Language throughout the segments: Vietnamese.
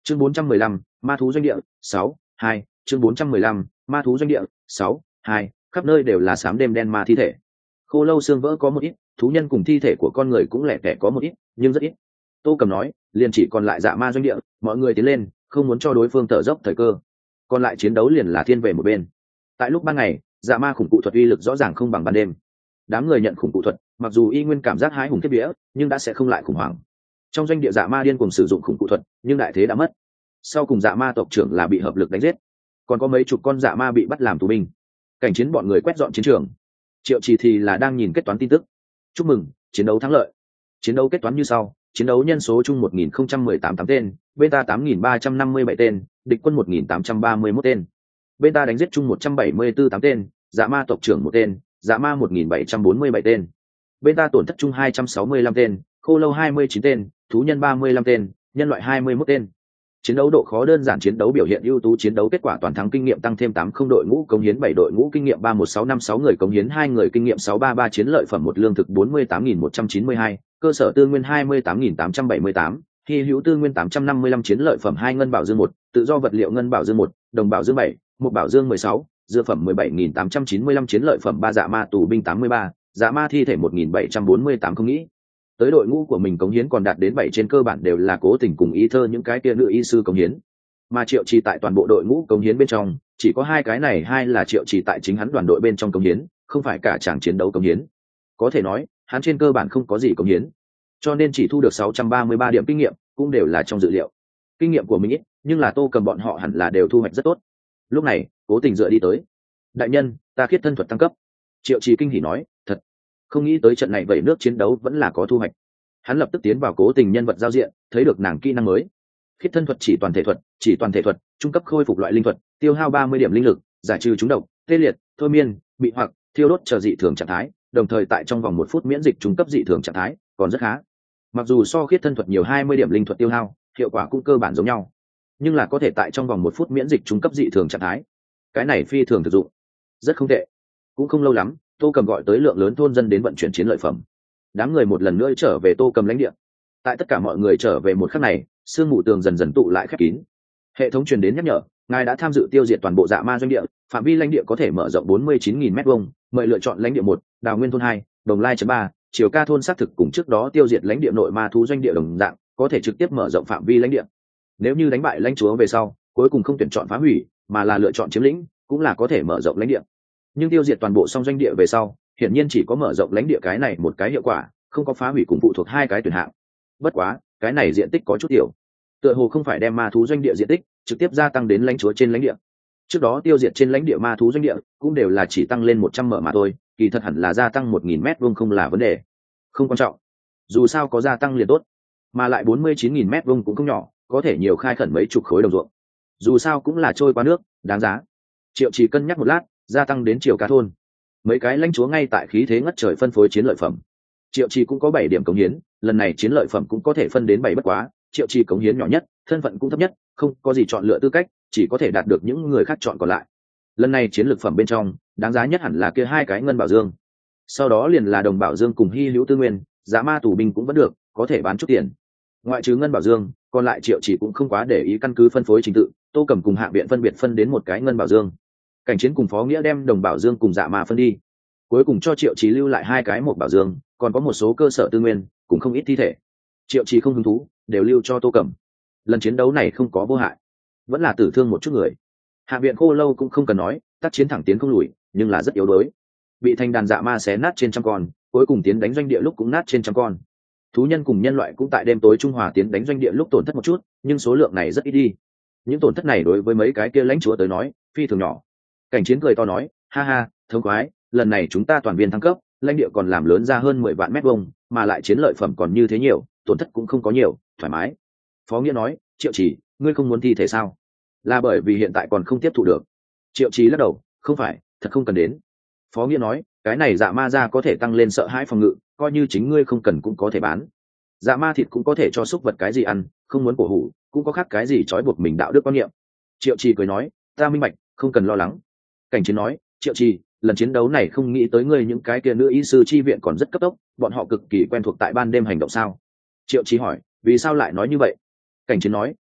chương 415, ma thú doanh địa 6-2, chương 415, ma thú doanh địa 6-2, khắp nơi đều là xám đêm đen ma thi thể. Khô lâu xương vỡ có một ít, thú nhân cùng thi thể của con người cũng lẻ tẻ có một ít, nhưng rất ít. Tô Cầm nói, liền chỉ còn lại dạ ma doanh địa, mọi người tiến lên, không muốn cho đối phương thở dốc thời cơ. Còn lại chiến đấu liền là thiên về một bên. Tại lúc ban ngày, dạ ma khủng cụ thuật uy lực rõ ràng không bằng ban đêm. Đám người nhận khủng cụ thuật, mặc dù y nguyên cảm giác hái hùng kiếp vía, nhưng đã sẽ không lại khủng hoảng. Trong doanh địa dạ ma điên cùng sử dụng khủng cụ thuật, nhưng đại thế đã mất. Sau cùng dạ ma tộc trưởng là bị hợp lực đánh giết, còn có mấy chục con dạ ma bị bắt làm tù binh. Cảnh chiến bọn người quét dọn chiến trường. Triệu Trì thì là đang nhìn kết toán tin tức. Chúc mừng, chiến đấu thắng lợi. Chiến đấu kết toán như sau: chiến đấu nhân số chung 1018 tên, bên ta 8357 tên, địch quân 1831 tên. Bên ta đánh giết chung 174 tên, dạ ma tộc trưởng 1 tên, dạ ma 1747 tên. Bên ta tổn thất chung 265 tên, khô lâu 29 tên, thú nhân 35 tên, nhân loại 21 tên. Chiến đấu độ khó đơn giản, chiến đấu biểu hiện ưu tú, chiến đấu kết quả toàn thắng, kinh nghiệm tăng thêm 80, đội ngũ cống hiến 7, đội ngũ kinh nghiệm 31656, người cống hiến 2, người kinh nghiệm 633, chiến lợi phẩm 1, lương thực 48.192, cơ sở tư nguyên 28.878, hy hữu tư nguyên 855, chiến lợi phẩm 2, ngân bảo dương 1, tự do vật liệu ngân bảo dương 1, đồng bảo dương 7, một bảo dương 16, dược phẩm 17.895, chiến lợi phẩm 3, dạ ma tù binh 83, dạ ma thi thể 1.748. Không nghĩ tới đội ngũ của mình cống hiến còn đạt đến 7, trên cơ bản đều là Cố Tình cùng Ý Thơ những cái kia nữ y sư cống hiến, mà Triệu Trì tại toàn bộ đội ngũ cống hiến bên trong chỉ có 2 cái này, 2 là Triệu Trì tại chính hắn đoàn đội bên trong cống hiến, không phải cả tràng chiến đấu cống hiến. Có thể nói hắn trên cơ bản không có gì cống hiến, cho nên chỉ thu được 633 điểm kinh nghiệm, cũng đều là trong dự liệu. Kinh nghiệm của mình ít, nhưng là Tô Cầm bọn họ hẳn là đều thu hoạch rất tốt. Lúc này Cố Tình dựa đi tới: đại nhân, ta khiết thân thuật tăng cấp. Triệu Trì kinh hỉ nói: thật, không nghĩ tới trận này vậy nước chiến đấu vẫn là có thu hoạch. Hắn lập tức tiến vào Cố Tình nhân vật giao diện, thấy được nàng kỹ năng mới. Khiết thân thuật chỉ toàn thể thuật, trung cấp khôi phục loại linh thuật, tiêu hao 30 điểm linh lực, giải trừ trúng độc, tê liệt, thôi miên, bị hoặc thiêu đốt chờ dị thường trạng thái, đồng thời tại trong vòng 1 phút miễn dịch trung cấp dị thường trạng thái, còn rất khá. Mặc dù so khiết thân thuật nhiều 20 điểm linh thuật tiêu hao, hiệu quả cũng cơ bản giống nhau, nhưng là có thể tại trong vòng 1 phút miễn dịch trung cấp dị thường trạng thái, cái này phi thường thực dụng, rất không tệ. Cũng không lâu lắm, Tô Cầm gọi tới lượng lớn thôn dân đến vận chuyển chiến lợi phẩm. Đám người một lần nữa trở về Tô Cầm lãnh địa. Tại tất cả mọi người trở về một khắc này, sương mù tường dần dần tụ lại khép kín. Hệ thống truyền đến nhắc nhở: ngài đã tham dự tiêu diệt toàn bộ dạ ma doanh địa, phạm vi lãnh địa có thể mở rộng 49.000 m², mời lựa chọn lãnh địa 1, Đào Nguyên thôn 2, Đồng Lai 3, Triều Ca thôn. xác thực cùng trước đó tiêu diệt lãnh địa nội ma thú doanh địa đồng dạng, có thể trực tiếp mở rộng phạm vi lãnh địa. Nếu như đánh bại lãnh chúa về sau, cuối cùng không tuyển chọn phá hủy, mà là lựa chọn chiếm lĩnh, cũng là có thể mở rộng lãnh địa. Nhưng tiêu diệt toàn bộ song doanh địa về sau, hiển nhiên chỉ có mở rộng lãnh địa cái này một cái hiệu quả, không có phá hủy cùng phụ thuộc 2 cái tuyển hạng. Bất quá cái này diện tích có chút tiểu, tựa hồ không phải đem ma thú doanh địa diện tích trực tiếp gia tăng đến lãnh chúa trên lãnh địa. Trước đó tiêu diệt trên lãnh địa ma thú doanh địa cũng đều là chỉ tăng lên 100 mở mà thôi, kỳ thật hẳn là gia tăng 1.000 m² không là vấn đề, không quan trọng, dù sao có gia tăng liền tốt. Mà lại 49.000 m² cũng không nhỏ, có thể nhiều khai khẩn mấy chục khối đồng ruộng, dù sao cũng là trôi qua nước, đáng giá. Triệu Trì cân nhắc một lát, gia tăng đến Triều Ca thôn. Mấy cái lãnh chúa ngay tại khí thế ngất trời phân phối chiến lợi phẩm. Triệu Trì cũng có 7 điểm cống hiến, lần này chiến lợi phẩm cũng có thể phân đến 7, bất quá Triệu Trì cống hiến nhỏ nhất, thân phận cũng thấp nhất, không có gì chọn lựa tư cách, chỉ có thể đạt được những người khác chọn còn lại. Lần này chiến lợi phẩm bên trong đáng giá nhất hẳn là kia 2 cái ngân bảo dương, sau đó liền là đồng bảo dương cùng hy hữu tư nguyên, giá ma tù binh cũng vẫn được, có thể bán chút tiền. Ngoại trừ ngân bảo dương, còn lại Triệu Trì cũng không quá để ý căn cứ phân phối trình tự, Tô Cầm cùng Hạ Viện phân biệt phân đến 1 cái ngân bảo dương. Cảnh chiến cùng Phó Nghĩa đem đồng bảo dương cùng dạ ma phân đi, cuối cùng cho Triệu Trì lưu lại 2 cái một bảo dương, còn có một số cơ sở tư nguyên cũng không ít thi thể. Triệu Trì không hứng thú, đều lưu cho Tô Cầm. Lần chiến đấu này không có vô hại, vẫn là tử thương một chút người. Hạ Viện Khô Lâu cũng không cần nói, tác chiến thẳng tiến không lùi, nhưng là rất yếu đuối, bị thành đàn dạ ma xé nát trên trăm con, cuối cùng tiến đánh doanh địa lúc cũng nát trên trăm con. Thú nhân cùng nhân loại cũng tại đêm tối trung hòa tiến đánh doanh địa lúc tổn thất một chút, nhưng số lượng này rất ít đi. Những tổn thất này đối với mấy cái kia lãnh chúa tới nói phi thường nhỏ. Cảnh chiến cười to nói: ha ha, thống khoái, lần này chúng ta toàn viên thăng cấp, lãnh địa còn làm lớn ra hơn 10 vạn m², mà lại chiến lợi phẩm còn như thế nhiều, tổn thất cũng không có nhiều, thoải mái. Phó Nghĩa nói: Triệu Trì, ngươi không muốn thi thể sao? Là bởi vì hiện tại còn không tiếp thụ được. Triệu Trì lắc đầu: không phải, thật không cần đến. Phó Nghĩa nói: cái này dạ ma ra có thể tăng lên sợ hãi phòng ngự, coi như chính ngươi không cần cũng có thể bán. Dạ ma thịt cũng có thể cho súc vật cái gì ăn, không muốn cổ hủ, cũng có khác cái gì trói buộc mình đạo đức quan niệm. Triệu Trì cười nói: ta minh bạch, không cần lo lắng. Cảnh chiến nói: Triệu Trì, lần chiến đấu này không nghĩ tới ngươi những cái kia nữ y sư chi viện còn rất cấp tốc, bọn họ cực kỳ quen thuộc tại ban đêm hành động sao? Triệu Trì hỏi: vì sao lại nói như vậy? Cảnh chiến nói: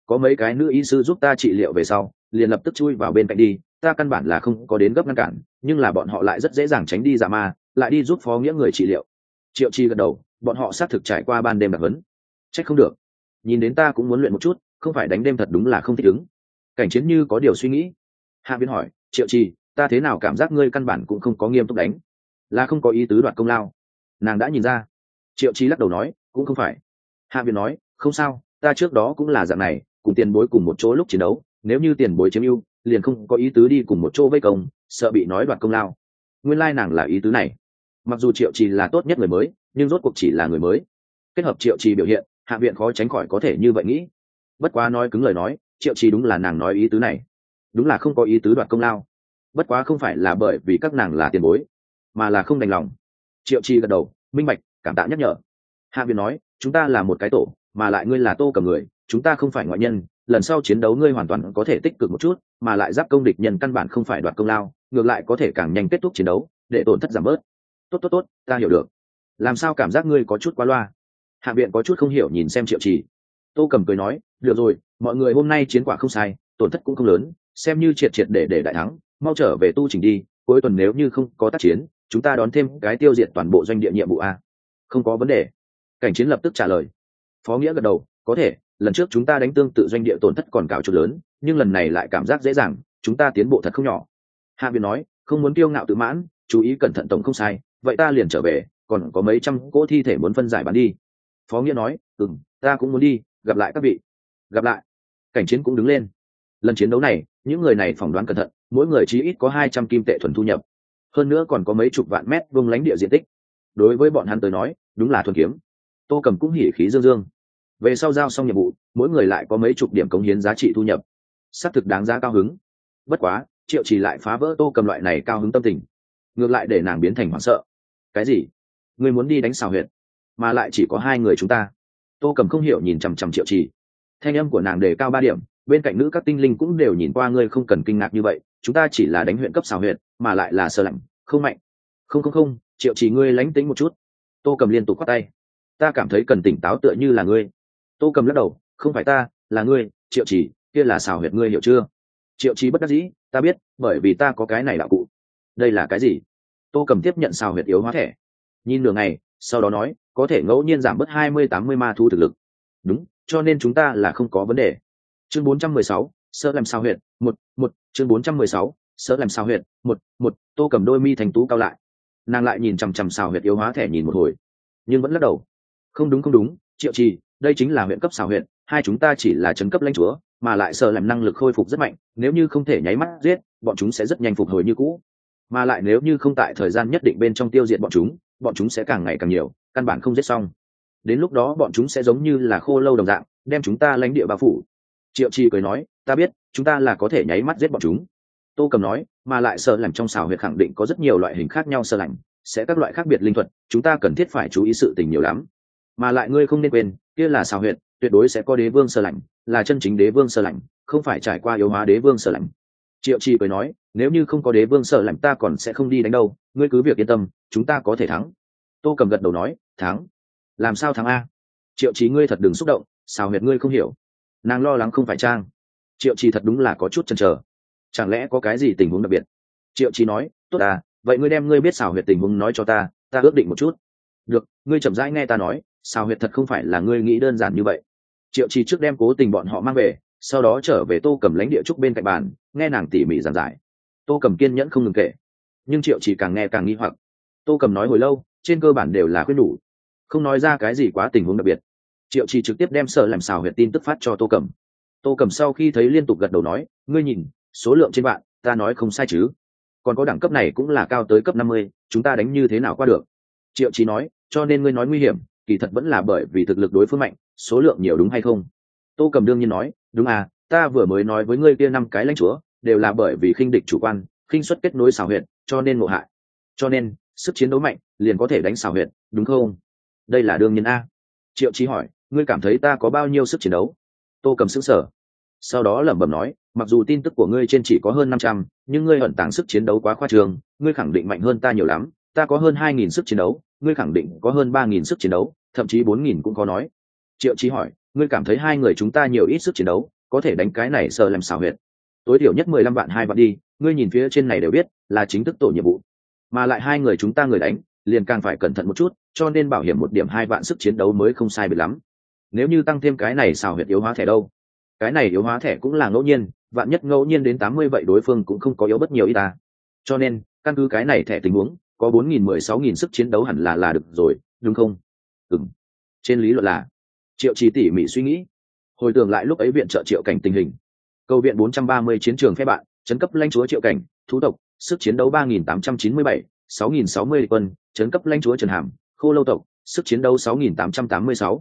có mấy cái nữ y sư giúp ta trị liệu về sau liền lập tức chui vào bên cạnh đi, ta căn bản là không có đến gấp ngăn cản, nhưng là bọn họ lại rất dễ dàng tránh đi giả ma, lại đi giúp Phó Nghĩa người trị liệu. Triệu Chi gật đầu, bọn họ xác thực trải qua ban đêm đặc huấn. Trách không được, nhìn đến ta cũng muốn luyện một chút, không phải đánh đêm thật đúng là không thích ứng. Cảnh Chiến như có điều suy nghĩ. Hạ Viễn hỏi, Triệu Chi, ta thế nào cảm giác ngươi căn bản cũng không có nghiêm túc đánh, là không có ý tứ đoạt công lao? Nàng đã nhìn ra. Triệu Chi lắc đầu nói, cũng không phải. Hạ Viễn nói, không sao, ta trước đó cũng là dạng này, cùng tiền bối cùng một chỗ lúc chiến đấu, nếu như tiền bối chiếm ưu, liền không có ý tứ đi cùng một chỗ vây công, sợ bị nói đoạt công lao. Nguyên lai nàng là ý tứ này. Mặc dù Triệu Trì là tốt nhất người mới, nhưng rốt cuộc chỉ là người mới. Kết hợp Triệu Trì biểu hiện, Hạ Viện khó tránh khỏi có thể như vậy nghĩ. Bất quá nói cứng lời nói, Triệu Trì đúng là nàng nói ý tứ này, đúng là không có ý tứ đoạt công lao. Bất quá không phải là bởi vì các nàng là tiền bối, mà là không đành lòng. Triệu Trì gật đầu, minh bạch, cảm tạ nhắc nhở. Hạ Viện nói, chúng ta là một cái tổ, mà lại ngươi là Tô Cầm người, chúng ta không phải ngoại nhân, lần sau chiến đấu ngươi hoàn toàn có thể tích cực một chút, mà lại giáp công địch nhân căn bản không phải đoạt công lao, ngược lại có thể càng nhanh kết thúc chiến đấu, để tổn thất giảm bớt. Tốt, ta hiểu được. Làm sao cảm giác ngươi có chút quá loa? Hạ Viện có chút không hiểu nhìn xem Triệu Trì. Tô Cầm cười nói, được rồi, mọi người hôm nay chiến quả không sai, tổn thất cũng không lớn, xem như triệt để đại thắng, mau trở về tu chỉnh đi, cuối tuần nếu như không có tác chiến, chúng ta đón thêm cái tiêu diệt toàn bộ doanh địa nhiệm vụ a. Không có vấn đề. Cảnh Chiến lập tức trả lời. Phó Nghĩa gật đầu, có thể, lần trước chúng ta đánh tương tự doanh địa tổn thất còn cào chút lớn, nhưng lần này lại cảm giác dễ dàng, chúng ta tiến bộ thật không nhỏ. Hạ Viện nói, không muốn kiêu ngạo tự mãn, chú ý cẩn thận tổng không sai, vậy ta liền trở về, còn có mấy trăm cỗ thi thể muốn phân giải bán đi. Phó Nghĩa nói, ta cũng muốn đi, gặp lại các vị. Gặp lại. Cảnh Chiến cũng đứng lên. Lần chiến đấu này, những người này phỏng đoán cẩn thận, mỗi người chí ít có 200 kim tệ thuần thu nhập, hơn nữa còn có mấy chục vạn mét vuông lãnh địa diện tích. Đối với bọn hắn tới nói, đúng là thuần kiếm. Tô Cầm cũng hỉ khí dương dương. Về sau giao xong nhiệm vụ, mỗi người lại có mấy chục điểm cống hiến giá trị thu nhập, xác thực đáng giá cao hứng. Bất quá, Triệu Trì lại phá vỡ Tô Cầm loại này cao hứng tâm tình, ngược lại để nàng biến thành hoảng sợ. Cái gì? Ngươi muốn đi đánh Sào Huyệt, mà lại chỉ có hai người chúng ta? Tô Cầm không hiểu nhìn chằm chằm Triệu Trì. Thanh âm của nàng đề cao 3 điểm, bên cạnh nữ các tinh linh cũng đều nhìn qua, ngươi không cần kinh ngạc như vậy, chúng ta chỉ là đánh huyện cấp Sào Huyệt, mà lại là sơ lạnh, không mạnh. Không, Triệu Trì ngươi lánh tính một chút. Tô Cầm liên tục quát tay. Ta cảm thấy cần tỉnh táo, tựa như là ngươi. Tô Cầm lắc đầu, không phải ta, là ngươi, Triệu Trì, kia là Sào Huyệt, ngươi hiểu chưa? Triệu Trì bất đắc dĩ, ta biết, bởi vì ta có cái này đạo cụ. Đây là cái gì? Tô Cầm tiếp nhận Sào Huyệt yếu hóa thẻ, nhìn nửa ngày, sau đó nói, có thể ngẫu nhiên giảm bớt 20-80 ma thu thực lực. Đúng, cho nên chúng ta là không có vấn đề. Chương 416, sơ làm Sào Huyệt, một. Chương 416, sơ làm Sào Huyệt, một. Tô Cầm đôi mi thành tú cao lại, nàng lại nhìn chằm chằm Sào Huyệt yếu hóa thẻ nhìn một hồi, nhưng vẫn lắc đầu. Không đúng, Triệu Trì, đây chính là huyện cấp Sào Huyệt, hai chúng ta chỉ là trấn cấp lãnh chúa, mà lại sợ làm năng lực khôi phục rất mạnh, nếu như không thể nháy mắt giết, bọn chúng sẽ rất nhanh phục hồi như cũ, mà lại nếu như không tại thời gian nhất định bên trong tiêu diệt bọn chúng sẽ càng ngày càng nhiều, căn bản không giết xong, đến lúc đó bọn chúng sẽ giống như là khô lâu đồng dạng, đem chúng ta lãnh địa bao phủ. Triệu Trì cười nói, ta biết, chúng ta là có thể nháy mắt giết bọn chúng. Tô Cầm nói, mà lại sợ làm trong Sào Huyệt khẳng định có rất nhiều loại hình khác nhau sợ lạnh, sẽ các loại khác biệt linh thuật, chúng ta cần thiết phải chú ý sự tình nhiều lắm. Mà lại ngươi không nên quên, kia là Sào Huyệt, tuyệt đối sẽ có đế vương sơ lạnh, là chân chính đế vương sơ lạnh, không phải trải qua yếu hóa đế vương sơ lạnh. Triệu Trì cười nói, nếu như không có đế vương sơ lạnh ta còn sẽ không đi đánh đâu, ngươi cứ việc yên tâm, chúng ta có thể thắng. Tô Cầm gật đầu nói, thắng? Làm sao thắng a? Triệu Trì ngươi thật đừng xúc động, Sào Huyệt ngươi không hiểu. Nàng lo lắng không phải trang. Triệu Trì thật đúng là có chút chần chờ, chẳng lẽ có cái gì tình huống đặc biệt? Triệu Trì nói, tốt à, vậy ngươi đem ngươi biết Sào Huyệt tình huống nói cho ta ước định một chút. Được, ngươi chậm rãi nghe ta nói, Sào Huyệt thật không phải là ngươi nghĩ đơn giản như vậy. Triệu Trì trước đem Cố Tình bọn họ mang về, sau đó trở về Tô Cầm lãnh địa trúc bên cạnh bàn, nghe nàng tỉ mỉ giảng giải. Tô Cầm kiên nhẫn không ngừng kể, nhưng Triệu Trì càng nghe càng nghi hoặc. Tô Cầm nói hồi lâu, trên cơ bản đều là khuyên đủ, không nói ra cái gì quá tình huống đặc biệt. Triệu Trì trực tiếp đem sợ làm Sào Huyệt tin tức phát cho Tô Cầm. Tô Cầm sau khi thấy liên tục gật đầu nói, ngươi nhìn, số lượng trên bạn, ta nói không sai chứ? Còn có đẳng cấp này cũng là cao tới cấp 50, chúng ta đánh như thế nào qua được? Triệu Trì nói, cho nên ngươi nói nguy hiểm, kỳ thật vẫn là bởi vì thực lực đối phương mạnh, số lượng nhiều đúng hay không? Tô Cầm đương nhiên nói, đúng à, ta vừa mới nói với ngươi kia 5 cái lãnh chúa, đều là bởi vì khinh địch chủ quan, khinh suất kết nối Sào Huyệt, cho nên ngộ hại. Cho nên, sức chiến đấu mạnh, liền có thể đánh Sào Huyệt, đúng không? Đây là đương nhiên a. Triệu Trì hỏi, ngươi cảm thấy ta có bao nhiêu sức chiến đấu? Tô Cầm sững sờ, sau đó lẩm bẩm nói, mặc dù tin tức của ngươi trên chỉ có hơn 500, nhưng ngươi ẩn tàng sức chiến đấu quá khoa trương, ngươi khẳng định mạnh hơn ta nhiều lắm, ta có hơn 2.000 sức chiến đấu, ngươi khẳng định có hơn 3.000 sức chiến đấu, thậm chí 4.000 cũng có nói. Triệu Chí hỏi, ngươi cảm thấy hai người chúng ta nhiều ít sức chiến đấu, có thể đánh cái này sợ làm xào huyệt. Tối thiểu nhất 15 vạn 2 vạn đi, ngươi nhìn phía trên này đều biết là chính thức tổ nhiệm vụ, mà lại hai người chúng ta người đánh liền càng phải cẩn thận một chút, cho nên bảo hiểm 1 điểm 2 vạn sức chiến đấu mới không sai biệt lắm. Nếu như tăng thêm cái này xào huyệt yếu hóa thẻ đâu? Cái này yếu hóa thẻ cũng là ngẫu nhiên, vạn nhất ngẫu nhiên đến 80 vậy đối phương cũng không có yếu bất nhiều ít ta. Cho nên căn cứ cái này thẻ tình huống có 4.000 16.000 sức chiến đấu hẳn là được rồi, đúng không? Trên lý luận là. Triệu Trì tỉ mỉ suy nghĩ, hồi tưởng lại lúc ấy viện trợ Triệu Cảnh tình hình. Cầu viện 430 chiến trường phe bạn, trấn cấp lãnh chúa Triệu Cảnh, thú tộc, sức chiến đấu 3.897, 6.060 quân, trấn cấp lãnh chúa Trần Hàm, Khô Lâu tộc, sức chiến đấu 6.886,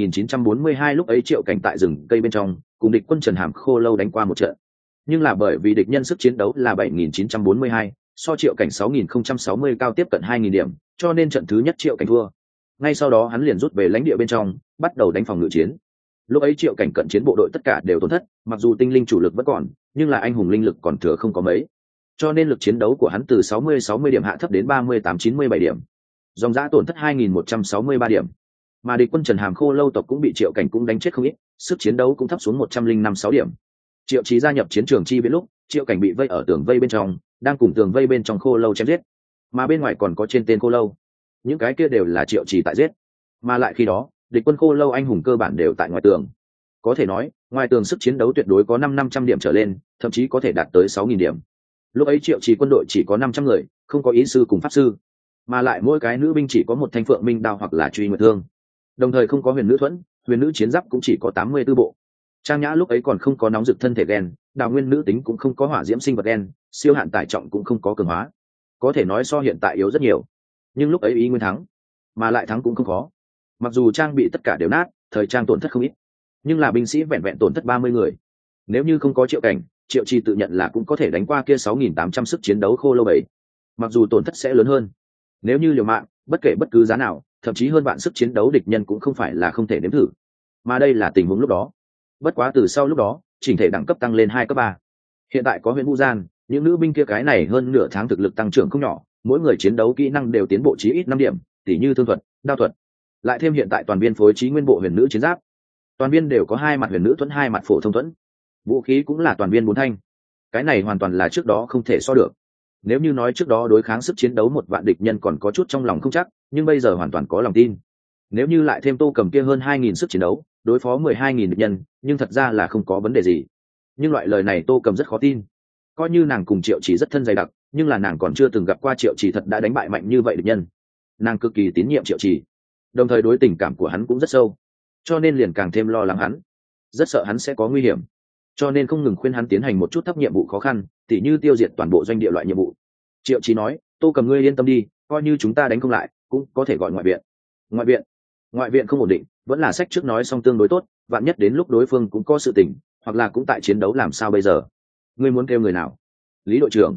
7.942. Lúc ấy Triệu Cảnh tại rừng cây bên trong cùng địch quân Trần Hàm Khô Lâu đánh qua một trận, nhưng là bởi vì địch nhân sức chiến đấu là 7.942, so Triệu Cảnh 6.060 cao tiếp cận 2.000 điểm, cho nên trận thứ nhất Triệu Cảnh thua. Ngay sau đó hắn liền rút về lãnh địa bên trong, bắt đầu đánh phòng ngự chiến. Lúc ấy Triệu Cảnh cận chiến bộ đội tất cả đều tổn thất, mặc dù tinh linh chủ lực vẫn còn, nhưng là anh hùng linh lực còn thừa không có mấy, cho nên lực chiến đấu của hắn từ 60 điểm hạ thấp đến 38-97 điểm, dòng dã tổn thất 2.163 điểm. Mà địch quân Trần Hàm Khô Lâu tộc cũng bị Triệu Cảnh cũng đánh chết không ít, sức chiến đấu cũng thấp xuống 105-6 điểm. Triệu Chí gia nhập chiến trường chi viện lúc, Triệu Cảnh bị vây ở tường vây bên trong, đang cùng tường vây bên trong Khô Lâu chém giết, mà bên ngoài còn có trên tên Khô Lâu, những cái kia đều là Triệu Chí tại giết. Mà lại khi đó địch quân Khô Lâu anh hùng cơ bản đều tại ngoài tường, có thể nói ngoài tường sức chiến đấu tuyệt đối có 500 điểm trở lên, thậm chí có thể đạt tới 6.000 điểm. Lúc ấy Triệu Chí quân đội chỉ có 500 người, không có ý sư cùng pháp sư, mà lại mỗi cái nữ binh chỉ có một thanh phượng minh đao hoặc là truy nguyệt thương, đồng thời không có huyền nữ thuẫn, huyền nữ chiến giáp cũng chỉ có 84 bộ. Trang Nhã lúc ấy còn không có nóng rực thân thể đen, đào nguyên nữ tính cũng không có hỏa diễm sinh vật đen, siêu hạn tải trọng cũng không có cường hóa, có thể nói so hiện tại yếu rất nhiều. Nhưng lúc ấy ý nguyên thắng, mà lại thắng cũng không khó. Mặc dù trang bị tất cả đều nát, thời trang tổn thất không ít, nhưng là binh sĩ vẹn vẹn tổn thất 30 người. Nếu như không có Triệu Cảnh, Triệu Chi tự nhận là cũng có thể đánh qua kia 6.800 sức chiến đấu Khô Lâu 7, mặc dù tổn thất sẽ lớn hơn. Nếu như liều mạng, bất kể bất cứ giá nào, thậm chí hơn bạn sức chiến đấu địch nhân cũng không phải là không thể nếm thử. Mà đây là tình huống lúc đó. Bất quá từ sau lúc đó, chỉnh thể đẳng cấp tăng lên 2 cấp 3. Hiện tại có Huyền Vũ Gian, những nữ binh kia cái này hơn nửa tháng thực lực tăng trưởng không nhỏ, mỗi người chiến đấu kỹ năng đều tiến bộ chí ít 5 điểm, tỉ như thương thuật, đao thuật. Lại thêm hiện tại toàn viên phối trí nguyên bộ huyền nữ chiến giáp, toàn viên đều có 2 mặt huyền nữ thuẫn, 2 mặt phổ thông thuẫn, vũ khí cũng là toàn viên 4 thanh. Cái này hoàn toàn là trước đó không thể so được. Nếu như nói trước đó đối kháng sức chiến đấu 1 vạn địch nhân còn có chút trong lòng không chắc, nhưng bây giờ hoàn toàn có lòng tin. Nếu như lại thêm Tô Cầm kia hơn 2.000 sức chiến đấu, đối phó 12.000 địch nhân, nhưng thật ra là không có vấn đề gì. Nhưng loại lời này Tô Cầm rất khó tin. Coi như nàng cùng Triệu Chỉ rất thân dày đặc, nhưng là nàng còn chưa từng gặp qua Triệu Chỉ thật đã đánh bại mạnh như vậy địch nhân. Nàng cực kỳ tín nhiệm Triệu Chỉ, đồng thời đối tình cảm của hắn cũng rất sâu, cho nên liền càng thêm lo lắng hắn, rất sợ hắn sẽ có nguy hiểm, cho nên không ngừng khuyên hắn tiến hành một chút thấp nhiệm vụ khó khăn, tỉ như tiêu diệt toàn bộ doanh địa loại nhiệm vụ. Triệu Chí nói, Tô Cầm ngươi yên tâm đi, coi như chúng ta đánh không lại cũng có thể gọi ngoại viện. Ngoại viện không ổn định, vẫn là sách trước nói xong tương đối tốt, vạn nhất đến lúc đối phương cũng có sự tình, hoặc là cũng tại chiến đấu làm sao bây giờ? Ngươi muốn kêu người nào? Lý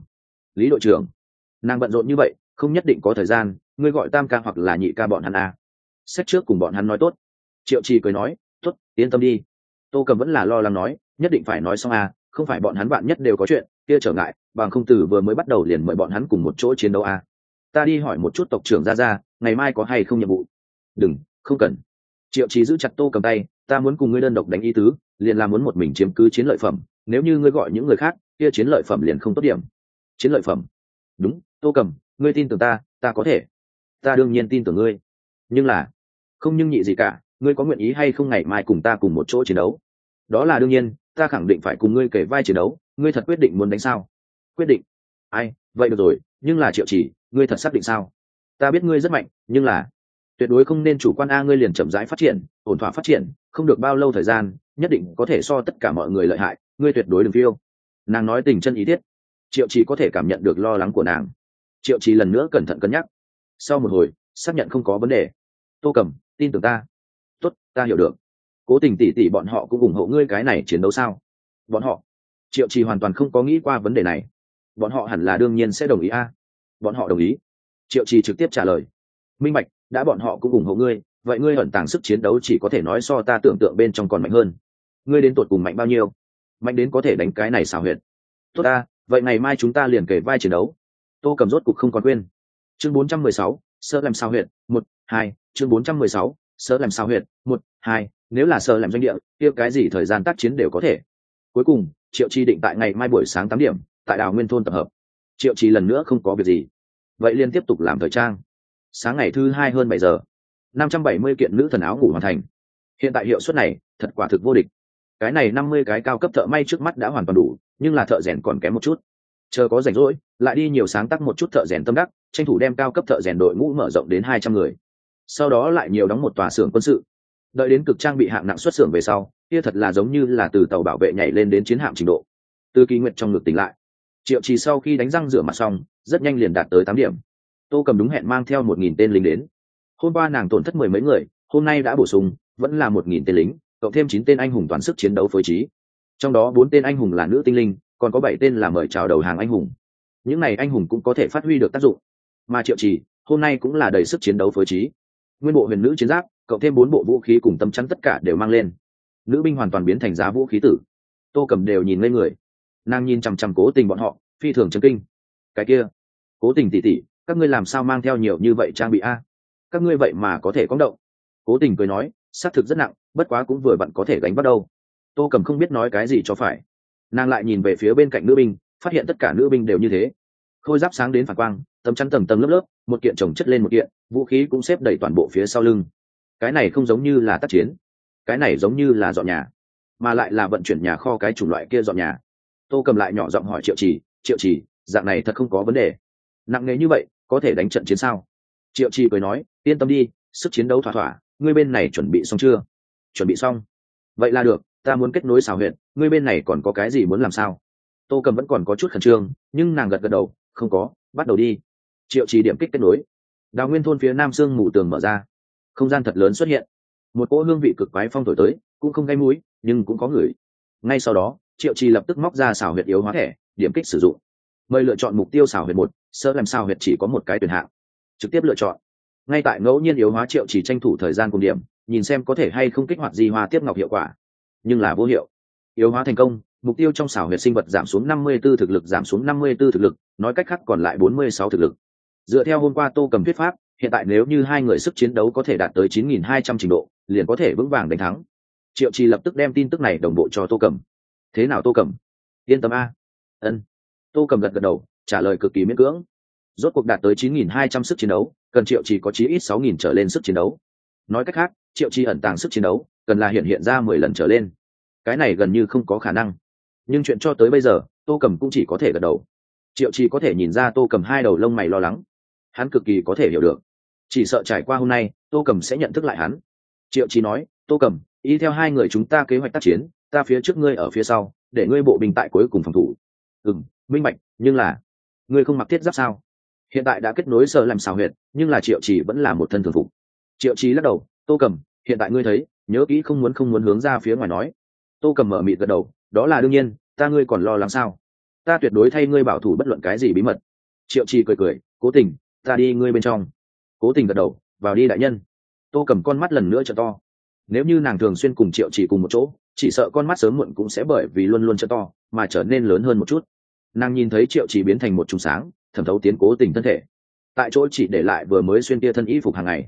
đội trưởng, nàng bận rộn như vậy không nhất định có thời gian, ngươi gọi Tam ca hoặc là Nhị ca bọn hắn a. Sách trước cùng bọn hắn nói tốt. Triệu Chí cười nói, tốt, yên tâm đi. Tô Cầm vẫn là lo lắng nói, nhất định phải nói xong a, không phải bọn hắn bạn nhất đều có chuyện kia trở ngại, bằng không tử vừa mới bắt đầu liền mời bọn hắn cùng một chỗ chiến đấu a. Ta đi hỏi một chút tộc trưởng ra, ngày mai có hay không nhiệm vụ? Đừng, không cần. Triệu Chí giữ chặt Tô Cầm tay, ta muốn cùng ngươi đơn độc đánh ý tứ, liền là muốn một mình chiếm cứ chiến lợi phẩm, nếu như ngươi gọi những người khác, kia chiến lợi phẩm liền không tốt điểm. Chiến lợi phẩm? Đúng, Tô Cầm, ngươi tin tưởng ta có thể. Ta đương nhiên tin tưởng ngươi, nhưng là không nhưng nhị gì cả, ngươi có nguyện ý hay không ngày mai cùng ta cùng một chỗ chiến đấu? Đó là đương nhiên, ta khẳng định phải cùng ngươi kể vai chiến đấu, ngươi thật quyết định muốn đánh sao? Quyết định. Ai, vậy được rồi, nhưng là Triệu Chỉ, ngươi thật xác định sao? Ta biết ngươi rất mạnh, nhưng là tuyệt đối không nên chủ quan a, ngươi liền chậm rãi phát triển, ổn thỏa phát triển, không được bao lâu thời gian, nhất định có thể so tất cả mọi người lợi hại, ngươi tuyệt đối đừng phiêu. Nàng nói tình chân ý thiết. Triệu Chỉ có thể cảm nhận được lo lắng của nàng. Triệu Chỉ lần nữa cẩn thận cân nhắc. Sau một hồi, xác nhận không có vấn đề. Tô Cầm, tin tưởng ta. Tốt, ta hiểu được. Cố Tình tỷ bọn họ cũng ủng hộ ngươi cái này chiến đấu sao? Bọn họ? Triệu Chỉ hoàn toàn không có nghĩ qua vấn đề này. Bọn họ hẳn là đương nhiên sẽ đồng ý a. Bọn họ đồng ý. Triệu Chỉ trực tiếp trả lời. Minh bạch, đã bọn họ cũng ủng hộ ngươi, vậy ngươi ẩn tàng sức chiến đấu chỉ có thể nói so ta tưởng tượng bên trong còn mạnh hơn. Ngươi đến tột cùng mạnh bao nhiêu? Mạnh đến có thể đánh cái này xảo huyệt. Tốt ta, vậy ngày mai chúng ta liền kể vai chiến đấu. Tô Cầm rốt cục không còn quên. Chương 416, sơ làm sao huyệt, 1, 2, chương 416, sơ làm sao huyệt, 1, 2, nếu là sơ làm doanh địa, kia cái gì thời gian tác chiến đều có thể, Cuối cùng Triệu Trì định tại ngày mai buổi sáng 8 điểm tại Đào Nguyên thôn tập hợp. Triệu Trì lần nữa không có việc gì, vậy liền tiếp tục làm thời trang. Sáng ngày thứ 2 hơn 7 giờ, 570 kiện nữ thần áo ngủ hoàn thành. Hiện tại hiệu suất này thật quả thực vô địch. Cái này 50 cái cao cấp thợ may trước mắt đã hoàn toàn đủ, nhưng là thợ rèn còn kém một chút. Chờ có rảnh rỗi lại đi nhiều sáng tác một chút thợ rèn tâm đắc, tranh thủ đem cao cấp thợ rèn đội ngũ mở rộng đến 200 người. Sau đó lại nhiều đóng một tòa xưởng quân sự. Đợi đến cực trang bị hạng nặng xuất xưởng về sau, kia thật là giống như là từ tàu bảo vệ nhảy lên đến chiến hạm trình độ. Từ Kỳ Nguyệt trong ngực tỉnh lại. Triệu Trì sau khi đánh răng rửa mặt xong rất nhanh liền đạt tới 8 điểm. Tô Cầm đúng hẹn mang theo 1.000 tên lính đến. Hôm qua nàng tổn thất 10 mấy người, hôm nay đã bổ sung vẫn là 1.000 tên lính, cộng thêm 9 tên anh hùng toàn sức chiến đấu phối trí. Trong đó 4 tên anh hùng là nữ tinh linh, còn có 7 tên là mời chào đầu hàng anh hùng. Những này anh hùng cũng có thể phát huy được tác dụng. Mà Triệu Trì hôm nay cũng là đầy sức chiến đấu phối trí. Nguyên bộ huyền nữ chiến giáp, cộng thêm 4 bộ vũ khí cùng tâm chắn tất cả đều mang lên. Nữ binh hoàn toàn biến thành giá vũ khí tử. Tô Cầm đều nhìn ngây người. Nàng nhìn chằm chằm Cố Tình bọn họ, phi thường chấn kinh. Cái kia, Cố Tình tỷ tỷ, các ngươi làm sao mang theo nhiều như vậy trang bị a? Các ngươi vậy mà có thể cong động. Cố Tình cười nói, xác thực rất nặng, bất quá cũng vừa vặn có thể gánh bắt đầu. Tô Cầm không biết nói cái gì cho phải. Nàng lại nhìn về phía bên cạnh nữ binh, phát hiện tất cả nữ binh đều như thế. Khôi giáp sáng đến phản quang, tấm chắn tầng tầng lớp lớp, một kiện chồng chất lên một kiện, vũ khí cũng xếp đầy toàn bộ phía sau lưng. Cái này không giống như là tác chiến, cái này giống như là dọn nhà, mà lại là vận chuyển nhà kho cái chủng loại kia dọn nhà. Tô Cầm lại nhỏ giọng hỏi Triệu Trì, dạng này thật không có vấn đề, nặng nề như vậy có thể đánh trận chiến sao? Triệu Trì cười nói, yên tâm đi, sức chiến đấu thỏa thỏa, ngươi bên này chuẩn bị xong chưa? Chuẩn bị xong. Vậy là được, ta muốn kết nối xào huyện, ngươi bên này còn có cái gì muốn làm sao? Tô Cầm vẫn còn có chút khẩn trương, nhưng nàng gật gật đầu, không có, bắt đầu đi. Triệu Trì điểm kích kết nối. Đào Nguyên thôn phía nam sương mù tường mở ra, không gian thật lớn xuất hiện, một cỗ hương vị cực quái phong thổi tới, cũng không gây mũi nhưng cũng có người. Ngay sau đó Triệu Trì lập tức móc ra xào huyệt yếu hóa thẻ, điểm kích sử dụng. Mời lựa chọn mục tiêu xào huyệt 1, sơ làm xào huyệt chỉ có một cái tuyển hạng, trực tiếp lựa chọn. Ngay tại ngẫu nhiên yếu hóa, Triệu Trì tranh thủ thời gian cùng điểm, nhìn xem có thể hay không kích hoạt di hoa tiếp ngọc hiệu quả, nhưng là vô hiệu. Yếu hóa thành công, mục tiêu trong xào huyệt sinh vật giảm xuống 54 thực lực, giảm xuống 54 thực lực, nói cách khác còn lại 46 thực lực. Dựa theo hôm qua Tô Cầm thuyết pháp, hiện tại nếu như hai người sức chiến đấu có thể đạt tới 9.200 trình độ, liền có thể vững vàng đánh thắng. Triệu Trì lập tức đem tin tức này đồng bộ cho Tô Cầm. Thế nào Tô Cầm? Yên tâm a. Ân. Tô Cầm gật gật đầu, trả lời cực kỳ miễn cưỡng. Rốt cuộc đạt tới 9.200 sức chiến đấu, cần Triệu Trì có chí ít 6.000 trở lên sức chiến đấu. Nói cách khác, Triệu Trì ẩn tàng sức chiến đấu cần là hiện ra 10 lần trở lên. Cái này gần như không có khả năng. Nhưng chuyện cho tới bây giờ, Tô Cầm cũng chỉ có thể gật đầu. Triệu Trì có thể nhìn ra Tô Cầm hai đầu lông mày lo lắng. Hắn cực kỳ có thể hiểu được, chỉ sợ trải qua hôm nay Tô Cầm sẽ nhận thức lại hắn. Triệu Trì nói, Tô Cầm, y theo hai người chúng ta kế hoạch tác chiến, ta phía trước ngươi ở phía sau, để ngươi bộ binh tại cuối cùng phòng thủ. Minh bạch, nhưng là ngươi không mặc thiết giáp sao? Hiện tại đã kết nối sở làm xào huyệt, nhưng là Triệu Trì vẫn là một thân thường phục. Triệu Trì lắc đầu, Tô Cầm, hiện tại ngươi thấy, nhớ kỹ không muốn hướng ra phía ngoài nói. Tô Cầm mở mịt gật đầu, đó là đương nhiên, ta ngươi còn lo lắng sao? Ta tuyệt đối thay ngươi bảo thủ bất luận cái gì bí mật. Triệu Trì cười, Cố Tình, ta đi ngươi bên trong. Cố Tình gật đầu, vào đi đại nhân. Tô Cầm con mắt lần nữa trợ to. Nếu như nàng thường xuyên cùng Triệu Trì cùng một chỗ, chỉ sợ con mắt sớm muộn cũng sẽ bởi vì luôn luôn trợ to mà trở nên lớn hơn một chút. Nàng nhìn thấy Triệu Trì biến thành một chùm sáng, thẩm thấu tiến Cố Tình thân thể, tại chỗ chỉ để lại vừa mới xuyên tia thân y phục hàng ngày.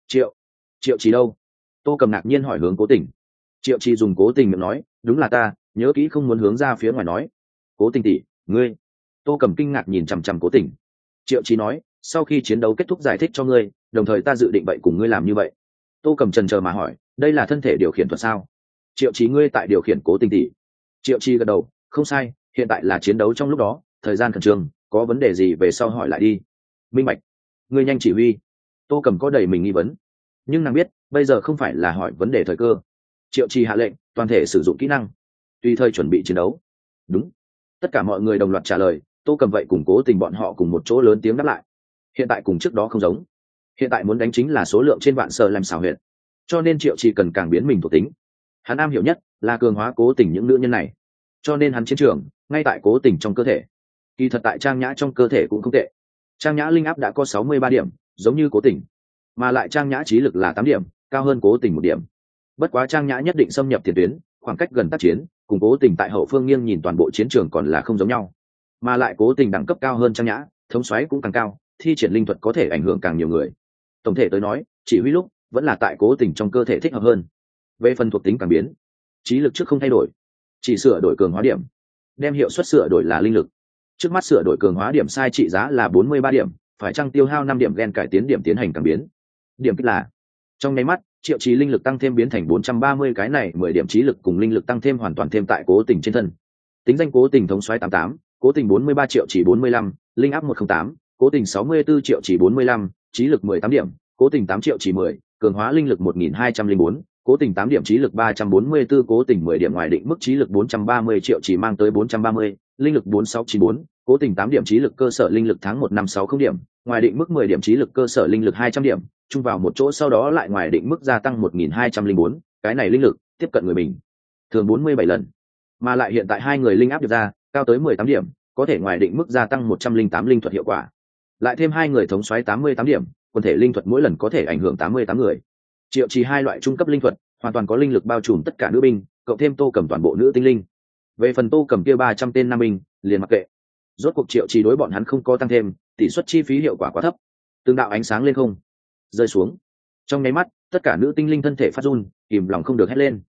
Triệu Trì đâu? Tô Cầm ngạc nhiên hỏi hướng Cố Tình. Triệu Trì dùng Cố Tình miệng nói, đúng là ta, nhớ kỹ không muốn hướng ra phía ngoài nói. Cố Tình tỷ, ngươi. Tô Cầm kinh ngạc nhìn chằm chằm Cố Tình. Triệu Trì nói, sau khi chiến đấu kết thúc giải thích cho ngươi, đồng thời ta dự định vậy cùng ngươi làm như vậy. Tô Cầm chần chờ mà hỏi, đây là thân thể điều khiển thuật sao? Triệu Trì, ngươi tại điều khiển Cố Tình tỷ. Triệu Trì gật đầu, không sai, hiện tại là chiến đấu trong lúc đó, thời gian khẩn trương, có vấn đề gì về sau hỏi lại đi. Minh bạch. Ngươi nhanh chỉ huy. Tô Cầm có đầy mình nghi vấn, nhưng nàng biết bây giờ không phải là hỏi vấn đề thời cơ. Triệu Trì hạ lệnh, toàn thể sử dụng kỹ năng, tùy thời chuẩn bị chiến đấu. Đúng. Tất cả mọi người đồng loạt trả lời. Tô Cầm vậy cùng Cố Tình bọn họ cùng một chỗ lớn tiếng đáp lại. Hiện tại cùng trước đó không giống, hiện tại muốn đánh chính là số lượng trên vạn sở làm xảo huyệt, cho nên Triệu Trì cần càng biến mình thuộc tính. Hắn am hiểu nhất là cường hóa Cố Tình những nữ nhân này, cho nên hắn chiến trường ngay tại Cố Tình trong cơ thể. Kỳ thật tại Trang Nhã trong cơ thể cũng không tệ. Trang Nhã linh áp đã có 63 điểm, giống như Cố Tình, mà lại Trang Nhã trí lực là 8 điểm, cao hơn Cố Tình 1 điểm. Bất quá Trang Nhã nhất định xâm nhập tiền tuyến, khoảng cách gần tác chiến, cùng Cố Tình tại hậu phương nghiêng nhìn toàn bộ chiến trường còn là không giống nhau. Mà lại Cố Tình đẳng cấp cao hơn Trang Nhã, thống soái cũng càng cao, thi triển linh thuật có thể ảnh hưởng càng nhiều người. Tổng thể tới nói, chỉ huy lúc vẫn là tại Cố Tình trong cơ thể thích hợp hơn. Về phần thuộc tính càng biến, trí lực trước không thay đổi, chỉ sửa đổi cường hóa điểm, đem hiệu suất sửa đổi là linh lực. Trước mắt sửa đổi cường hóa điểm sai trị giá là 43 điểm, phải chăng tiêu hao 5 điểm gen cải tiến điểm tiến hành càng biến. Điểm kích là trong nháy mắt Triệu Trì linh lực tăng thêm biến thành 430, cái này 10 điểm trí lực cùng linh lực tăng thêm hoàn toàn thêm tại cố tình trên thân. Tính danh cố tình thống soái 88, cố tình 43 Triệu Trì 45, linh áp 108, cố tình 64 Triệu Trì 45, trí lực 18 điểm, cố tình 8 Triệu Trì 10, cường hóa linh lực 1204, cố tình 8 điểm trí lực 344, cố tình 10 điểm ngoài định mức trí lực 430 Triệu Trì mang tới 430, linh lực 4694, cố tình 8 điểm trí lực cơ sở linh lực tháng 1 năm 60 điểm, ngoài định mức 10 điểm trí lực cơ sở linh lực 200 điểm, chung vào một chỗ sau đó lại ngoài định mức gia tăng 1204, cái này linh lực tiếp cận người mình thường 47 lần, mà lại hiện tại hai người linh áp được ra cao tới 18 điểm, có thể ngoài định mức gia tăng 108 linh thuật hiệu quả, lại thêm hai người thống soái 88 điểm, quần thể linh thuật mỗi lần có thể ảnh hưởng 88 người. Triệu Trì hai loại trung cấp linh thuật hoàn toàn có linh lực bao trùm tất cả nữ binh, cộng thêm Tô Cầm toàn bộ nữ tinh linh. Về phần Tô Cầm kia 300 tên nam binh liền mặc kệ, rốt cuộc Triệu Trì đối bọn hắn không có tăng thêm, tỷ suất chi phí hiệu quả quá thấp. Từng đạo ánh sáng lên không rơi xuống, trong nháy mắt tất cả nữ tinh linh thân thể phát run, kìm lòng không được hét lên: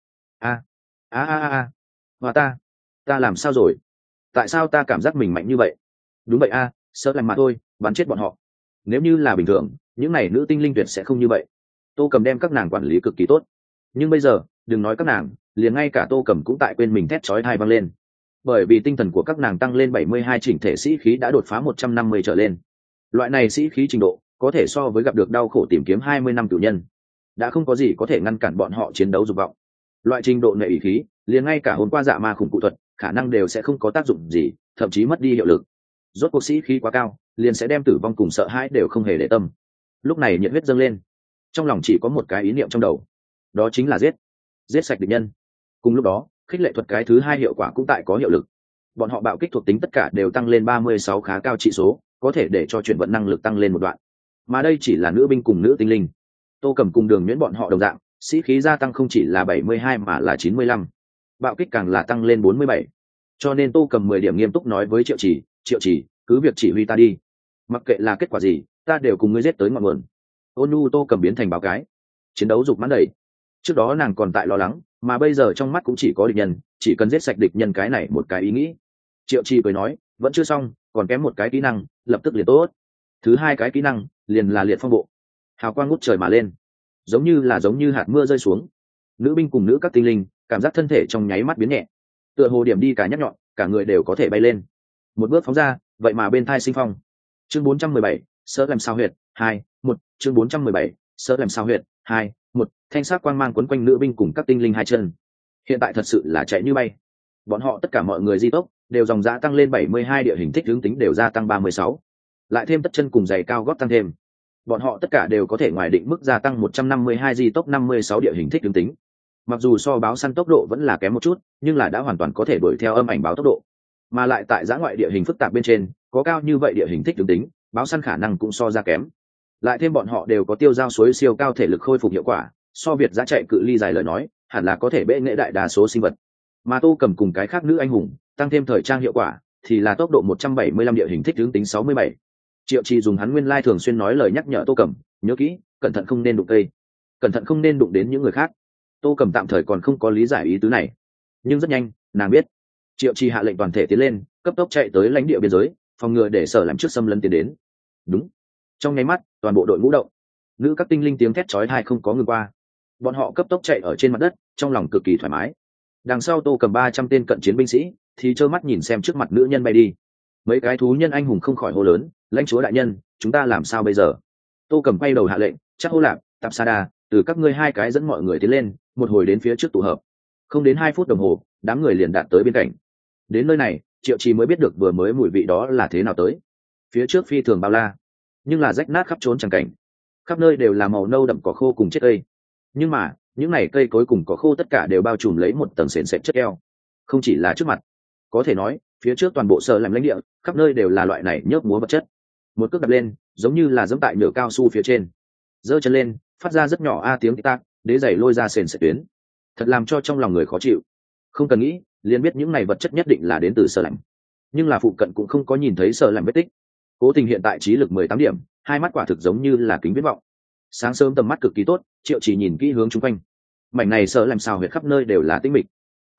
và ta làm sao rồi? Tại sao ta cảm giác mình mạnh như vậy? Đúng vậy sợ lành mà thôi, bắn chết bọn họ. Nếu như là bình thường, những này nữ tinh linh tuyệt sẽ không như vậy. Tô Cầm đem các nàng quản lý cực kỳ tốt, nhưng bây giờ đừng nói các nàng, liền ngay cả Tô Cầm cũng tại quên mình thét chói tai vang lên, bởi vì tinh thần của các nàng tăng lên 72, chỉnh thể sĩ khí đã đột phá 150 trở lên. Loại này sĩ khí trình độ có thể so với gặp được đau khổ tìm kiếm 20 năm cửu nhân, đã không có gì có thể ngăn cản bọn họ chiến đấu dục vọng. Loại trình độ nệ ý khí, liền ngay cả hôm qua dạ ma khủng cụ thuật khả năng đều sẽ không có tác dụng gì, thậm chí mất đi hiệu lực. Rốt cuộc sĩ khí quá cao, liền sẽ đem tử vong cùng sợ hãi đều không hề để tâm. Lúc này nhiệt huyết dâng lên, trong lòng chỉ có một cái ý niệm trong đầu, đó chính là giết sạch địch nhân. Cùng lúc đó khích lệ thuật cái thứ hai hiệu quả cũng tại có hiệu lực, bọn họ bạo kích thuộc tính tất cả đều tăng lên 36, khá cao trị số, có thể để cho chuyển vận năng lực tăng lên một đoạn. Mà đây chỉ là nữ binh cùng nữ tinh linh. Tô Cầm cùng Đường Nhuyễn bọn họ đồng dạng, sĩ khí gia tăng không chỉ là 72 mà là 95, bạo kích càng là tăng lên 47. Cho nên Tô Cầm 10 điểm nghiêm túc nói với Triệu Trì, cứ việc chỉ huy ta đi, mặc kệ là kết quả gì ta đều cùng ngươi giết tới ngọn nguồn. Ôn nhu Tô Cầm biến thành báo cái, chiến đấu dục mãn đầy. Trước đó nàng còn tại lo lắng, mà bây giờ trong mắt cũng chỉ có địch nhân, chỉ cần giết sạch địch nhân cái này một cái ý nghĩ. Triệu Trì cười nói, vẫn chưa xong, còn kém một cái kỹ năng, lập tức liền tốt. Thứ hai cái kỹ năng liền là liệt phong bộ, hào quang ngút trời mà lên, giống như hạt mưa rơi xuống. Nữ binh cùng nữ các tinh linh cảm giác thân thể trong nháy mắt biến nhẹ, tựa hồ điểm đi cả nhắc nhọn, cả người đều có thể bay lên. Một bước phóng ra, vậy mà bên thai sinh phong. Chương 417, sợ làm sao huyệt 2-1. Chương 417, sợ làm sao huyệt 2-1. Thanh sắc quang mang quấn quanh nữ binh cùng các tinh linh hai chân, hiện tại thật sự là chạy như bay. Bọn họ tất cả mọi người di tốc đều dòng dã tăng lên 72, địa hình thích hướng tính đều gia tăng 36, lại thêm tất chân cùng giày cao gót tăng thêm, bọn họ tất cả đều có thể ngoài định mức gia tăng 152, di tốc 56, địa hình thích hướng tính. Mặc dù so báo săn tốc độ vẫn là kém một chút, nhưng là đã hoàn toàn có thể đuổi theo âm ảnh báo tốc độ. Mà lại tại giã ngoại địa hình phức tạp bên trên, có cao như vậy địa hình thích hướng tính, báo săn khả năng cũng so ra kém. Lại thêm bọn họ đều có tiêu dao suối siêu cao thể lực khôi phục hiệu quả, so việt giã chạy cự ly dài lời nói, hẳn là có thể bệ nghệ đại đa số sinh vật. Mà Tô Cầm cùng cái khác nữ anh hùng tăng thêm thời trang hiệu quả thì là tốc độ 175, địa hình thích hướng tính 67. Triệu Trì dùng hắn nguyên lai thường xuyên nói lời nhắc nhở Tô Cầm, nhớ kỹ, cẩn thận không nên đụng cây, cẩn thận không nên đụng đến những người khác. Tô Cầm tạm thời còn không có lý giải ý tứ này, nhưng rất nhanh nàng biết. Triệu Trì hạ lệnh toàn thể tiến lên, cấp tốc chạy tới lãnh địa biên giới, phòng ngừa để sở làm trước xâm lấn tiến đến. Đúng, trong nháy mắt toàn bộ đội ngũ động, nữ các tinh linh tiếng thét chói tai không có ngừng qua. Bọn họ cấp tốc chạy ở trên mặt đất, trong lòng cực kỳ thoải mái. Đằng sau Tô Cầm 300 tên cận chiến binh sĩ thì trơ mắt nhìn xem trước mặt nữ nhân bay đi. Mấy cái thú nhân anh hùng không khỏi hô lớn, lãnh chúa đại nhân, chúng ta làm sao bây giờ? Tô Cầm quay đầu hạ lệnh, chắc hô lạp, tạp sa đa, từ các ngươi hai cái dẫn mọi người tiến lên, một hồi đến phía trước tụ hợp. Không đến 2 phút đồng hồ, đám người liền đạt tới bên cạnh. Đến nơi này, Triệu Trì mới biết được vừa mới mùi vị đó là thế nào tới. Phía trước phi thường bao la, nhưng là rách nát khắp trốn chẳng cảnh, khắp nơi đều là màu nâu đậm cỏ khô cùng chết cây. Nhưng mà những này cây cối cùng cỏ khô tất cả đều bao trùm lấy một tầng sền sệt chất keo. Không chỉ là trước mặt, có thể nói phía trước toàn bộ sở làm lãnh địa, khắp nơi đều là loại này nhớp múa vật chất. Một cước đập lên, giống như là giẫm tại nhựa cao su phía trên. Giơ chân lên, phát ra rất nhỏ tiếng tít tắc, đế giày lôi ra sền sệt tuyến, thật làm cho trong lòng người khó chịu. Không cần nghĩ, liền biết những này vật chất nhất định là đến từ sở lạnh. Nhưng là phụ cận cũng không có nhìn thấy sở lạnh vết tích. Cố Tình hiện tại trí lực 18 điểm, hai mắt quả thực giống như là kính viễn vọng. Sáng sớm tầm mắt cực kỳ tốt, Triệu Chỉ nhìn kỹ hướng chung quanh. Mảnh này sở làm sao huyệt khắp nơi đều là tĩnh mịch,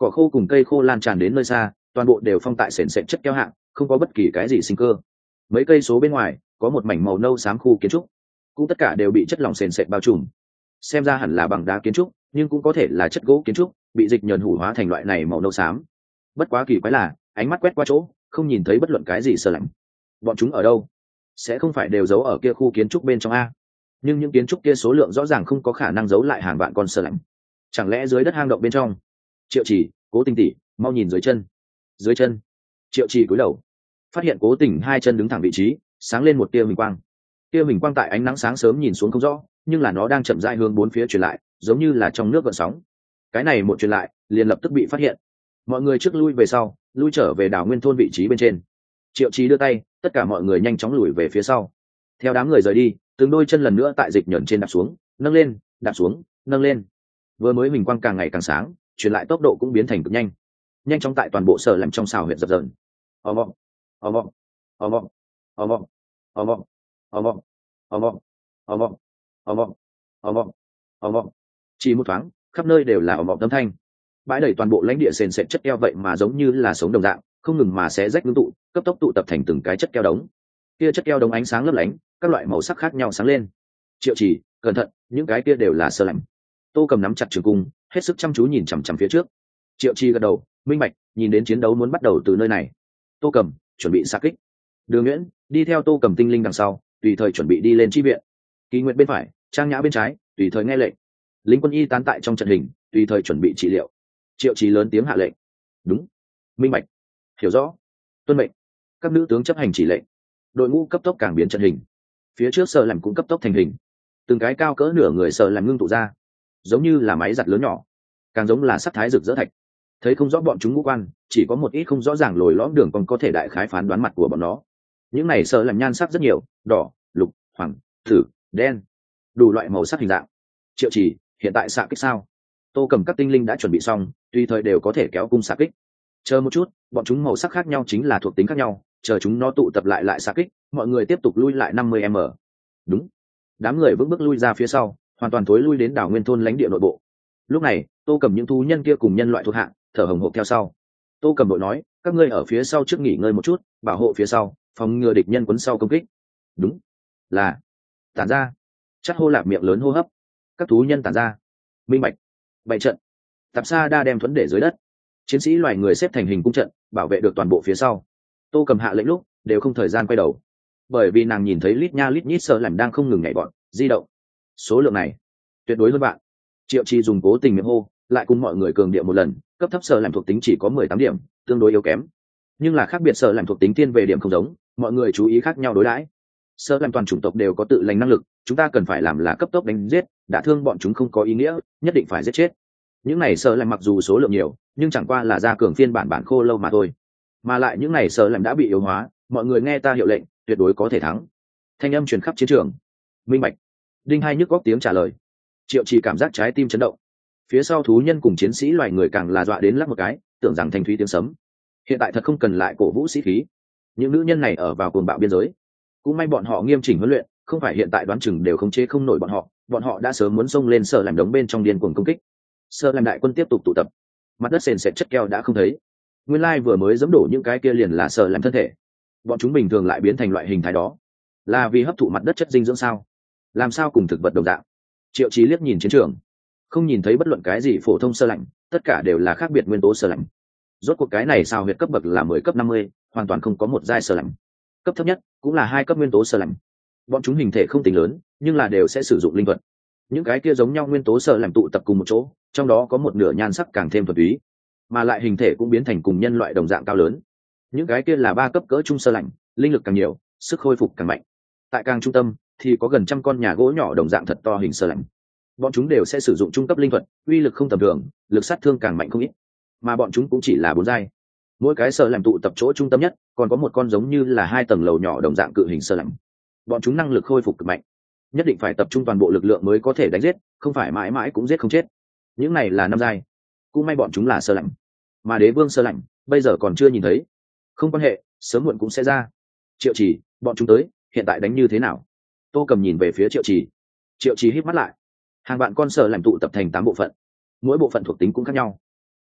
cỏ khô cùng cây khô lan tràn đến nơi xa, toàn bộ đều phong tại sền sệt chất keo hạng, không có bất kỳ cái gì sinh cơ. Mấy cây số bên ngoài có một mảnh màu nâu xám khu kiến trúc, cũng tất cả đều bị chất lỏng sền sệt bao trùm. Xem ra hẳn là bằng đá kiến trúc, nhưng cũng có thể là chất gỗ kiến trúc bị dịch nhờn hủ hóa thành loại này màu nâu xám. Bất quá kỳ quái là ánh mắt quét qua chỗ không nhìn thấy bất luận cái gì sơ lạnh. Bọn chúng ở đâu? Sẽ không phải đều giấu ở kia khu kiến trúc bên trong a? Nhưng những kiến trúc kia số lượng rõ ràng không có khả năng giấu lại hàng vạn con sơ lạnh. Chẳng lẽ dưới đất hang động bên trong? Triệu Chỉ, Cố Tình tỷ, mau nhìn dưới chân. Dưới chân. Triệu Chỉ cúi đầu, phát hiện Cố Tình hai chân đứng thẳng vị trí, sáng lên một tia huỳnh quang. Tia huỳnh quang tại ánh nắng sáng sớm nhìn xuống không rõ, nhưng là nó đang chậm rãi hướng bốn phía truyền lại, giống như là trong nước gợn sóng. Cái này một truyền lại, liền lập tức bị phát hiện. Mọi người trước lui về sau, lui trở về đảo nguyên thôn vị trí bên trên. Triệu Chí đưa tay, tất cả mọi người nhanh chóng lùi về phía sau. Theo đám người rời đi, từng đôi chân lần nữa tại dịch nhẫn trên đạp xuống, nâng lên, đạp xuống, nâng lên. Vừa mới huỳnh quang càng ngày càng sáng, truyền lại tốc độ cũng biến thành cực nhanh. Nhanh chóng tại toàn bộ sở làm trong xào huyện dập dờn. Ầm ầm, ầm ầm, ầm ầm, ầm ầm, ầm ầm, ầm ầm, ầm ầm, ầm ầm, ầm ầm, ầm ầm, ầm ầm. Chỉ một thoáng, khắp nơi đều là ầm ầm âm thanh. Bãi đầy toàn bộ lãnh địa sền sệt chất keo vậy mà giống như là sống đồng dạng, không ngừng mà xé rách ngưng tụ, cấp tốc tụ tập thành từng cái chất keo đống. Kia chất keo đống ánh sáng lấp lánh, các loại màu sắc khác nhau sáng lên. Triệu Chỉ, cẩn thận, những cái kia đều là sơ lạnh. Tô Cầm nắm chặt trường cung, hết sức chăm chú nhìn chằm chằm phía trước. Triệu Chỉ gật đầu, minh bạch, nhìn đến chiến đấu muốn bắt đầu từ nơi này. Tô Cầm chuẩn bị xạ kích. Đường Nguyễn đi theo Tô Cầm tinh linh đằng sau, tùy thời chuẩn bị đi lên chi viện. Kỳ Nguyệt bên phải, Trang Nhã bên trái, tùy thời nghe lệnh. Lính quân y tán tại trong trận hình, tùy thời chuẩn bị trị liệu. Triệu Chí lớn tiếng hạ lệnh. Đúng, minh bạch, hiểu rõ, tuân mệnh. Các nữ tướng chấp hành chỉ lệnh. Đội ngũ cấp tốc càng biến trận hình. Phía trước sở làm cũng cấp tốc thành hình. Từng cái cao cỡ nửa người sở làm ngưng tụ ra, giống như là máy giặt lớn nhỏ, càng giống là sắc thái rực rỡ thạch. Thấy không rõ bọn chúng ngũ quan, chỉ có một ít không rõ ràng lồi lõm đường còn có thể đại khái phán đoán mặt của bọn nó. Những này sở làm nhan sắc rất nhiều, đỏ, lục, hoàng, thử, đen, đủ loại màu sắc hình dạng. Triệu Chỉ, hiện tại xạ kích sao? Tô Cầm các tinh linh đã chuẩn bị xong, tùy thời đều có thể kéo cung xạ kích. Chờ một chút, bọn chúng màu sắc khác nhau chính là thuộc tính khác nhau, chờ chúng nó tụ tập lại xạ kích, mọi người tiếp tục lui lại 50 m. Đúng. Đám người vững bước lui ra phía sau, hoàn toàn thối lui đến đảo nguyên thôn lãnh địa nội bộ. Lúc này, Tô Cầm những thú nhân kia cùng nhân loại thuộc hạng, thở hồng hộc theo sau. Tô Cầm đội nói, các ngươi ở phía sau trước nghỉ ngơi một chút, bảo hộ phía sau, phòng ngừa địch nhân quấn sau công kích. Đúng. Là. Tản ra. Chắc hô lạp miệng lớn hô hấp. Các thú nhân tản ra. Minh bạch. Bày trận. Tạp Sa Đa đem thuẫn để dưới đất. Chiến sĩ loài người xếp thành hình cung trận, bảo vệ được toàn bộ phía sau. Tô Cầm hạ lệnh lúc đều không thời gian quay đầu, bởi vì nàng nhìn thấy lít nha lít nhít sợ lạnh đang không ngừng nhảy bọn di động. Số lượng này tuyệt đối hơn bạn. Triệu Chi dùng cố tình miệng hô, lại cùng mọi người cường điệu một lần, cấp thấp sợ lạnh thuộc tính chỉ có 18 điểm, tương đối yếu kém. Nhưng là khác biệt sợ lạnh thuộc tính tiên về điểm không giống, mọi người chú ý khác nhau đối đãi. Sợ lạnh toàn chủng tộc đều có tự lành năng lực, chúng ta cần phải làm là cấp tốc đánh giết, đả thương bọn chúng không có ý nghĩa, nhất định phải giết chết. Những này sợ lạnh mặc dù số lượng nhiều, nhưng chẳng qua là gia cường phiên bản khô lâu mà thôi. Mà lại những này sợ lạnh đã bị yếu hóa, mọi người nghe ta hiệu lệnh, tuyệt đối có thể thắng. Thanh âm truyền khắp chiến trường. Minh bạch. Đinh Hai nhức góc tiếng trả lời. Triệu Chỉ cảm giác trái tim chấn động. Phía sau thú nhân cùng chiến sĩ loài người càng là dọa đến lắc một cái, tưởng rằng thanh thúy tiếng sấm. Hiện tại thật không cần lại cổ vũ sĩ khí. Những nữ nhân này ở vào cuồng bạo biên giới, cũng may bọn họ nghiêm chỉnh huấn luyện, không phải hiện tại đoán chừng đều không chế không nổi bọn họ đã sớm muốn xông lên sở làm đống bên trong điên cuồng công kích. Sở làm đại quân tiếp tục tụ tập, mặt đất sền sệt chất keo đã không thấy. Nguyên lai vừa mới giẫm đổ những cái kia liền là sở làm thân thể. Bọn chúng bình thường lại biến thành loại hình thái đó, là vì hấp thụ mặt đất chất dinh dưỡng sao? Làm sao cùng thực vật đồng dạng? Triệu Chí liếc nhìn chiến trường, không nhìn thấy bất luận cái gì phổ thông sơ lạnh, tất cả đều là khác biệt nguyên tố sơ lạnh. Rốt cuộc cái này sao huyệt cấp bậc là 10 cấp 50, hoàn toàn không có một giai sơ lạnh. Cấp thấp nhất cũng là 2 cấp nguyên tố sơ lạnh. Bọn chúng hình thể không tính lớn, nhưng là đều sẽ sử dụng linh vật. Những cái kia giống nhau nguyên tố sơ lạnh tụ tập cùng một chỗ, trong đó có một nửa nhan sắc càng thêm thuần túy, mà lại hình thể cũng biến thành cùng nhân loại đồng dạng cao lớn. Những cái kia là 3 cấp cỡ trung sơ lạnh, linh lực càng nhiều, sức khôi phục càng mạnh. Tại càng trung tâm thì có gần trăm con nhà gỗ nhỏ đồng dạng thật to hình sơ lạnh. Bọn chúng đều sẽ sử dụng trung cấp linh thuật, uy lực không tầm thường, lực sát thương càng mạnh không ít. Mà bọn chúng cũng chỉ là 4 giai. Mỗi cái sơ lạnh tụ tập chỗ trung tâm nhất, còn có một con giống như là 2 tầng lầu nhỏ đồng dạng cự hình sơ lạnh. Bọn chúng năng lực khôi phục cực mạnh, nhất định phải tập trung toàn bộ lực lượng mới có thể đánh giết, không phải mãi mãi cũng giết không chết. Những này là 5 giai, cũng may bọn chúng là sơ lạnh, mà đế vương sơ lạnh bây giờ còn chưa nhìn thấy. Không quan hệ, sớm muộn cũng sẽ ra. Triệu Chỉ, bọn chúng tới, hiện tại đánh như thế nào? Tô Cầm nhìn về phía Triệu Chỉ. Triệu Chỉ híp mắt lại. Hàng vạn con sơ lạnh tụ tập thành 8 bộ phận, mỗi bộ phận thuộc tính cũng khác nhau.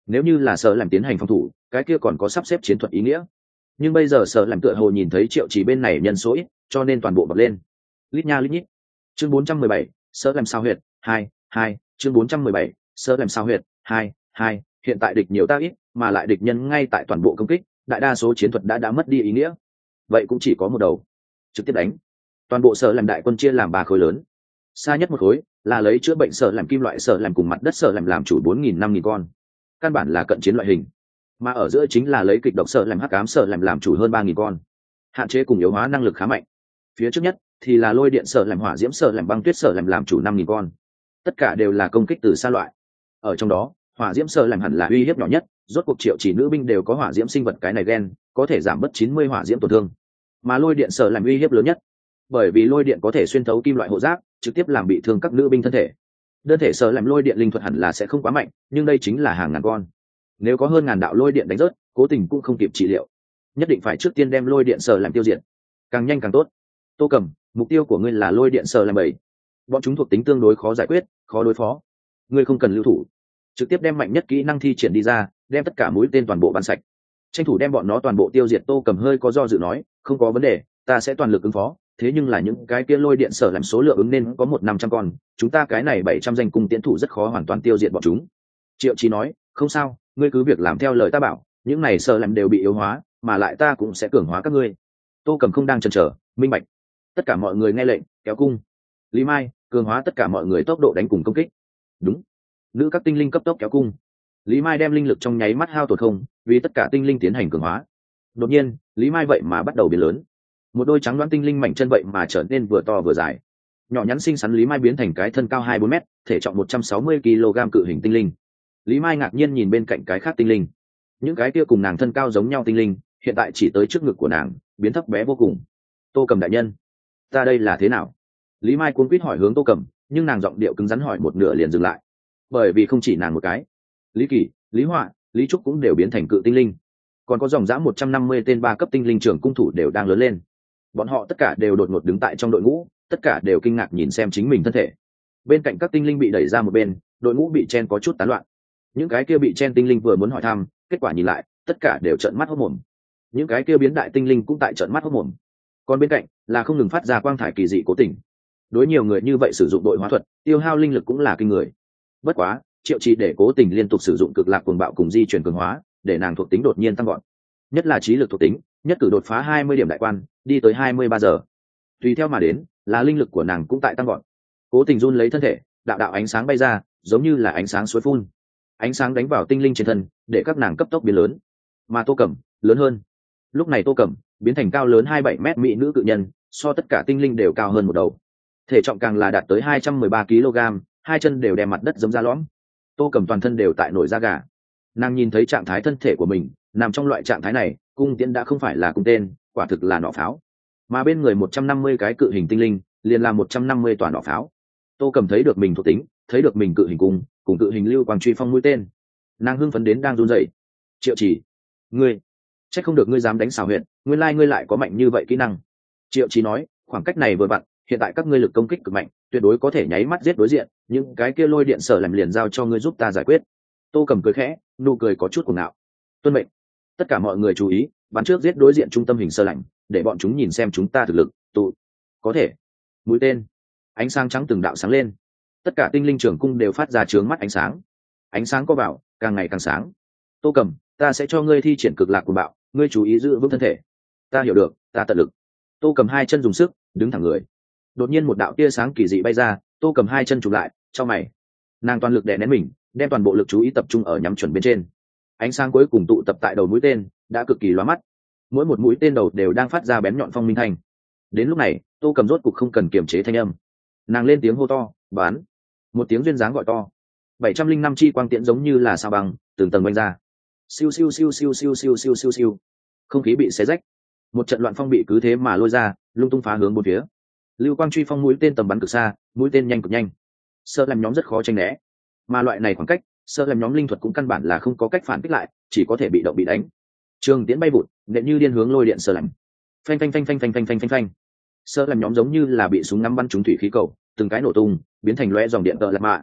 Nếu như là sợ làm tiến hành phòng thủ, cái kia còn có sắp xếp chiến thuật ý nghĩa. Nhưng bây giờ sợ làm tựa hồ nhìn thấy Triệu Chỉ bên này nhân số ít, cho nên toàn bộ bật lên. Lít nha lít nhít. Chương 417, sợ làm sao huyệt, 2, chương 417, sợ làm sao huyệt, 2, hiện tại địch nhiều ta ít, mà lại địch nhân ngay tại toàn bộ công kích, đại đa số chiến thuật đã mất đi ý nghĩa. Vậy cũng chỉ có một đầu, trực tiếp đánh. Toàn bộ sợ làm đại quân chia làm 3 khối lớn. Xa nhất một khối là lấy chữa bệnh sợ làm kim loại sợ làm cùng mặt đất sợ làm chủ 4.000-5.000 con, căn bản là cận chiến loại hình. Mà ở giữa chính là lấy kịch độc sợ làm hắc ám sợ làm chủ hơn 3.000 con, hạn chế cùng yếu hóa năng lực khá mạnh. Phía trước nhất thì là lôi điện sợ làm hỏa diễm sợ làm băng tuyết sợ làm chủ 5.000 con, tất cả đều là công kích từ xa loại. Ở trong đó hỏa diễm sợ làm hẳn là uy hiếp nhỏ nhất, rốt cuộc Triệu Chỉ nữ binh đều có hỏa diễm sinh vật cái này gen có thể giảm bớt 90 hỏa diễm tổn thương. Mà lôi điện sợ làm uy hiếp lớn nhất, bởi vì lôi điện có thể xuyên thấu kim loại hộ giáp, trực tiếp làm bị thương các nữ binh thân thể. Đơn thể sợ làm lôi điện linh thuật hẳn là sẽ không quá mạnh, nhưng đây chính là hàng ngàn con, nếu có hơn ngàn đạo lôi điện đánh rớt, cố tình cũng không kịp trị liệu, nhất định phải trước tiên đem lôi điện sợ làm tiêu diệt, càng nhanh càng tốt. Tô Cầm, mục tiêu của ngươi là lôi điện sợ làm 7. Bọn chúng thuộc tính tương đối khó giải quyết, khó đối phó, ngươi không cần lưu thủ, trực tiếp đem mạnh nhất kỹ năng thi triển đi ra, đem tất cả mũi tên toàn bộ bắn sạch, tranh thủ đem bọn nó toàn bộ tiêu diệt. Tô Cầm hơi có do dự nói, không có vấn đề, ta sẽ toàn lực ứng phó. Thế nhưng là những cái kia lôi điện sở làm số lượng ứng nên có 1-500 con, chúng ta cái này 700 danh cung tiễn thủ rất khó hoàn toàn tiêu diệt bọn chúng. Triệu Chí nói, không sao, ngươi cứ việc làm theo lời ta bảo, những này sở làm đều bị yếu hóa, mà lại ta cũng sẽ cường hóa các ngươi. Tô Cầm không đang chần chờ, minh bạch. Tất cả mọi người nghe lệnh, kéo cung. Lý Mai, cường hóa tất cả mọi người tốc độ đánh cùng công kích. Đúng. Nữ các tinh linh cấp tốc kéo cung. Lý Mai đem linh lực trong nháy mắt hao tổn không, vì tất cả tinh linh tiến hành cường hóa. Đột nhiên, Lý Mai vậy mà bắt đầu biến lớn. Một đôi trắng đoán tinh linh mảnh chân vậy mà trở nên vừa to vừa dài. Nhỏ nhắn xinh xắn Lý Mai biến thành cái thân cao 2-4 mét, thể trọng 160 kg cự hình tinh linh. Lý Mai ngạc nhiên nhìn bên cạnh cái khác tinh linh. Những cái kia cùng nàng thân cao giống nhau tinh linh, hiện tại chỉ tới trước ngực của nàng, biến thấp bé vô cùng. Tô Cầm đại nhân, ta đây là thế nào? Lý Mai cuống quýt hỏi hướng Tô Cầm, nhưng nàng giọng điệu cứng rắn hỏi một nửa liền dừng lại. Bởi vì không chỉ nàng một cái, Lý Kỳ, Lý Họa, Lý Trúc cũng đều biến thành cự tinh linh. Còn có dòng dã 150 tên 3 cấp tinh linh trưởng cung thủ đều đang lớn lên. Bọn họ tất cả đều đột ngột đứng tại trong đội ngũ, tất cả đều kinh ngạc nhìn xem chính mình thân thể. Bên cạnh các tinh linh bị đẩy ra một bên, đội ngũ bị chen có chút tán loạn. Những cái kia bị chen tinh linh vừa muốn hỏi thăm, kết quả nhìn lại, tất cả đều trợn mắt hốt mồm. Những cái kia biến đại tinh linh cũng tại trợn mắt hốt mồm. Còn bên cạnh là không ngừng phát ra quang thải kỳ dị cố tình. Đối nhiều người như vậy sử dụng đội hóa thuật, tiêu hao linh lực cũng là kinh người. Bất quá, Triệu Chỉ để cố tình liên tục sử dụng cực lạc cuồng bạo cùng di chuyển cường hóa, để nàng thuộc tính đột nhiên tăng gọn. Nhất là trí lực thuộc tính, nhất cử đột phá 20 điểm đại quan, đi tới 23 giờ. Tùy theo mà đến, là linh lực của nàng cũng tại tăng gọn. Cố tình run lấy thân thể, đạo đạo ánh sáng bay ra, giống như là ánh sáng suối phun. Ánh sáng đánh vào tinh linh trên thân, để các nàng cấp tốc biến lớn. Mà Tô Cầm, lớn hơn. Lúc này Tô Cầm biến thành cao lớn 27 mét mỹ nữ cự nhân, so tất cả tinh linh đều cao hơn một đầu. Thể trọng càng là đạt tới 213 kg, hai chân đều đè mặt đất giống da lõm. Tô Cầm toàn thân đều tại nổi da gà. Nàng nhìn thấy trạng thái thân thể của mình, nằm trong loại trạng thái này, cung tiễn đã không phải là cung tên, quả thực là nỏ pháo. Mà bên người 150 cái cự hình tinh linh, liền là 150 tòa nỏ pháo. Tô Cầm thấy được mình thuộc tính, thấy được mình cự hình cung, cùng cự hình lưu quang truy phong mũi tên. Nàng hưng phấn đến đang run rẩy. Triệu Chỉ, ngươi, chắc không được ngươi dám đánh xảo huyện, nguyên lai ngươi lại có mạnh như vậy kỹ năng. Triệu Chỉ nói, khoảng cách này vừa vặn, hiện tại các ngươi lực công kích cực mạnh, tuyệt đối có thể nháy mắt giết đối diện, những cái kia lôi điện sở làm liền giao cho ngươi giúp ta giải quyết. Tô Cầm cười khẽ, nụ cười có chút cuồng ngạo. Tuân mệnh. Tất cả mọi người chú ý, bắn trước giết đối diện trung tâm hình sơ lạnh, để bọn chúng nhìn xem chúng ta thực lực. Tụ, có thể. Mũi tên, ánh sáng trắng từng đạo sáng lên. Tất cả tinh linh trưởng cung đều phát ra chướng mắt ánh sáng. Ánh sáng có vào, càng ngày càng sáng. Tô Cầm, ta sẽ cho ngươi thi triển cực lạc của bạo, ngươi chú ý giữ vững thân thể. Ta hiểu được, ta tận lực. Tô Cầm hai chân dùng sức, đứng thẳng người. Đột nhiên một đạo tia sáng kỳ dị bay ra, Tô Cầm hai chân chụp lại, cho mày. Nàng toàn lực đè nén mình, đem toàn bộ lực chú ý tập trung ở nhắm chuẩn bên trên. Ánh sáng cuối cùng tụ tập tại đầu mũi tên, đã cực kỳ lóa mắt. Mỗi một mũi tên đầu đều đang phát ra bén nhọn phong minh thanh. Đến lúc này, Tô Cầm rốt cục không cần kiềm chế thanh âm. Nàng lên tiếng hô to, bắn. Một tiếng duyên dáng gọi to. 705 chi quang tiễn giống như là sao băng, từng tầng quanh ra. Siêu siêu siêu siêu siêu siêu siêu siêu siêu. Không khí bị xé rách. Một trận loạn phong bị cứ thế mà lôi ra, lung tung phá hướng bốn phía. Lưu quang truy phong mũi tên tầm bắn cực xa, mũi tên nhanh cực nhanh. Sợ làm nhóm rất khó tránh né. Mà loại này khoảng cách, sợ làm nhóm linh thuật cũng căn bản là không có cách phản kích lại, chỉ có thể bị động bị đánh. Trường tiễn bay vụt, nện như điên hướng lôi điện sợ làm. Phanh phanh phanh phanh phanh phanh phanh phanh phanh. Sợ làm nhóm giống như là bị súng ngắm bắn trúng thủy khí cầu, từng cái nổ tung, biến thành loe dòng điện tợ lạc mạ.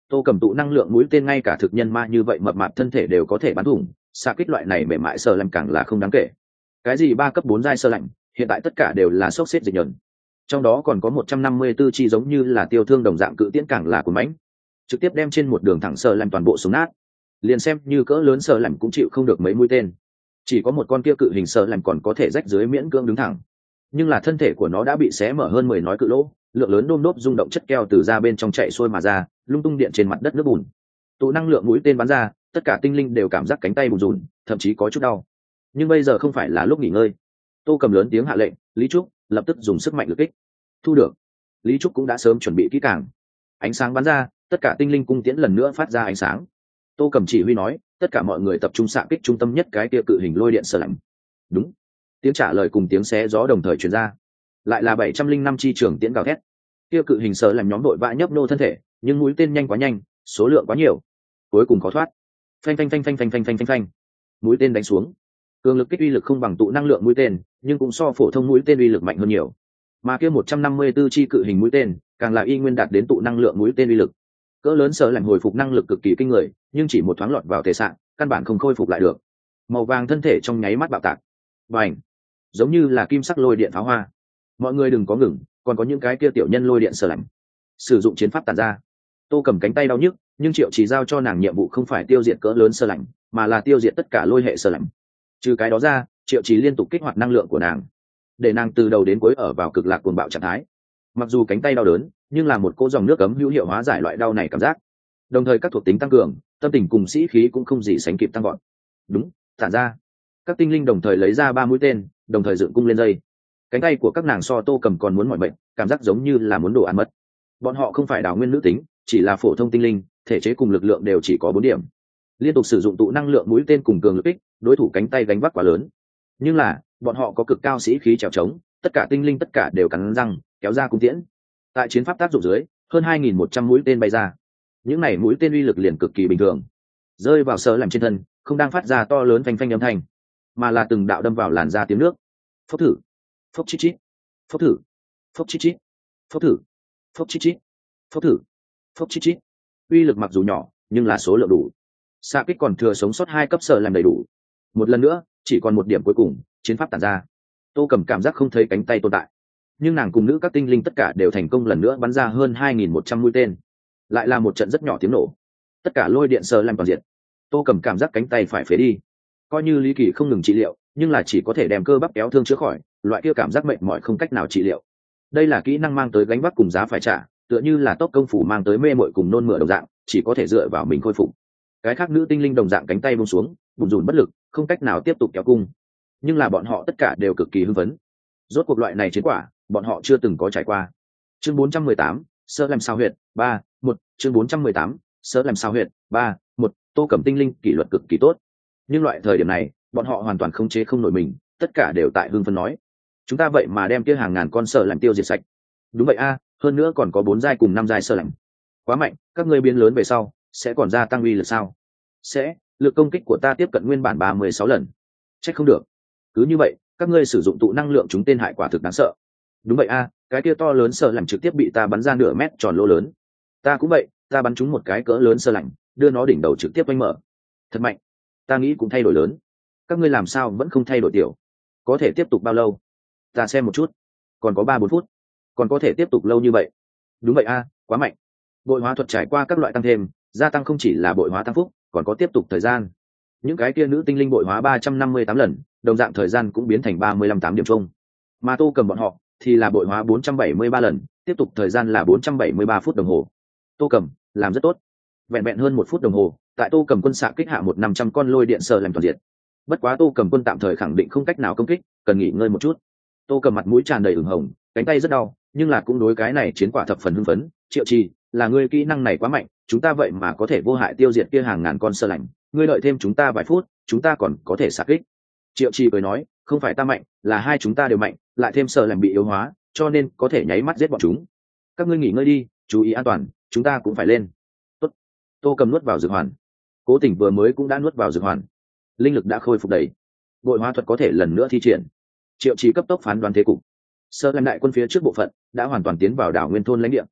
Tô Cầm tụ năng lượng mũi tên ngay cả thực nhân ma như vậy mập mạp thân thể đều có thể bắn thủng, xạ kích loại này mềm mại sơ lạnh càng là không đáng kể. Cái gì 3 cấp 4 giai sơ lạnh, hiện tại tất cả đều là sốc xếp dịch nhuận. Trong đó còn có 154 chi giống như là tiêu thương đồng dạng cự tiễn càng là cuốn mãnh, trực tiếp đem trên một đường thẳng sơ lạnh toàn bộ xuống nát. Liền xem như cỡ lớn sơ lạnh cũng chịu không được mấy mũi tên. Chỉ có một con kia cự hình sơ lạnh còn có thể rách dưới miễn cưỡng đứng thẳng. Nhưng là thân thể của nó đã bị xé mở hơn 10 nói cự lỗ, lượng lớn đôm đốp rung động chất keo từ ra bên trong chạy xuôi mà ra, lung tung điện trên mặt đất nước bùn. Tụ năng lượng mũi tên bắn ra, tất cả tinh linh đều cảm giác cánh tay bùn rùn, thậm chí có chút đau. Nhưng bây giờ không phải là lúc nghỉ ngơi. Tô Cầm lớn tiếng hạ lệnh, Lý Trúc lập tức dùng sức mạnh lực kích. Thu được. Lý Trúc cũng đã sớm chuẩn bị kỹ càng. Ánh sáng bắn ra, tất cả tinh linh cung tiễn lần nữa phát ra ánh sáng. Tô Cầm chỉ huy nói, tất cả mọi người tập trung xạ kích trung tâm nhất cái kia cự hình lôi điện sơ lạnh. Đúng. Tiếng trả lời cùng tiếng xé gió đồng thời truyền ra. Lại là 705 chi trường tiễn gào thét. Kia cự hình sơ lạnh nhóm đội vã nhấp nô thân thể, nhưng mũi tên nhanh quá nhanh, số lượng quá nhiều, cuối cùng khó thoát. Phanh phanh phanh phanh phanh phanh phanh phanh phanh. Mũi tên đánh xuống. Cường lực kích uy lực không bằng tụ năng lượng mũi tên, nhưng cũng so phổ thông mũi tên uy lực mạnh hơn nhiều. Mà kia 154 chi cự hình mũi tên, càng là y nguyên đạt đến tụ năng lượng mũi tên uy lực. Cỡ lớn sơ lạnh hồi phục năng lực cực kỳ kinh người, nhưng chỉ một thoáng lọt vào thể sạn, căn bản không khôi phục lại được. Màu vàng thân thể trong nháy mắt bạo tạc. Bành! Giống như là kim sắc lôi điện pháo hoa. Mọi người đừng có ngừng, còn có những cái kia tiểu nhân lôi điện sơ lạnh. Sử dụng chiến pháp tàn ra. Tô Cầm cánh tay đau nhức, nhưng Triệu Chỉ giao cho nàng nhiệm vụ không phải tiêu diệt cỡ lớn sơ lạnh, mà là tiêu diệt tất cả lôi hệ sơ lạnh. Trừ cái đó ra, Triệu Chỉ liên tục kích hoạt năng lượng của nàng, để nàng từ đầu đến cuối ở vào cực lạc cuồng bạo trạng thái. Mặc dù cánh tay đau đớn, nhưng là một cỗ dòng nước cấm hữu hiệu hóa giải loại đau này cảm giác. Đồng thời các thuộc tính tăng cường, tâm tình cùng sĩ khí cũng không gì sánh kịp tăng gọn. Đúng, tản ra. Các tinh linh đồng thời lấy ra 3 mũi tên, đồng thời dựng cung lên dây. Cánh tay của các nàng so Tô Cầm còn muốn mỏi mệt, cảm giác giống như là muốn đổ ăn mất. Bọn họ không phải đào nguyên nữ tính, chỉ là phổ thông tinh linh, thể chế cùng lực lượng đều chỉ có 4 điểm. Liên tục sử dụng tụ năng lượng mũi tên cùng cường lực kích, đối thủ cánh tay gánh vác quá lớn. Nhưng là, bọn họ có cực cao sĩ khí trèo trống, tất cả tinh linh tất cả đều cắn răng, kéo ra cung tiễn. Tại chiến pháp tác dụng dưới, hơn 2100 mũi tên bay ra. Những này mũi tên uy lực liền cực kỳ bình thường. Rơi vào sơ làm trên thân, không đang phát ra to lớn phanh phanh âm thanh, mà là từng đạo đâm vào làn da tiếng nước. Phốc thử, phốc chít chít, phốc thử, phốc chít chít, phốc thử, phốc chít chít, phốc thử, phốc chít chít. Uy lực mặc dù nhỏ, nhưng là số lượng đủ. Xạ kích còn thừa sống sót 2 cấp sở làm đầy đủ. Một lần nữa, chỉ còn một điểm cuối cùng, chiến pháp tản ra. Tô Cầm cảm giác không thấy cánh tay tồn tại, nhưng nàng cùng nữ các tinh linh tất cả đều thành công lần nữa bắn ra hơn 2100 mũi tên. Lại là một trận rất nhỏ tiếng nổ. Tất cả lôi điện sở làm toàn diện. Tô Cầm cảm giác cánh tay phải phế đi. Coi như Lý Kỳ không ngừng trị liệu, nhưng là chỉ có thể đem cơ bắp kéo thương chữa khỏi, loại kia cảm giác mệt mỏi không cách nào trị liệu. Đây là kỹ năng mang tới gánh vác cùng giá phải trả, tựa như là tốc công phủ mang tới mê mội cùng nôn mửa đồng dạng, chỉ có thể dựa vào mình khôi phục. Cái khác nữ tinh linh đồng dạng cánh tay buông xuống, bùn rùn bất lực, không cách nào tiếp tục kéo cung. Nhưng là bọn họ tất cả đều cực kỳ hưng phấn. Rốt cuộc loại này chiến quả, bọn họ chưa từng có trải qua. Chương 418, sơ làm sao huyệt 3-1, chương 418, sơ làm sao huyệt 3-1. Tô Cẩm tinh linh kỷ luật cực kỳ tốt, nhưng loại thời điểm này, bọn họ hoàn toàn khống chế không nổi mình, tất cả đều tại hưng phấn nói: chúng ta vậy mà đem kia hàng ngàn con sơ làm tiêu diệt sạch. Đúng vậy a, hơn nữa còn có 4 giai cùng 5 giai sơ làm. Quá mạnh, các ngươi biến lớn về sau sẽ còn gia tăng uy lực sao? Sẽ, lực công kích của ta tiếp cận nguyên bản 36 lần. Trách không được. Cứ như vậy, các ngươi sử dụng tụ năng lượng chúng tên hại quả thực đáng sợ. Đúng vậy a, cái kia to lớn sơ làm trực tiếp bị ta bắn ra nửa mét tròn lỗ lớn. Ta cũng vậy, ta bắn trúng một cái cỡ lớn sơ lạnh, đưa nó đỉnh đầu trực tiếp quanh mở. Thật mạnh. Ta nghĩ cũng thay đổi lớn. Các ngươi làm sao vẫn không thay đổi tiểu? Có thể tiếp tục bao lâu? Ta xem một chút. Còn có 3-4 phút. Còn có thể tiếp tục lâu như vậy. Đúng vậy a, quá mạnh. Bội hóa thuật trải qua các loại tăng thêm, gia tăng không chỉ là bội hóa tăng phúc, còn có tiếp tục thời gian. Những cái kia nữ tinh linh bội hóa 358 lần, đồng dạng thời gian cũng biến thành 35 điểm chung. Mà Tô Cầm bọn họ thì là bội hóa 473 lần, tiếp tục thời gian là 473 phút đồng hồ. Tô Cầm làm rất tốt. Vẹn vẹn hơn 1 phút đồng hồ, tại Tô Cầm quân xạ kích hạ 500 con lôi điện sờ làm toàn diện. Bất quá Tô Cầm quân tạm thời khẳng định không cách nào công kích, cần nghỉ ngơi một chút. Tô Cầm mặt mũi tràn đầy ửng hồng, cánh tay rất đau, nhưng là cũng đối cái này chiến quả thập phần hưng phấn. Triệu Trì, là ngươi kỹ năng này quá mạnh, chúng ta vậy mà có thể vô hại tiêu diệt kia hàng ngàn con sơ lạnh, ngươi đợi thêm chúng ta vài phút, chúng ta còn có thể xạ kích. Triệu Trì cười nói, không phải ta mạnh, là hai chúng ta đều mạnh, lại thêm sơ lạnh bị yếu hóa, cho nên có thể nháy mắt giết bọn chúng. Các ngươi nghỉ ngơi đi, chú ý an toàn, chúng ta cũng phải lên. Tốt. Tô Cầm nuốt vào dược hoàn. Cố Tình vừa mới cũng đã nuốt vào dược hoàn, linh lực đã khôi phục đầy, bội hóa thuật có thể lần nữa thi triển. Triệu Trì cấp tốc phán đoán thế cục. Sơ lạnh đại quân phía trước bộ phận đã hoàn toàn tiến vào đảo nguyên thôn lãnh địa.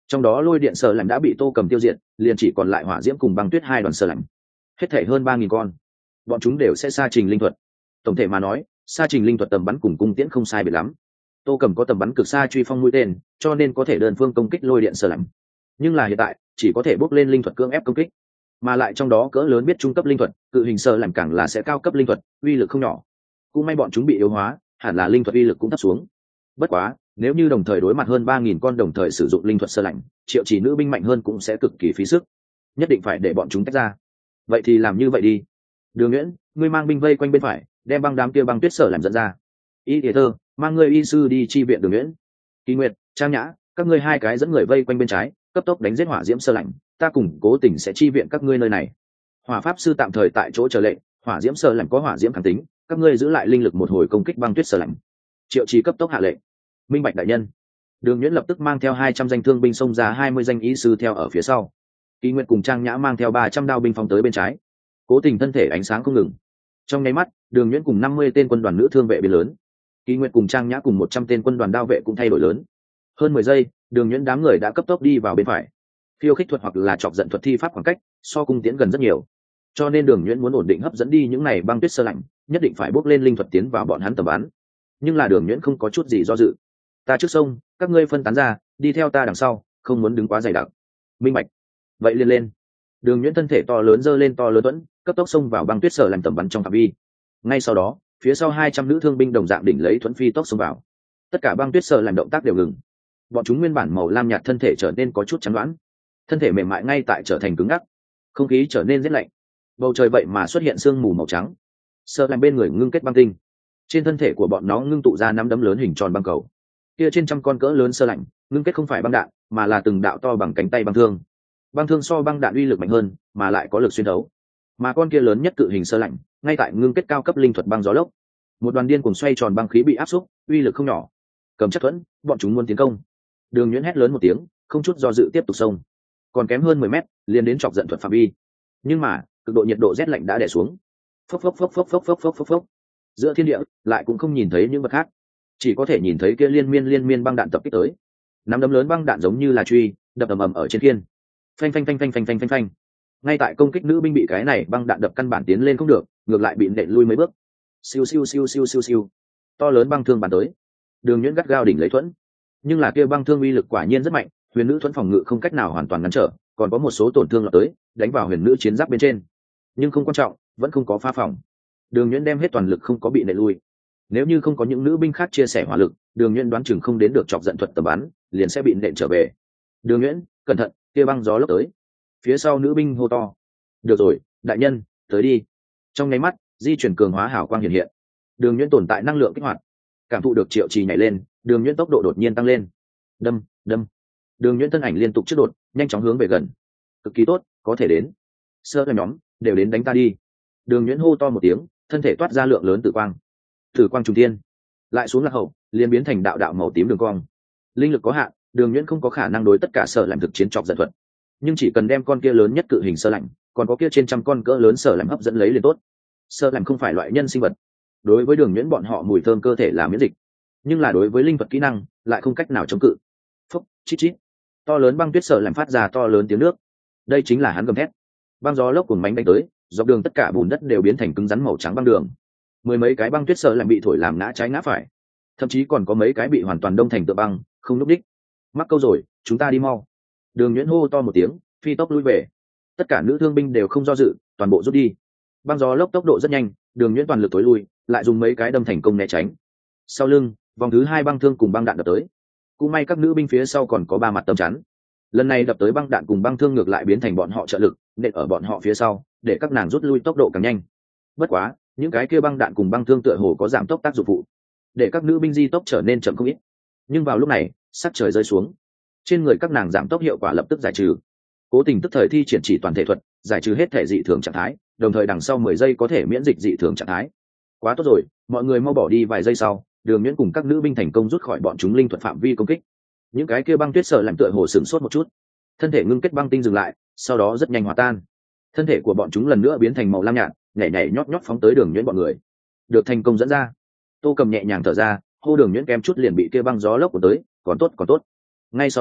Trong đó lôi điện sờ lạnh đã bị Tô Cầm tiêu diệt, liền chỉ còn lại hỏa diễm cùng băng tuyết hai đoàn sờ lạnh. Hết thể hơn 3.000 con, bọn chúng đều sẽ sa trình linh thuật. Tổng thể mà nói, sa trình linh thuật tầm bắn cùng cung tiễn không sai biệt lắm. Tô Cầm có tầm bắn cực xa truy phong mũi tên, cho nên có thể đơn phương công kích lôi điện sờ lạnh. Nhưng là hiện tại chỉ có thể bốc lên linh thuật cưỡng ép công kích, mà lại trong đó cỡ lớn biết trung cấp linh thuật, cự hình sờ lạnh càng là sẽ cao cấp linh thuật, uy lực không nhỏ. Cũng may bọn chúng bị yếu hóa, hẳn là linh thuật uy lực cũng thấp xuống. Bất quá nếu như đồng thời đối mặt hơn 3.000 con đồng thời sử dụng linh thuật sơ lạnh, triệu chỉ nữ binh mạnh hơn cũng sẽ cực kỳ phí sức, nhất định phải để bọn chúng tách ra. Vậy thì làm như vậy đi. Đường Nguyễn, ngươi mang binh vây quanh bên phải, đem băng đám kia băng tuyết sở làm dẫn ra. Y Thế Thơ, mang ngươi y sư đi chi viện Đường Nguyễn. Kỳ Nguyệt, Trang Nhã, các ngươi hai cái dẫn người vây quanh bên trái, cấp tốc đánh giết hỏa diễm sơ lạnh, ta cùng Cố Tình sẽ chi viện các ngươi nơi này. Hỏa pháp sư tạm thời tại chỗ chờ lệnh, hỏa diễm sơ lạnh có hỏa diễm kháng tính, các ngươi giữ lại linh lực một hồi công kích băng tuyết sơ lạnh. Triệu Trì cấp tốc hạ lệnh. Minh bạch đại nhân. Đường Nhuyễn lập tức mang theo 200 danh thương binh xông ra, 20 danh y sư theo ở phía sau. Kỳ Nguyệt cùng Trang Nhã mang theo 300 đao binh phóng tới bên trái. Cố Tình thân thể ánh sáng không ngừng. Trong nháy mắt, Đường Nhuyễn cùng 50 tên quân đoàn nữ thương vệ biến lớn. Kỳ Nguyệt cùng Trang Nhã cùng 100 tên quân đoàn đao vệ cũng thay đổi lớn. Hơn 10 giây, Đường Nhuyễn đám người đã cấp tốc đi vào bên phải. Khiêu khích thuật hoặc là chọc giận thuật thi pháp khoảng cách, so cung tiễn gần rất nhiều. Cho nên Đường Nhuyễn muốn ổn định hấp dẫn đi những này băng tuyết sơ lạnh, nhất định phải bốc lên linh thuật tiến vào bọn hắn tầm bắn. Nhưng là Đường Nhuyễn không có chút gì do dự. Ta trước sông, các ngươi phân tán ra, đi theo ta đằng sau, không muốn đứng quá dày đặc. Minh bạch. Vậy liền lên. Đường Nhuyễn thân thể to lớn dơ lên to lớn tuẫn, cấp tốc xông vào băng tuyết sở làm tầm bắn trong phạm vi. Ngay sau đó, phía sau 200 nữ thương binh đồng dạng đỉnh lấy thuẫn phi tốc xông vào. Tất cả băng tuyết sở làm động tác đều ngừng. Bọn chúng nguyên bản màu lam nhạt thân thể trở nên có chút chắn đoán, thân thể mềm mại ngay tại trở thành cứng ngắc. Không khí trở nên rét lạnh. Bầu trời vậy mà xuất hiện sương mù màu trắng. Sở làm bên người ngưng kết băng tinh. Trên thân thể của bọn nó ngưng tụ ra 5 đấm lớn hình tròn băng cầu. Kia trên trăm con cỡ lớn sơ lạnh, ngưng kết không phải băng đạn, mà là từng đạo to bằng cánh tay băng thương. Băng thương so băng đạn uy lực mạnh hơn, mà lại có lực xuyên thấu. Mà con kia lớn nhất cự hình sơ lạnh, ngay tại ngưng kết cao cấp linh thuật băng gió lốc. Một đoàn điên cuồng xoay tròn băng khí bị áp xúc, uy lực không nhỏ. Cầm chắc thuẫn, bọn chúng muốn tiến công. Đường Nhuyễn hét lớn một tiếng, không chút do dự tiếp tục xông. Còn kém hơn 10 mét, liền đến chọc giận thuật phạm vi. Nhưng mà, cực độ nhiệt độ rét lạnh đã đè xuống. Phốc phốc phốc phốc phốc phốc phốc phốc phốc. Giữa thiên địa, lại cũng không nhìn thấy những vật khác, chỉ có thể nhìn thấy kia liên miên băng đạn tập kích tới. Nắm đấm lớn băng đạn giống như là truy, đập ầm ầm ở trên thiên. Phanh phanh phanh phanh phanh phanh phanh phanh. Ngay tại công kích nữ binh bị cái này băng đạn đập căn bản tiến lên không được, ngược lại bị nện lui mấy bước. Siêu siêu siêu siêu siêu siêu. To lớn băng thương bắn tới. Đường Nhuyễn gắt gao đỉnh lấy thuẫn. Nhưng là kia băng thương uy lực quả nhiên rất mạnh, huyền nữ thuẫn phòng ngự không cách nào hoàn toàn ngăn trở, còn có một số tổn thương lọt tới, đánh vào huyền nữ chiến giáp bên trên. Nhưng không quan trọng, vẫn không có phá phòng. Đường Nhuyễn đem hết toàn lực không có bị nện lui. Nếu như không có những nữ binh khác chia sẻ hỏa lực, Đường Nhuyễn đoán chừng không đến được chọc giận thuật tầm bắn, liền sẽ bị nện trở về. Đường Nhuyễn, cẩn thận, kia băng gió lốc tới. Phía sau nữ binh hô to. Được rồi, đại nhân, tới đi. Trong nháy mắt, di chuyển cường hóa hào quang hiện hiện. Đường Nhuyễn tồn tại năng lượng kích hoạt, cảm thụ được Triệu Trì nhảy lên, Đường Nhuyễn tốc độ đột nhiên tăng lên. Đâm, đâm. Đường Nhuyễn thân ảnh liên tục trước đột, nhanh chóng hướng về gần. Cực kỳ tốt, có thể đến. Sơ theo nhóm, đều đến đánh ta đi. Đường Nhuyễn hô to một tiếng, thân thể toát ra lượng lớn tử quang. Tử quang trùng thiên, lại xuống lạc hậu, liền biến thành đạo đạo màu tím đường cong. Linh lực có hạn, Đường Nhuyễn không có khả năng đối tất cả sở làm thực chiến chọc giận thuật, nhưng chỉ cần đem con kia lớn nhất cự hình sơ lạnh, còn có kia trên trăm con cỡ lớn sở làm hấp dẫn lấy liền tốt. Sơ làm không phải loại nhân sinh vật, đối với Đường Nhuyễn bọn họ mùi thơm cơ thể là miễn dịch, nhưng là đối với linh vật kỹ năng lại không cách nào chống cự. Phốc, chít chít. To lớn băng tuyết sở làm phát ra to lớn tiếng nước. Đây chính là hắn gầm thét. Băng gió lốc cuồng mánh đánh tới, dọc đường tất cả bùn đất đều biến thành cứng rắn màu trắng băng đường. Mười mấy cái băng tuyết sở làm bị thổi làm ngã trái ngã phải, thậm chí còn có mấy cái bị hoàn toàn đông thành tựa băng, không núp đích. Mắc câu rồi, chúng ta đi mau. Đường Nhuyễn hô to một tiếng, phi tốc lui về. Tất cả nữ thương binh đều không do dự, toàn bộ rút đi. Băng gió lốc tốc độ rất nhanh, Đường Nhuyễn toàn lực tối lui, lại dùng mấy cái đâm thành công né tránh. Sau lưng, vòng thứ 2 băng thương cùng băng đạn đập tới. Cũng may các nữ binh phía sau còn có 3 mặt tấm chắn. Lần này đập tới băng đạn cùng băng thương ngược lại biến thành bọn họ trợ lực, nện ở bọn họ phía sau, để các nàng rút lui tốc độ càng nhanh. Bất quá, những cái kia băng đạn cùng băng thương tựa hồ có giảm tốc tác dụng phụ, để các nữ binh di tốc trở nên chậm không ít. Nhưng vào lúc này, sắc trời rơi xuống, trên người các nàng giảm tốc hiệu quả lập tức giải trừ. Cố Tình tức thời thi triển chỉ toàn thể thuật, giải trừ hết thể dị thường trạng thái, đồng thời đằng sau 10 giây có thể miễn dịch dị thường trạng thái. Quá tốt rồi, mọi người mau bỏ đi. Vài giây sau, Đường Nhuyễn cùng các nữ binh thành công rút khỏi bọn chúng linh thuật phạm vi công kích. Những cái kia băng tuyết sở làm tựa hồ sửng sốt một chút, thân thể ngưng kết băng tinh dừng lại, sau đó rất nhanh hòa tan. Thân thể của bọn chúng lần nữa biến thành màu lam nhạt, nhảy nhảy nhót nhót phóng tới Đường Nhuyễn bọn người. Được thành công dẫn ra. Tô Cầm nhẹ nhàng thở ra, hô Đường Nhuyễn kém chút liền bị kia băng gió lốc của tới, còn tốt còn tốt. Ngay sau đó,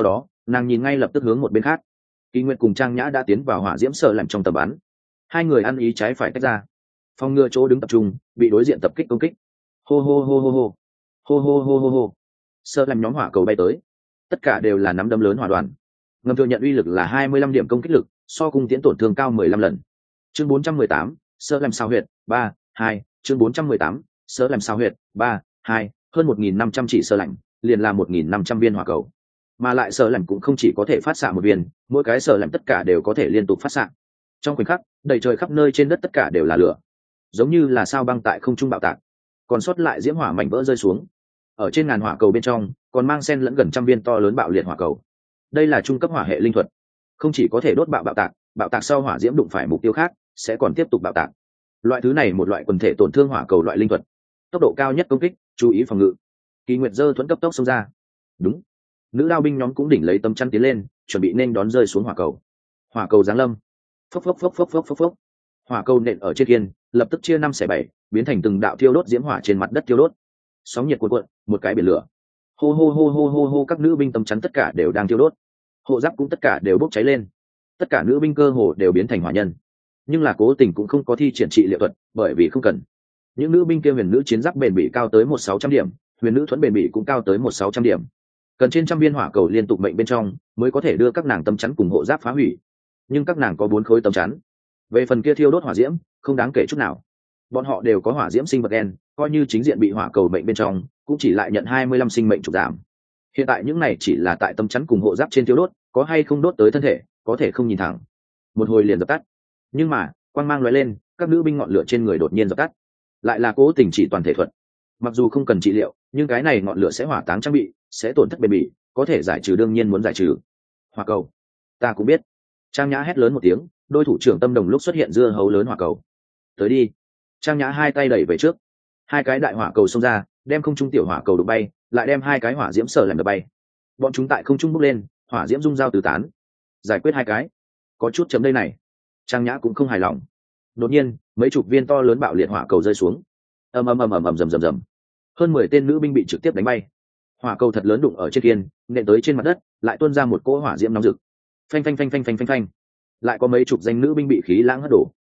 nàng nhìn ngay lập tức hướng một bên khác. Kỳ Nguyệt cùng Trang Nhã đã tiến vào hỏa diễm sợ lạnh trong tầm bắn, hai người ăn ý trái phải tách ra, phòng ngừa chỗ đứng tập trung bị đối diện tập kích công kích. Hô hô hô hô hô hô hô hô hô hô, sợ lạnh nhóm hỏa cầu bay tới, tất cả đều là nắm đấm lớn hỏa đoàn, ngầm thừa nhận uy lực là 25 điểm công kích lực, so cung tiễn tổn thương cao 15 lần. Chương 418, sợ lạnh sao huyệt 3-2. Chương 418, sợ lạnh sao huyệt 3-2. Hơn 1.500 chỉ sợ lạnh, liền là 1.500 viên hỏa cầu, mà lại sợ lạnh cũng không chỉ có thể phát xạ một viên, mỗi cái sợ lạnh tất cả đều có thể liên tục phát xạ. Trong khoảnh khắc, đầy trời khắp nơi trên đất tất cả đều là lửa, giống như là sao băng tại không trung bạo tạc, còn sót lại diễm hỏa mảnh vỡ rơi xuống. Ở trên ngàn hỏa cầu bên trong, còn mang xen lẫn gần trăm viên to lớn bạo liệt hỏa cầu. Đây là trung cấp hỏa hệ linh thuật, không chỉ có thể đốt bạo tạc sau hỏa diễm đụng phải mục tiêu khác, sẽ còn tiếp tục bạo tạc. Loại thứ này một loại quần thể tổn thương hỏa cầu loại linh thuật, tốc độ cao nhất công kích, chú ý phòng ngự. Kỳ Nguyệt giơ thuẫn cấp tốc xông ra. Đúng, nữ đao binh nhóm cũng đỉnh lấy tấm chắn tiến lên, chuẩn bị nên đón rơi xuống hỏa cầu. Hỏa cầu giáng lâm, phốc phốc phốc phốc phốc phốc phốc, hỏa cầu nện ở trên kiên, lập tức chia 5/7, biến thành từng đạo thiêu đốt diễm hỏa trên mặt đất thiêu đốt. Sóng nhiệt cuộn cuộn, một cái biển lửa. Hô hô hô hô hô hô, các nữ binh tấm chắn tất cả đều đang thiêu đốt, hộ giáp cũng tất cả đều bốc cháy lên, tất cả nữ binh cơ hồ đều biến thành hỏa nhân. Nhưng là Cố Tình cũng không có thi triển trị liệu thuật, bởi vì không cần. Những nữ binh kia huyền nữ chiến giáp bền bỉ cao tới 1.600 điểm, huyền nữ thuẫn bền bỉ cũng cao tới 1.600 điểm, cần trên trăm viên hỏa cầu liên tục mệnh bên trong mới có thể đưa các nàng tấm chắn cùng hộ giáp phá hủy. Nhưng các nàng có 4 khối tấm chắn, về phần kia thiêu đốt hỏa diễm không đáng kể chút nào. Bọn họ đều có hỏa diễm sinh vật đen, coi như chính diện bị hỏa cầu mệnh bên trong cũng chỉ lại nhận 25 sinh mệnh trục giảm. Hiện tại những này chỉ là tại tấm chắn cùng hộ giáp trên thiêu đốt, có hay không đốt tới thân thể có thể không nhìn thẳng, một hồi liền dập tắt. Nhưng mà quang mang lóe lên, các nữ binh ngọn lửa trên người đột nhiên dập tắt. Lại là Cố Tình chỉ toàn thể thuật, mặc dù không cần trị liệu, nhưng cái này ngọn lửa sẽ hỏa táng trang bị, sẽ tổn thất bền bỉ, có thể giải trừ đương nhiên muốn giải trừ. Hỏa cầu, ta cũng biết. Trang Nhã hét lớn một tiếng, đôi thủ trưởng tâm đồng lúc xuất hiện dưa hấu lớn hỏa cầu. Tới đi. Trang Nhã hai tay đẩy về trước, hai cái đại hỏa cầu xông ra, đem không trung tiểu hỏa cầu đụng bay, lại đem hai cái hỏa diễm sở làm đập bay. Bọn chúng tại không trung bốc lên, hỏa diễm rung dao tứ tán. Giải quyết hai cái, có chút chấm đây này. Trang Nhã cũng không hài lòng. Đột nhiên, mấy chục viên to lớn bạo liệt hỏa cầu rơi xuống. Ầm ầm ầm ầm ầm rầm rầm rầm. Hơn 10 tên nữ binh bị trực tiếp đánh bay. Hỏa cầu thật lớn đụng ở trên kiên, nện tới trên mặt đất, lại tuôn ra một cỗ hỏa diễm nóng rực. Phanh phanh phanh phanh phanh phanh phanh. Lại có mấy chục danh nữ binh bị khí lãng hất đổ.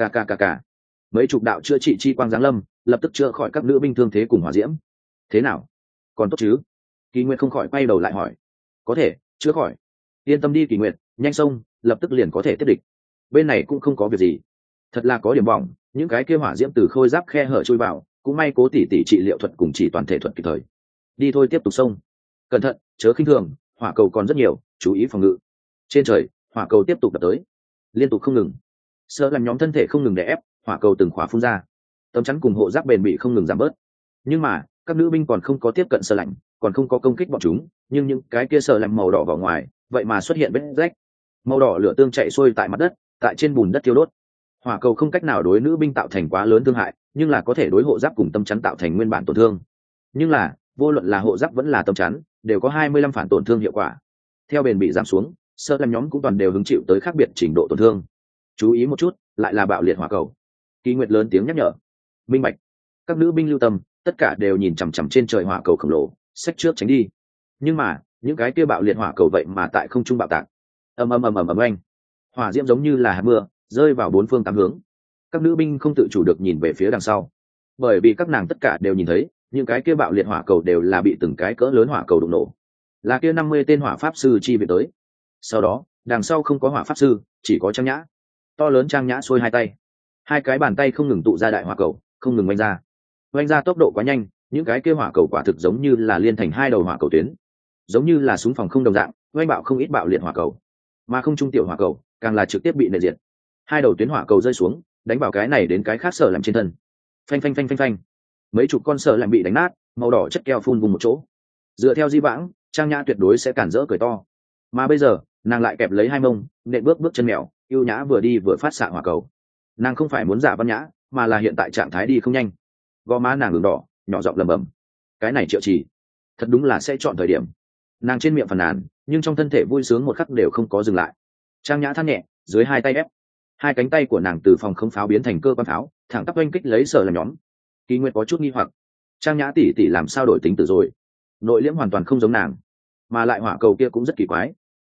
Cà. Mấy chục đạo chữa trị chi quang giáng lâm, lập tức chữa khỏi các nữ binh thương thế cùng hỏa diễm. Thế nào? Còn tốt chứ? Kỳ Nguyệt không khỏi quay đầu lại hỏi. Có thể chữa khỏi. Yên tâm đi Kỳ Nguyệt, nhanh xông, lập tức liền có thể tiếp địch. Bên này cũng không có việc gì. Thật là có điểm bỏng, những cái kia hỏa diễm từ khôi giáp khe hở chui vào, cũng may Cố tỷ trị liệu thuật cùng chỉ toàn thể thuật kịp thời. Đi thôi, tiếp tục xông. Cẩn thận, chớ khinh thường, hỏa cầu còn rất nhiều, chú ý phòng ngự. Trên trời, hỏa cầu tiếp tục đập tới, liên tục không ngừng. Sợ làm nhóm thân thể không ngừng đè ép, hỏa cầu từng khóa phun ra, tấm chắn cùng hộ giáp bền bỉ không ngừng giảm bớt. Nhưng mà các nữ binh còn không có tiếp cận Sợ lạnh, còn không có công kích bọn chúng, nhưng những cái kia Sợ lạnh màu đỏ vào ngoài, vậy mà xuất hiện vết rách, màu đỏ lửa tương chạy xuôi tại mặt đất, tại trên bùn đất thiêu đốt. Hỏa cầu không cách nào đối nữ binh tạo thành quá lớn thương hại, nhưng là có thể đối hộ giáp cùng tấm chắn tạo thành nguyên bản tổn thương. Nhưng là vô luận là hộ giáp vẫn là tấm chắn, đều có 25 phản tổn thương hiệu quả. Theo bền bị giảm xuống, Sợ làm nhóm cũng toàn đều hứng chịu tới khác biệt trình độ tổn thương. Chú ý một chút, lại là bạo liệt hỏa cầu. Kỳ Nguyệt lớn tiếng nhắc nhở. Minh bạch. Các nữ binh lưu tâm, tất cả đều nhìn chằm chằm trên trời hỏa cầu khổng lồ, xách trước tránh đi. Nhưng mà những cái kia bạo liệt hỏa cầu vậy mà tại không trung bạo tạc. Ầm ầm ầm ầm ầm oanh. Hỏa diễm giống như là hạt mưa, rơi vào bốn phương tám hướng. Các nữ binh không tự chủ được nhìn về phía đằng sau, bởi vì các nàng tất cả đều nhìn thấy những cái kia bạo liệt hỏa cầu đều là bị từng cái cỡ lớn hỏa cầu đụng nổ, là kia 50 tên hỏa pháp sư chi viện tới. Sau đó đằng sau không có hỏa pháp sư, chỉ có Trang Nhã. To lớn Trang Nhã xuôi hai tay, hai cái bàn tay không ngừng tụ ra đại hỏa cầu, không ngừng oanh ra tốc độ quá nhanh, những cái kia hỏa cầu quả thực giống như là liên thành hai đầu hỏa cầu tuyến, giống như là súng phòng không đồng dạng, oanh bạo không ít bạo liệt hỏa cầu, mà không trung tiểu hỏa cầu càng là trực tiếp bị nện diệt. Hai đầu tuyến hỏa cầu rơi xuống, đánh vào cái này đến cái khác Sợ làm trên thân. Phanh phanh phanh phanh phanh, mấy chục con Sợ làm bị đánh nát, màu đỏ chất keo phun vùng một chỗ. Dựa theo di vãng, Trang Nhã tuyệt đối sẽ cản rỡ cười to, mà bây giờ nàng lại kẹp lấy hai mông, nện bước chân mèo, ưu nhã vừa đi vừa phát xạ hỏa cầu. Nàng không phải muốn giả văn nhã, mà là hiện tại trạng thái đi không nhanh. Gò má nàng ửng đỏ, nhỏ giọng lẩm bẩm. Cái này Triệu Trì, thật đúng là sẽ chọn thời điểm. Nàng trên miệng phàn nàn, nhưng trong thân thể vui sướng một khắc đều không có dừng lại. Trang Nhã than nhẹ, dưới hai tay ép, hai cánh tay của nàng từ phòng không pháo biến thành cơ quan pháo, thẳng tắp oanh kích lấy Sợ làm nhóm. Kỳ Nguyệt có chút nghi hoặc, Trang Nhã tỷ làm sao đổi tính từ rồi? Nội liễm hoàn toàn không giống nàng, mà lại hỏa cầu kia cũng rất kỳ quái,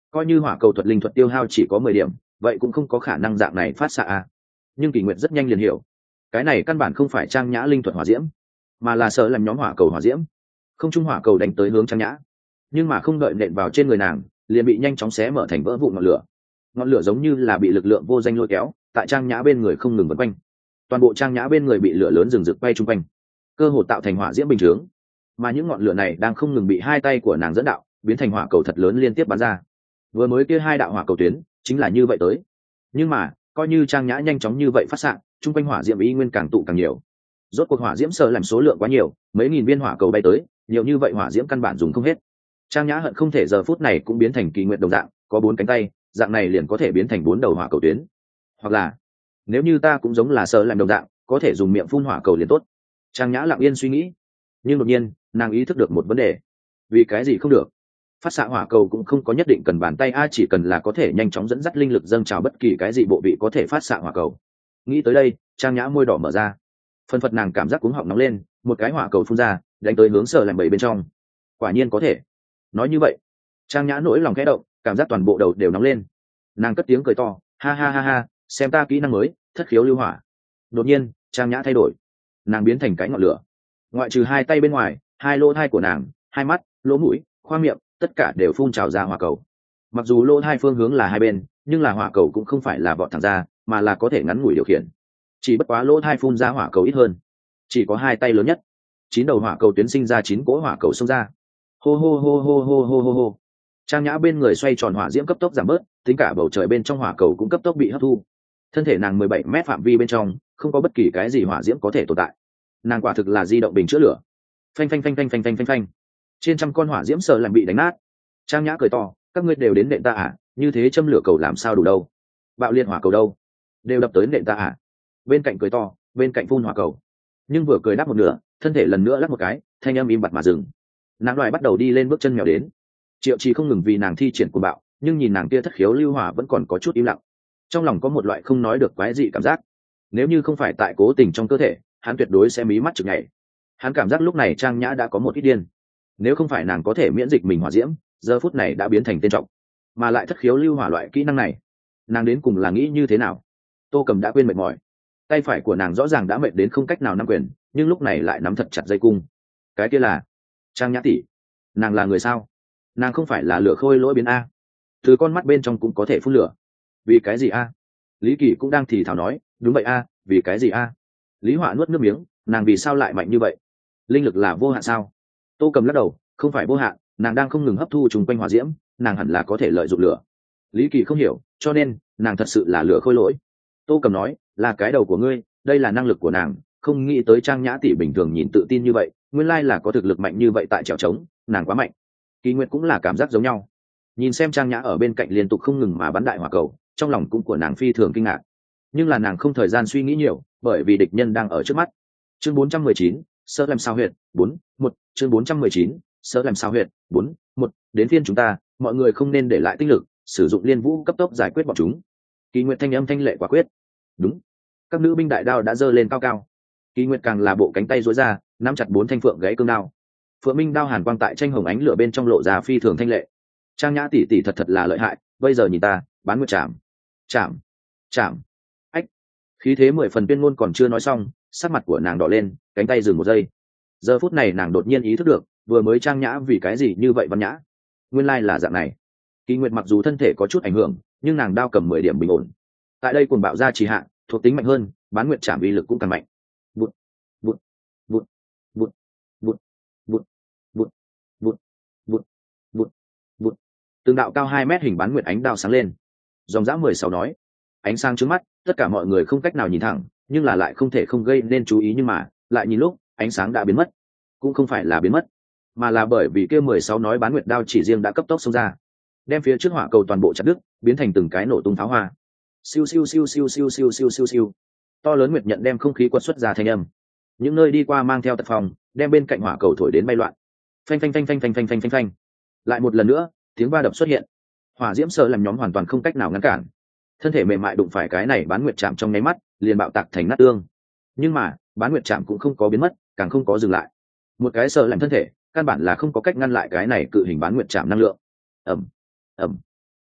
coi như hỏa cầu thuật linh thuật tiêu hao chỉ có 10 điểm vậy cũng không có khả năng dạng này phát xạ a. Nhưng Kỳ Nguyệt rất nhanh liền hiểu, cái này căn bản không phải Trang Nhã linh thuật hỏa diễm, mà là sợ làm nhóm hỏa cầu hỏa diễm. Không trung hỏa cầu đánh tới hướng Trang Nhã, nhưng mà không đợi nện vào trên người nàng liền bị nhanh chóng xé mở thành vỡ vụn ngọn lửa. Ngọn lửa giống như là bị lực lượng vô danh lôi kéo tại Trang Nhã bên người không ngừng vần quanh, toàn bộ Trang Nhã bên người bị lửa lớn rừng rực bay chung quanh, cơ hồ tạo thành hỏa diễm bình chướng. Mà những ngọn lửa này đang không ngừng bị hai tay của nàng dẫn đạo biến thành hỏa cầu thật lớn liên tiếp bắn ra. Vừa mới kia hai đạo hỏa cầu tuyến chính là như vậy tới, nhưng mà coi như Trang Nhã nhanh chóng như vậy phát xạ, chung quanh hỏa diễm ý nguyên càng tụ càng nhiều. Rốt cuộc hỏa diễm sợ làm số lượng quá nhiều, mấy nghìn viên hỏa cầu bay tới, nhiều như vậy hỏa diễm căn bản dùng không hết. Trang Nhã hận không thể giờ phút này cũng biến thành Kỳ Nguyệt đồng dạng, có 4 cánh tay, dạng này liền có thể biến thành 4 đầu hỏa cầu tuyến. Hoặc là, nếu như ta cũng giống là sợ làm đồng dạng, có thể dùng miệng phun hỏa cầu liền tốt. Trang Nhã lặng yên suy nghĩ, nhưng đột nhiên nàng ý thức được một vấn đề. Vì cái gì không được? Phát xạ hỏa cầu cũng không có nhất định cần bàn tay a, chỉ cần là có thể nhanh chóng dẫn dắt linh lực dâng trào bất kỳ cái gì bộ vị có thể phát xạ hỏa cầu. Nghĩ tới đây, Trang Nhã môi đỏ mở ra, phân phật nàng cảm giác cuống họng nóng lên, một cái hỏa cầu phun ra đánh tới hướng sợ làm bầy bên trong. Quả nhiên có thể. Nói như vậy, Trang Nhã nỗi lòng khẽ động, cảm giác toàn bộ đầu đều nóng lên. Nàng cất tiếng cười to, ha ha ha ha, xem ta kỹ năng mới, thất khiếu lưu hỏa. Đột nhiên Trang Nhã thay đổi, nàng biến thành cái ngọn lửa. Ngoại trừ hai tay bên ngoài, hai lỗ thai của nàng, hai mắt, lỗ mũi, khoa miệng, tất cả đều phun trào ra hỏa cầu. Mặc dù lỗ thai phương hướng là hai bên, nhưng là hỏa cầu cũng không phải là vọt thẳng ra, mà là có thể ngắn ngủi điều khiển. Chỉ bất quá lỗ thai phun ra hỏa cầu ít hơn, chỉ có hai tay lớn nhất. 9 đầu hỏa cầu tuyến sinh ra 9 cỗ hỏa cầu xông ra. Hô hô hô hô hô hô hô hô. Trang Nhã bên người xoay tròn hỏa diễm cấp tốc giảm bớt, tính cả bầu trời bên trong hỏa cầu cũng cấp tốc bị hấp thu. Thân thể nàng 17 mét phạm vi bên trong không có bất kỳ cái gì hỏa diễm có thể tồn tại. Nàng quả thực là di động bình chữa lửa. Phanh phanh phanh phanh phanh phanh phanh phanh. Trên trăm con hỏa diễm sợ làm bị đánh nát. Trang Nhã cười to, các ngươi đều đến nện ta à, như thế châm lửa cầu làm sao đủ đâu? Bạo liệt hỏa cầu đâu? Đều đập tới nện ta à? Bên cạnh cười to, bên cạnh phun hỏa cầu. Nhưng vừa cười đáp một nửa, thân thể lần nữa lắc một cái, thanh âm im bặt mà dừng. Nàng loài bắt đầu đi lên bước chân mèo đến. Triệu Trì không ngừng vì nàng thi triển cuồng bạo, nhưng nhìn nàng kia thất khiếu lưu hỏa vẫn còn có chút im lặng. Trong lòng có một loại không nói được quái dị cảm giác. Nếu như không phải tại cố tình trong cơ thể, hắn tuyệt đối sẽ mí mắt chực nhảy. Hắn cảm giác lúc này Trang Nhã đã có một ít điên. Nếu không phải nàng có thể miễn dịch mình hỏa diễm, giờ phút này đã biến thành tên trọng. Mà lại thất khiếu lưu hỏa loại kỹ năng này, nàng đến cùng là nghĩ như thế nào? Tô Cầm đã quên mệt mỏi, tay phải của nàng rõ ràng đã mệt đến không cách nào nắm quyền, nhưng lúc này lại nắm thật chặt dây cung. Cái kia là Trang Nhã tỷ, nàng là người sao? Nàng không phải là lửa khôi lỗi biến a? Từ con mắt bên trong cũng có thể phun lửa. Vì cái gì a? Lý Kỳ cũng đang thì thào nói, đúng vậy a, vì cái gì a? Lý Họa nuốt nước miếng, nàng vì sao lại mạnh như vậy? Linh lực là vô hạn sao? Tô Cầm lắc đầu, không phải vô hạn, nàng đang không ngừng hấp thu trùng quanh hỏa diễm, nàng hẳn là có thể lợi dụng lửa. Lý Kỳ không hiểu, cho nên nàng thật sự là lửa khôi lỗi. Tô Cầm nói, là cái đầu của ngươi, đây là năng lực của nàng, không nghĩ tới Trang Nhã tỷ bình thường nhìn tự tin như vậy, nguyên lai là có thực lực mạnh như vậy tại trèo trống, nàng quá mạnh. Kỳ Nguyệt cũng là cảm giác giống nhau, nhìn xem Trang Nhã ở bên cạnh liên tục không ngừng mà bắn đại hỏa cầu, trong lòng cũng của nàng phi thường kinh ngạc. Nhưng là nàng không thời gian suy nghĩ nhiều, bởi vì địch nhân đang ở trước mắt. Chương 419, sợ làm sao huyệt 4-1, chương 419, sợ làm sao huyệt 4-1, đến phiên chúng ta, mọi người không nên để lại tinh lực, sử dụng liên vũ cấp tốc giải quyết bọn chúng. Kỳ Nguyệt thanh âm thanh lệ quả quyết. Đúng. Các nữ binh đại đao đã giơ lên cao cao. Kỳ Nguyệt càng là bộ cánh tay duỗi ra, nắm chặt 4 thanh phượng gãy cương đao. Phượng minh đao hàn quang tại tranh hồng ánh lửa bên trong lộ ra phi thường thanh lệ. Trang Nhã tỷ tỷ thật thật là lợi hại, bây giờ nhìn ta, bán nguyệt chạm. Chạm. Chạm. Ách. Khí thế 10 phần tuyên ngôn còn chưa nói xong, sắc mặt của nàng đỏ lên, cánh tay dừng một giây. Giờ phút này nàng đột nhiên ý thức được, vừa mới Trang Nhã vì cái gì như vậy văn nhã. Nguyên lai là dạng này. Kỳ Nguyệt mặc dù thân thể có chút ảnh hưởng, nhưng nàng đao cầm 10 điểm bình ổn. Tại đây cuồng bạo ra trì hạ, thuộc tính mạnh hơn, bán nguyệt trảm uy lực cũng càng mạnh. Vụt, vụt, vụt, vụt, vụt, vụt, vụt, vụt, vụt, vụt, vụt. Từng đạo cao 2 mét hình bán nguyệt ánh đao sáng lên. Dòng dã 16 nói, ánh sáng trước mắt, tất cả mọi người không cách nào nhìn thẳng, nhưng là lại không thể không gây nên chú ý, nhưng mà lại nhìn lúc ánh sáng đã biến mất, cũng không phải là biến mất, mà là bởi vì kia 16 nói bán nguyệt đao chỉ riêng đã cấp tốc xông ra, đem phía trước hỏa cầu toàn bộ chặt đứt, biến thành từng cái nổ tung pháo hoa. Siêu siêu siêu siêu siêu siêu siêu siêu siêu. To lớn nguyệt nhận đem không khí quật xuất ra thanh âm. Những nơi đi qua mang theo tật phòng, đem bên cạnh hỏa cầu thổi đến bay loạn. Phanh phanh phanh phanh phanh phanh phanh phanh phanh. Lại một lần nữa, tiếng va đập xuất hiện. Hỏa diễm sợ làm nhóm hoàn toàn không cách nào ngăn cản. Thân thể mềm mại đụng phải cái này bán nguyệt chạm trong nháy mắt, liền bạo tạc thành nát tương. Nhưng mà, bán nguyệt chạm cũng không có biến mất, càng không có dừng lại. Một cái sợ làm thân thể, căn bản là không có cách ngăn lại cái này cự hình bán nguyệt chạm năng lượng. Ầm, ầm,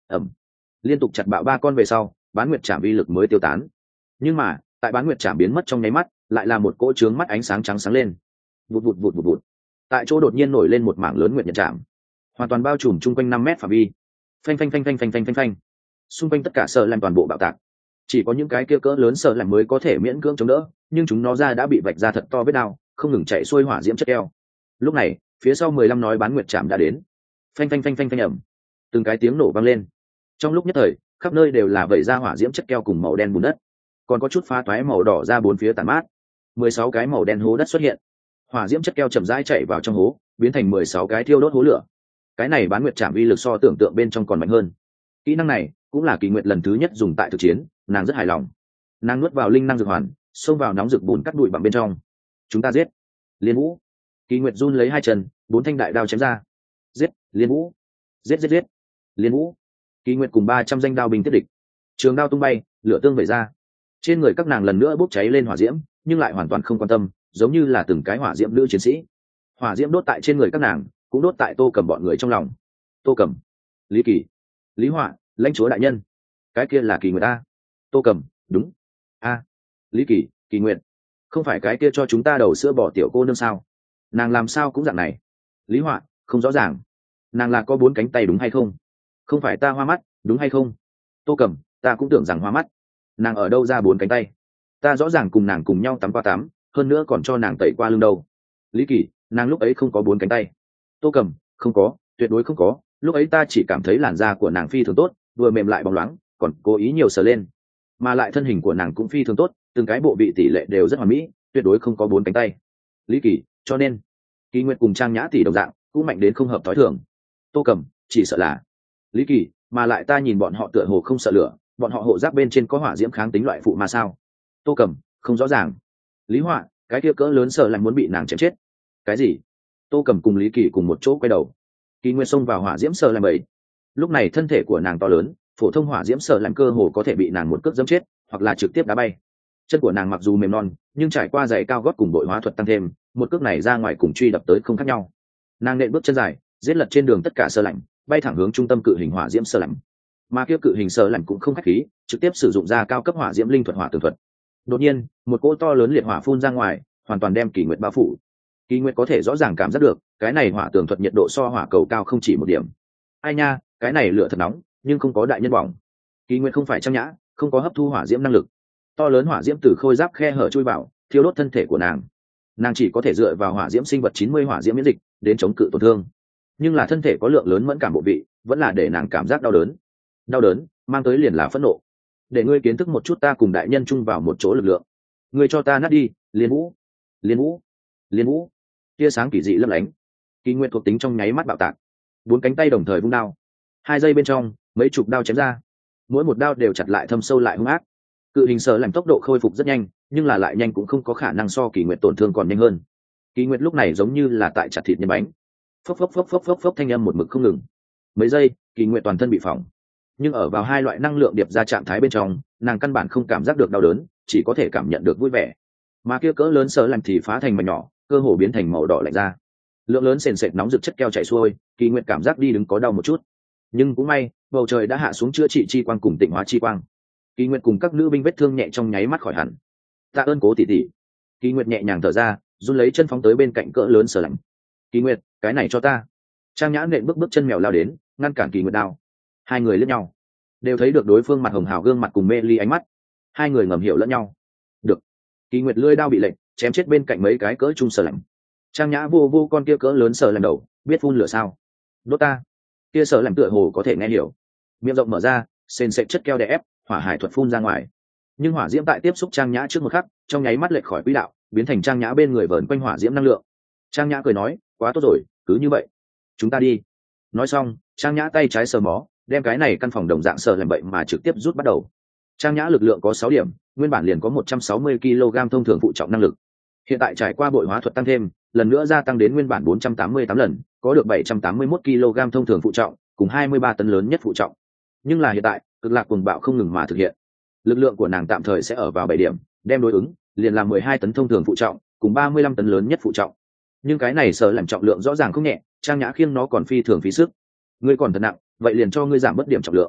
ẩm, liên tục chặt bạo 3 con về sau, bán nguyệt trảm uy lực mới tiêu tán. Nhưng mà tại bán nguyệt trảm biến mất trong nháy mắt, lại là một cỗ trướng mắt ánh sáng trắng sáng lên. Vụt vụt vụt vụt vụt. Tại chỗ đột nhiên nổi lên một mảng lớn nguyệt nhật trảm, hoàn toàn bao trùm chung quanh 5 mét phạm vi. Phanh phanh phanh phanh phanh phanh phanh phanh. Xung quanh tất cả sợ làm toàn bộ bạo tạc. Chỉ có những cái kia cỡ lớn sợ làm mới có thể miễn cưỡng chống đỡ, nhưng chúng nó ra đã bị vạch ra thật to vết đao, không ngừng chạy xuôi hỏa diễm chất keo. Lúc này, phía sau 15 nói bán nguyệt trảm đã đến. Phanh phanh phanh phanh phanh ầm. Từng cái tiếng nổ vang lên. Trong lúc nhất thời, khắp nơi đều là vẩy ra hỏa diễm chất keo cùng màu đen bùn đất, còn có chút phá toái màu đỏ ra bốn phía tàn mát. 16 cái màu đen hố đất xuất hiện, hỏa diễm chất keo chậm rãi chạy vào trong hố, biến thành 16 cái thiêu đốt hố lửa. Cái này bán nguyệt trảm uy lực so tưởng tượng bên trong còn mạnh hơn. Kỹ năng này cũng là Kỳ Nguyệt lần thứ nhất dùng tại thực chiến, nàng rất hài lòng. Nàng nuốt vào linh năng dược hoàn, xông vào nóng rực bùn cắt bụi bằng bên trong. Chúng ta giết Liên Vũ. Kỳ Nguyệt run lấy hai chân, 4 thanh đại đao chém ra. Giết Liên Vũ, giết giết giết Liên Vũ. Kỳ Nguyệt cùng 300 danh đao binh tiếp địch, trường đao tung bay, lửa tương vẩy ra. Trên người các nàng lần nữa bốc cháy lên hỏa diễm, nhưng lại hoàn toàn không quan tâm, giống như là từng cái hỏa diễm nữ chiến sĩ. Hỏa diễm đốt tại trên người các nàng, cũng đốt tại Tô Cầm bọn người trong lòng. Tô Cầm, Lý Kỳ, Lý Họa, lãnh chúa đại nhân, cái kia là Kỳ Nguyệt a. Tô Cầm, đúng. A, Lý Kỳ, Kỳ Nguyệt, không phải cái kia cho chúng ta đầu sữa bò tiểu cô nương sao? Nàng làm sao cũng dạng này? Lý Họa, không rõ ràng. Nàng là có 4 cánh tay đúng hay không? Không phải ta hoa mắt, đúng hay không? Tô Cầm, ta cũng tưởng rằng hoa mắt. Nàng ở đâu ra 4 cánh tay? Ta rõ ràng cùng nàng cùng nhau tắm qua tắm, hơn nữa còn cho nàng tẩy qua lưng đâu. Lý Kỳ, nàng lúc ấy không có 4 cánh tay. Tô Cầm, không có, tuyệt đối không có, lúc ấy ta chỉ cảm thấy làn da của nàng phi thường tốt, vừa mềm lại bóng loáng, còn cố ý nhiều sờ lên, mà lại thân hình của nàng cũng phi thường tốt, từng cái bộ vị tỷ lệ đều rất hoàn mỹ, tuyệt đối không có 4 cánh tay. Lý Kỳ, cho nên Kỳ Nguyệt cùng Trang Nhã tỷ đồng dạng, cũng mạnh đến không hợp thói thường. Tô Cầm, chỉ sợ là Lý Kỳ, mà lại ta nhìn bọn họ tựa hồ không sợ lửa, bọn họ hộ giáp bên trên có hỏa diễm kháng tính loại phụ mà sao? Tô Cầm, không rõ ràng. Lý Họa, cái kia cỡ lớn sợ lại muốn bị nàng chém chết. Cái gì? Tô Cầm cùng Lý Kỳ cùng một chỗ quay đầu. Kỳ Nguyệt xông vào hỏa diễm sợ làm bầy. Lúc này thân thể của nàng to lớn, phổ thông hỏa diễm sợ làm cơ hồ có thể bị nàng một cước dẫm chết, hoặc là trực tiếp đá bay. Chân của nàng mặc dù mềm non, nhưng trải qua giày cao gót cùng đội hóa thuật tăng thêm, một cước này ra ngoài cùng truy đập tới không khác nhau. Nàng nện bước chân dài, giết lật trên đường tất cả sơ lạnh, bay thẳng hướng trung tâm cự hình hỏa diễm sơ lạnh. Mà kia cự hình sơ lạnh cũng không khách khí, trực tiếp sử dụng ra cao cấp hỏa diễm linh thuật hỏa tường thuật. Đột nhiên, một cỗ to lớn liệt hỏa phun ra ngoài, hoàn toàn đem Kỳ Nguyệt bao phủ. Kỳ Nguyệt có thể rõ ràng cảm giác được, cái này hỏa tường thuật nhiệt độ so hỏa cầu cao không chỉ một điểm. Ai nha, cái này lửa thật nóng, nhưng không có đại nhân bỏng. Kỳ Nguyệt không phải Trang Nhã, không có hấp thu hỏa diễm năng lực. To lớn hỏa diễm từ khôi giáp khe hở chui vào, thiêu đốt thân thể của nàng. Nàng chỉ có thể dựa vào hỏa diễm sinh vật 90 hỏa diễm miễn dịch đến chống cự tổn thương, nhưng là thân thể có lượng lớn mẫn cảm bộ vị, vẫn là để nàng cảm giác đau đớn. Đau đớn mang tới liền là phẫn nộ. Để ngươi kiến thức một chút ta cùng đại nhân chung vào một chỗ lực lượng. Ngươi cho ta nát đi, Liên Vũ, Liên Vũ, Liên Vũ. Tia sáng kỳ dị lấp lánh. Kỳ Nguyệt thuộc tính trong nháy mắt bạo tạc, 4 cánh tay đồng thời vung đao. 2 giây bên trong, mấy chục đao chém ra, mỗi một đao đều chặt lại thâm sâu lại hung ác. Cự hình sở làm tốc độ khôi phục rất nhanh, nhưng là lại nhanh cũng không có khả năng so Kỳ Nguyệt tổn thương còn nhanh hơn. Kỳ Nguyệt lúc này giống như là tại chặt thịt nhân bánh, phốc phốc phốc phốc phốc phốc thanh âm một mực không ngừng. Mấy giây, Kỳ Nguyệt toàn thân bị phỏng, nhưng ở vào 2 loại năng lượng điệp ra trạng thái bên trong, nàng căn bản không cảm giác được đau đớn, chỉ có thể cảm nhận được vui vẻ. Mà kia cỡ lớn sở làm thì phá thành mảnh nhỏ, cơ hồ biến thành màu đỏ lạnh ra. Lượng lớn sền sệt nóng rực chất keo chảy xuôi, Kỳ Nguyệt cảm giác đi đứng có đau một chút, nhưng cũng may, bầu trời đã hạ xuống chữa trị chi quang cùng tịnh hóa chi quang. Kỳ Nguyệt cùng các nữ binh vết thương nhẹ trong nháy mắt khỏi hẳn. Tạ ơn Cố tỷ tỷ. Kỳ Nguyệt nhẹ nhàng thở ra, run lấy chân phóng tới bên cạnh cỡ lớn sở lạnh. Kỳ Nguyệt, cái này cho ta. Trang Nhã nện bước bước chân mèo lao đến, ngăn cản Kỳ Nguyệt đao. Hai người liếc nhau, đều thấy được đối phương mặt hồng hào gương mặt cùng mê ly ánh mắt. Hai người ngầm hiểu lẫn nhau. Được. Kỳ Nguyệt lưỡi đao bị lệnh, chém chết bên cạnh mấy cái cỡ trung sở lạnh. Trang Nhã vô vô con kia cỡ lớn sở lạnh đầu, biết phun lửa sao? Đốt ta. Kia sở lạnh tựa hồ có thể nghe hiểu. Miệng rộng mở ra, sền sệt chất keo đè ép, hỏa hải thuật phun ra ngoài. Nhưng hỏa diễm tại tiếp xúc Trang Nhã trước một khắc, trong nháy mắt lệch khỏi quỹ đạo, biến thành Trang Nhã bên người vờn quanh hỏa diễm năng lượng. Trang Nhã cười nói, quá tốt rồi, cứ như vậy, chúng ta đi. Nói xong, Trang Nhã tay trái sờ mó, đem cái này căn phòng đồng dạng sờ làm bậy mà trực tiếp rút bắt đầu. Trang Nhã lực lượng có 6 điểm, nguyên bản liền có 160 kg thông thường phụ trọng năng lực. Hiện tại trải qua bội hóa thuật tăng thêm, lần nữa gia tăng đến nguyên bản 488 lần, có được 781 kg thông thường phụ trọng, cùng 23 tấn lớn nhất phụ trọng. Nhưng là hiện tại, cực lạc cuồng bạo không ngừng mà thực hiện. Lực lượng của nàng tạm thời sẽ ở vào 7 điểm, đem đối ứng, liền là 12 tấn thông thường phụ trọng, cùng 35 tấn lớn nhất phụ trọng. Nhưng cái này sở làm trọng lượng rõ ràng không nhẹ, Trang Nhã khiêng nó còn phi thường phí sức. Ngươi còn thật nặng, vậy liền cho ngươi giảm bớt điểm trọng lượng.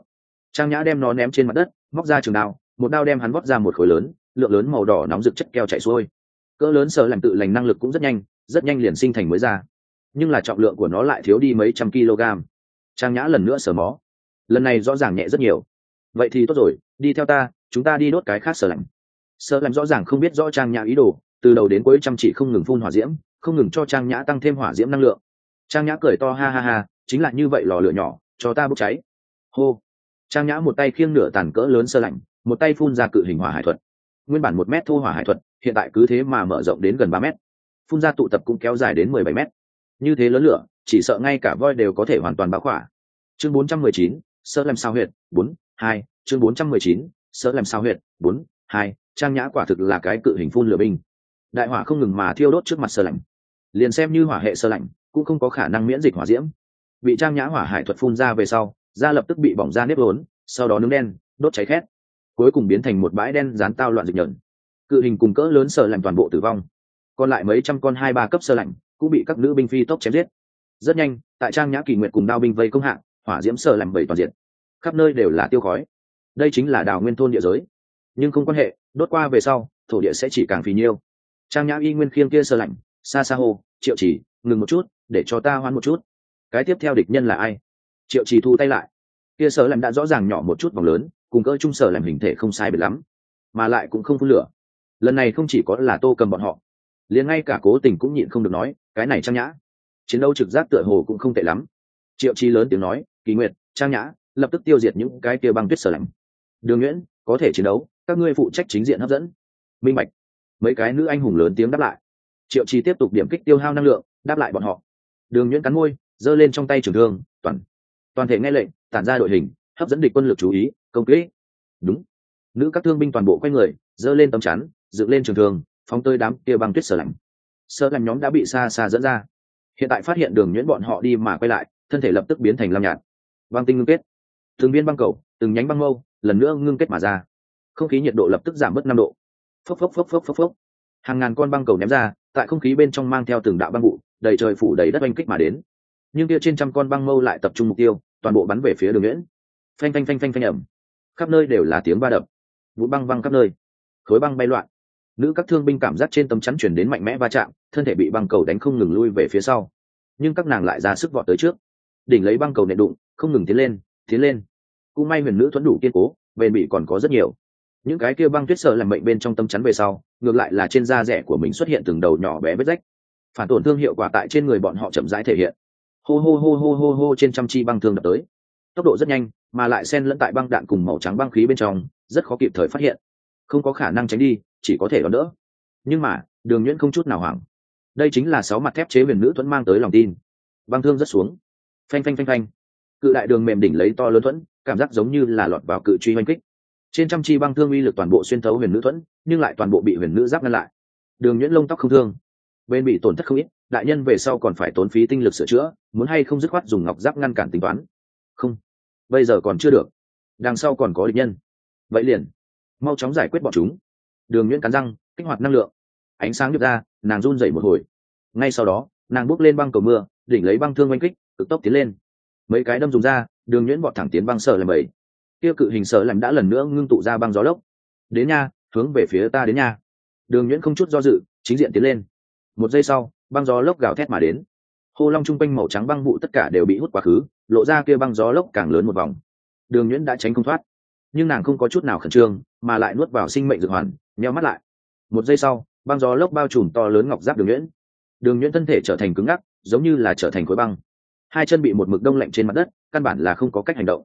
Trang Nhã đem nó ném trên mặt đất, móc ra trường đao, một đao đem hắn vót ra một khối lớn, lượng lớn màu đỏ nóng rực chất keo chảy xuôi. Cỡ lớn sở làm tự lành năng lực cũng rất nhanh liền sinh thành mới ra. Nhưng là trọng lượng của nó lại thiếu đi mấy trăm kg. Trang Nhã lần nữa sờ mó, lần này rõ ràng nhẹ rất nhiều. Vậy thì tốt rồi, đi theo ta, chúng ta đi đốt cái khác sở lạnh. Sở lạnh rõ ràng không biết rõ Trang Nhã ý đồ, từ đầu đến cuối chăm chỉ không ngừng phun hỏa diễm, không ngừng cho Trang Nhã tăng thêm hỏa diễm năng lượng. Trang Nhã cười to ha ha ha, chính là như vậy, lò lửa nhỏ cho ta bốc cháy. Hô. Trang Nhã một tay khiêng nửa tàn cỡ lớn sơ lạnh, một tay phun ra cự hình hỏa hải thuật. Nguyên bản 1 mét thô hỏa hải thuật, hiện tại cứ thế mà mở rộng đến gần 3 mét. Phun ra tụ tập cũng kéo dài đến 17 mét. Như thế lớn lửa, chỉ sợ ngay cả voi đều có thể hoàn toàn bao khỏa. Chương 419, sơ làm sao huyệt, 4-2, chương 419, sơ làm sao huyệt, 4-2, Trang Nhã quả thực là cái cự hình phun lửa binh. Đại hỏa không ngừng mà thiêu đốt trước mặt sơ lạnh. Liền xem như hỏa hệ sơ lạnh, cũng không có khả năng miễn dịch hỏa diễm. Bị Trang Nhã hỏa hải thuật phun ra về sau, da lập tức bị bỏng ra nếp vốn, sau đó nướng đen, đốt cháy khét, cuối cùng biến thành một bãi đen dán tao loạn dịch nhợn. Cự hình cùng cỡ lớn sơ lạnh toàn bộ tử vong, còn lại mấy trăm con 2-3 cấp sơ lạnh cũng bị các nữ binh phi tốc chém giết. Rất nhanh, tại Trang Nhã kỳ nguyện cùng đao binh vây công hạng, hỏa diễm sơ lạnh bảy toàn diện, khắp nơi đều là tiêu khói. Đây chính là đào nguyên thôn địa giới, nhưng không quan hệ, đốt qua về sau thổ địa sẽ chỉ càng phì nhiêu. Trang Nhã y nguyên khiêng kia sơ lạnh, xa xa hồ Triệu Chỉ, ngừng một chút, để cho ta hoán một chút. Cái tiếp theo địch nhân là ai? Triệu Chỉ thu tay lại, kia sơ lạnh đã rõ ràng nhỏ một chút vòng lớn, cùng cỡ trung sở làm hình thể không sai biệt lắm, mà lại cũng không phun lửa. Lần này không chỉ có là Tô Cầm bọn họ, liền ngay cả Cố Tình cũng nhịn không được nói, cái này Trang Nhã chiến đấu trực giác tựa hồ cũng không tệ lắm. Triệu Chi lớn tiếng nói, Kỳ Nguyệt, Trang Nhã lập tức tiêu diệt những cái kia băng tuyết sở lạnh. Đường Nguyễn có thể chiến đấu, các ngươi phụ trách chính diện hấp dẫn. Minh bạch. Mấy cái nữ anh hùng lớn tiếng đáp lại. Triệu Chi tiếp tục điểm kích tiêu hao năng lượng, đáp lại bọn họ. Đường Nguyễn cắn môi, giơ lên trong tay trường thương, toàn thể nghe lệnh, tản ra đội hình, hấp dẫn địch quân lực chú ý, công kích. Đúng. Nữ các thương binh toàn bộ quay người, giơ lên tấm chắn, dựng lên trường thương, phóng tới đám kia băng tuyết sở lạnh. Sở lạnh nhóm đã bị xa xa dẫn ra. Hiện tại phát hiện Đường Nhuyễn bọn họ đi mà quay lại, thân thể lập tức biến thành lam nhạt. Băng tinh ngưng kết, từng viên băng cầu, từng nhánh băng mâu lần nữa ngưng kết mà ra. Không khí nhiệt độ lập tức giảm bớt 5 độ. Phốc phốc phốc phốc phốc phốc. Hàng ngàn con băng cầu ném ra, tại không khí bên trong mang theo từng đạo băng vụ, đầy trời phủ đầy đất oanh kích mà đến. Nhưng kia trên trăm con băng mâu lại tập trung mục tiêu, toàn bộ bắn về phía Đường Nhuyễn. Phanh phanh phanh phanh phanh ầm. Khắp nơi đều là tiếng va đập. Vụ băng văng khắp nơi, khối băng bay loạn. Nữ các thương binh cảm giác trên tấm chắn chuyển đến mạnh mẽ va chạm, thân thể bị băng cầu đánh không ngừng lui về phía sau. Nhưng các nàng lại ra sức vọt tới trước, đỉnh lấy băng cầu nện đụng, không ngừng tiến lên. Cũng may huyền nữ thuẫn đủ kiên cố, bền bỉ còn có rất nhiều. Những cái kia băng tuyết sợ làm bệnh bên trong tấm chắn về sau, ngược lại là trên da rẻ của mình xuất hiện từng đầu nhỏ bé vết rách. Phản tổn thương hiệu quả tại trên người bọn họ chậm rãi thể hiện. Hô hô hô hô hô hô, trên trăm chi băng thương đập tới, tốc độ rất nhanh, mà lại xen lẫn tại băng đạn cùng màu trắng băng khí bên trong, rất khó kịp thời phát hiện, không có khả năng tránh đi, chỉ có thể đón đỡ. Nhưng mà Đường Nhuyễn không chút nào hoảng. Đây chính là 6 mặt thép chế huyền nữ thuẫn mang tới lòng tin. Băng thương rất xuống, phanh phanh phanh phanh. Cự đại đường mềm đỉnh lấy to lớn thuẫn, cảm giác giống như là lọt vào cự truy hoành kích. Trên trăm chi băng thương uy lực toàn bộ xuyên thấu huyền nữ thuẫn, nhưng lại toàn bộ bị huyền nữ giáp ngăn lại. Đường Nhuyễn lông tóc không thương, bên bị tổn thất không ít, đại nhân về sau còn phải tốn phí tinh lực sửa chữa, muốn hay không dứt khoát dùng ngọc giáp ngăn cản tính toán. Không, bây giờ còn chưa được, đằng sau còn có địch nhân. Vậy liền mau chóng giải quyết bọn chúng. Đường Nhuyễn cắn răng, kích hoạt năng lượng, ánh sáng điệp ra, nàng run rẩy một hồi. Ngay sau đó nàng bước lên băng cầu mưa, đỉnh lấy băng thương oanh kích, cực tốc tiến lên. Mấy cái đâm dùng ra, Đường Nhuyễn bọt thẳng tiến băng sở làm bầy. Kia cự hình sở làm đã lần nữa ngưng tụ ra băng gió lốc. Đến nha, hướng về phía ta đến nha. Đường Nhuyễn không chút do dự, chính diện tiến lên. Một giây sau, băng gió lốc gào thét mà đến. Hồ long trung quanh màu trắng băng vụ tất cả đều bị hút quá khứ, lộ ra kia băng gió lốc càng lớn một vòng. Đường Nhuyễn đã tránh không thoát, nhưng nàng không có chút nào khẩn trương, mà lại nuốt vào sinh mệnh dược hoàn, nheo mắt lại. Một giây sau, băng gió lốc bao trùm to lớn ngọc giáp Đường Nhuyễn. Đường Nhuyễn thân thể trở thành cứng ngắc, giống như là trở thành khối băng. Hai chân bị một mực đông lạnh trên mặt đất, căn bản là không có cách hành động.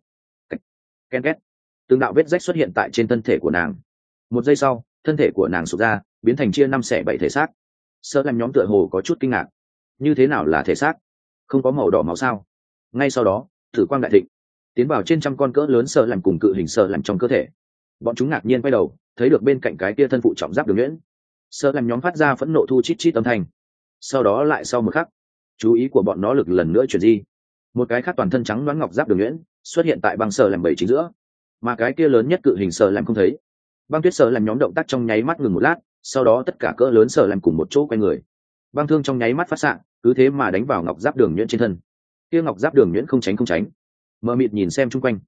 Ken két, từng đạo vết rách xuất hiện tại trên thân thể của nàng. Một giây sau, thân thể của nàng sụp ra, biến thành chia 5/7 thể xác. Sơ làm nhóm tựa hồ có chút kinh ngạc. Như thế nào là thể xác? Không có màu đỏ máu sao? Ngay sau đó, thử quang đại thịnh, tiến vào trên trăm con cỡ lớn sơ làm cùng cự hình sơ làm trong cơ thể. Bọn chúng ngạc nhiên quay đầu, thấy được bên cạnh cái kia thân phụ trọng giáp Đường Nhuyễn. Sơ làm nhóm phát ra phẫn nộ thu chít chít âm thanh. Sau đó lại sau một khắc, chú ý của bọn nó lực lần nữa chuyển di. Một cái khác toàn thân trắng loáng ngọc giáp Đường Nhuyễn xuất hiện tại băng sơ làm bảy chính giữa, mà cái kia lớn nhất cự hình sơ làm không thấy. Băng tuyết sơ làm nhóm động tác trong nháy mắt ngừng một lát, sau đó tất cả cỡ lớn sơ làm cùng một chỗ quay người. Băng thương trong nháy mắt phát xạ, cứ thế mà đánh vào ngọc giáp Đường Nhuyễn trên thân. Kia ngọc giáp Đường Nhuyễn không tránh, mờ mịt nhìn xem chung quanh.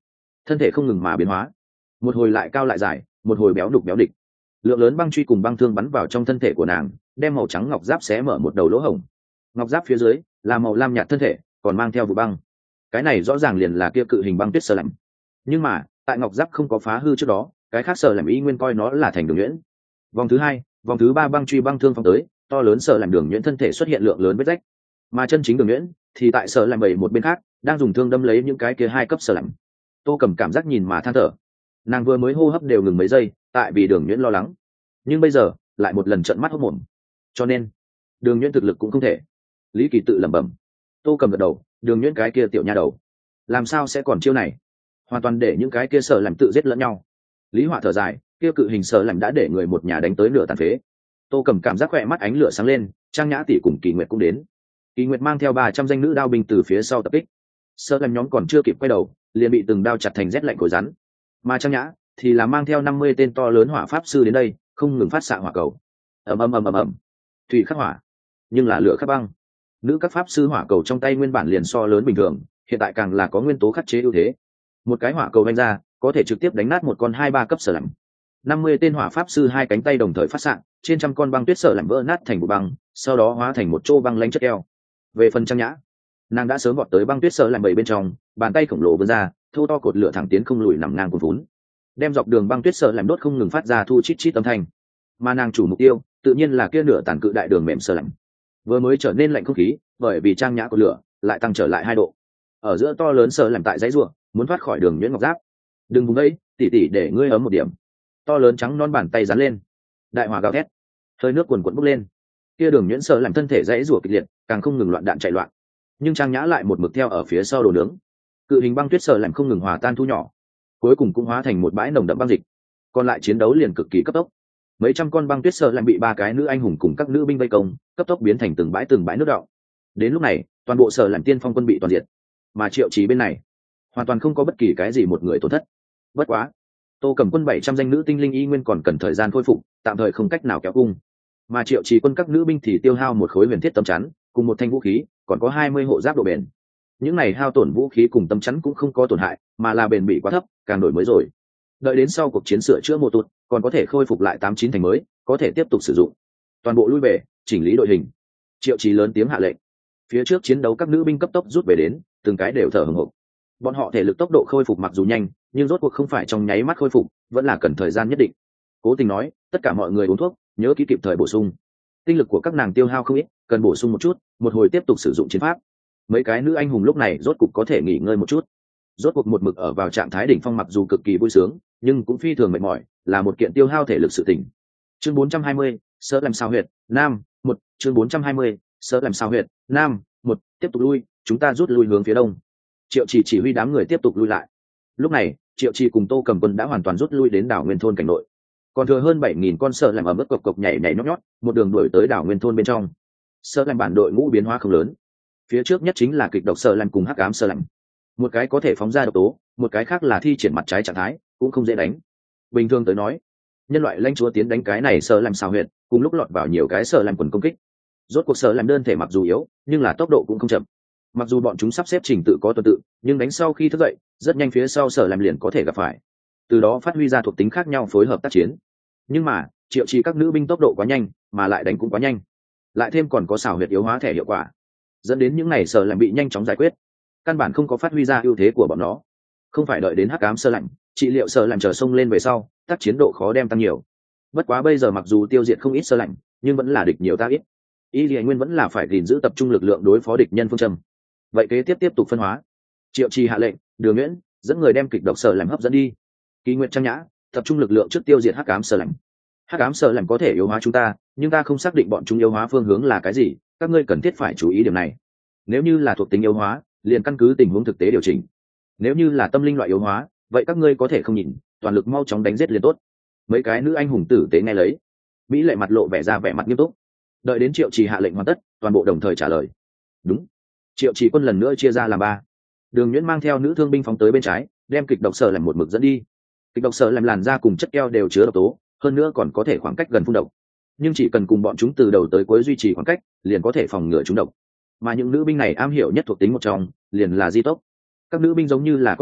thân thể không ngừng mà biến hóa, một hồi lại cao lại dài, một hồi béo đục béo địch. Lượng lớn băng truy cùng băng thương bắn vào trong thân thể của nàng, đem màu trắng ngọc giáp xé mở một đầu lỗ hổng. Ngọc giáp phía dưới là màu lam nhạt thân thể, còn mang theo vụ băng. Cái này rõ ràng liền là kia cự hình băng tuyết sơ lạnh. Nhưng mà tại ngọc giáp không có phá hư trước đó, cái khác sơ lạnh ý nguyên coi nó là thành đường nhuyễn. Vòng thứ hai, vòng thứ ba băng truy băng thương phong tới, to lớn sơ lạnh đường nhuyễn thân thể xuất hiện lượng lớn vết rách, mà chân chính đường nhuyễn thì tại sơ lạnh bảy một bên khác đang dùng thương đâm lấy những cái kia hai cấp sơ lạnh. Tô Cầm cảm giác nhìn mà than thở, nàng vừa mới hô hấp đều ngừng mấy giây, tại vì đường nhuyễn lo lắng, nhưng bây giờ lại một lần trợn mắt hốt mồm, cho nên đường nhuyễn thực lực cũng không thể. Lý Kỳ tự lẩm bẩm. Tô Cầm gật đầu, đường nhuyễn cái kia tiểu nha đầu làm sao sẽ còn chiêu này, hoàn toàn để những cái kia sợ làm tự giết lẫn nhau. Lý Họa thở dài, kia cự hình sợ làm đã để người một nhà đánh tới nửa tàn phế. Tô Cầm cảm giác khỏe mắt ánh lửa sáng lên, Trang Nhã tỷ cùng Kỳ Nguyệt cũng đến. Kỳ Nguyệt mang theo 300 danh nữ đao binh từ phía sau tập kích, sợ làm nhóm còn chưa kịp quay đầu liền bị từng đao chặt thành rét lạnh của rắn, mà Trang Nhã thì là mang theo 50 tên to lớn hỏa pháp sư đến đây, không ngừng phát xạ hỏa cầu. Ầm ầm ầm ầm ầm, thủy khắc hỏa, nhưng là lửa khắc băng. Nữ các pháp sư hỏa cầu trong tay nguyên bản liền so lớn bình thường, hiện tại càng là có nguyên tố khắc chế ưu thế. Một cái hỏa cầu vung ra có thể trực tiếp đánh nát một con 2-3 cấp sở lạnh. 50 tên hỏa pháp sư hai cánh tay đồng thời phát xạ, trên trăm con băng tuyết sở lạnh vỡ nát thành bụi băng, sau đó hóa thành một chỗ băng lánh chất keo. Về phần Trang Nhã, nàng đã sớm vọt tới băng tuyết sở lạnh bảy bên trong, bàn tay khổng lồ vươn ra, thô to cột lửa thẳng tiến không lùi nằm ngang cuồn vốn, đem dọc đường băng tuyết sở lạnh đốt không ngừng phát ra thu chít chít âm thanh. Mà nàng chủ mục tiêu tự nhiên là kia nửa tàn cự đại đường mềm sở lạnh. Vừa mới trở nên lạnh không khí, bởi vì Trang Nhã của lửa lại tăng trở lại 2 độ. Ở giữa to lớn sở lạnh tại dãy rùa, muốn thoát khỏi đường nhuyễn ngọc giáp. Đừng vùng đấy, tỉ tỉ để ngươi ấm một điểm. To lớn trắng non bàn tay dán lên, đại hỏa gào thét, hơi nước cuồn cuộn bốc lên. Kia đường nhuyễn sở làm thân thể dãy rùa kịch liệt, càng không ngừng loạn đạn chạy loạn. Nhưng Trang Nhã lại một mực theo ở phía sau đồ nướng. Cự hình băng tuyết sở làm không ngừng hòa tan thu nhỏ, cuối cùng cũng hóa thành một bãi nồng đậm băng dịch. Còn lại chiến đấu liền cực kỳ cấp tốc. Mấy trăm con băng tuyết sở làm bị 3 cái nữ anh hùng cùng các nữ binh vây công, cấp tốc biến thành từng bãi nước đọng. Đến lúc này, toàn bộ sở làm tiên phong quân bị toàn diệt, mà Triệu Chí bên này hoàn toàn không có bất kỳ cái gì một người tổn thất. Bất quá, Tô Cầm quân 700 danh nữ tinh linh y nguyên còn cần thời gian khôi phục, tạm thời không cách nào kéo cung. Mà Triệu Chí quân các nữ binh thì tiêu hao một khối huyền thiết tấm chắn, cùng một thanh vũ khí, còn có 20 hộ giáp độ bền. Những này hao tổn vũ khí cùng tấm chắn cũng không có tổn hại, mà là bền bị quá thấp, càng đổi mới rồi. Đợi đến sau cuộc chiến sửa chữa mùa tụt, còn có thể khôi phục lại 89 thành mới, có thể tiếp tục sử dụng. Toàn bộ lui về, chỉnh lý đội hình. Triệu Chí lớn tiếng hạ lệnh. Phía trước chiến đấu các nữ binh cấp tốc rút về đến, từng cái đều thở hổn hộc. Bọn họ thể lực tốc độ khôi phục mặc dù nhanh, nhưng rốt cuộc không phải trong nháy mắt khôi phục, vẫn là cần thời gian nhất định. Cố Tình nói, tất cả mọi người uống thuốc, nhớ kỹ kịp thời bổ sung. Tinh lực của các nàng tiêu hao không ít, cần bổ sung một chút, một hồi tiếp tục sử dụng chiến pháp. Mấy cái nữ anh hùng lúc này rốt cuộc có thể nghỉ ngơi một chút. Rốt cuộc một mực ở vào trạng thái đỉnh phong mặc dù cực kỳ vui sướng, nhưng cũng phi thường mệt mỏi, là một kiện tiêu hao thể lực sự tình. Chương 420, sợ làm sao huyệt, nam, 1, chương 420, sợ làm sao huyệt, nam, 1, tiếp tục lui, chúng ta rút lui hướng phía đông. Triệu chỉ huy đám người tiếp tục lui lại. Lúc này, Triệu Trì cùng Tô Cầm quân đã hoàn toàn rút lui đến đảo Nguyên thôn cảnh nội. Còn thừa hơn 7000 con sợ làm ở mức cộc cộc nhảy nhót nhót, một đường đuổi tới đảo Nguyên thôn bên trong. Sợ làm bản đội ngũ biến hóa không lớn. Phía trước nhất chính là kịch độc sợ làm cùng hắc ám sợ làm. Một cái có thể phóng ra độc tố, một cái khác là thi triển mặt trái trạng thái, cũng không dễ đánh. Bình thường tới nói, nhân loại lãnh chúa tiến đánh cái này sợ làm sao huyệt, cùng lúc lọt vào nhiều cái sợ làm quần công kích. Rốt cuộc sợ làm đơn thể mặc dù yếu, nhưng là tốc độ cũng không chậm. Mặc dù bọn chúng sắp xếp trình tự có tuần tự, nhưng đánh sau khi thức dậy, rất nhanh phía sau sở làm liền có thể gặp phải. Từ đó phát huy ra thuộc tính khác nhau phối hợp tác chiến. Nhưng mà, Triệu Trì các nữ binh tốc độ quá nhanh, mà lại đánh cũng quá nhanh. Lại thêm còn có xảo huyệt yếu hóa thẻ hiệu quả, dẫn đến những này sở làm bị nhanh chóng giải quyết. Căn bản không có phát huy ra ưu thế của bọn nó. Không phải đợi đến hắc ám sơ lạnh, trị liệu sở làm trở sông lên về sau, tác chiến độ khó đem tăng nhiều. Bất quá bây giờ mặc dù tiêu diệt không ít sơ lạnh, nhưng vẫn là địch nhiều ta ít. Y Lệ Nguyên vẫn là phải gìn giữ tập trung lực lượng đối phó địch nhân phương châm. Vậy kế tiếp tục phân hóa. Triệu Trì hạ lệnh, Đường Nguyễn dẫn người đem kịch độc sở làm hấp dẫn đi. Kỳ Nguyệt Trang Nhã tập trung lực lượng trước tiêu diệt hắc ám sở làm. Hắc ám sở làm có thể yếu hóa chúng ta, nhưng ta không xác định bọn chúng yếu hóa phương hướng là cái gì, các ngươi cần thiết phải chú ý điểm này. Nếu như là thuộc tính yếu hóa, liền căn cứ tình huống thực tế điều chỉnh. Nếu như là tâm linh loại yếu hóa, vậy các ngươi có thể không nhìn, toàn lực mau chóng đánh giết liền tốt. Mấy cái nữ anh hùng tử tế nghe lấy, Mỹ Lệ mặt lộ vẻ ra vẻ mặt nghiêm túc. Đợi đến Triệu Trì hạ lệnh hoàn tất, toàn bộ đồng thời trả lời. Đúng. Triệu Trì quân lần nữa chia ra làm 3. Đường Nhuyễn mang theo nữ thương binh phóng tới bên trái, đem kịch độc sở làm một mực dẫn đi. Kịch độc sở làm làn da cùng chất keo đều chứa độc tố, hơn nữa còn có thể khoảng cách gần phun độc. Nhưng chỉ cần cùng bọn chúng từ đầu tới cuối duy trì khoảng cách, liền có thể phòng ngừa chúng độc. Mà những nữ binh này am hiểu nhất thuộc tính một trong, liền là di tốc. Các nữ binh giống như là con thỏ,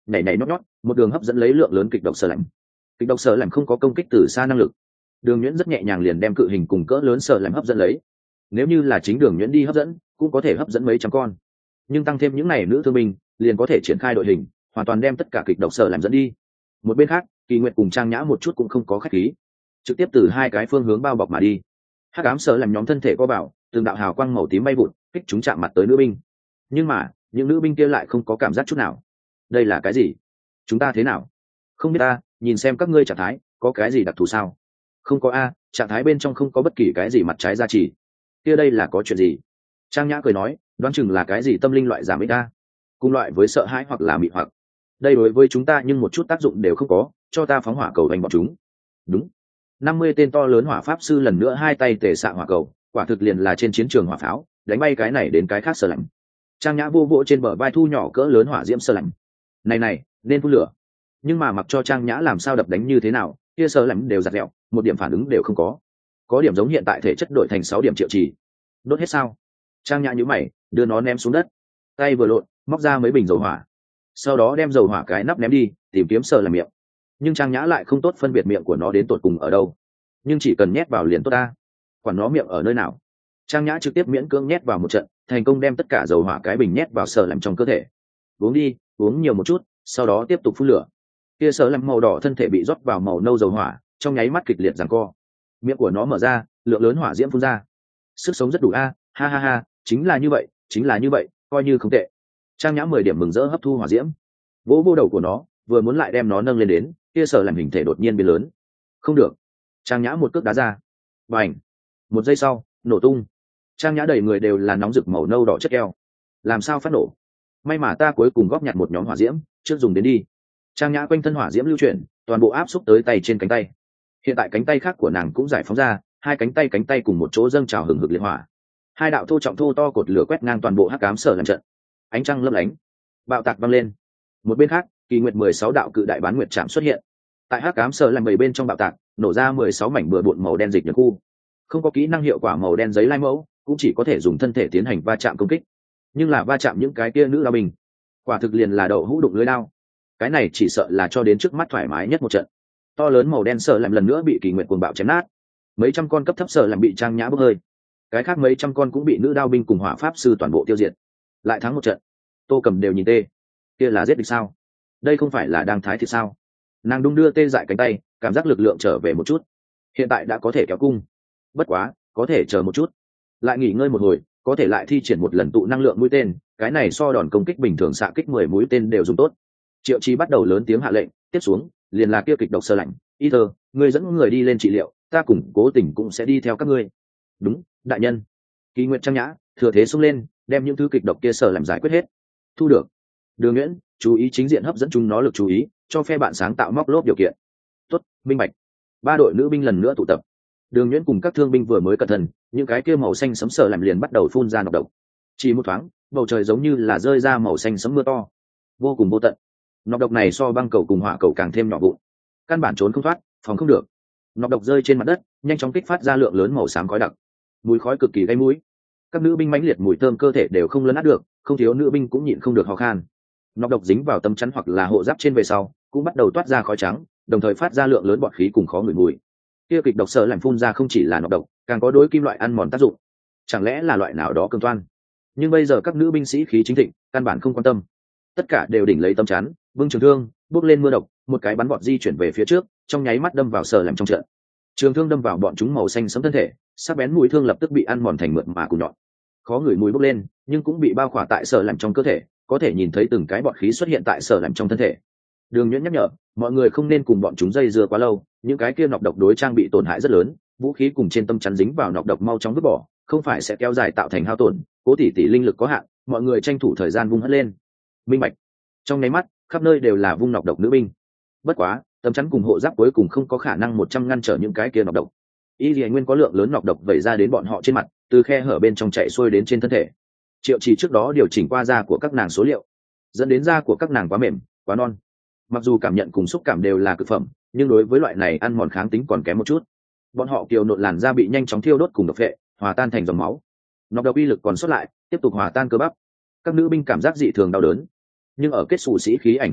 nhảy nhảy nhót nhót, một đường hấp dẫn lấy lượng lớn kịch độc sơ lạnh. Kịch độc sơ lạnh không có công kích từ xa năng lực, Đường Nhuyễn rất nhẹ nhàng liền đem cự hình cùng cỡ lớn sơ lạnh hấp dẫn lấy. Nếu như là chính Đường Nhuyễn đi hấp dẫn, cũng có thể hấp dẫn mấy trăm con, nhưng tăng thêm những này nữ thương binh, liền có thể triển khai đội hình, hoàn toàn đem tất cả kịch độc sơ lạnh dẫn đi. Một bên khác, Kỳ Nguyệt cùng Trang Nhã một chút cũng không có khách khí, trực tiếp từ hai cái phương hướng bao bọc mà đi. Hắc ám sơ lạnh nhóm thân thể co bảo, từng đạo hào quang màu tím bay vụt, kích chúng chạm mặt tới nữ binh. Nhưng mà, những nữ binh kia lại không có cảm giác chút nào. Đây là cái gì? Chúng ta thế nào? Không biết ta, nhìn xem các ngươi trạng thái, có cái gì đặc thù sao? Không có a, trạng thái bên trong không có bất kỳ cái gì mặt trái gia trì. Kia đây là có chuyện gì? Trang Nhã cười nói, đoán chừng là cái gì tâm linh loại giảm ít ta, cùng loại với sợ hãi hoặc là mị hoặc. Đây đối với chúng ta nhưng một chút tác dụng đều không có, cho ta phóng hỏa cầu đánh bọn chúng. Đúng. 50 tên to lớn hỏa pháp sư lần nữa hai tay tề xạ hỏa cầu, quả thực liền là trên chiến trường hỏa pháo, đánh bay cái này đến cái khác sơ lạnh. Trang Nhã vô vỗ trên bờ vai thu nhỏ cỡ lớn hỏa diễm sơ lạnh. Này, nên phun lửa. Nhưng mà mặc cho Trang Nhã làm sao đập đánh như thế nào, kia sơ lạnh đều giặt lẹo, một điểm phản ứng đều không có. Có điểm giống hiện tại thể chất đổi thành 6 điểm triệu trì. Đốt hết sao? Trang Nhã nhíu mày, đưa nó ném xuống đất. Tay vừa lộn, móc ra mấy bình dầu hỏa. Sau đó đem dầu hỏa cái nắp ném đi, tìm kiếm sơ lạnh miệng. Nhưng Trang Nhã lại không tốt phân biệt miệng của nó đến tột cùng ở đâu. Nhưng chỉ cần nhét vào liền tốt ta. Quản nó miệng ở nơi nào. Trang Nhã trực tiếp miễn cưỡng nhét vào một trận, thành công đem tất cả dầu hỏa cái bình nhét vào sơ lạnh trong cơ thể. Uống đi, uống nhiều một chút, sau đó tiếp tục phun lửa. Kia sơ lạnh màu đỏ thân thể bị rót vào màu nâu dầu hỏa, trong nháy mắt kịch liệt giằng co. Miệng của nó mở ra, lượng lớn hỏa diễm phun ra. Sức sống rất đủ a, ha ha ha, chính là như vậy, coi như không tệ. Trang Nhã 10 điểm mừng rỡ hấp thu hỏa diễm. Vỗ vô đầu của nó, vừa muốn lại đem nó nâng lên đến, kia sơ lạnh hình thể đột nhiên biến lớn. Không được. Trang Nhã một cước đá ra. Bành. Một giây sau, nổ tung. Trang Nhã đầy người đều là nóng rực màu nâu đỏ chất keo. Làm sao phát nổ? May mà ta cuối cùng góp nhặt một nhóm hỏa diễm, trước dùng đến đi. Trang Nhã quanh thân hỏa diễm lưu chuyển, toàn bộ áp xúc tới tay trên cánh tay. Hiện tại cánh tay khác của nàng cũng giải phóng ra, hai cánh tay cùng một chỗ dâng trào hừng hực liệt hỏa. Hai đạo thô trọng thô to cột lửa quét ngang toàn bộ hắc ám sở làm trận. Ánh trăng lấp lánh, bạo tạc vang lên. Một bên khác, Kỳ Nguyệt 16 đạo cự đại bán nguyệt trảm xuất hiện. Tại hắc ám sở làm 7 bên trong bạo tạc, nổ ra 16 mảnh bừa bộn màu đen dịch nhật khu. Không có kỹ năng hiệu quả màu đen giấy lai mẫu, cũng chỉ có thể dùng thân thể tiến hành va chạm công kích. Nhưng là va chạm những cái kia nữ lao bình, quả thực liền là đậu hũ đụng lưới lao. Cái này chỉ sợ là cho đến trước mắt thoải mái nhất một trận. To lớn màu đen sở làm lần nữa bị Kỳ Nguyệt cuồng bạo chém nát. Mấy trăm con cấp thấp sở làm bị Trang Nhã bốc hơi. Cái khác mấy trăm con cũng bị nữ đao binh cùng hỏa pháp sư toàn bộ tiêu diệt. Lại thắng một trận. Tô Cầm đều nhìn tê. Kia là giết địch sao? Đây không phải là đang thái thì sao? Nàng đung đưa tê dại cánh tay, cảm giác lực lượng trở về một chút. Hiện tại đã có thể kéo cung. Bất quá, có thể chờ một chút. Lại nghỉ ngơi một hồi, có thể lại thi triển một lần tụ năng lượng mũi tên, cái này so đòn công kích bình thường xạ kích 10 mũi tên đều dùng tốt. Triệu Chi bắt đầu lớn tiếng hạ lệnh, tiếp xuống, liền là kia kịch độc sơ lạnh, Ether, ngươi dẫn người đi lên trị liệu, ta cùng Cố Tình cũng sẽ đi theo các ngươi. Đúng, đại nhân. Kỳ Nguyệt Trang Nhã thừa thế xông lên, đem những thứ kịch độc kia sở làm giải quyết hết. Thu được. Đường Nguyễn, chú ý chính diện hấp dẫn chúng nó lực chú ý, cho phe bạn sáng tạo móc lốp điều kiện. Tốt, minh bạch. 3 đội nữ binh lần nữa tụ tập. Đường Nguyễn cùng các thương binh vừa mới cẩn thận, những cái kia màu xanh sẫm sở làm liền bắt đầu phun ra nọc độc. Chỉ một thoáng, bầu trời giống như là rơi ra màu xanh sẫm mưa to, vô cùng vô tận. Nọc độc này so băng cầu cùng hỏa cầu càng thêm nhỏ vụn, căn bản trốn không thoát, phòng không được. Nọc độc rơi trên mặt đất, nhanh chóng kích phát ra lượng lớn màu xám khói đặc, mùi khói cực kỳ gây mũi. Các nữ binh mãnh liệt mùi thơm cơ thể đều không lấn át được, không thiếu nữ binh cũng nhịn không được ho khan. Nọc độc dính vào tấm chắn hoặc là hộ giáp trên về sau, cũng bắt đầu toát ra khói trắng, đồng thời phát ra lượng lớn bọt khí cùng khó ngửi mùi. Kia kịch độc sở làm phun ra không chỉ là nọc độc, càng có đối kim loại ăn mòn tác dụng. Chẳng lẽ là loại nào đó cương toan? Nhưng bây giờ các nữ binh sĩ khí chính thịnh, căn bản không quan tâm. Tất cả đều đỉnh lấy tấm chắn, vung trường thương, bước lên mưa độc, một cái bắn bọt di chuyển về phía trước, trong nháy mắt đâm vào sở làm trong trận. Trường thương đâm vào bọn chúng màu xanh sẫm thân thể, sắc bén mũi thương lập tức bị ăn mòn thành mượt mà cùn nhọn. Khó ngửi mùi bốc lên, nhưng cũng bị bao khỏa tại sở làm trong cơ thể, có thể nhìn thấy từng cái bọt khí xuất hiện tại sở làm trong thân thể. Đường Nhuyễn nhắc nhở, mọi người không nên cùng bọn chúng dây dưa quá lâu, những cái kia nọc độc đối trang bị tổn hại rất lớn, vũ khí cùng trên tâm chắn dính vào nọc độc mau chóng vứt bỏ, không phải sẽ kéo dài tạo thành hao tổn. Cố tỷ linh lực có hạn, mọi người tranh thủ thời gian vung hất lên. Minh bạch. Trong nháy mắt, khắp nơi đều là vung nọc độc nữ binh. Bất quá, tấm chắn cùng hộ giáp cuối cùng không có khả năng 100 ngăn trở những cái kia nọc độc. Y Lệ Nguyên có lượng lớn nọc độc vẩy ra đến bọn họ trên mặt, từ khe hở bên trong chạy xuôi đến trên thân thể. Triệu Chỉ trước đó điều chỉnh qua da của các nàng số liệu, dẫn đến da của các nàng quá mềm, quá non. Mặc dù cảm nhận cùng xúc cảm đều là cực phẩm, nhưng đối với loại này ăn mòn kháng tính còn kém một chút. Bọn họ kiều nộn làn da bị nhanh chóng thiêu đốt cùng độc phệ, hòa tan thành dòng máu. Nọc độc uy lực còn sót lại, tiếp tục hòa tan cơ bắp. Các nữ binh cảm giác dị thường đau đớn, nhưng ở kết xù sĩ khí ảnh hưởng dưới,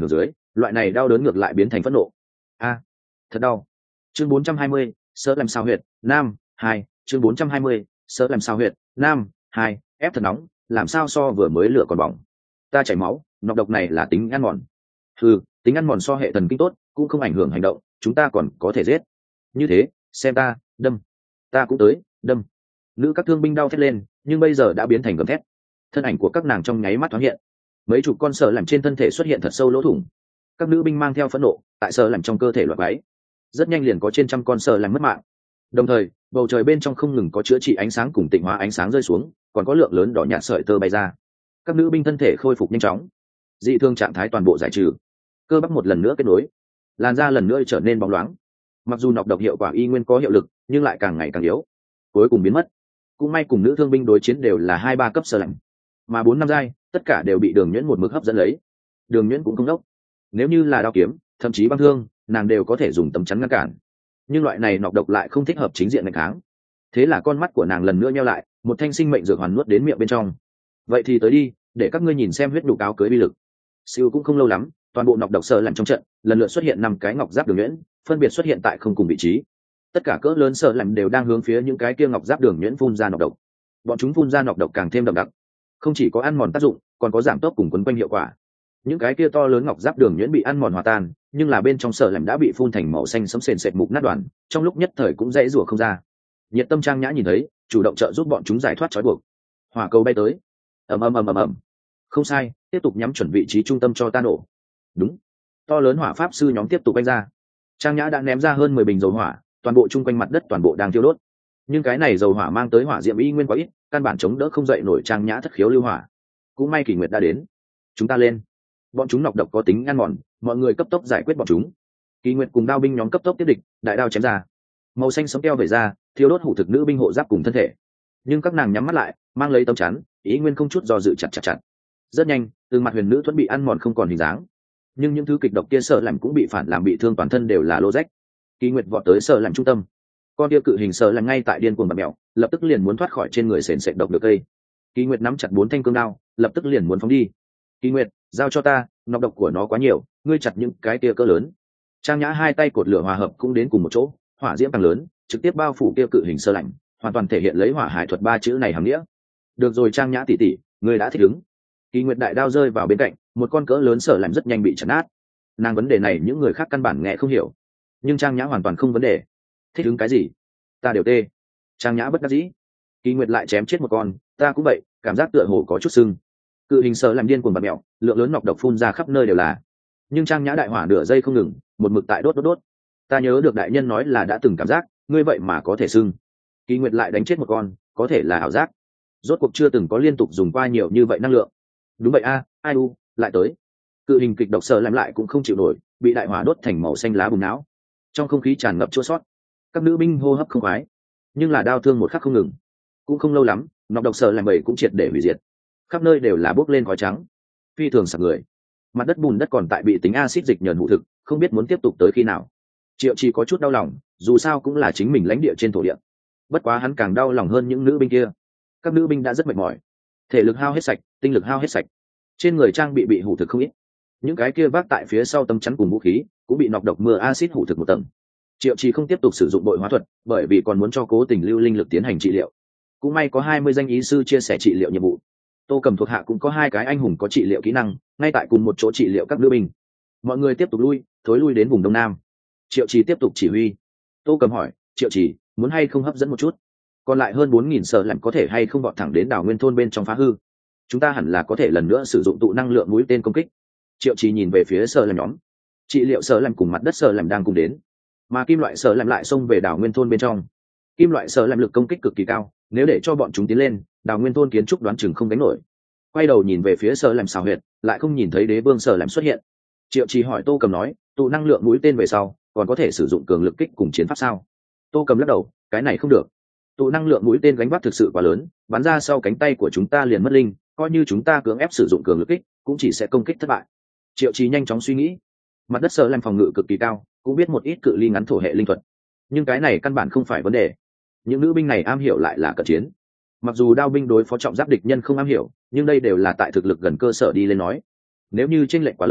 loại này đau đớn ngược lại biến thành phẫn nộ. A, thật đau. Chương 420, sợ làm sao huyệt, nam, 2, chương 420, sợ làm sao huyệt, nam, 2, ép thật nóng, làm sao so vừa mới lửa còn bỏng. Ta chảy máu, nọc độc này là tính ăn mòn. Tính ăn mòn so hệ thần kinh tốt, cũng không ảnh hưởng hành động, chúng ta còn có thể giết. Như thế, xem ta, đâm. Ta cũng tới, đâm. Nữ các thương binh đau thét lên, nhưng bây giờ đã biến thành gầm thét. Thân ảnh của các nàng trong nháy mắt thoáng hiện, mấy chục con sợ làm trên thân thể xuất hiện thật sâu lỗ thủng. Các nữ binh mang theo phẫn nộ, tại sợ làm trong cơ thể loạt váy. Rất nhanh liền có trên trăm con sợ làm mất mạng. Đồng thời, bầu trời bên trong không ngừng có chữa trị ánh sáng cùng tịnh hóa ánh sáng rơi xuống, còn có lượng lớn đỏ nhạt sợi tơ bay ra. Các nữ binh thân thể khôi phục nhanh chóng, dị thương trạng thái toàn bộ giải trừ, cơ bắp một lần nữa kết nối, làn da lần nữa trở nên bóng loáng. Mặc dù nọc độc hiệu quả y nguyên có hiệu lực, nhưng lại càng ngày càng yếu, cuối cùng biến mất. Cũng may cùng nữ thương binh đối chiến đều là 2-3 cấp sơ lạnh, mà 4-5 giai tất cả đều bị Đường Nhuyễn một mực hấp dẫn lấy. Đường Nhuyễn cũng không đốc, nếu như là đao kiếm, thậm chí băng thương, nàng đều có thể dùng tấm chắn ngăn cản, nhưng loại này nọc độc lại không thích hợp chính diện ngày kháng. Thế là con mắt của nàng lần nữa nheo lại, một thanh sinh mệnh dược hoàn nuốt đến miệng bên trong. Vậy thì tới đi, để các ngươi nhìn xem huyết nhục áo cưới bi lực. Siêu cũng không lâu lắm, toàn bộ nọc độc sơ làm trong trận lần lượt xuất hiện 5 cái ngọc giáp Đường Nhuyễn, phân biệt xuất hiện tại không cùng vị trí. Tất cả cỡ lớn sơ làm đều đang hướng phía những cái kia ngọc giáp Đường Nhuyễn phun ra nọc độc. Bọn chúng phun ra nọc độc càng thêm đậm đặc, không chỉ có ăn mòn tác dụng, còn có giảm tốc cùng quấn quanh hiệu quả. Những cái kia to lớn ngọc giáp Đường Nhuyễn bị ăn mòn hòa tan, nhưng là bên trong sơ làm đã bị phun thành màu xanh sẫm sền sệt mục nát đoàn, trong lúc nhất thời cũng dễ rủa không ra. Nhiệt Tâm Trang Nhã nhìn thấy, chủ động trợ giúp bọn chúng giải thoát trói buộc. Hỏa cầu bay tới, ầm ầm ầm ầm ầm. Không sai, tiếp tục nhắm chuẩn vị trí trung tâm cho ta nổ. Đúng. To lớn hỏa pháp sư nhóm tiếp tục bay ra. Trang Nhã đã ném ra hơn 10 bình dầu hỏa, toàn bộ chung quanh mặt đất toàn bộ đang thiêu đốt. Nhưng cái này dầu hỏa mang tới hỏa diệm y nguyên quá ít, căn bản chống đỡ không dậy nổi Trang Nhã thất khiếu lưu hỏa. Cũng may Kỷ Nguyệt đã đến. Chúng ta lên. Bọn chúng nọc độc có tính ăn mòn, mọi người cấp tốc giải quyết bọn chúng. Kỷ Nguyệt cùng đao binh nhóm cấp tốc tiếp địch, đại đao chém ra. Màu xanh sẫm keo vẩy ra, thiêu đốt hủ thực nữ binh hộ giáp cùng thân thể. Nhưng các nàng nhắm mắt lại, mang lấy tấm chắn, ý nguyên không chút do dự chặt. Rất nhanh, từ mặt huyền nữ thuẫn bị ăn mòn không còn hình dáng. Nhưng những thứ kịch độc kia sợ làm cũng bị phản làm bị thương, toàn thân đều là lô rách. Kỷ Nguyệt vọt tới sợ làm trung tâm, con kia cự hình sợ làm ngay tại điên cuồng bật mèo, lập tức liền muốn thoát khỏi trên người sền sệt độc được cây. Kỷ Nguyệt nắm chặt 4 thanh cương đao, lập tức liền muốn phóng đi. Kỷ Nguyệt, giao cho ta, nọc độc của nó quá nhiều, ngươi chặt những cái kia cỡ lớn. Trang Nhã hai tay cột lửa hòa hợp cũng đến cùng một chỗ, hỏa diễm càng lớn, trực tiếp bao phủ kia cự hình sơ lạnh, hoàn toàn thể hiện lấy hỏa hải thuật 3 chữ này hàm nghĩa. Được rồi Trang Nhã tỷ tỷ, ngươi đã thích ứng. Kỷ Nguyệt đại đao rơi vào bên cạnh, một con cỡ lớn sở làm rất nhanh bị chặt nát. Nàng vấn đề này những người khác căn bản nghe không hiểu, nhưng Trang Nhã hoàn toàn không vấn đề. Thích ứng cái gì? Ta đều tê. Trang Nhã bất đắc dĩ. Kỷ Nguyệt lại chém chết một con, ta cũng vậy, cảm giác tựa hồ có chút sưng. Cự hình sở làm điên cuồng bật mèo, lượng lớn nọc độc phun ra khắp nơi đều là. Nhưng Trang Nhã đại hỏa nửa giây không ngừng, một mực tại đốt. Ta nhớ được đại nhân nói là đã từng cảm giác, ngươi vậy mà có thể sưng. Kỷ Nguyệt lại đánh chết một con, có thể là ảo giác. Rốt cuộc chưa từng có liên tục dùng qua nhiều như vậy năng lượng. Đúng vậy a, ai u, lại tới. Cự hình kịch độc sở làm lại cũng không chịu nổi, bị đại hỏa đốt thành màu xanh lá bùng não. Trong không khí tràn ngập chua sót, các nữ binh hô hấp không khoái, nhưng là đau thương một khắc không ngừng. Cũng không lâu lắm, nọc độc sở làm bầy cũng triệt để hủy diệt, khắp nơi đều là bốc lên khói trắng, phi thường sặc người. Mặt đất bùn đất còn tại bị tính axit dịch nhờn hụ thực, không biết muốn tiếp tục tới khi nào. Triệu Chỉ có chút đau lòng, dù sao cũng là chính mình lãnh địa trên thổ địa. Bất quá hắn càng đau lòng hơn những nữ binh kia. Các nữ binh đã rất mệt mỏi, thể lực hao hết sạch, tinh lực hao hết sạch, trên người trang bị hủ thực không ít. Những cái kia vác tại phía sau tấm chắn cùng vũ khí cũng bị nọc độc mưa axit hủ thực một tầng. Triệu Chỉ không tiếp tục sử dụng bội hóa thuật, bởi vì còn muốn cho Cố Tình lưu linh lực tiến hành trị liệu. Cũng may có 20 danh ý sư chia sẻ trị liệu nhiệm vụ. Tô Cầm thuộc hạ cũng có 2 cái anh hùng có trị liệu kỹ năng, ngay tại cùng một chỗ trị liệu các nữ binh. Mọi người tiếp tục thối lui đến vùng đông nam. Triệu Chỉ tiếp tục chỉ huy. Tô Cầm hỏi, Triệu Chỉ, muốn hay không hấp dẫn một chút? Còn lại hơn 4.000 sở làm có thể hay không vọt thẳng đến đảo nguyên thôn bên trong phá hư? Chúng ta hẳn là có thể lần nữa sử dụng tụ năng lượng mũi tên công kích. Triệu Chỉ nhìn về phía sở làm nhóm. Trị liệu sở làm cùng mặt đất sở làm đang cùng đến, mà kim loại sở làm lại xông về đảo nguyên thôn bên trong. Kim loại sở làm lực công kích cực kỳ cao, nếu để cho bọn chúng tiến lên, đảo nguyên thôn kiến trúc đoán chừng không đánh nổi. Quay đầu nhìn về phía sở làm xào huyệt, lại không nhìn thấy đế vương sở làm xuất hiện. Triệu Chỉ hỏi Tô Cầm nói, tụ năng lượng mũi tên về sau còn có thể sử dụng cường lực kích cùng chiến pháp sao? Tô Cầm lắc đầu, cái này không được. Tụ năng lượng mũi tên gánh vác thực sự quá lớn, bắn ra sau cánh tay của chúng ta liền mất linh, coi như chúng ta cưỡng ép sử dụng cường lực kích cũng chỉ sẽ công kích thất bại. Triệu Chỉ nhanh chóng suy nghĩ. Mặt đất sở làm phòng ngự cực kỳ cao, cũng biết một ít cự ly ngắn thổ hệ linh thuật, nhưng cái này căn bản không phải vấn đề. Những nữ binh này am hiểu lại là cận chiến. Mặc dù đao binh đối phó trọng giáp địch nhân không am hiểu, nhưng đây đều là tại thực lực gần cơ sở đi lên nói. Nếu như chênh lệch quá lớn,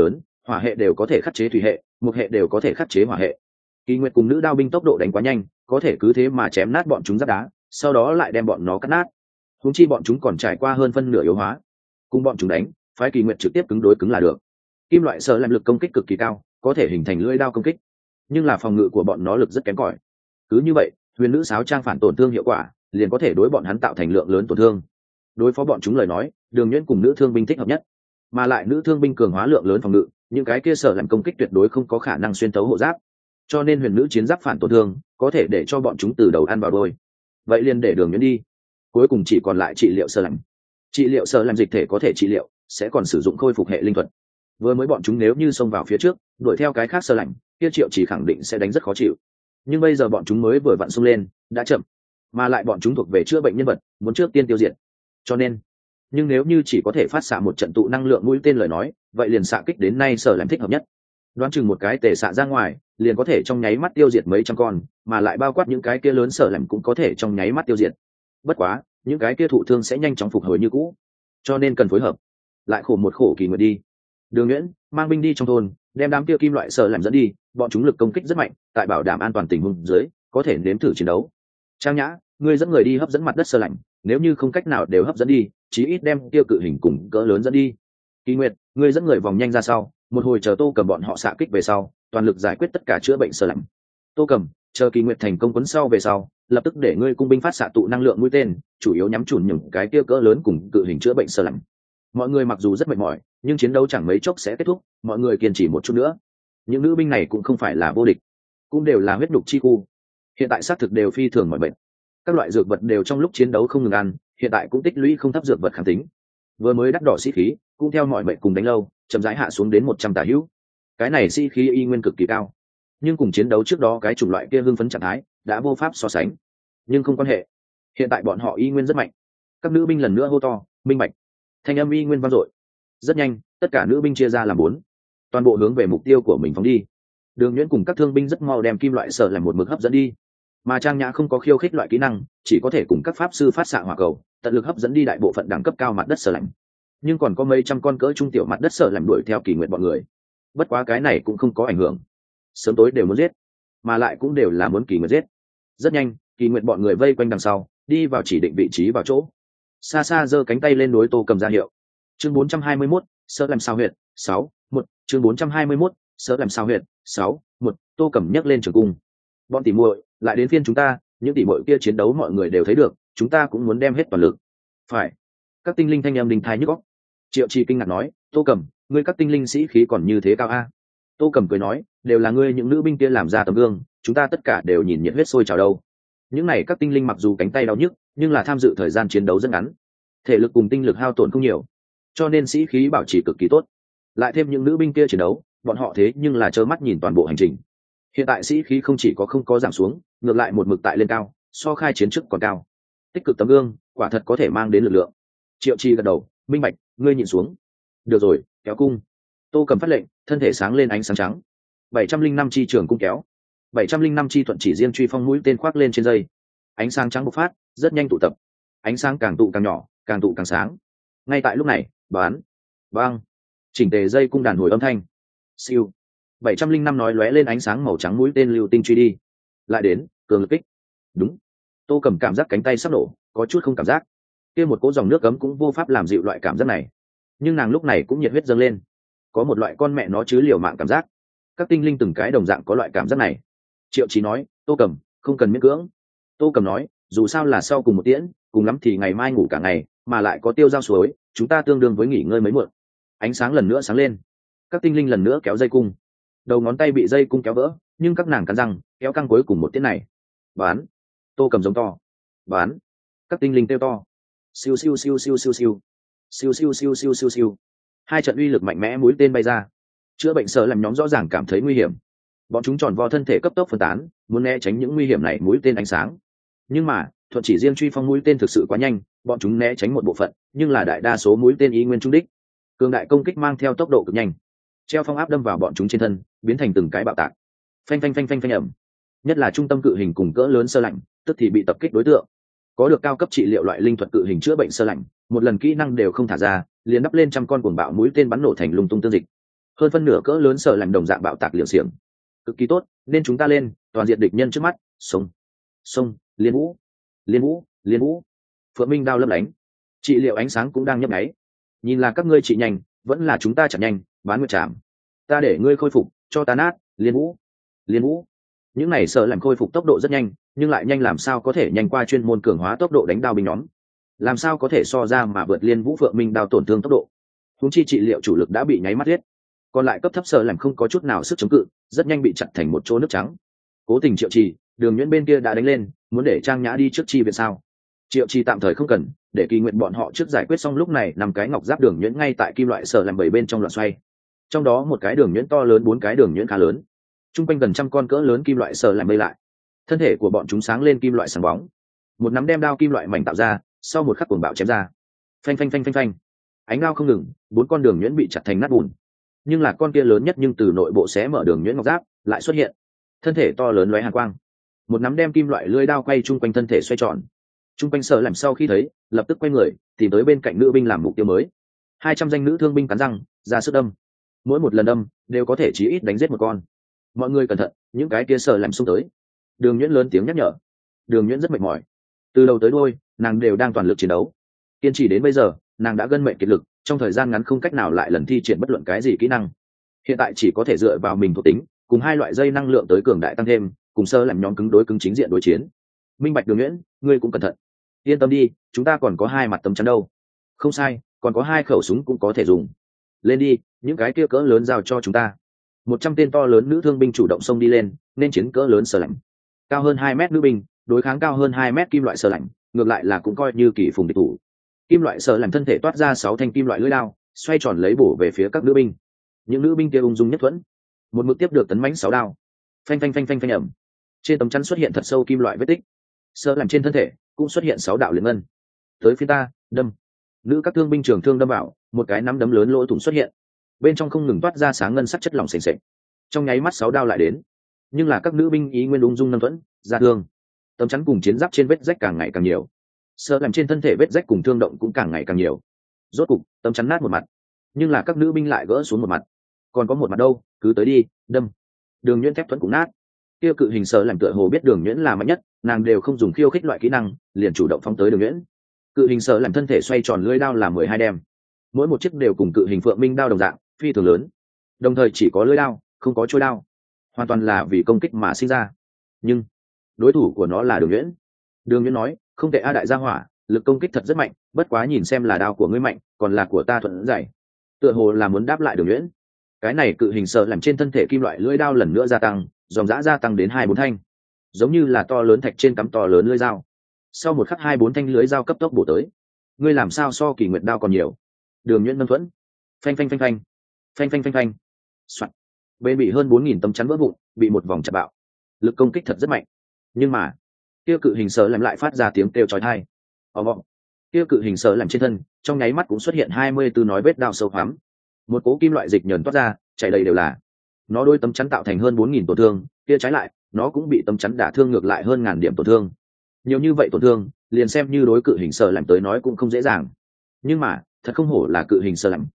hỏa hệ đều có thể khắc chế thủy hệ, mộc hệ đều có thể khắc chế hỏa hệ. Kỳ Nguyệt cùng nữ đao binh tốc độ đánh quá nhanh, có thể cứ thế mà chém nát bọn chúng giáp đá, sau đó lại đem bọn nó cắt nát. Huống chi bọn chúng còn trải qua hơn phân nửa yếu hóa, cùng bọn chúng đánh, phái Kỳ Nguyệt trực tiếp cứng đối cứng là được. Kim loại sở làm lực công kích cực kỳ cao, có thể hình thành lưỡi đao công kích, nhưng là phòng ngự của bọn nó lực rất kém cỏi. Cứ như vậy, huyền nữ sáo trang phản tổn thương hiệu quả, liền có thể đối bọn hắn tạo thành lượng lớn tổn thương. Đối phó bọn chúng lời nói, Đường Nhuyễn cùng nữ thương binh thích hợp nhất, mà lại nữ thương binh cường hóa lượng lớn phòng ngự, những cái kia sở làm công kích tuyệt đối không có khả năng xuyên tấu hộ giáp, cho nên huyền nữ chiến giáp phản tổn thương có thể để cho bọn chúng từ đầu ăn vào đôi. Vậy liền để Đường Nhuyễn đi, cuối cùng chỉ còn lại trị liệu sở làm. Trị liệu sở làm dịch thể có thể trị liệu, sẽ còn sử dụng khôi phục hệ linh thuật. Vừa mới bọn chúng nếu như xông vào phía trước, đuổi theo cái khác sơ lạnh, kia Triệu chỉ khẳng định sẽ đánh rất khó chịu. Nhưng bây giờ bọn chúng mới vừa vặn xông lên, đã chậm, mà lại bọn chúng thuộc về chữa bệnh nhân vật, muốn trước tiên tiêu diệt. Cho nên, nhưng nếu như chỉ có thể phát xạ một trận tụ năng lượng mũi tên lời nói, vậy liền xạ kích đến nay sở làm thích hợp nhất. Đoán chừng một cái tề xạ ra ngoài, liền có thể trong nháy mắt tiêu diệt mấy trăm con, mà lại bao quát những cái kia lớn sở làm cũng có thể trong nháy mắt tiêu diệt. Bất quá, những cái kia thụ thương sẽ nhanh chóng phục hồi như cũ, cho nên cần phối hợp. Lại khổ một khổ Kỳ Nguyệt đi. Đường Nhuyễn mang binh đi trong thôn, đem đám kia kim loại sở làm dẫn đi, bọn chúng lực công kích rất mạnh, tại bảo đảm an toàn tình huống dưới, có thể nếm thử chiến đấu. Trang Nhã, ngươi dẫn người đi hấp dẫn mặt đất sơ lạnh, nếu như không cách nào đều hấp dẫn đi, chí ít đem tiêu cự hình cùng cỡ lớn dẫn đi. Kỳ Nguyệt, ngươi dẫn người vòng nhanh ra sau, một hồi chờ Tô Cầm bọn họ xạ kích về sau, toàn lực giải quyết tất cả chữa bệnh sơ lạnh. Tô Cầm, chờ Kỳ Nguyệt thành công quấn sau về sau, lập tức để ngươi cung binh phát xạ tụ năng lượng mũi tên, chủ yếu nhắm chuẩn những cái kia cỡ lớn cùng cự hình chữa bệnh sơ lạnh. Mọi người mặc dù rất mệt mỏi, nhưng chiến đấu chẳng mấy chốc sẽ kết thúc, mọi người kiên trì một chút nữa. Những nữ binh này cũng không phải là vô địch, cũng đều là huyết đục chi khu. Hiện tại xác thực đều phi thường mọi bệnh, các loại dược vật đều trong lúc chiến đấu không ngừng ăn, hiện tại cũng tích lũy không thấp dược vật kháng tính. Vừa mới đắt đỏ sĩ khí, cũng theo mọi bệnh cùng đánh lâu, chậm rãi hạ xuống đến 100 tả hữu. Cái này sĩ khí y nguyên cực kỳ cao, nhưng cùng chiến đấu trước đó cái chủng loại kia hưng phấn trạng thái đã vô pháp so sánh. Nhưng không quan hệ, hiện tại bọn họ y nguyên rất mạnh. Các nữ binh lần nữa hô to, minh bạch. Thanh âm y nguyên vang dội. Rất nhanh, tất cả nữ binh chia ra làm 4, toàn bộ hướng về mục tiêu của mình phóng đi. Đường Nhuyễn cùng các thương binh rất mau đem kim loại sở làm một mực hấp dẫn đi, mà Trang Nhã không có khiêu khích loại kỹ năng, chỉ có thể cùng các pháp sư phát xạ hỏa cầu, tận lực hấp dẫn đi đại bộ phận đẳng cấp cao mặt đất sở lạnh. Nhưng còn có mấy trăm con cỡ trung tiểu mặt đất sở lạnh đuổi theo Kỳ Nguyệt bọn người. Bất quá cái này cũng không có ảnh hưởng, sớm tối đều muốn giết, mà lại cũng đều là muốn Kỳ Nguyệt giết. Rất nhanh, Kỳ Nguyệt bọn người vây quanh đằng sau, đi vào chỉ định vị trí vào chỗ. Xa xa giơ cánh tay lên đối Tô Cầm ra hiệu. Chương 421, sơ làm sao huyệt, 6-1, chương 421, sơ làm sao huyệt, 6-1, Tô Cầm nhấc lên trường cung. Bọn tỉ muội, lại đến phiên chúng ta, những tỉ muội kia chiến đấu mọi người đều thấy được, chúng ta cũng muốn đem hết toàn lực. Phải. Các tinh linh thanh âm đình thai nhức óc. Triệu Trì kinh ngạc nói, Tô Cầm, ngươi các tinh linh sĩ khí còn như thế cao a? Tô Cầm cười nói, đều là ngươi những nữ binh kia làm ra tấm gương, chúng ta tất cả đều nhìn nhiệt huyết sôi trào đâu. Những này các tinh linh mặc dù cánh tay đau nhức, nhưng là tham dự thời gian chiến đấu rất ngắn, thể lực cùng tinh lực hao tổn không nhiều, cho nên sĩ khí bảo trì cực kỳ tốt. Lại thêm những nữ binh kia chiến đấu, bọn họ thế nhưng là trơ mắt nhìn toàn bộ hành trình. Hiện tại sĩ khí không chỉ có không có giảm xuống, ngược lại một mực tại lên cao, so khai chiến trước còn cao. Tích cực tấm gương, quả thật có thể mang đến lực lượng. Triệu Chi gật đầu, minh bạch, ngươi nhìn xuống. Được rồi, kéo cung. Tô Cầm phát lệnh, thân thể sáng lên ánh sáng trắng. 705 chi trường cung kéo. 705 chi thuận chỉ riêng truy phong mũi tên khoác lên trên dây. Ánh sáng trắng bộc phát, rất nhanh tụ tập. Ánh sáng càng tụ càng nhỏ, càng tụ càng sáng. Ngay tại lúc này, bán, băng, chỉnh tề dây cung đàn hồi âm thanh. Siêu. 705 nói lóe lên ánh sáng màu trắng mũi tên lưu tinh truy đi. Lại đến, cường lực kích. Đúng. Tô Cầm cảm giác cánh tay sắp nổ, có chút không cảm giác. Kia một cỗ dòng nước cấm cũng vô pháp làm dịu loại cảm giác này. Nhưng nàng lúc này cũng nhiệt huyết dâng lên. Có một loại con mẹ nó chứ liều mạng cảm giác. Các tinh linh từng cái đồng dạng có loại cảm giác này. Triệu Chí nói, Tô Cầm, không cần miễn cưỡng. Tô Cầm nói, dù sao là sau cùng một tiễn, cùng lắm thì ngày mai ngủ cả ngày, mà lại có tiêu giao suối, chúng ta tương đương với nghỉ ngơi mấy muộn. Ánh sáng lần nữa sáng lên. Các tinh linh lần nữa kéo dây cung. Đầu ngón tay bị dây cung kéo vỡ, nhưng các nàng cắn răng kéo căng cuối cùng một tiễn này. Bán. Tô Cầm giống to. Bán. Các tinh linh kêu to. Siêu siêu siêu siêu siêu siêu. Siêu siêu siêu siêu siêu siêu. Hai trận uy lực mạnh mẽ mũi tên bay ra. Chữa bệnh sở làm nhóm rõ ràng cảm thấy nguy hiểm. Bọn chúng tròn vo thân thể cấp tốc phân tán, muốn né tránh những nguy hiểm này mũi tên ánh sáng. Nhưng mà, thuận chỉ riêng truy phong mũi tên thực sự quá nhanh, bọn chúng né tránh một bộ phận, nhưng là đại đa số mũi tên ý nguyên trung đích. Cường đại công kích mang theo tốc độ cực nhanh, treo phong áp đâm vào bọn chúng trên thân, biến thành từng cái bạo tạc. Phanh phanh phanh phanh phanh ầm. Nhất là trung tâm cự hình cùng cỡ lớn sơ lạnh, tức thì bị tập kích đối tượng. Có được cao cấp trị liệu loại linh thuật cự hình chữa bệnh sơ lạnh, một lần kỹ năng đều không thả ra, liền đắp lên trăm con cuồng bạo mũi tên bắn nổ thành lung tung tương dịch. hơn phân nửa cỡ lớn sợ lạnh đồng dạng bạo tạc liều xiềng. Cực kỳ tốt, nên chúng ta lên, toàn diện địch nhân trước mắt. Sông liên vũ, liên vũ. Phượng Minh đao lấp lánh, trị liệu ánh sáng cũng đang nhấp nháy. Nhìn là các ngươi trị nhanh, vẫn là chúng ta chặt nhanh, bán nguyệt chạm. Ta để ngươi khôi phục, cho ta nát. Liên vũ. Những này sợ làm khôi phục tốc độ rất nhanh, nhưng lại nhanh làm sao có thể nhanh qua chuyên môn cường hóa tốc độ đánh đao binh nhóm, làm sao có thể so ra mà vượt liên vũ Phượng Minh đao tổn thương tốc độ. Huống chi trị liệu chủ lực đã bị nháy mắt hết, còn lại cấp thấp sợ làm không có chút nào sức chống cự, rất nhanh bị chặt thành một chỗ nước trắng. Cố Tình Triệu Trì, Đường Nhuyễn bên kia đã đánh lên, muốn để Trang Nhã đi trước chi viện sao? Triệu Trì tạm thời không cần, để Kỳ Nguyện bọn họ trước giải quyết xong. Lúc này nằm cái ngọc giáp Đường Nhuyễn ngay tại kim loại sợ làm bảy bên trong loạn xoay, trong đó một cái Đường Nhuyễn to lớn, 4 cái Đường Nhuyễn khá lớn, trung quanh gần trăm con cỡ lớn kim loại sợ làm bay lại, thân thể của bọn chúng sáng lên kim loại sáng bóng, một nắm đem đao kim loại mảnh tạo ra, sau một khắc cuồng bạo chém ra, phanh phanh phanh phanh phanh, ánh đao không ngừng, 4 con Đường Nhuyễn bị chặt thành nát bùn. Nhưng là con kia lớn nhất nhưng từ nội bộ xé mở Đường Nhuyễn ngọc giáp lại xuất hiện, thân thể to lớn lóe hàn quang, một nắm đem kim loại lưỡi đao quay chung quanh thân thể xoay tròn. Chung quanh sợ làm sau khi thấy, lập tức quay người tìm tới bên cạnh nữ binh làm mục tiêu mới. 200 danh nữ thương binh cắn răng ra sức đâm, mỗi một lần đâm đều có thể chí ít đánh giết một con. Mọi người cẩn thận, những cái kia sợ làm xung tới. Đường Nhuyễn lớn tiếng nhắc nhở. Đường Nhuyễn rất mệt mỏi, từ đầu tới đuôi nàng đều đang toàn lực chiến đấu, kiên trì đến bây giờ nàng đã gân mệnh kiệt lực, trong thời gian ngắn không cách nào lại lần thi triển bất luận cái gì kỹ năng, hiện tại chỉ có thể dựa vào mình thuộc tính cùng 2 loại dây năng lượng tới cường đại tăng thêm, cùng sơ làm nhóm cứng đối cứng chính diện đối chiến. Minh bạch Đường Nhuyễn, ngươi cũng cẩn thận. Yên tâm đi, chúng ta còn có 2 mặt tấm chắn đâu. Không sai, còn có 2 khẩu súng cũng có thể dùng. Lên đi, những cái kia cỡ lớn giao cho chúng ta. 100 tên to lớn nữ thương binh chủ động xông đi lên, nên chiến cỡ lớn sơ lạnh. Cao hơn 2 mét nữ binh đối kháng cao hơn 2 mét kim loại sơ lạnh, ngược lại là cũng coi như kỳ phùng địch thủ. Kim loại sơ lạnh thân thể toát ra 6 thanh kim loại lưỡi đao, xoay tròn lấy bổ về phía các nữ binh. Những nữ binh kia ung dung nhất thuẫn, một mực tiếp được tấn mãnh 6 đao. Phanh phanh phanh phanh phanh ầm. Trên tấm chắn xuất hiện thật sâu kim loại vết tích, sơ làm trên thân thể cũng xuất hiện 6 đạo liên ngân. Tới phía ta, đâm. Nữ các thương binh trường thương đâm vào, một cái nắm đấm lớn lỗ thủng xuất hiện, bên trong không ngừng toát ra sáng ngân sắc chất lỏng sền sệt. Trong nháy mắt 6 đao lại đến, nhưng là các nữ binh ý nguyên ung dung nâng thuẫn ra thương. Tấm chắn cùng chiến giáp trên vết rách càng ngày càng nhiều, sơ làm trên thân thể vết rách cùng thương động cũng càng ngày càng nhiều. Rốt cục tấm chắn nát một mặt, nhưng là các nữ binh lại gỡ xuống một mặt, còn có một mặt đâu, cứ tới đi, đâm. Đường Nhuyễn thép thuẫn cũng nát. Tiêu cự hình sơ làm tựa hồ biết Đường Nhuyễn là mạnh nhất, nàng đều không dùng khiêu khích loại kỹ năng, liền chủ động phóng tới Đường Nhuyễn. Cự hình sơ làm thân thể xoay tròn lưỡi đao là 12 đem, mỗi một chiếc đều cùng cự hình Phượng Minh đao đồng dạng, phi thường lớn, đồng thời chỉ có lưỡi đao, không có chuôi đao, hoàn toàn là vì công kích mà sinh ra. Nhưng đối thủ của nó là Đường Nhuyễn. Đường Nhuyễn nói, không tệ a đại gia hỏa, lực công kích thật rất mạnh, bất quá nhìn xem là đao của ngươi mạnh, còn là của ta thuận dày. Tựa hồ là muốn đáp lại Đường Nhuyễn. Cái này cự hình sơ làm trên thân thể kim loại lưỡi đao lần nữa gia tăng, dòng dã gia tăng đến 2-4 thanh, giống như là to lớn thạch trên cắm to lớn lưỡi dao. Sau một khắc 2-4 thanh lưỡi dao cấp tốc bổ tới. Ngươi làm sao so Kỳ Nguyệt đao còn nhiều? Đường Nhuyễn nâng thuẫn. Phanh phanh phanh phanh, phanh phanh phanh phanh. Soạt. Bên bị hơn 4000 tấm chắn vỡ vụn, bị một vòng chặt bạo. Lực công kích thật rất mạnh. Nhưng mà, kia cự hình sơ làm lại phát ra tiếng kêu chói tai. Ầm. Kia cự hình sơ làm trên thân, trong nháy mắt cũng xuất hiện 24 nói vết đao sâu hoắm. Một cố kim loại dịch nhờn toát ra, chảy đầy đều là. Nó đôi tấm chắn tạo thành hơn 4000 tổn thương, kia trái lại, nó cũng bị tấm chắn đả thương ngược lại hơn 1000 điểm tổn thương. Nhiều như vậy tổn thương, liền xem như đối cự hình sơ làm tới nói cũng không dễ dàng. Nhưng mà, thật không hổ là cự hình sơ làm.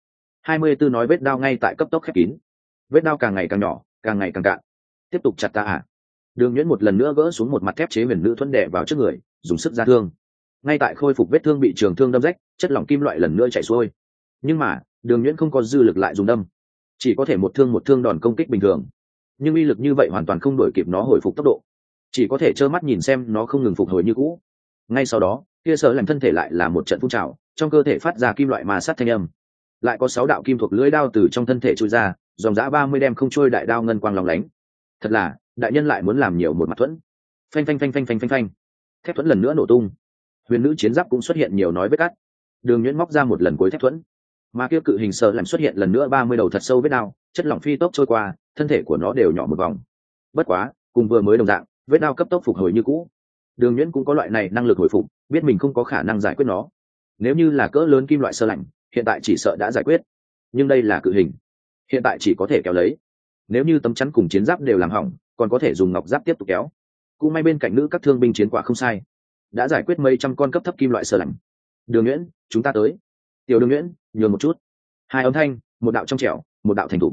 24 nói vết đao ngay tại cấp tốc khép kín. Vết đao càng ngày càng nhỏ, càng ngày càng cạn. Tiếp tục chặt ta à? Đường Nhuyễn một lần nữa gỡ xuống một mặt thép chế huyền nữ thuẫn đè vào trước người, dùng sức ra thương. Ngay tại khôi phục vết thương bị trường thương đâm rách, chất lỏng kim loại lần nữa chảy xuôi. Nhưng mà, Đường Nhuyễn không có dư lực lại dùng đâm, chỉ có thể một thương đòn công kích bình thường. Nhưng uy lực như vậy hoàn toàn không đổi kịp nó hồi phục tốc độ, chỉ có thể trơ mắt nhìn xem nó không ngừng phục hồi như cũ. Ngay sau đó, kia sợ làm thân thể lại là một trận phun trào, trong cơ thể phát ra kim loại ma sát thanh âm. Lại có 6 đạo kim thuộc lưỡi đao từ trong thân thể chui ra, dòng dã 30 đem không trôi đại đao ngân quang lóng lánh. Thật là, đại nhân lại muốn làm nhiều một mặt thuẫn. Phanh phanh phanh phanh phanh phanh phanh. Thép thuẫn lần nữa nổ tung. Huyền nữ chiến giáp cũng xuất hiện nhiều nói vết cắt. Đường Nhuyễn móc ra một lần cuối thép thuẫn, mà kia cự hình sơ làm xuất hiện lần nữa 30 đầu thật sâu vết đao, chất lỏng phi tốc trôi qua, thân thể của nó đều nhỏ một vòng. Bất quá, cùng vừa mới đồng dạng, vết đao cấp tốc phục hồi như cũ. Đường Nhuyễn cũng có loại này năng lực hồi phục, biết mình không có khả năng giải quyết nó. Nếu như là cỡ lớn kim loại sơ lạnh, hiện tại chỉ sợ đã giải quyết. Nhưng đây là cự hình, hiện tại chỉ có thể kéo lấy. Nếu như tấm chắn cùng chiến giáp đều làm hỏng, còn có thể dùng ngọc giáp tiếp tục kéo. Cũng may bên cạnh nữ các thương binh chiến quả không sai, đã giải quyết mấy trăm con cấp thấp kim loại sơ lạnh. Đường Nhuyễn, chúng ta tới. Tiểu Đường Nhuyễn, nhường một chút. 2 âm thanh, một đạo trong trẻo, một đạo thành thủ.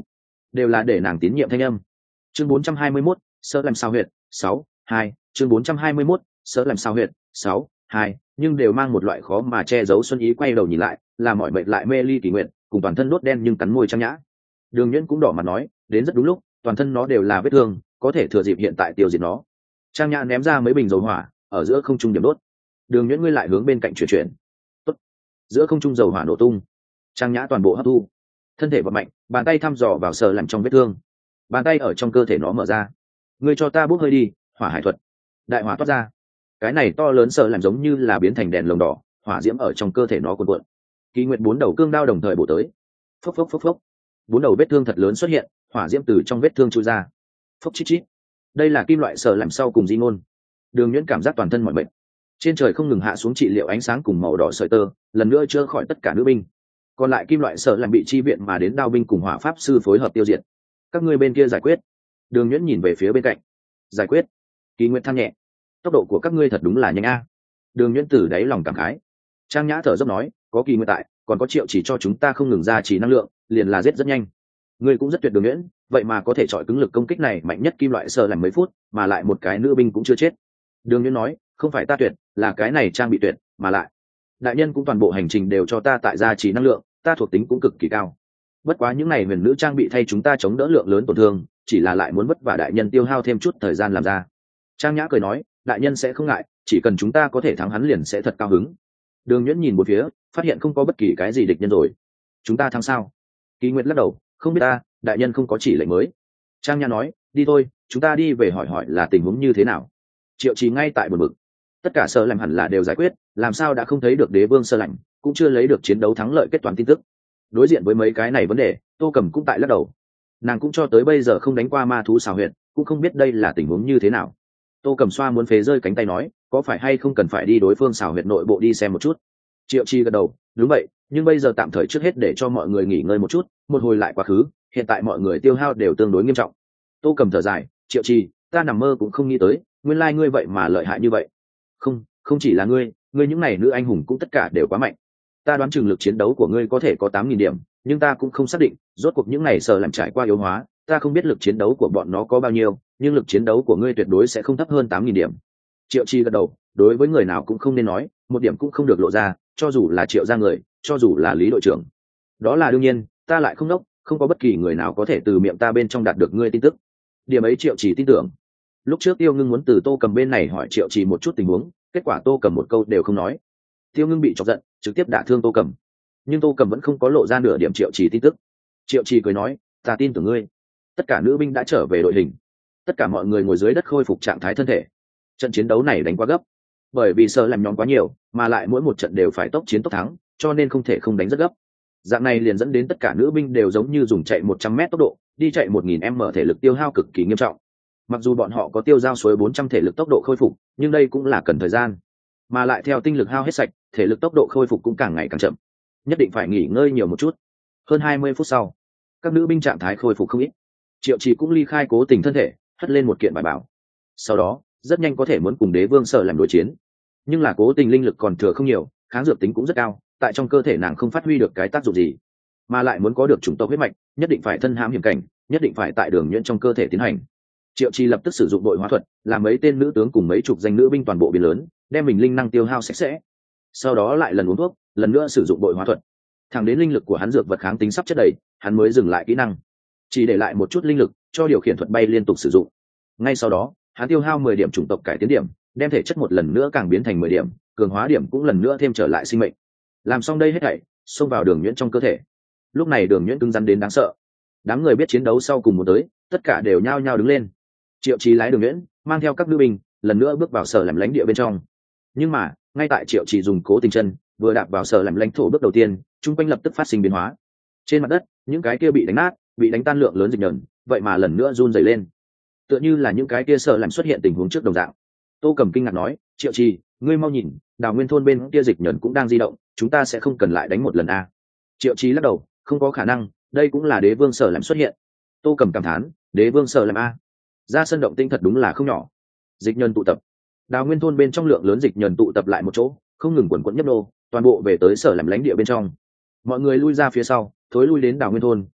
đều là để nàng tín nhiệm thanh âm. Chương 421, sợ làm sao huyệt 6-2, chương 421, sợ làm sao huyệt 6-2, nhưng đều mang một loại khó mà che giấu xuân ý. Quay đầu nhìn lại, là mọi mệt lại mê ly Kỳ Nguyệt, cùng toàn thân nốt đen nhưng cắn môi Trang Nhã. Đường Nhuyễn cũng đỏ mặt nói, đến rất đúng lúc, toàn thân nó đều là vết thương, có thể thừa dịp hiện tại tiêu diệt nó. Trang Nhã ném ra mấy bình dầu hỏa, ở giữa không trung điểm đốt. Đường Nhuyễn ngươi lại hướng bên cạnh chuyển. Tốt. Giữa không trung dầu hỏa nổ tung, Trang Nhã toàn bộ hấp thu, thân thể vận mạnh, bàn tay thăm dò vào sờ làm trong vết thương, bàn tay ở trong cơ thể nó mở ra. Ngươi cho ta bốc hơi đi, hỏa hải thuật. Đại hỏa toát ra, cái này to lớn sờ làm giống như là biến thành đèn lồng đỏ, hỏa diễm ở trong cơ thể nó cuồn cuộn. Kỳ Nguyệt bốn đầu cương đao đồng thời bổ tới. Phốc phốc phốc phốc, bốn đầu vết thương thật lớn xuất hiện, hỏa diễm từ trong vết thương chui ra. Phốc chít chít, đây là kim loại sờ làm sau cùng di ngôn. Đường Nhuyễn cảm giác toàn thân mỏi mệt, trên trời không ngừng hạ xuống trị liệu ánh sáng cùng màu đỏ sợi tơ, lần nữa chữa khỏi tất cả nữ binh. Còn lại kim loại sờ làm bị chi viện mà đến đao binh cùng hỏa pháp sư phối hợp tiêu diệt. Các ngươi bên kia giải quyết. Đường Nhuyễn nhìn về phía bên cạnh. Giải quyết. Kỳ Nguyệt than nhẹ, tốc độ của các ngươi thật đúng là nhanh a. Đường Nhuyễn từ đáy lòng cảm khái. Trang Nhã thở dốc nói, có Kỳ Nguyệt tại, còn có Triệu Chỉ cho chúng ta không ngừng ra chỉ năng lượng, liền là giết rất nhanh. Ngươi cũng rất tuyệt Đường Nhuyễn, vậy mà có thể chọi cứng lực công kích này mạnh nhất kim loại sờ làm mấy phút, mà lại một cái nữ binh cũng chưa chết. Đường Nhuyễn nói, không phải ta tuyệt, là cái này trang bị tuyệt, mà lại đại nhân cũng toàn bộ hành trình đều cho ta tại gia trì năng lượng, ta thuộc tính cũng cực kỳ cao. Bất quá những này huyền nữ trang bị thay chúng ta chống đỡ lượng lớn tổn thương, chỉ là lại muốn vất vả đại nhân tiêu hao thêm chút thời gian làm ra. Trang Nhã cười nói, đại nhân sẽ không ngại, chỉ cần chúng ta có thể thắng hắn liền sẽ thật cao hứng. Đường Nhuyễn nhìn một phía, phát hiện không có bất kỳ cái gì địch nhân rồi. Chúng ta thắng sao? Kỳ Nguyệt lắc đầu, không biết ta, đại nhân không có chỉ lệnh mới. Trang Nhã nói, đi thôi, chúng ta đi về hỏi hỏi là tình huống như thế nào. Triệu Trì ngay tại buồn bực, tất cả sơ lạnh hẳn là đều giải quyết, làm sao đã không thấy được đế vương sơ lạnh, cũng chưa lấy được chiến đấu thắng lợi kết toàn tin tức. Đối diện với mấy cái này vấn đề, Tô Cầm cũng tại lắc đầu, nàng cũng cho tới bây giờ không đánh qua ma thú xào huyệt, cũng không biết đây là tình huống như thế nào. Tô Cầm xoa muốn phế rơi cánh tay nói, có phải hay không cần phải đi đối phương xào huyệt nội bộ đi xem một chút. Triệu Chi gật đầu, đúng vậy, nhưng bây giờ tạm thời trước hết để cho mọi người nghỉ ngơi một chút, một hồi lại quá khứ, hiện tại mọi người tiêu hao đều tương đối nghiêm trọng. Tô Cầm thở dài, Triệu Chi, ta nằm mơ cũng không nghĩ tới, nguyên lai ngươi vậy mà lợi hại như vậy. Không chỉ là ngươi những này nữ anh hùng cũng tất cả đều quá mạnh. Ta đoán chừng lực chiến đấu của ngươi có thể có 8.000 điểm, nhưng ta cũng không xác định, rốt cuộc những này sợ làm trải qua yếu hóa, ta không biết lực chiến đấu của bọn nó có bao nhiêu, nhưng lực chiến đấu của ngươi tuyệt đối sẽ không thấp hơn 8.000 điểm. Triệu Chi gật đầu, đối với người nào cũng không nên nói, một điểm cũng không được lộ ra, cho dù là Triệu gia người, cho dù là Lý đội trưởng. Đó là đương nhiên, ta lại không đốc, không có bất kỳ người nào có thể từ miệng ta bên trong đạt được ngươi tin tức. Điểm ấy Triệu Chỉ tin tưởng. Lúc trước Tiêu Ngưng muốn từ Tô Cầm bên này hỏi Triệu Chỉ một chút tình huống, kết quả Tô Cầm một câu đều không nói. Tiêu Ngưng bị chọc giận, trực tiếp đả thương Tô Cầm, nhưng Tô Cầm vẫn không có lộ ra nửa điểm Triệu Chỉ tin tức. Triệu Chỉ cười nói, ta tin tưởng ngươi. Tất cả nữ binh đã trở về đội hình, tất cả mọi người ngồi dưới đất khôi phục trạng thái thân thể. Trận chiến đấu này đánh quá gấp, bởi vì sợ làm nhóm quá nhiều, mà lại mỗi một trận đều phải tốc chiến tốc thắng, cho nên không thể không đánh rất gấp. Dạng này liền dẫn đến tất cả nữ binh đều giống như dùng chạy 100m tốc độ, đi chạy 1000m thể lực tiêu hao cực kỳ nghiêm trọng. Mặc dù bọn họ có tiêu giao suối 400 thể lực tốc độ khôi phục, nhưng đây cũng là cần thời gian, mà lại theo tinh lực hao hết sạch, thể lực tốc độ khôi phục cũng càng ngày càng chậm, nhất định phải nghỉ ngơi nhiều một chút. Hơn 20 phút sau, các nữ binh trạng thái khôi phục không ít. Triệu Chỉ cũng ly khai cố tình thân thể, hất lên một kiện bài bảo. Sau đó, rất nhanh có thể muốn cùng đế vương sở làm đối chiến, nhưng là cố tình linh lực còn thừa không nhiều, kháng dược tính cũng rất cao, tại trong cơ thể nàng không phát huy được cái tác dụng gì, mà lại muốn có được chủng tộc huyết mạch, nhất định phải thân hãm hiểm cảnh, nhất định phải tại đường nhuyễn trong cơ thể tiến hành. Triệu Chi lập tức sử dụng đội hóa thuật, làm mấy tên nữ tướng cùng mấy chục danh nữ binh toàn bộ biến lớn, đem mình linh năng tiêu hao sạch sẽ. Sau đó lại lần uống thuốc, lần nữa sử dụng đội hóa thuật. Thẳng đến linh lực của hắn dược vật kháng tính sắp chất đầy, hắn mới dừng lại kỹ năng, chỉ để lại một chút linh lực cho điều khiển thuật bay liên tục sử dụng. Ngay sau đó, hắn tiêu hao 10 điểm chủng tộc cải tiến điểm, đem thể chất một lần nữa càng biến thành 10 điểm, cường hóa điểm cũng lần nữa thêm trở lại sinh mệnh. Làm xong đây hết thảy, xông vào đường nhuyễn trong cơ thể. Lúc này đường nhuyễn cứng rắn đến đáng sợ. Đám người biết chiến đấu sau cùng muốn tới, tất cả đều nhao nhao đứng lên. Triệu Chí lái đường nhuyễn, mang theo các nữ binh, lần nữa bước vào sở làm lãnh địa bên trong. Nhưng mà, ngay tại Triệu Chí dùng cố tình chân, vừa đạp vào sở làm lãnh thổ bước đầu tiên, trung quanh lập tức phát sinh biến hóa. Trên mặt đất, những cái kia bị đánh nát, bị đánh tan lượng lớn dịch nhờn, vậy mà lần nữa run rẩy lên, tựa như là những cái kia sở làm xuất hiện tình huống trước đồng dạng. Tô Cầm kinh ngạc nói, Triệu Chí, ngươi mau nhìn, Đào Nguyên thôn bên kia dịch nhờn cũng đang di động, chúng ta sẽ không cần lại đánh một lần a? Triệu Chí lắc đầu, không có khả năng, đây cũng là đế vương sở làm xuất hiện. Tô Cầm cảm thán, đế vương sở làm a? Ra sân động tinh thật đúng là không nhỏ. Dịch nhờn tụ tập, Đào Nguyên thôn bên trong lượng lớn dịch nhờn tụ tập lại một chỗ, không ngừng quần quẫn nhấp nô, toàn bộ về tới sở làm lãnh địa bên trong. Mọi người lui ra phía sau, thối lui đến Đào Nguyên thôn,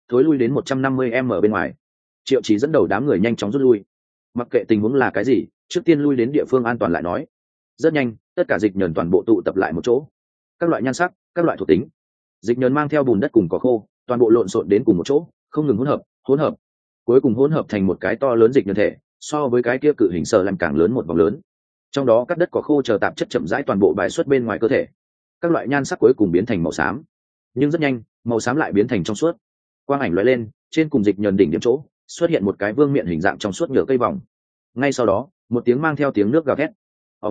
thối lui đến 150 m bên ngoài. Triệu Chí dẫn đầu đám người nhanh chóng rút lui. Mặc kệ tình huống là cái gì, trước tiên lui đến địa phương an toàn lại nói. Rất nhanh, tất cả dịch nhờn toàn bộ tụ tập lại một chỗ. Các loại nhan sắc, các loại thuộc tính, dịch nhờn mang theo bùn đất cùng cỏ khô, toàn bộ lộn xộn đến cùng một chỗ, không ngừng hỗn hợp, cuối cùng hỗn hợp thành một cái to lớn dịch nhờn thể, so với cái kia cự hình sờ làm càng lớn một vòng lớn. Trong đó các đất cỏ khô chờ tạp chất chậm rãi toàn bộ bài xuất bên ngoài cơ thể. Các loại nhan sắc cuối cùng biến thành màu xám, nhưng rất nhanh, màu xám lại biến thành trong suốt. Quang ảnh lóe lên, trên cùng dịch nhờn đỉnh điểm chỗ, xuất hiện một cái vương miện hình dạng trong suốt nhựa cây vòng. Ngay sau đó, một tiếng mang theo tiếng nước gào thét.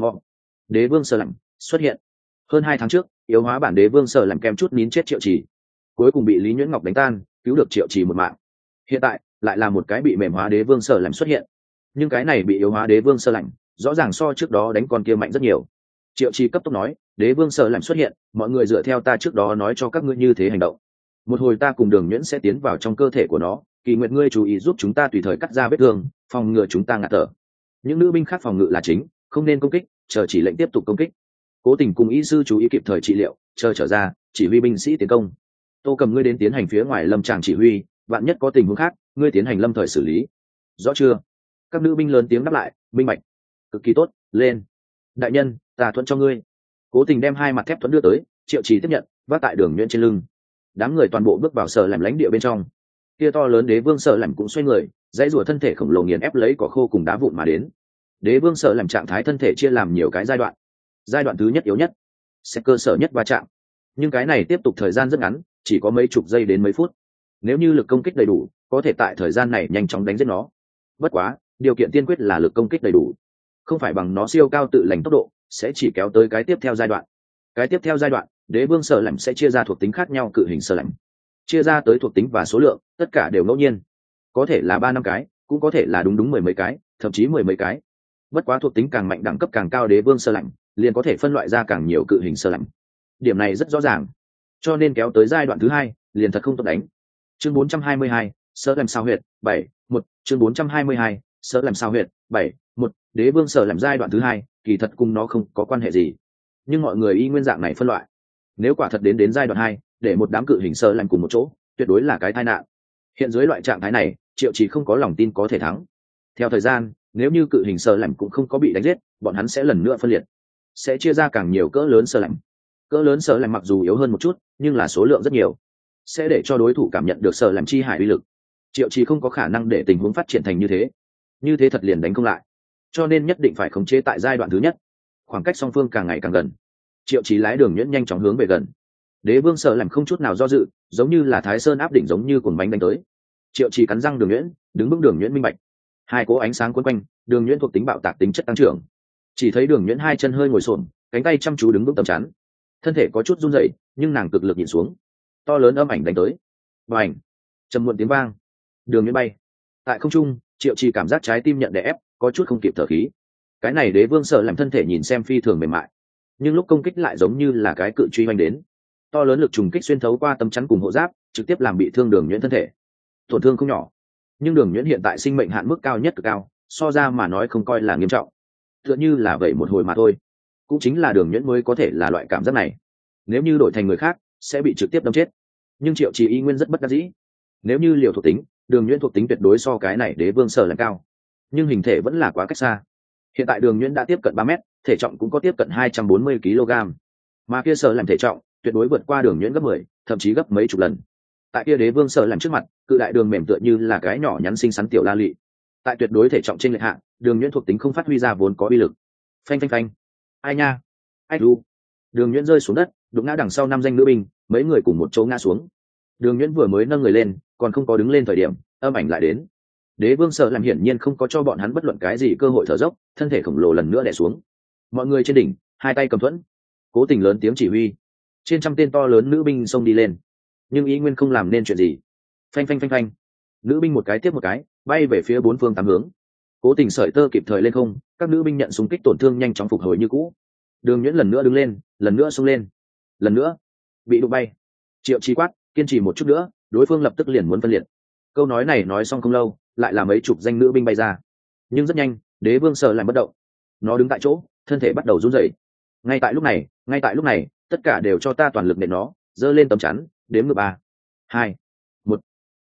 Đế vương sờ lạnh xuất hiện. Hơn 2 tháng trước, yếu hóa bản đế vương sờ lạnh kem chút nín chết Triệu Chỉ, cuối cùng bị Lý Nhuyễn Ngọc đánh tan, cứu được Triệu Chỉ một mạng. Hiện tại, lại là một cái bị mềm hóa đế vương sờ lạnh xuất hiện. Nhưng cái này bị yếu hóa đế vương sờ lạnh, rõ ràng so trước đó đánh con kia mạnh rất nhiều. Triệu Chỉ cấp tốc nói, đế vương sờ lạnh xuất hiện, mọi người dựa theo ta trước đó nói cho các ngươi như thế hành động. Một hồi ta cùng Đường Nhuyễn sẽ tiến vào trong cơ thể của nó, Kỳ Nguyệt ngươi chú ý giúp chúng ta tùy thời cắt ra vết thương, phòng ngừa chúng ta ngạt thở. Những nữ binh khác phòng ngự là chính, không nên công kích, chờ chỉ lệnh tiếp tục công kích. Cố Tình cùng y sư chú ý kịp thời trị liệu, chờ trở ra chỉ huy binh sĩ tiến công. Tô Cầm ngươi đến tiến hành phía ngoài lâm tràng chỉ huy, vạn nhất có tình huống khác ngươi tiến hành lâm thời xử lý. Rõ chưa? Các nữ binh lớn tiếng đáp lại, minh bạch. Cực kỳ tốt, lên. Đại nhân, ta thuận cho ngươi. Cố Tình đem 2 mặt thép thuẫn đưa tới, Triệu Chỉ tiếp nhận, vác tại Đường Nhuyễn trên lưng. Đám người toàn bộ bước vào sở làm lãnh địa bên trong. Kia to lớn đế vương sở làm cũng xoay người, dãy rùa thân thể khổng lồ nghiền ép lấy cỏ khô cùng đá vụn mà đến. Đế vương sở làm trạng thái thân thể chia làm nhiều cái giai đoạn. Giai đoạn thứ nhất yếu nhất, sẽ cơ sở nhất va chạm, nhưng cái này tiếp tục thời gian rất ngắn, chỉ có mấy chục giây đến mấy phút. Nếu như lực công kích đầy đủ, có thể tại thời gian này nhanh chóng đánh giết nó. Bất quá, điều kiện tiên quyết là lực công kích đầy đủ, không phải bằng nó siêu cao tự lành tốc độ, sẽ chỉ kéo tới cái tiếp theo giai đoạn. Cái tiếp theo giai đoạn, đế vương sở lạnh sẽ chia ra thuộc tính khác nhau cự hình sở lạnh, chia ra tới thuộc tính và số lượng, tất cả đều ngẫu nhiên, có thể là 3-5 cái, cũng có thể là đúng 10 mấy cái, thậm chí 10 mấy cái. Bất quá thuộc tính càng mạnh đẳng cấp càng cao đế vương sở lạnh liền có thể phân loại ra càng nhiều cự hình sở lạnh. Điểm này rất rõ ràng, cho nên kéo tới giai đoạn thứ hai liền thật không tốt đánh. Chương 422, sở làm sao huyệt 7-1. Chương 422, sở làm sao huyệt 7-1. Đế vương sở làm giai đoạn thứ hai kỳ thật cùng nó không có quan hệ gì, nhưng mọi người y nguyên dạng này phân loại. Nếu quả thật đến giai đoạn 2, để một đám cự hình sở làm cùng một chỗ, tuyệt đối là cái tai nạn. Hiện dưới loại trạng thái này, Triệu Chỉ không có lòng tin có thể thắng. Theo thời gian, nếu như cự hình sở làm cũng không có bị đánh giết, bọn hắn sẽ lần nữa phân liệt, sẽ chia ra càng nhiều cỡ lớn sở làm. Cỡ lớn sở làm mặc dù yếu hơn một chút, nhưng là số lượng rất nhiều, sẽ để cho đối thủ cảm nhận được sở làm chi hải uy lực. Triệu Chỉ không có khả năng để tình huống phát triển thành như thế thật liền đánh không lại, cho nên nhất định phải khống chế tại giai đoạn thứ nhất. Khoảng cách song phương càng ngày càng gần, Triệu Chỉ lái Đường Nhuyễn nhanh chóng hướng về gần. Đế vương sở làm không chút nào do dự, giống như là Thái Sơn áp đỉnh giống như cuồng bánh đánh tới. Triệu Chỉ cắn răng Đường Nhuyễn, đứng vững Đường Nhuyễn minh bạch. Hai cỗ ánh sáng quấn quanh, Đường Nhuyễn thuộc tính bạo tạc tính chất tăng trưởng. Chỉ thấy Đường Nhuyễn hai chân hơi ngồi xổm, cánh tay chăm chú đứng vững tầm chắn, thân thể có chút run rẩy, nhưng nàng cực lực nhìn xuống. To lớn âm ảnh đánh tới, bành, trầm muộn tiếng vang, Đường Nhuyễn bay tại không trung. Triệu Chỉ cảm giác trái tim nhận đè ép, có chút không kịp thở khí. Cái này đế vương sở làm thân thể nhìn xem phi thường mềm mại, nhưng lúc công kích lại giống như là cái cự truy hoành đến. To lớn lực trùng kích xuyên thấu qua tấm chắn cùng hộ giáp, trực tiếp làm bị thương Đường Nhuyễn thân thể. Tổn thương không nhỏ, nhưng Đường Nhuyễn hiện tại sinh mệnh hạn mức cao nhất cực cao, so ra mà nói không coi là nghiêm trọng, tựa như là vậy một hồi mà thôi. Cũng chính là Đường Nhuyễn mới có thể là loại cảm giác này, nếu như đổi thành người khác sẽ bị trực tiếp đâm chết. Nhưng Triệu Chỉ y nguyên rất bất đắc dĩ. Nếu như liều thuộc tính, Đường Nhuyễn thuộc tính tuyệt đối so cái này đế vương sở làm cao, nhưng hình thể vẫn là quá cách xa. Hiện tại Đường Nhuyễn đã tiếp cận 3 mét, thể trọng cũng có tiếp cận 240 kg, mà kia sở làm thể trọng tuyệt đối vượt qua Đường Nhuyễn gấp 10, thậm chí gấp mấy chục lần. Tại kia đế vương sở làm trước mặt, cự đại đường mềm tựa như là cái nhỏ nhắn xinh xắn tiểu la lị. Tại tuyệt đối thể trọng trên lệch hạ, Đường Nhuyễn thuộc tính không phát huy ra vốn có uy lực. Phanh phanh phanh. Ai nha, ai lu. Đường Nhuyễn rơi xuống đất, đụng ngã đằng sau 5 danh nữ binh, mấy người cùng một chỗ ngã xuống. Đường Nhuyễn vừa mới nâng người lên, còn không có đứng lên thời điểm, âm ảnh lại đến. Đế vương sở làm hiển nhiên không có cho bọn hắn bất luận cái gì cơ hội thở dốc, thân thể khổng lồ lần nữa đè xuống. Mọi người trên đỉnh, hai tay cầm thuẫn, Cố Tình lớn tiếng chỉ huy. Trên trăm tên to lớn nữ binh xông đi lên, nhưng ý nguyên không làm nên chuyện gì. Phanh phanh phanh phanh, nữ binh một cái tiếp một cái bay về phía 4 phương 8 hướng. Cố Tình sợi tơ kịp thời lên không, các nữ binh nhận xung kích tổn thương nhanh chóng phục hồi như cũ. Đường Nhuyễn lần nữa đứng lên, lần nữa xông lên, lần nữa bị đụng bay. Triệu Chỉ quát, kiên trì một chút nữa, đối phương lập tức liền muốn phân liệt. Câu nói này nói xong không lâu, lại là mấy chục danh nữ binh bay ra, nhưng rất nhanh đế vương sở lại bất động. Nó đứng tại chỗ, thân thể bắt đầu run rẩy. Ngay tại lúc này tất cả đều cho ta toàn lực nện nó, giơ lên tấm chắn, đếm ngược 3, 2, 1.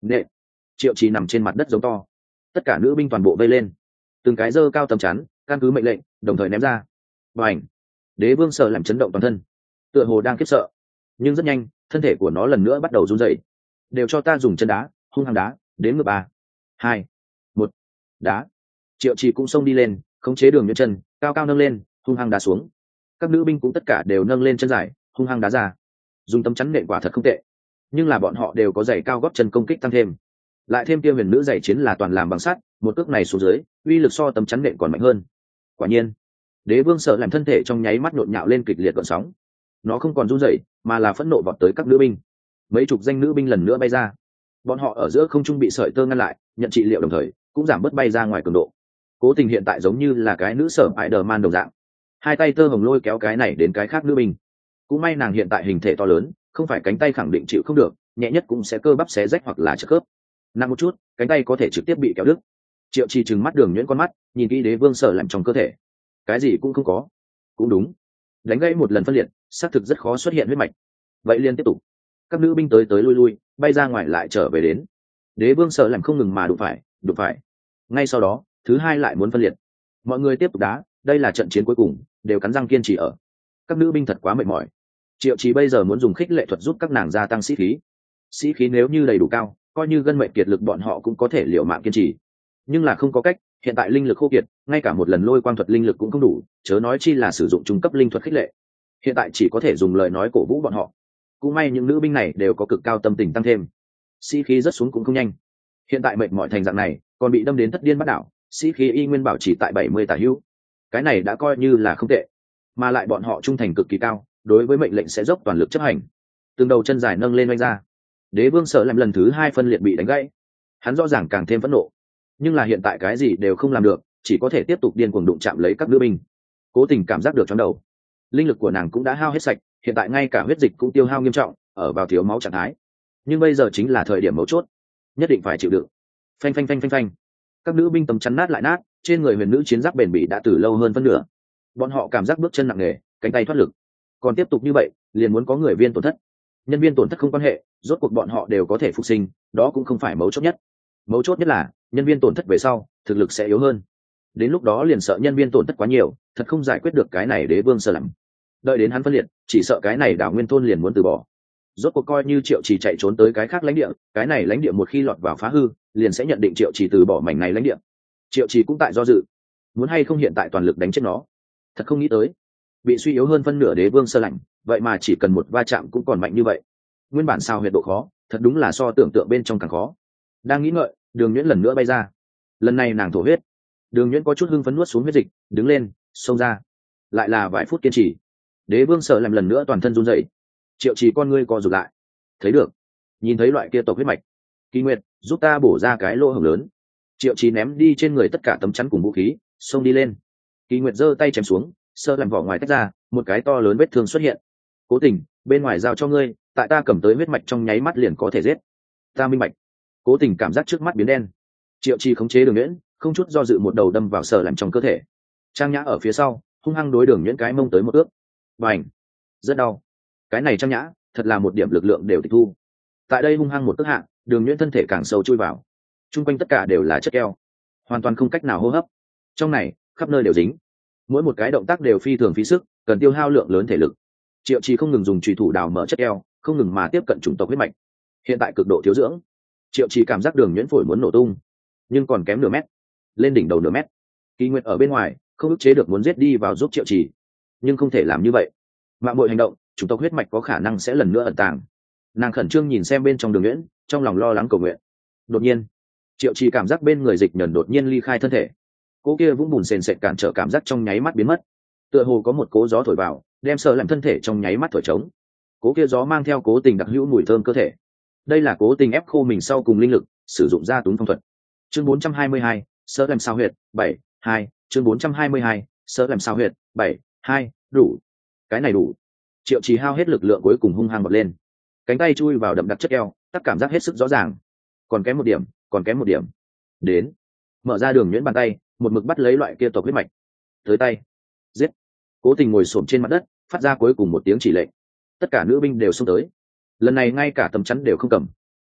nệ. Triệu Trì nằm trên mặt đất giống to. Tất cả nữ binh toàn bộ vây lên, từng cái giơ cao tầm chắn, căn cứ mệnh lệnh đồng thời ném ra. Và ảnh, đế vương sợ làm chấn động toàn thân, tựa hồ đang khiếp sợ, nhưng rất nhanh thân thể của nó lần nữa bắt đầu run rẩy. Đều cho ta dùng chân đá, hung hăng đá, đến ngược 3, 2, 1, đá. Triệu Trì cũng xông đi lên, khống chế Đường Nhuyễn chân cao cao nâng lên, hung hăng đá xuống. Các nữ binh cũng tất cả đều nâng lên chân dài, hung hăng đá ra. Dùng tấm chắn nện quả thật không tệ, nhưng là bọn họ đều có giày cao gót chân công kích tăng thêm, lại thêm kia huyền nữ giày chiến là toàn làm bằng sắt, một cước này xuống dưới uy lực so tấm chắn nện còn mạnh hơn. Quả nhiên đế vương sợ làm thân thể trong nháy mắt nhộn nhạo lên kịch liệt gợn sóng, nó không còn run rẩy mà là phẫn nộ vọt tới các nữ binh. Mấy chục danh nữ binh lần nữa bay ra, bọn họ ở giữa không trung bị sợi tơ ngăn lại, nhận trị liệu đồng thời cũng giảm bớt bay ra ngoài cường độ. Cố Tình hiện tại giống như là cái nữ sở Spider-Man đồng dạng, hai tay tơ hồng lôi kéo cái này đến cái khác nữ binh. Cũng may nàng hiện tại hình thể to lớn, không phải cánh tay khẳng định chịu không được, nhẹ nhất cũng sẽ cơ bắp xé rách hoặc là chật khớp, nặng một chút cánh tay có thể trực tiếp bị kéo đứt. Triệu Trì trừng mắt Đường Nhuyễn con mắt, nhìn kỹ đế vương sợ làm trong cơ thể, cái gì cũng không có. Cũng đúng, đánh gãy một lần phân liệt xác thực rất khó xuất hiện huyết mạch. Vậy liên tiếp tục, các nữ binh tới tới lui lui bay ra ngoài lại trở về đến. Đế vương sợ làm không ngừng mà đụng phải. Ngay sau đó thứ hai lại muốn phân liệt, mọi người tiếp tục đá, đây là trận chiến cuối cùng, đều cắn răng kiên trì ở. Các nữ binh thật quá mệt mỏi. Triệu Trì bây giờ muốn dùng khích lệ thuật giúp các nàng gia tăng sĩ khí. Sĩ khí nếu như đầy đủ cao, coi như gân mệnh kiệt lực bọn họ cũng có thể liều mạng kiên trì. Nhưng là không có cách, hiện tại linh lực khô kiệt, ngay cả một lần lôi quang thuật linh lực cũng không đủ, chớ nói chi là sử dụng trung cấp linh thuật khích lệ. Hiện tại chỉ có thể dùng lời nói cổ vũ bọn họ. Cũng may những nữ binh này đều có cực cao tâm tình tăng thêm, sĩ khí rất xuống cũng không nhanh. Hiện tại mệt mỏi thành dạng này, còn bị đâm đến thất điên bắt đảo, sĩ khí y nguyên bảo chỉ tại 70 tả hữu. Cái này đã coi như là không tệ, mà lại bọn họ trung thành cực kỳ cao, đối với mệnh lệnh sẽ dốc toàn lực chấp hành. Từng đầu chân dài nâng lên oanh ra. Đế vương sợ làm lần thứ hai phân liệt bị đánh gãy, hắn rõ ràng càng thêm phẫn nộ, nhưng là hiện tại cái gì đều không làm được, chỉ có thể tiếp tục điên cuồng đụng chạm lấy các nữ binh. Cố Tình cảm giác được trong đầu, linh lực của nàng cũng đã hao hết sạch, hiện tại ngay cả huyết dịch cũng tiêu hao nghiêm trọng, ở vào thiếu máu trạng thái. Nhưng bây giờ chính là thời điểm mấu chốt, nhất định phải chịu đựng. Phanh phanh phanh phanh phanh, các nữ binh tấm chắn nát lại nát, trên người huyền nữ chiến giáp bền bỉ đã từ lâu hơn phân nửa. Bọn họ cảm giác bước chân nặng nề, cánh tay thoát lực, còn tiếp tục như vậy liền muốn có người viên tổn thất. Nhân viên tổn thất không quan hệ, rốt cuộc bọn họ đều có thể phục sinh, đó cũng không phải mấu chốt nhất. Mấu chốt nhất là nhân viên tổn thất về sau thực lực sẽ yếu hơn, đến lúc đó liền sợ nhân viên tổn thất quá nhiều, thật không giải quyết được cái này đế vương sợ lắm. Đợi đến hắn phân liệt, chỉ sợ cái này đảo nguyên thôn liền muốn từ bỏ. Rốt cuộc coi như Triệu Trì chạy trốn tới cái khác lãnh địa, cái này lãnh địa một khi lọt vào phá hư, liền sẽ nhận định Triệu Trì từ bỏ mảnh này lãnh địa. Triệu Trì cũng tại do dự, muốn hay không hiện tại toàn lực đánh chết nó. Thật không nghĩ tới, bị suy yếu hơn phân nửa đế vương sơ lạnh, vậy mà chỉ cần một va chạm cũng còn mạnh như vậy. Nguyên bản sao huyệt độ khó, thật đúng là so tưởng tượng bên trong càng khó. Đang nghĩ ngợi, Đường Nhuyễn lần nữa bay ra. Lần này nàng thổ huyết. Đường Nhuyễn có chút hưng phấn nuốt xuống huyết dịch, đứng lên, xông ra. Lại là vài phút kiên trì, đế vương sợ làm lần nữa toàn thân run rẩy. Triệu Trì con ngươi co rụt lại. Thấy được, nhìn thấy loại kia tộc huyết mạch. Kỳ Nguyệt, giúp ta bổ ra cái lỗ hổng lớn. Triệu Trì ném đi trên người tất cả tấm chắn cùng vũ khí, xông đi lên. Kỳ Nguyệt giơ tay chém xuống, sơ làm vỏ ngoài tách ra, một cái to lớn vết thương xuất hiện. Cố Tình, bên ngoài giao cho ngươi, tại ta cầm tới huyết mạch trong nháy mắt liền có thể giết. Ta minh bạch. Cố Tình cảm giác trước mắt biến đen. Triệu Trì khống chế Đường Nhuyễn, không chút do dự một đầu đâm vào sờ làm trong cơ thể. Trang Nhã ở phía sau, hung hăng đối Đường Nhuyễn cái mông tới một ước. Bành, rất đau. Cái này Trang Nhã, thật là một điểm lực lượng đều tịch thu. Tại đây hung hăng một cước hạ, Đường Nhuyễn thân thể càng sâu chui vào. Trung quanh tất cả đều là chất keo, hoàn toàn không cách nào hô hấp. Trong này, khắp nơi đều dính. Mỗi một cái động tác đều phi thường phí sức, cần tiêu hao lượng lớn thể lực. Triệu Trì không ngừng dùng chùy thủ đào mở chất keo, không ngừng mà tiếp cận chủng tộc huyết mạch. Hiện tại cực độ thiếu dưỡng, Triệu Trì cảm giác Đường Nhuyễn phổi muốn nổ tung, nhưng còn kém nửa mét, lên đỉnh đầu nửa mét. Kỳ Nguyệt ở bên ngoài không ức chế được muốn giết đi vào giúp Triệu Trì, nhưng không thể làm như vậy. Mạng muội hành động, chủng tộc huyết mạch có khả năng sẽ lần nữa ẩn tàng. Nàng khẩn trương nhìn xem bên trong Đường Nhuyễn, trong lòng lo lắng cầu nguyện. Đột nhiên, Triệu Trì cảm giác bên người dịch nhẫn đột nhiên ly khai thân thể. Cố kia vũng bùn sền sệt cản trở cảm giác trong nháy mắt biến mất, tựa hồ có một cố gió thổi vào, đem sợ làm thân thể trong nháy mắt thổi trống. Cố kia gió mang theo Cố Tình đặc hữu mùi thơm cơ thể. Đây là Cố Tình ép khô mình sau cùng linh lực, sử dụng ra túng phong thuật. Chương 422, sợ làm sao huyệt 7-2, chương 422, sợ làm sao huyệt 7-2, đủ. Cái này đủ. Triệu Trì hao hết lực lượng cuối cùng hung hăng bật lên, cánh tay chui vào đậm đặc chất eo, tất cảm giác hết sức rõ ràng. Còn kém một điểm, còn kém một điểm. Đến, mở ra Đường Nhuyễn bàn tay, một mực bắt lấy loại kia tộc huyết mạch. Tới tay, giết. Cố Tình ngồi xổm trên mặt đất, phát ra cuối cùng một tiếng chỉ lệnh. Tất cả nữ binh đều xông tới. Lần này ngay cả tấm chắn đều không cầm,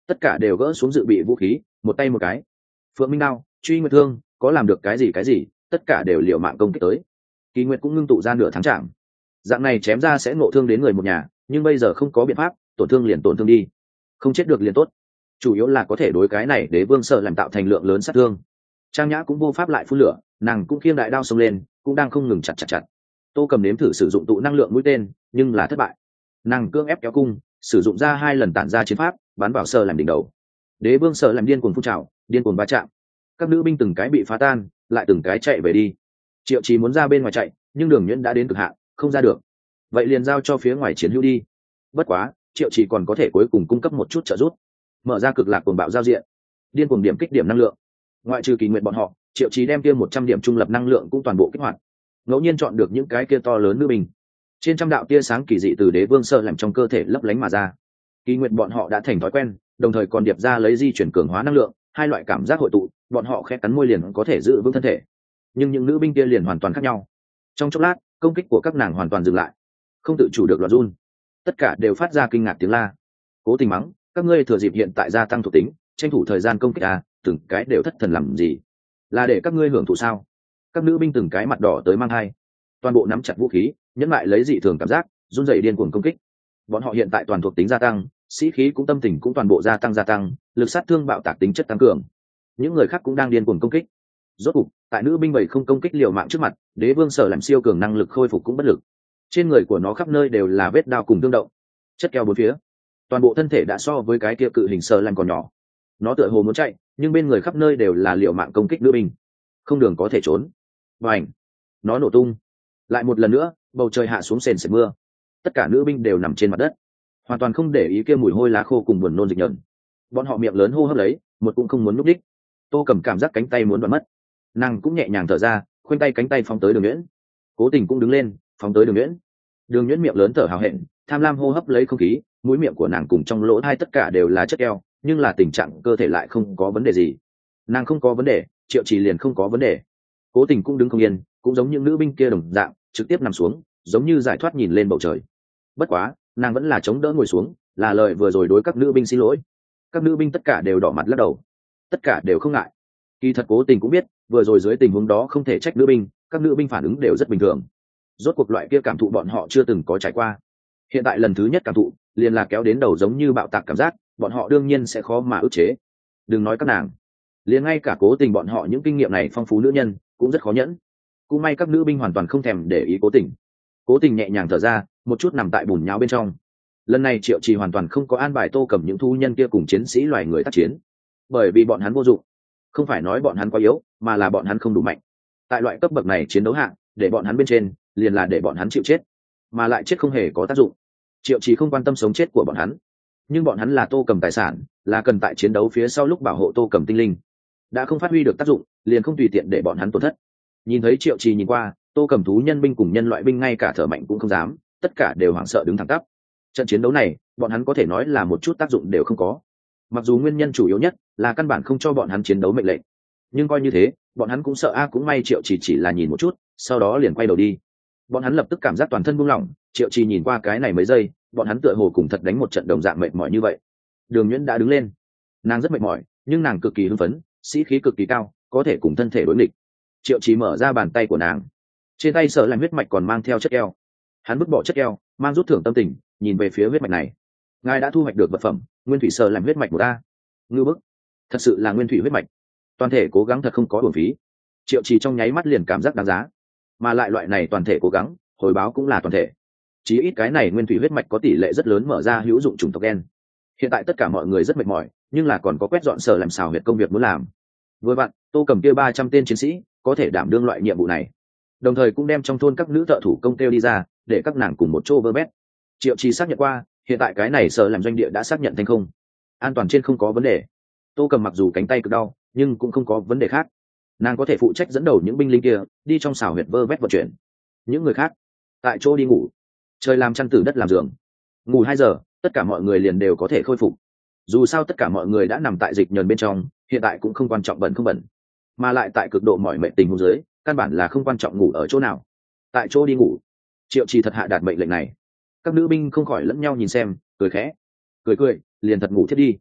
tất cả đều gỡ xuống dự bị vũ khí, một tay một cái. Phượng Minh đao, truy nguyệt thương, có làm được cái gì, tất cả đều liều mạng công kích tới. Kỳ Nguyệt cũng ngưng tụ ra nửa tháng trạm. Dạng này chém ra sẽ ngộ thương đến người một nhà, nhưng bây giờ không có biện pháp, tổn thương liền tổn thương đi, không chết được liền tốt. Chủ yếu là có thể đối cái này Đế Vương sợ làm tạo thành lượng lớn sát thương. Trang Nhã cũng vô pháp lại phun lửa, nàng cũng khiêng đại đao xông lên, cũng đang không ngừng chặt. Tô Cầm nếm thử sử dụng tụ năng lượng mũi tên, nhưng là thất bại. Nàng cưỡng ép kéo cung, sử dụng ra 2 lần tản ra chiến pháp, bắn vào sợ làm đỉnh đầu. Đế Vương sợ làm điên cuồng phun trào, điên cuồng va chạm. Các nữ binh từng cái bị phá tan, lại từng cái chạy về đi. Triệu Chí muốn ra bên ngoài chạy, nhưng Đường Nhuyễn đã đến cực hạn, không ra được. Vậy liền giao cho phía ngoài chiến hữu đi. Bất quá, Triệu Chí còn có thể cuối cùng cung cấp một chút trợ giúp, mở ra cực lạc cuồng bạo giao diện, điên cuồng điểm kích điểm năng lượng. Ngoại trừ Kỳ Nguyệt bọn họ, Triệu Chí đem kia 100 điểm trung lập năng lượng cũng toàn bộ kích hoạt. Ngẫu nhiên chọn được những cái kia to lớn nữ binh, trên trăm đạo tia sáng kỳ dị từ Đế Vương sợ làm trong cơ thể lấp lánh mà ra. Kỳ Nguyệt bọn họ đã thành thói quen, đồng thời còn điệp ra lấy di chuyển cường hóa năng lượng, 2 loại cảm giác hội tụ, bọn họ khẽ cắn môi liền có thể giữ vững thân thể. Nhưng những nữ binh kia liền hoàn toàn khác nhau. Trong chốc lát, công kích của các nàng hoàn toàn dừng lại, không tự chủ được loạn run, tất cả đều phát ra kinh ngạc tiếng la. Cố Tình mắng, các ngươi thừa dịp hiện tại gia tăng thuộc tính, tranh thủ thời gian công kích à, từng cái đều thất thần làm gì? Là để các ngươi hưởng thụ sao? Các nữ binh từng cái mặt đỏ tới mang hai, toàn bộ nắm chặt vũ khí, nhẫn lại lấy dị thường cảm giác, run rẩy điên cuồng công kích. Bọn họ hiện tại toàn thuộc tính gia tăng, sĩ khí cũng tâm tình cũng toàn bộ gia tăng, lực sát thương bạo tạc tính chất tăng cường. Những người khác cũng đang điên cuồng công kích. Rốt cục, tại nữ binh bảy không công kích liều mạng trước mặt, Đế Vương sợ làm siêu cường năng lực khôi phục cũng bất lực. Trên người của nó khắp nơi đều là vết đao cùng thương động, chất keo bốn phía. Toàn bộ thân thể đã so với cái kia cự hình sợ làm còn nhỏ. Nó tựa hồ muốn chạy, nhưng bên người khắp nơi đều là liều mạng công kích nữ binh, không đường có thể trốn. Bành! Nó nổ tung. Lại một lần nữa, bầu trời hạ xuống sền sệt mưa. Tất cả nữ binh đều nằm trên mặt đất, hoàn toàn không để ý kia mùi hôi lá khô cùng buồn nôn dịch nhợn. Bọn họ miệng lớn hô hấp lấy, một cũng không muốn núp đích. Tô Cầm cảm giác cánh tay muốn đoạn mất, nàng cũng nhẹ nhàng thở ra, khoanh tay cánh tay phóng tới Đường Nhuyễn. Cố Tình cũng đứng lên, phóng tới Đường Nhuyễn. Đường Nhuyễn miệng lớn thở hào hẹn, tham lam hô hấp lấy không khí, mũi miệng của nàng cùng trong lỗ tai tất cả đều là chất keo, nhưng là tình trạng cơ thể lại không có vấn đề gì. Nàng không có vấn đề, Triệu Chỉ liền không có vấn đề. Cố Tình cũng đứng không yên, cũng giống những nữ binh kia đồng dạng, trực tiếp nằm xuống, giống như giải thoát nhìn lên bầu trời. Bất quá, nàng vẫn là chống đỡ ngồi xuống, là lời vừa rồi đối các nữ binh xin lỗi. Các nữ binh tất cả đều đỏ mặt lắc đầu, tất cả đều không ngại. Kỳ thật Cố Tình cũng biết, vừa rồi dưới tình huống đó không thể trách nữ binh, các nữ binh phản ứng đều rất bình thường. Rốt cuộc loại kia cảm thụ bọn họ chưa từng có trải qua. Hiện tại lần thứ nhất cảm thụ, liền là kéo đến đầu giống như bạo tạc cảm giác, bọn họ đương nhiên sẽ khó mà ức chế. Đừng nói các nàng, liền ngay cả Cố Tình bọn họ những kinh nghiệm này phong phú nữ nhân cũng rất khó nhẫn. Cũng may các nữ binh hoàn toàn không thèm để ý Cố Tình. Cố Tình nhẹ nhàng thở ra, một chút nằm tại bùn nhão bên trong. Lần này Triệu Trì hoàn toàn không có an bài Tô Cầm những thú nhân kia cùng chiến sĩ loài người tác chiến, bởi vì bọn hắn vô dụng. Không phải nói bọn hắn quá yếu, mà là bọn hắn không đủ mạnh. Tại loại cấp bậc này chiến đấu hạng, để bọn hắn bên trên, liền là để bọn hắn chịu chết, mà lại chết không hề có tác dụng. Triệu Trì không quan tâm sống chết của bọn hắn, nhưng bọn hắn là Tô Cầm tài sản, là cần tại chiến đấu phía sau lúc bảo hộ Tô Cầm tinh linh. Đã không phát huy được tác dụng, liền không tùy tiện để bọn hắn tổn thất. Nhìn thấy Triệu Trì nhìn qua, Tô Cầm thú nhân binh cùng nhân loại binh ngay cả thở mạnh cũng không dám, tất cả đều hoảng sợ đứng thẳng tắp. Trận chiến đấu này, bọn hắn có thể nói là một chút tác dụng đều không có. Mặc dù nguyên nhân chủ yếu nhất là căn bản không cho bọn hắn chiến đấu mệnh lệnh, nhưng coi như thế, bọn hắn cũng sợ cũng may Triệu Trì chỉ là nhìn một chút, sau đó liền quay đầu đi. Bọn hắn lập tức cảm giác toàn thân buông lỏng. Triệu Trì nhìn qua cái này mấy giây, bọn hắn tựa hồ cùng thật đánh một trận đồng dạng mệt mỏi như vậy. Đường Nhuyễn đã đứng lên, nàng rất mệt mỏi, nhưng nàng cực kỳ hưng phấn, sĩ khí cực kỳ cao, có thể cùng thân thể đối nghịch. Triệu Trì mở ra bàn tay của nàng, trên tay sợ làm huyết mạch còn mang theo chất keo. Hắn vứt bỏ chất keo, mang rút thưởng tâm tình, nhìn về phía huyết mạch này. Ngài đã thu hoạch được vật phẩm nguyên thủy sợ làm huyết mạch 1A. Ngư bức, thật sự là nguyên thủy huyết mạch, toàn thể cố gắng thật không có uổng phí. Triệu Trì trong nháy mắt liền cảm giác đáng giá, mà lại loại này toàn thể cố gắng, hồi báo cũng là toàn thể. Chí ít cái này nguyên thủy huyết mạch có tỷ lệ rất lớn mở ra hữu dụng chủng tộc gen. Hiện tại tất cả mọi người rất mệt mỏi, nhưng là còn có quét dọn sở làm xào huyệt công việc muốn làm. Vừa vặn, Tô Cầm kia 300 tên chiến sĩ có thể đảm đương loại nhiệm vụ này. Đồng thời cũng đem trong thôn các nữ thợ thủ công kêu đi ra, để các nàng cùng một chỗ vơ vét. Triệu Trì xác nhận qua, hiện tại cái này sở làm doanh địa đã xác nhận thành công, an toàn trên không có vấn đề. Tô Cầm mặc dù cánh tay cực đau, nhưng cũng không có vấn đề khác. Nàng có thể phụ trách dẫn đầu những binh lính kia đi trong xào huyệt vơ vét vận chuyển. Những người khác tại chỗ đi ngủ, trời làm chăn tử đất làm giường, ngủ 2 giờ, tất cả mọi người liền đều có thể khôi phục. Dù sao tất cả mọi người đã nằm tại dịch nhờn bên trong, hiện tại cũng không quan trọng bẩn không bẩn, mà lại tại cực độ mỏi mệt tình huống dưới, căn bản là không quan trọng ngủ ở chỗ nào, tại chỗ đi ngủ. Triệu Trì thật hạ đạt mệnh lệnh này, các nữ binh không khỏi lẫn nhau nhìn xem, cười khẽ, cười liền thật ngủ thiết đi.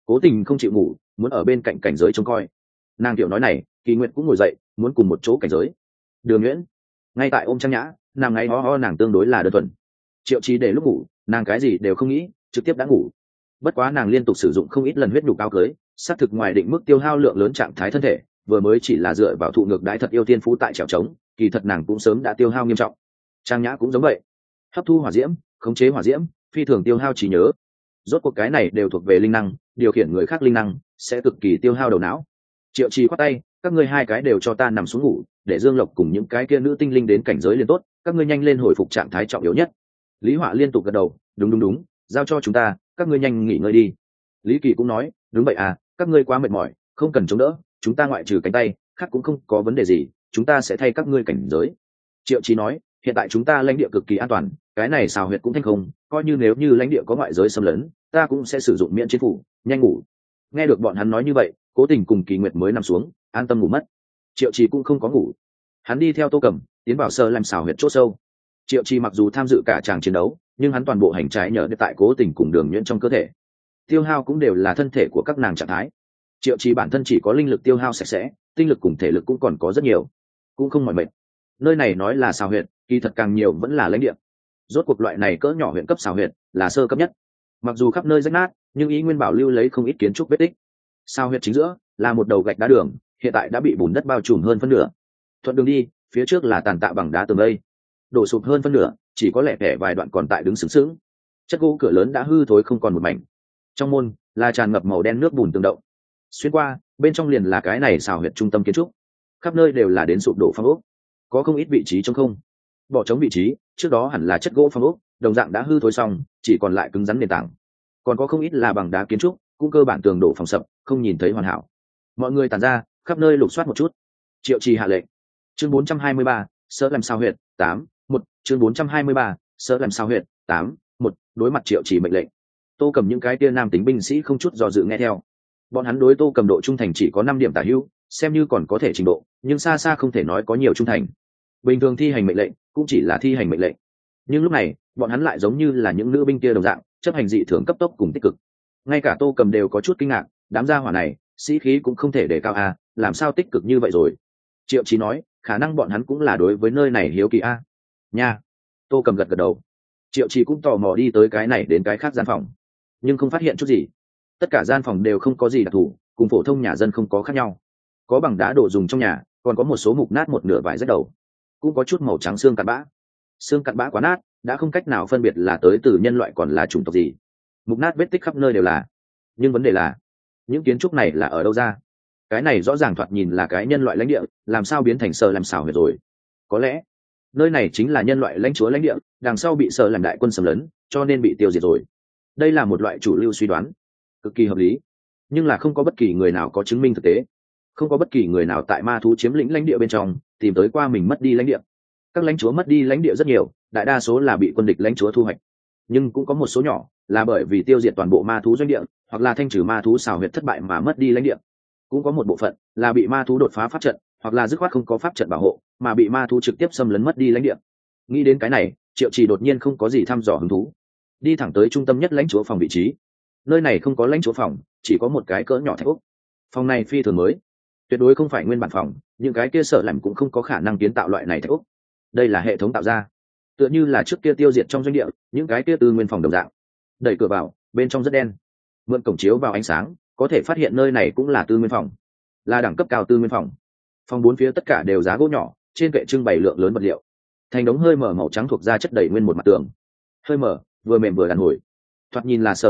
Cố Tình không chịu ngủ, muốn ở bên cạnh cảnh giới trông coi. Nàng tiểu nói này, Kỳ Nguyệt cũng ngồi dậy, muốn cùng một chỗ cảnh giới. Đường Nguyễn, ngay tại ôm Trang Nhã, nàng ngáy ho ho, nàng tương đối là đơn thuần. Triệu Chí để lúc ngủ, nàng cái gì đều không nghĩ, trực tiếp đã ngủ. Bất quá nàng liên tục sử dụng không ít lần huyết nhục áo cưới, xác thực ngoài định mức tiêu hao lượng lớn trạng thái thân thể, vừa mới chỉ là dựa vào thụ ngược đãi thật yêu tiên phú tại trèo trống, kỳ thật nàng cũng sớm đã tiêu hao nghiêm trọng. Trang Nhã cũng giống vậy, hấp thu hỏa diễm, khống chế hỏa diễm, phi thường tiêu hao trí nhớ. Rốt cuộc cái này đều thuộc về linh năng, điều khiển người khác linh năng sẽ cực kỳ tiêu hao đầu não. Triệu Trì khoát tay, các ngươi hai cái đều cho ta nằm xuống ngủ, để Dương Lộc cùng những cái kia nữ tinh linh đến cảnh giới liền tốt, các ngươi nhanh lên hồi phục trạng thái trọng yếu nhất. Lý Họa liên tục gật đầu, đúng, giao cho chúng ta, các ngươi nhanh nghỉ ngơi đi. Lý Kỳ cũng nói, đúng vậy à, các ngươi quá mệt mỏi, không cần chống đỡ, chúng ta ngoại trừ cánh tay khác cũng không có vấn đề gì, chúng ta sẽ thay các ngươi cảnh giới. Triệu Chí nói, hiện tại chúng ta lãnh địa cực kỳ an toàn, cái này xào huyệt cũng thanh không, coi như nếu như lãnh địa có ngoại giới xâm lấn, ta cũng sẽ sử dụng miễn chiến phủ, nhanh ngủ. Nghe được bọn hắn nói như vậy, Cố Tình cùng Kỳ Nguyệt mới nằm xuống, an tâm ngủ mất. Triệu Chí cũng không có ngủ, hắn đi theo Tô Cẩm tiến vào sơ làm xào huyệt chỗ sâu. Triệu Chí mặc dù tham dự cả tràng chiến đấu, nhưng hắn toàn bộ hành trái nhờ tại Cố Tình cùng Đường Nhuyễn trong cơ thể, tiêu hao cũng đều là thân thể của các nàng trạng thái. Triệu Chí bản thân chỉ có linh lực tiêu hao sạch sẽ, tinh lực cùng thể lực cũng còn có rất nhiều, cũng không mỏi mệt. Nơi này nói là xào huyện, kỳ thật càng nhiều vẫn là lãnh địa. Rốt cuộc loại này cỡ nhỏ huyện cấp xào huyện là sơ cấp nhất, mặc dù khắp nơi rách nát nhưng ý nguyên bảo lưu lấy không ít kiến trúc vết tích. Xào huyện chính giữa là một đầu gạch đá đường, hiện tại đã bị bùn đất bao trùm hơn phân nửa. Thuận đường đi, phía trước là tàn tạ bằng đá tường đây, đổ sụp hơn phân nửa, chỉ có lẻ tẻ vài đoạn còn tại đứng sướng sướng. Chất gỗ cửa lớn đã hư thối không còn một mảnh. Trong môn là tràn ngập màu đen nước bùn tường động, xuyên qua bên trong liền là cái này xào huyệt trung tâm kiến trúc, khắp nơi đều là đến sụp đổ phong ốc, có không ít vị trí trống không, bỏ trống vị trí trước đó hẳn là chất gỗ phong ốc, đồng dạng đã hư thối xong, chỉ còn lại cứng rắn nền tảng. Còn có không ít là bằng đá kiến trúc, cũng cơ bản tường đổ phòng sập, không nhìn thấy hoàn hảo. Mọi người tản ra khắp nơi lục soát một chút. Triệu Trì hạ lệnh, chương 423, sợ làm sao huyệt 8-1, chương 423, sợ làm sao huyệt 8-1, đối mặt Triệu Trì mệnh lệnh, Tô Cầm những cái tia nam tính binh sĩ không chút do dự nghe theo. Bọn hắn đối Tô Cầm độ trung thành chỉ có 5 điểm tả hữu, xem như còn có thể trình độ, nhưng xa xa không thể nói có nhiều trung thành. Bình thường thi hành mệnh lệnh cũng chỉ là thi hành mệnh lệnh, nhưng lúc này bọn hắn lại giống như là những nữ binh kia đồng dạng, chấp hành dị thường cấp tốc cùng tích cực. Ngay cả Tô Cầm đều có chút kinh ngạc, đám gia hỏa này sĩ khí cũng không thể để cao à, làm sao tích cực như vậy rồi. Triệu Chí nói, khả năng bọn hắn cũng là đối với nơi này hiếu kỳ a. Nha. Tô Cầm gật gật đầu. Triệu Chí cũng tò mò đi tới cái này đến cái khác gian phòng, nhưng không phát hiện chút gì. Tất cả gian phòng đều không có gì đặc thù, cùng phổ thông nhà dân không có khác nhau. Có bằng đá đồ dùng trong nhà, còn có một số mục nát một nửa vải rách đầu, cũng có chút màu trắng xương cặn bã. Xương cặn bã quá nát, đã không cách nào phân biệt là tới từ nhân loại còn là chủng tộc gì. Mục nát vết tích khắp nơi đều là, nhưng vấn đề là những kiến trúc này là ở đâu ra? Cái này rõ ràng thoạt nhìn là cái nhân loại lãnh địa, làm sao biến thành Sở làm xảo huyệt rồi? Có lẽ nơi này chính là nhân loại lãnh chúa lãnh địa, đằng sau bị Sở làm đại quân xâm lấn, cho nên bị tiêu diệt rồi. Đây là một loại chủ lưu suy đoán, cực kỳ hợp lý, nhưng là không có bất kỳ người nào có chứng minh thực tế, không có bất kỳ người nào tại ma thú chiếm lĩnh lãnh địa bên trong tìm tới qua mình mất đi lãnh địa. Các lãnh chúa mất đi lãnh địa rất nhiều, đại đa số là bị quân địch lãnh chúa thu hoạch, nhưng cũng có một số nhỏ là bởi vì tiêu diệt toàn bộ ma thú doanh địa, hoặc là thanh trừ ma thú xào huyệt thất bại mà mất đi lãnh địa. Cũng có một bộ phận là bị ma thú đột phá pháp trận, hoặc là dứt khoát không có pháp trận bảo hộ mà bị ma thú trực tiếp xâm lấn mất đi lãnh địa. Nghĩ đến cái này, Triệu Trì đột nhiên không có gì thăm dò hứng thú, đi thẳng tới trung tâm nhất lãnh chúa phòng vị trí. Nơi này không có lãnh chúa phòng, chỉ có một cái cỡ nhỏ thạch ốc. Phòng này phi thường mới, tuyệt đối không phải nguyên bản phòng, những cái kia Sở làm cũng không có khả năng kiến tạo loại này thạch ốc. Đây là hệ thống tạo ra, tựa như là trước kia tiêu diệt trong doanh địa những cái kia tư nguyên phòng đồng dạng. Đẩy cửa vào, bên trong rất đen, mượn cổng chiếu vào ánh sáng có thể phát hiện nơi này cũng là tư nguyên phòng, là đẳng cấp cao tư nguyên phòng. Phòng bốn phía tất cả đều giá gỗ nhỏ, trên kệ trưng bày lượng lớn vật liệu, thành đống hơi mở màu trắng thuộc da chất đầy nguyên một mặt tường. Hơi mở, vừa mềm vừa đàn hồi, thoạt nhìn là Sở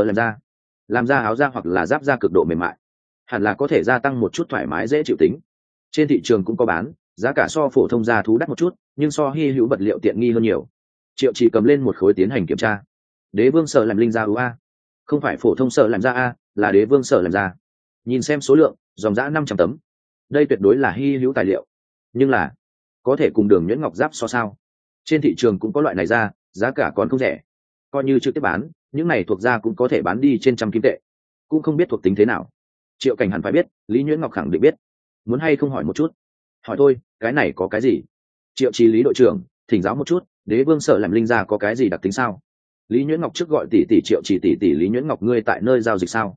làm ra áo da hoặc là giáp da cực độ mềm mại, hẳn là có thể gia tăng một chút thoải mái dễ chịu tính. Trên thị trường cũng có bán, giá cả so phổ thông da thú đắt một chút, nhưng so hy hữu vật liệu tiện nghi hơn nhiều. Triệu Chỉ cầm lên một khối tiến hành kiểm tra. Đế vương Sở làm linh da a, không phải phổ thông Sở làm da a, là đế vương Sở làm da. Nhìn xem số lượng, dòng dã 500 tấm. Đây tuyệt đối là hy hữu tài liệu, nhưng là có thể cùng Đường Nhuyễn Ngọc giáp so sao? Trên thị trường cũng có loại này da, giá cả còn không rẻ. Coi như trực tiếp bán, những này thuộc da cũng có thể bán đi trên trăm kim tệ, cũng không biết thuộc tính thế nào. Triệu Cảnh hẳn phải biết, Lý Nhuyễn Ngọc khẳng định biết. Muốn hay không hỏi một chút? Hỏi thôi, cái này có cái gì? Triệu Chí Lý đội trưởng, thỉnh giáo một chút, đế vương Sở làm linh da có cái gì đặc tính sao? Lý Nhuyễn Ngọc trước gọi tỷ tỷ Triệu Chỉ tỷ tỷ Lý Nhuyễn Ngọc, ngươi tại nơi giao dịch sao?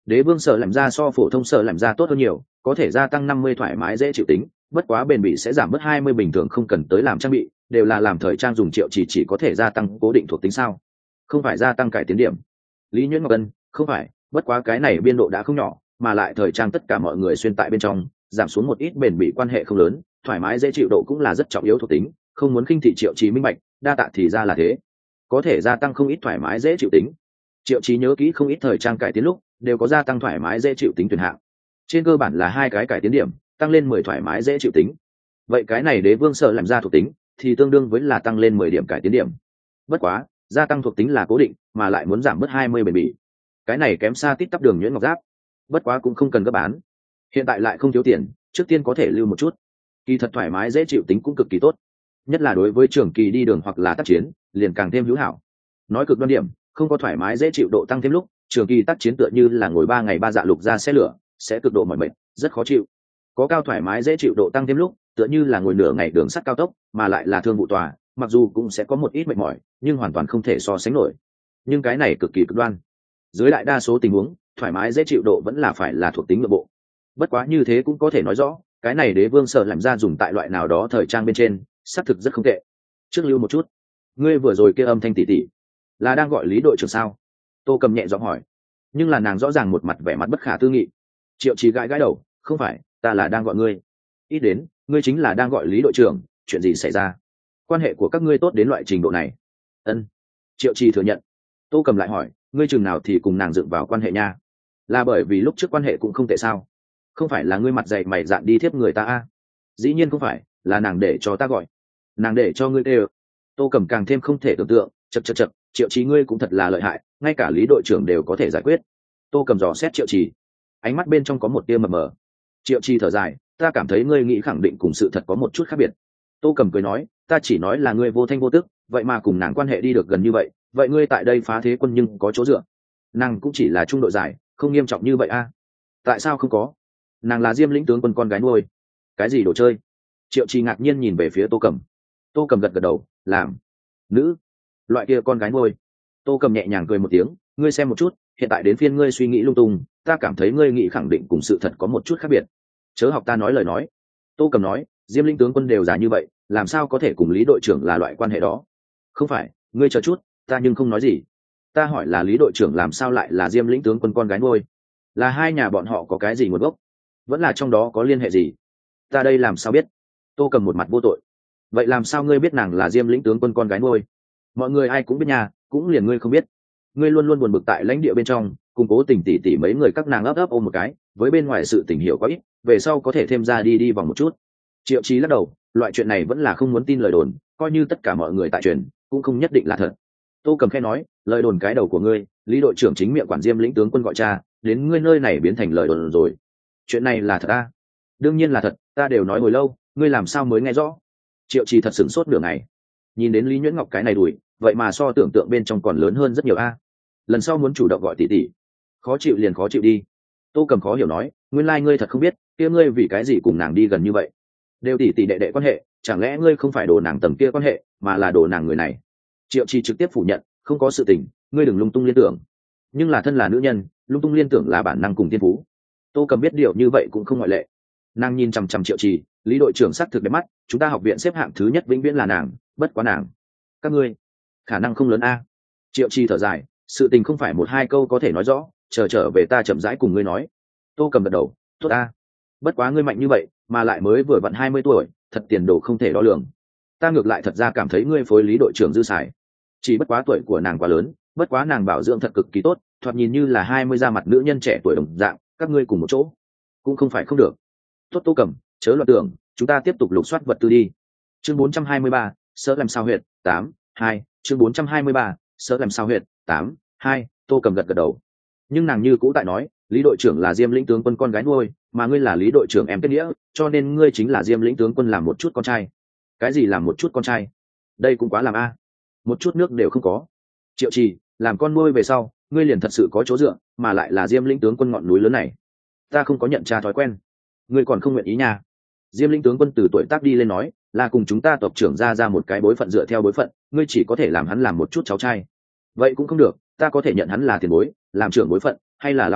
Đế vương sợ làm ra so phổ thông sợ làm ra tốt hơn nhiều, có thể gia tăng 50 thoải mái dễ chịu tính, bất quá bền bỉ sẽ giảm bớt 20 bình thường không cần tới làm trang bị, đều là làm thời trang dùng Triệu chỉ có thể gia tăng cố định thuộc tính sao? Không phải gia tăng cải tiến điểm. Lý Nhuyễn Ngọc Ân, không phải, bất quá cái này biên độ đã không nhỏ, mà lại thời trang tất cả mọi người xuyên tại bên trong, giảm xuống một ít bền bỉ quan hệ không lớn, thoải mái dễ chịu độ cũng là rất trọng yếu thuộc tính, không muốn khinh thị Triệu Chí minh bạch, đa tạ thì ra là thế. Có thể gia tăng không ít thoải mái dễ chịu tính. Triệu Chí nhớ kỹ không ít thời trang cải tiến lúc, đều có gia tăng thoải mái dễ chịu tính tuyển hạng. Trên cơ bản là 2 cái cải tiến điểm, tăng lên 10 thoải mái dễ chịu tính. Vậy cái này Đế Vương sợ làm ra thuộc tính, thì tương đương với là tăng lên 10 điểm cải tiến điểm. Bất quá, gia tăng thuộc tính là cố định, mà lại muốn giảm bớt 20 bền bỉ. Cái này kém xa tít tắp Đường Nhuyễn Ngọc Giáp. Bất quá cũng không cần gấp bán. Hiện tại lại không thiếu tiền, trước tiên có thể lưu một chút. Kỳ thật thoải mái dễ chịu tính cũng cực kỳ tốt, nhất là đối với trường kỳ đi đường hoặc là tác chiến, liền càng thêm hữu hảo. Nói cực đoan điểm, không có thoải mái dễ chịu độ tăng thêm lúc, trường kỳ tác chiến tựa như là ngồi 3 ngày 3 dạ lục ra xe lửa, sẽ cực độ mỏi mệt, rất khó chịu. Có cao thoải mái dễ chịu độ tăng thêm lúc, tựa như là ngồi nửa ngày đường sắt cao tốc, mà lại là thương vụ tòa, mặc dù cũng sẽ có một ít mệt mỏi, nhưng hoàn toàn không thể so sánh nổi. Nhưng cái này cực kỳ cực đoan. Dưới đại đa số tình huống, thoải mái dễ chịu độ vẫn là phải là thuộc tính nội bộ. Bất quá như thế cũng có thể nói rõ, cái này Đế Vương sợ làm ra dùng tại loại nào đó thời trang bên trên, xác thực rất không tệ. Trước lưu một chút, ngươi vừa rồi kia âm thanh tỉ tỉ, là đang gọi Lý đội trưởng sao? Tô Cầm nhẹ giọng hỏi, nhưng là nàng rõ ràng một mặt vẻ mặt bất khả tư nghị. Triệu Chí gãi gãi đầu, không phải, ta là đang gọi ngươi. Ít đến, ngươi chính là đang gọi Lý đội trưởng, chuyện gì xảy ra? Quan hệ của các ngươi tốt đến loại trình độ này? Ân. Triệu Chí thừa nhận. Tô Cầm lại hỏi, ngươi chừng nào thì cùng nàng dựng vào quan hệ nha? Là bởi vì lúc trước quan hệ cũng không tệ sao? Không phải là ngươi mặt dày mày dạn đi thiếp người ta à? Dĩ nhiên không phải, là nàng để cho ta gọi. Nàng để cho ngươi tê. Tô Cầm càng thêm không thể tưởng tượng, chậc, Triệu Chí ngươi cũng thật là lợi hại, ngay cả Lý đội trưởng đều có thể giải quyết. Tô Cầm dò xét Triệu Chí, ánh mắt bên trong có một tia mờ mờ. Triệu Chí thở dài, ta cảm thấy ngươi nghĩ khẳng định cùng sự thật có một chút khác biệt. Tô Cầm cười nói, ta chỉ nói là ngươi vô thanh vô tức, vậy mà cùng nàng quan hệ đi được gần như vậy, vậy ngươi tại đây phá thế quân nhưng có chỗ dựa. Nàng cũng chỉ là trung đội giải, không nghiêm trọng như vậy a? Tại sao không có? Nàng là Diêm lĩnh tướng quân con gái nuôi. Cái gì đồ chơi? Triệu Chí ngạc nhiên nhìn về phía Tô Cầm. Tô Cầm gật gật đầu, làm nữ loại kia con gái nuôi. Tô Cầm nhẹ nhàng cười một tiếng, ngươi xem một chút, hiện tại đến phiên ngươi suy nghĩ lung tung, ta cảm thấy ngươi nghĩ khẳng định cùng sự thật có một chút khác biệt. Chớ học ta nói lời nói. Tô Cầm nói, Diêm lĩnh tướng quân đều già như vậy, làm sao có thể cùng Lý đội trưởng là loại quan hệ đó? Không phải, ngươi chờ chút, ta nhưng không nói gì. Ta hỏi là Lý đội trưởng làm sao lại là Diêm lĩnh tướng quân con gái nuôi? Là hai nhà bọn họ có cái gì nguồn gốc? Vẫn là trong đó có liên hệ gì? Ta đây làm sao biết? Tô Cầm một mặt vô tội. Vậy làm sao ngươi biết nàng là Diêm lĩnh tướng quân con gái nuôi? Mọi người ai cũng biết nhà, cũng liền ngươi không biết. Ngươi luôn luôn buồn bực tại lãnh địa bên trong, cùng Cố Tình tỉ tỉ mấy người các nàng ấp ôm một cái, với bên ngoài sự tình hiểu quá ít, về sau có thể thêm ra đi vòng một chút. Triệu Chí lắc đầu, loại chuyện này vẫn là không muốn tin lời đồn, coi như tất cả mọi người tại truyền, cũng không nhất định là thật. Tô Cầm khẽ nói, lời đồn cái đầu của ngươi, Lý đội trưởng chính miệng quản Diêm lĩnh tướng quân gọi cha, đến ngươi nơi này biến thành lời đồn rồi. Chuyện này là thật à? Đương nhiên là thật, ta đều nói hồi lâu, ngươi làm sao mới nghe rõ? Triệu Chí thật sửng sốt nửa ngày, nhìn đến Lý Nhuyễn Ngọc cái này đùi, vậy mà so tưởng tượng bên trong còn lớn hơn rất nhiều a. Lần sau muốn chủ động gọi tỷ tỷ, khó chịu liền khó chịu đi. Tô Cầm khó hiểu nói, nguyên lai ngươi thật không biết, kia ngươi vì cái gì cùng nàng đi gần như vậy? Đều tỷ tỷ đệ đệ quan hệ, chẳng lẽ ngươi không phải đồ nàng tầng kia quan hệ, mà là đồ nàng người này? Triệu Chí trực tiếp phủ nhận, không có sự tình, ngươi đừng lung tung liên tưởng. Nhưng là thân là nữ nhân, lung tung liên tưởng là bản năng cùng thiên phú. Tô Cầm biết điều như vậy cũng không ngoại lệ. Nàng nhìn chằm chằm Triệu Chí, Lý đội trưởng sắc thực đẹp mắt, chúng ta học viện xếp hạng thứ nhất vĩnh viễn là nàng, bất quá nàng. Các ngươi, khả năng không lớn a. Triệu Chí thở dài, sự tình không phải một hai câu có thể nói rõ, trở về ta chậm rãi cùng ngươi nói. Tô Cầm gật đầu, tốt a. Bất quá ngươi mạnh như vậy, mà lại mới vừa vặn 20 tuổi, thật tiền đồ không thể đo lường. Ta ngược lại thật ra cảm thấy ngươi phối Lý đội trưởng dư xài. Chỉ bất quá tuổi của nàng quá lớn, bất quá nàng bảo dưỡng thật cực kỳ tốt, thoạt nhìn như là 20 ra mặt nữ nhân trẻ tuổi đồng dạng, các ngươi cùng một chỗ, cũng không phải không được. Tốt Tô Cầm, chớ loạn tưởng, chúng ta tiếp tục lục soát vật tư đi. Chương 423, sợ làm sao huyệt, 8-2, chương 423, sợ làm sao huyệt, 8-2, Tô Cầm gật gật đầu. Nhưng nàng như cũ tại nói, Lý đội trưởng là Diêm lĩnh tướng quân con gái nuôi, mà ngươi là Lý đội trưởng em kết nghĩa, cho nên ngươi chính là Diêm lĩnh tướng quân làm một chút con trai. Cái gì làm một chút con trai? Đây cũng quá làm a. Một chút nước đều không có. Triệu Chí, làm con nuôi về sau, ngươi liền thật sự có chỗ dựa, mà lại là Diêm lĩnh tướng quân ngọn núi lớn này. Ta không có nhận cha thói quen. Ngươi còn không nguyện ý nha. Diêm lĩnh tướng quân từ tuổi tác đi lên nói, là cùng chúng ta tộc trưởng ra một cái bối phận dựa theo bối phận, ngươi chỉ có thể làm hắn làm một chút cháu trai. Vậy cũng không được, ta có thể nhận hắn là tiền bối, làm trưởng bối phận, hay là lão sư,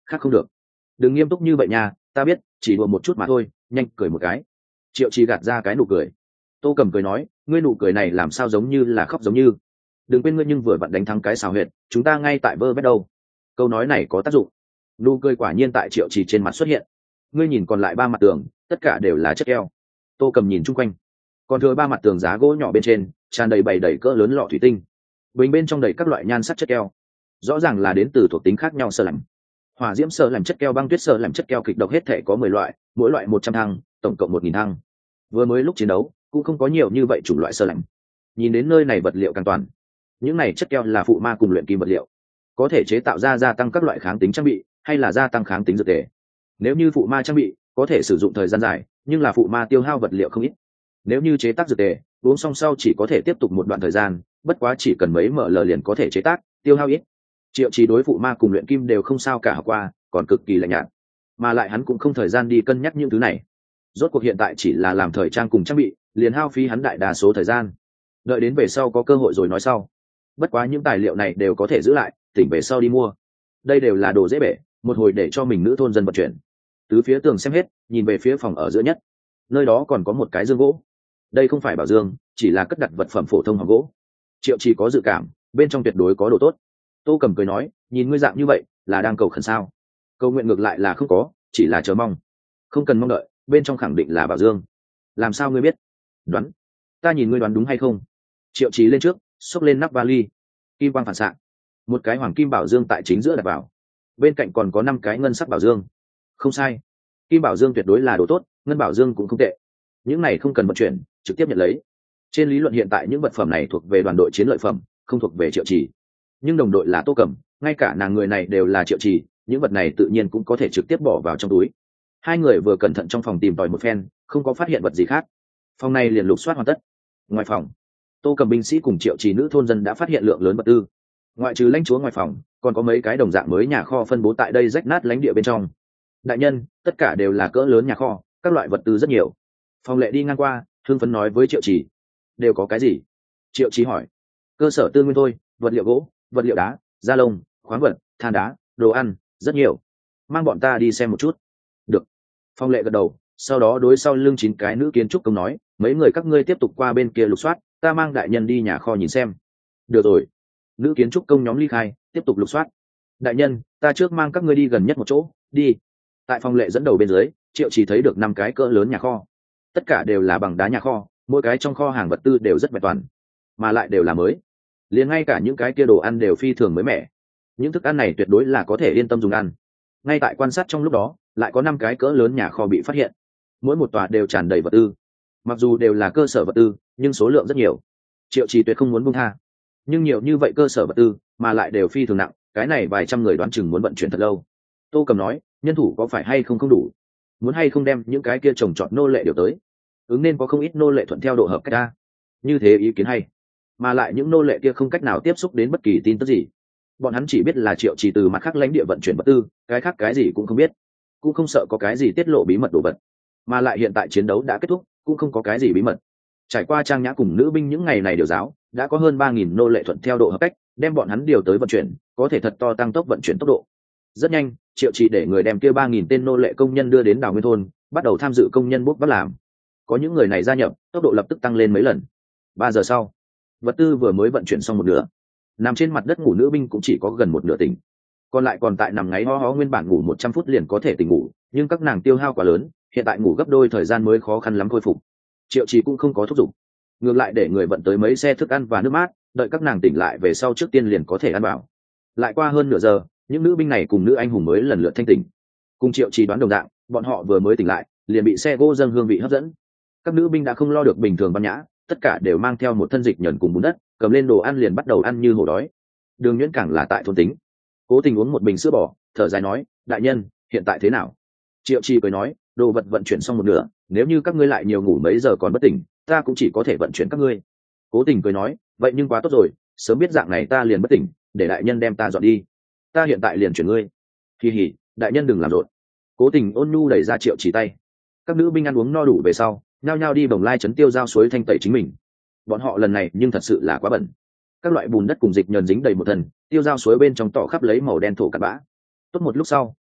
khác không được. Đừng nghiêm túc như vậy nha, ta biết chỉ đùa một chút mà thôi, nhanh cười một cái. Triệu Trì gạt ra cái nụ cười. Tô Cầm cười nói, ngươi nụ cười này làm sao giống như là khóc giống như. Đừng quên ngươi nhưng vừa vặn đánh thắng cái xào huyệt, chúng ta ngay tại vơ vét đâu. Câu nói này có tác dụng. Nụ cười quả nhiên tại Triệu Trì trên mặt xuất hiện. Ngươi nhìn còn lại ba mặt tường, tất cả đều là chất keo. Tô Cầm nhìn chung quanh, còn thừa ba mặt tường giá gỗ nhỏ bên trên tràn đầy bày đầy cỡ lớn lọ thủy tinh, bình bên trong đầy các loại nhan sắc chất keo, rõ ràng là đến từ thuộc tính khác nhau. Sơ lạnh, hỏa diễm sơ lạnh chất keo, băng tuyết sơ lạnh chất keo, kịch độc, hết thể có 10 loại, mỗi loại 100 thăng, tổng cộng 1000 thăng. Vừa mới lúc chiến đấu cũng không có nhiều như vậy chủng loại sơ lạnh. Nhìn đến nơi này vật liệu càng toàn, những này chất keo là phụ ma cùng luyện kim vật liệu, có thể chế tạo ra gia tăng các loại kháng tính trang bị hay là gia tăng kháng tính dược thể. Nếu như phụ ma trang bị có thể sử dụng thời gian dài, nhưng là phụ ma tiêu hao vật liệu không ít. Nếu như chế tác dược tề uống xong sau chỉ có thể tiếp tục một đoạn thời gian, bất quá chỉ cần mấy ml liền có thể chế tác, tiêu hao ít. Triệu Chí đối phụ ma cùng luyện kim đều không sao cả, học qua còn cực kỳ lạnh nhạt, mà lại hắn cũng không thời gian đi cân nhắc những thứ này. Rốt cuộc hiện tại chỉ là làm thời trang cùng trang bị, liền hao phí hắn đại đa số thời gian. Đợi đến về sau có cơ hội rồi nói sau. Bất quá những tài liệu này đều có thể giữ lại, tỉnh về sau đi mua. Đây đều là đồ dễ bể, một hồi để cho mình nữ thôn dân vận chuyển. Tứ phía tường xem hết, nhìn về phía phòng ở giữa nhất, nơi đó còn có một cái dương gỗ. Đây không phải bảo dương, chỉ là cất đặt vật phẩm phổ thông hòm gỗ. Triệu Chí có dự cảm bên trong tuyệt đối có đồ tốt. Tô Cầm cười nói, nhìn ngươi dạng như vậy là đang cầu khẩn sao? Cầu nguyện ngược lại là không có, chỉ là chờ mong. Không cần mong đợi, bên trong khẳng định là bảo dương. Làm sao ngươi biết? Đoán. Ta nhìn ngươi đoán đúng hay không? Triệu Chí lên trước, xốc lên nắp vali, kim quang phản xạ, một cái hoàng kim bảo dương tại chính giữa đặt vào, bên cạnh còn có 5 cái ngân sắc bảo dương. Không sai, kim bảo dương tuyệt đối là đồ tốt, ngân bảo dương cũng không tệ. Những này không cần vận chuyển, trực tiếp nhận lấy. Trên lý luận hiện tại những vật phẩm này thuộc về đoàn đội chiến lợi phẩm, không thuộc về Triệu Chí. Nhưng đồng đội là Tô Cầm, ngay cả nàng người này đều là Triệu Chí, những vật này tự nhiên cũng có thể trực tiếp bỏ vào trong túi. Hai người vừa cẩn thận trong phòng tìm tòi một phen, không có phát hiện vật gì khác. Phòng này liền lục soát hoàn tất. Ngoài phòng, Tô Cầm binh sĩ cùng Triệu Chí nữ thôn dân đã phát hiện lượng lớn vật tư. Ngoại trừ lãnh chúa ngoài phòng, còn có mấy cái đồng dạng mới nhà kho phân bố tại đây rách nát lãnh địa bên trong. Đại nhân, tất cả đều là cỡ lớn nhà kho, các loại vật tư rất nhiều. Phong Lệ đi ngang qua, hưng phấn nói với Triệu Chí. Đều có cái gì? Triệu Chí hỏi. Cơ sở tư nguyên thôi, vật liệu gỗ, vật liệu đá, da lông, khoáng vật, than đá, đồ ăn, rất nhiều. Mang bọn ta đi xem một chút. Được. Phong Lệ gật đầu, sau đó đối sau lưng 9 cái nữ kiến trúc công nói, mấy người các ngươi tiếp tục qua bên kia lục soát, ta mang đại nhân đi nhà kho nhìn xem. Được rồi. Nữ kiến trúc công nhóm ly khai, tiếp tục lục soát. Đại nhân, ta trước mang các ngươi đi gần nhất một chỗ, đi. Tại Phong Lệ dẫn đầu bên dưới, Triệu Chí thấy được 5 cái cỡ lớn nhà kho. Tất cả đều là bằng đá nhà kho, mỗi cái trong kho hàng vật tư đều rất vẹn toàn, mà lại đều là mới. Liền ngay cả những cái kia đồ ăn đều phi thường mới mẻ. Những thức ăn này tuyệt đối là có thể yên tâm dùng ăn. Ngay tại quan sát trong lúc đó, lại có 5 cái cỡ lớn nhà kho bị phát hiện. Mỗi một tòa đều tràn đầy vật tư. Mặc dù đều là cơ sở vật tư, nhưng số lượng rất nhiều. Triệu Chí tuyệt không muốn buông tha. Nhưng nhiều như vậy cơ sở vật tư, mà lại đều phi thường nặng, cái này vài trăm người đoán chừng muốn vận chuyển thật lâu. Tô Cầm nói, nhân thủ có phải hay không không đủ? Muốn hay không đem những cái kia trồng trọt nô lệ điều tới? Ứng nên có không ít nô lệ thuận theo độ hợp cách ta. Như thế ý kiến hay. Mà lại những nô lệ kia không cách nào tiếp xúc đến bất kỳ tin tức gì. Bọn hắn chỉ biết là Triệu Chí từ mặt khác lãnh địa vận chuyển vật tư, cái khác cái gì cũng không biết, cũng không sợ có cái gì tiết lộ bí mật đồ vật. Mà lại hiện tại chiến đấu đã kết thúc, cũng không có cái gì bí mật. Trải qua Trang Nhã cùng nữ binh những ngày này điều giáo, đã có hơn 3000 nô lệ thuận theo độ hợp cách, đem bọn hắn điều tới vận chuyển, có thể thật to tăng tốc vận chuyển tốc độ. Rất nhanh, Triệu Chí để người đem kia 3000 tên nô lệ công nhân đưa đến Đào Nguyên thôn, bắt đầu tham dự công nhân bốc vác làm. Có những người này gia nhập, tốc độ lập tức tăng lên mấy lần. 3 giờ sau, vật tư vừa mới vận chuyển xong một nửa, nằm trên mặt đất ngủ nữ binh cũng chỉ có gần một nửa tỉnh, còn lại còn tại nằm ngáy ho ho, nguyên bản ngủ 100 phút liền có thể tỉnh ngủ, nhưng các nàng tiêu hao quá lớn, hiện tại ngủ gấp đôi thời gian mới khó khăn lắm khôi phục. Triệu Chí cũng không có thúc giục, ngược lại để người vận tới mấy xe thức ăn và nước mát, đợi các nàng tỉnh lại về sau trước tiên liền có thể ăn bảo. Lại qua hơn nửa giờ, những nữ binh này cùng nữ anh hùng mới lần lượt thanh tỉnh. Cùng Triệu Chí đoán đồng dạng, bọn họ vừa mới tỉnh lại liền bị xe gỗ dâng hương vị hấp dẫn. Các nữ binh đã không lo được bình thường văn nhã, tất cả đều mang theo một thân dịch nhẫn cùng bùn đất, cầm lên đồ ăn liền bắt đầu ăn như hổ đói. Đường Nhuyễn càng là tại thôn tính, Cố Tình uống một bình sữa bò, thở dài nói, đại nhân, hiện tại thế nào? Triệu Chí cười nói, đồ vật vận chuyển xong một nửa, nếu như các ngươi lại nhiều ngủ mấy giờ còn bất tỉnh, ta cũng chỉ có thể vận chuyển các ngươi. Cố Tình cười nói, vậy nhưng quá tốt rồi, sớm biết dạng này ta liền bất tỉnh, để đại nhân đem ta dọn đi, ta hiện tại liền chuyển ngươi. Kỳ hỉ, đại nhân đừng làm rộn. Cố Tình ôn nhu đẩy ra Triệu Chí tay. Các nữ binh ăn uống no đủ về sau, nhao nhao đi Bồng Lai trấn tiêu giao suối thanh tẩy chính mình. Bọn họ lần này nhưng thật sự là quá bẩn, các loại bùn đất cùng dịch nhờn dính đầy một thân, tiêu giao suối bên trong tỏ khắp lấy màu đen thổ cặn bã. Tốt một lúc sau,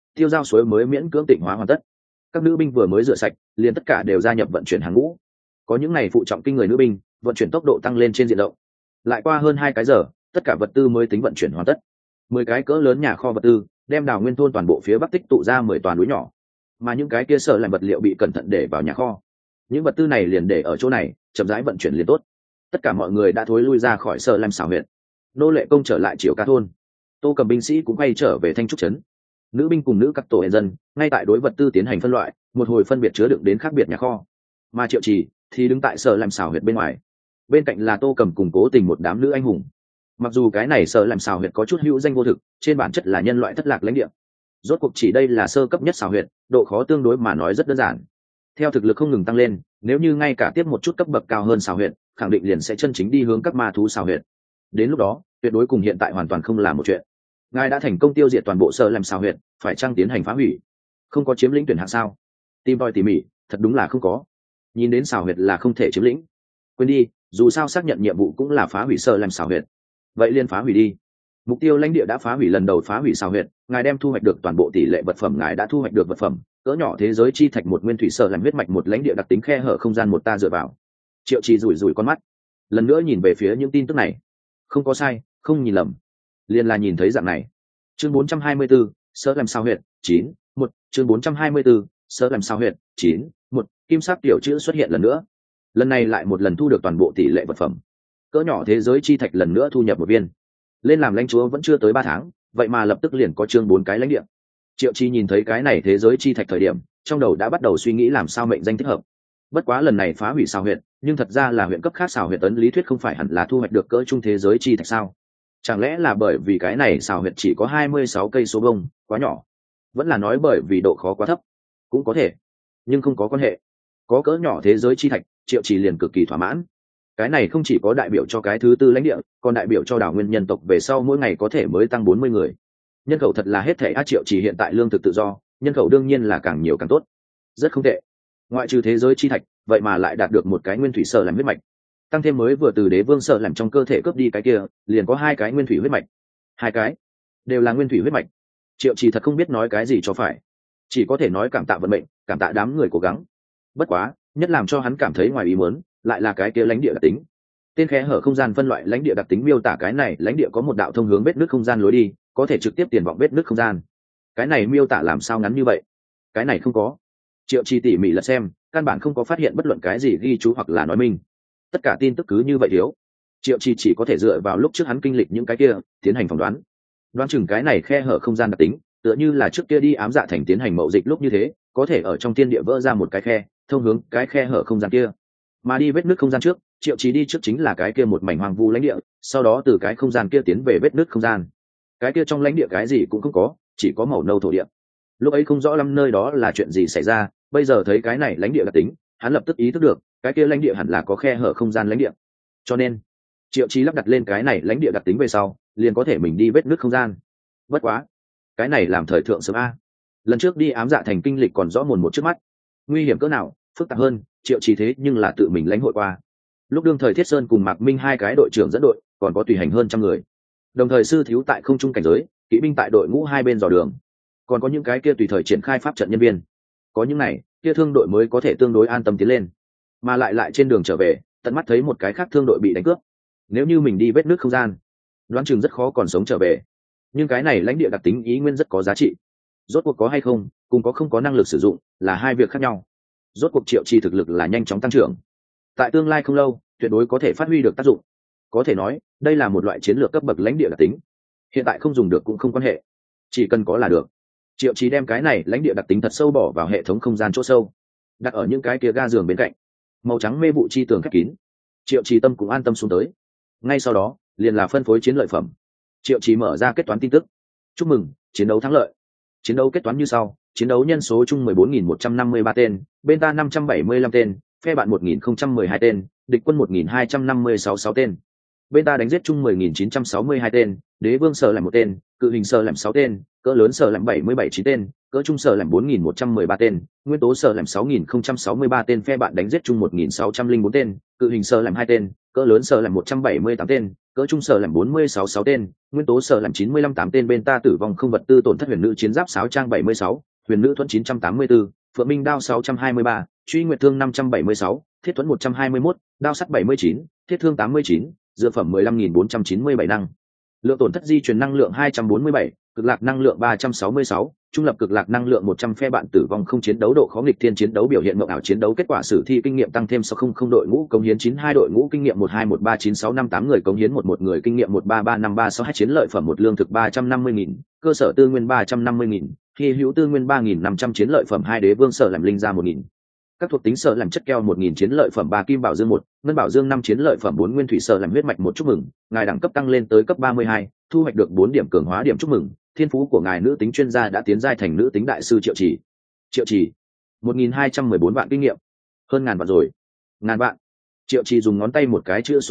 tiêu giao suối mới miễn cưỡng tịnh hóa hoàn tất. Các nữ binh vừa mới rửa sạch liền tất cả đều gia nhập vận chuyển hàng ngũ. Có những này phụ trọng kinh người nữ binh, vận chuyển tốc độ tăng lên trên diện rộng. Lại qua hơn 2 cái giờ, tất cả vật tư mới tính vận chuyển hoàn tất. 10 cái cỡ lớn nhà kho vật tư đem Đào Nguyên thôn toàn bộ phía bắc tích tụ ra 10 toàn núi nhỏ, mà những cái kia sợ làm vật liệu bị cẩn thận để vào nhà kho. Những vật tư này liền để ở chỗ này, chậm rãi vận chuyển liền tốt. Tất cả mọi người đã thối lui ra khỏi Sở Lam xảo huyện. Nô lệ công trở lại Triều Ca thôn. Tô Cầm binh sĩ cũng quay trở về Thanh Trúc trấn. Nữ binh cùng nữ các tổ hệ dân ngay tại đối vật tư tiến hành phân loại, một hồi phân biệt chứa đựng đến khác biệt nhà kho. Mà Triệu Trì thì đứng tại Sở Lam xảo huyện bên ngoài. Bên cạnh là Tô Cầm cùng Cố Tình một đám nữ anh hùng. Mặc dù cái này Sở Lam xảo huyện có chút hữu danh vô thực, trên bản chất là nhân loại thất lạc lãnh địa. Rốt cuộc chỉ đây là sơ cấp nhất xảo huyện, độ khó tương đối mà nói rất đơn giản. Theo thực lực không ngừng tăng lên, nếu như ngay cả tiếp một chút cấp bậc cao hơn xảo huyện, khẳng định liền sẽ chân chính đi hướng các ma thú xảo huyện. Đến lúc đó, tuyệt đối cùng hiện tại hoàn toàn không là một chuyện. Ngài đã thành công tiêu diệt toàn bộ Sở Lam xảo huyện, phải chăng tiến hành phá hủy? Không có chiếm lĩnh tuyển hạng sao? Tìm tòi tỉ mỉ, thật đúng là không có. Nhìn đến xảo huyệt là không thể chiếm lĩnh. Quên đi, dù sao xác nhận nhiệm vụ cũng là phá hủy Sở Lam xảo huyệt. Vậy liền phá hủy đi. Mục tiêu lãnh địa đã phá hủy lần đầu phá hủy xảo huyệt, ngài đem thu hoạch được toàn bộ tỷ lệ vật phẩm, ngài đã thu hoạch được vật phẩm cỡ nhỏ thế giới chi thạch một nguyên thủy Sở Lam huyết mạch một lãnh địa đặc tính khe hở không gian một ta dựa vào. Triệu Trì rủi rủi con mắt, lần nữa nhìn về phía những tin tức này. Không có sai, không nhìn lầm, liền là nhìn thấy dạng này. Chương 424, Sở Lam xảo huyệt 9:1, chương 424, Sở Lam xảo huyệt 9:1, kim sắc tiểu chữ xuất hiện lần nữa. Lần này lại một lần thu được toàn bộ tỷ lệ vật phẩm. Cỡ nhỏ thế giới chi thạch lần nữa thu nhập một viên. Lên làm lãnh chúa vẫn chưa tới 3 tháng, vậy mà lập tức liền có chương 4 cái lãnh địa. Triệu Chi nhìn thấy cái này thế giới chi thạch thời điểm, trong đầu đã bắt đầu suy nghĩ làm sao mệnh danh thích hợp. Bất quá lần này phá hủy xảo huyện, nhưng thật ra là huyện cấp khác xảo huyện ấn lý thuyết không phải hẳn là thu hoạch được cỡ trung thế giới chi thạch sao? Chẳng lẽ là bởi vì cái này xảo huyện chỉ có 26 cây số vuông, quá nhỏ? Vẫn là nói bởi vì độ khó quá thấp? Cũng có thể, nhưng không có quan hệ. Có cỡ nhỏ thế giới chi thạch, Triệu Chỉ liền cực kỳ thỏa mãn. Cái này không chỉ có đại biểu cho cái thứ tư lãnh địa, còn đại biểu cho đảo nguyên nhân tộc về sau mỗi ngày có thể mới tăng 40 người. Nhân khẩu thật là hết thể. Triệu Chỉ hiện tại lương thực tự do, nhân khẩu đương nhiên là càng nhiều càng tốt. Rất không tệ. Ngoại trừ thế giới chi thạch, vậy mà lại đạt được một cái nguyên thủy Sở Lam huyết mạch. Tăng thêm mới vừa từ đế vương Sở Lam trong cơ thể cướp đi cái kia, liền có 2 cái nguyên thủy huyết mạch. 2 cái đều là nguyên thủy huyết mạch. Triệu Chỉ thật không biết nói cái gì cho phải, chỉ có thể nói cảm tạ vận mệnh, cảm tạ đám người cố gắng. Bất quá, nhất làm cho hắn cảm thấy ngoài ý muốn, lại là cái kia lãnh địa đặc tính. Tên khe hở không gian phân loại lãnh địa đặc tính miêu tả cái này lãnh địa có một đạo thông hướng vết nứt không gian lối đi, có thể trực tiếp tiền vọng vết nứt không gian. Cái này miêu tả làm sao ngắn như vậy? Cái này không có. Triệu Chi tỉ mỉ lật xem, căn bản không có phát hiện bất luận cái gì ghi chú hoặc là nói minh. Tất cả tin tức cứ như vậy thiếu. Triệu Chi chỉ có thể dựa vào lúc trước hắn kinh lịch những cái kia, tiến hành phỏng đoán. Đoán chừng cái này khe hở không gian đặc tính, tựa như là trước kia đi ám dạ thành tiến hành mậu dịch lúc như thế, có thể ở trong thiên địa vỡ ra một cái khe, thông hướng cái khe hở không gian kia. Mà đi vết nứt không gian trước, Triệu Chí đi trước chính là cái kia một mảnh hoang vu lãnh địa, sau đó từ cái không gian kia tiến về vết nứt không gian. Cái kia trong lãnh địa cái gì cũng không có, chỉ có màu nâu thổ địa. Lúc ấy không rõ lắm nơi đó là chuyện gì xảy ra, bây giờ thấy cái này lãnh địa đặc tính, hắn lập tức ý thức được, cái kia lãnh địa hẳn là có khe hở không gian lãnh địa. Cho nên, Triệu Chí lắp đặt lên cái này lãnh địa đặc tính về sau, liền có thể mình đi vết nứt không gian. Bất quá, cái này làm thời thượng sớm a. Lần trước đi ám dạ thành kinh lịch còn rõ mồn một trước mắt. Nguy hiểm cỡ nào, phức tạp hơn, Triệu Chí thế nhưng là tự mình lãnh hội qua. Lúc đương thời Thiết Sơn cùng Mạc Minh 2 cái đội trưởng dẫn đội, còn có tùy hành hơn 100 người. Đồng thời sư thiếu tại không trung cảnh giới, kỵ binh tại đội ngũ hai bên dò đường, còn có những cái kia tùy thời triển khai pháp trận nhân viên. Có những này, kia thương đội mới có thể tương đối an tâm tiến lên. Mà lại trên đường trở về, tận mắt thấy một cái khác thương đội bị đánh cướp. Nếu như mình đi vết nước không gian, đoán chừng rất khó còn sống trở về. Nhưng cái này lãnh địa đặc tính ý nguyên rất có giá trị. Rốt cuộc có hay không, cùng có không có năng lực sử dụng, là hai việc khác nhau. Rốt cuộc Triệu Chi thực lực là nhanh chóng tăng trưởng, tại tương lai không lâu tuyệt đối có thể phát huy được tác dụng. Có thể nói đây là một loại chiến lược cấp bậc lãnh địa đặc tính, hiện tại không dùng được cũng không quan hệ, chỉ cần có là được. Triệu Chí đem cái này lãnh địa đặc tính thật sâu bỏ vào hệ thống không gian chỗ sâu, đặt ở những cái kia ga giường bên cạnh, màu trắng mê vụ chi tường khép kín. Triệu Chí tâm cũng an tâm xuống tới. Ngay sau đó liền là phân phối chiến lợi phẩm. Triệu Chí mở ra kết toán tin tức. Chúc mừng, chiến đấu thắng lợi. Chiến đấu kết toán như sau: chiến đấu nhân số chung 14.153 tên, bên ta 575 tên, phe bạn 1012 tên, địch quân 1256 tên. Bên ta đánh giết chung 10.962 tên, đế vương sở làm 1 tên, cự hình sở làm 6 tên, cỡ lớn sở làm 77 tên, cỡ trung sở làm 4.113 tên, nguyên tố sở làm 6.063 tên. Phe bạn đánh giết chung 1.604 tên, cự hình sở làm 2 tên, cỡ lớn sở làm 178 tên, cỡ trung sở làm 46 tên, nguyên tố sở làm 95 tên bên ta tử vong không vật tư tổn thất huyền nữ chiến giáp 6 trang 76, huyền nữ thuẫn 984, phượng minh đao 623, truy nguyệt thương 576, thiết thuẫn 121, đao sắt 79, thiết thương 89, dược phẩm 15.497 năng lượng tổn thất di chuyển năng lượng 247, cực lạc năng lượng 366, trung lập cực lạc năng lượng 100 phe bạn tử vong không chiến đấu độ khó nghịch thiên chiến đấu biểu hiện mộng ảo chiến đấu kết quả sử thi kinh nghiệm tăng thêm 600 đội ngũ cống hiến 92 đội ngũ kinh nghiệm 12139658 người cống hiến 11 người kinh nghiệm 1335362 chiến lợi phẩm một lương thực 350.000, cơ sở tư nguyên 350.000, hy hữu tư nguyên 3.500 chiến lợi phẩm 2 đế vương sở làm linh ra 1.000. Các thuộc tính sở làm chất keo 1.000 chiến lợi phẩm 3 kim bảo dương 1, ngân bảo dương 5 chiến lợi phẩm 4 nguyên thủy sở làm huyết mạch 1 chúc mừng, ngài đẳng cấp tăng lên tới cấp 32, thu hoạch được 4 điểm cường hóa điểm chúc mừng, thiên phú của ngài nữ tính chuyên gia đã tiến giai thành nữ tính đại sư Triệu Chỉ. Triệu Chỉ 1.214 vạn kinh nghiệm, hơn ngàn vạn rồi. Ngàn vạn. Triệu Chỉ dùng ngón tay một cái chữ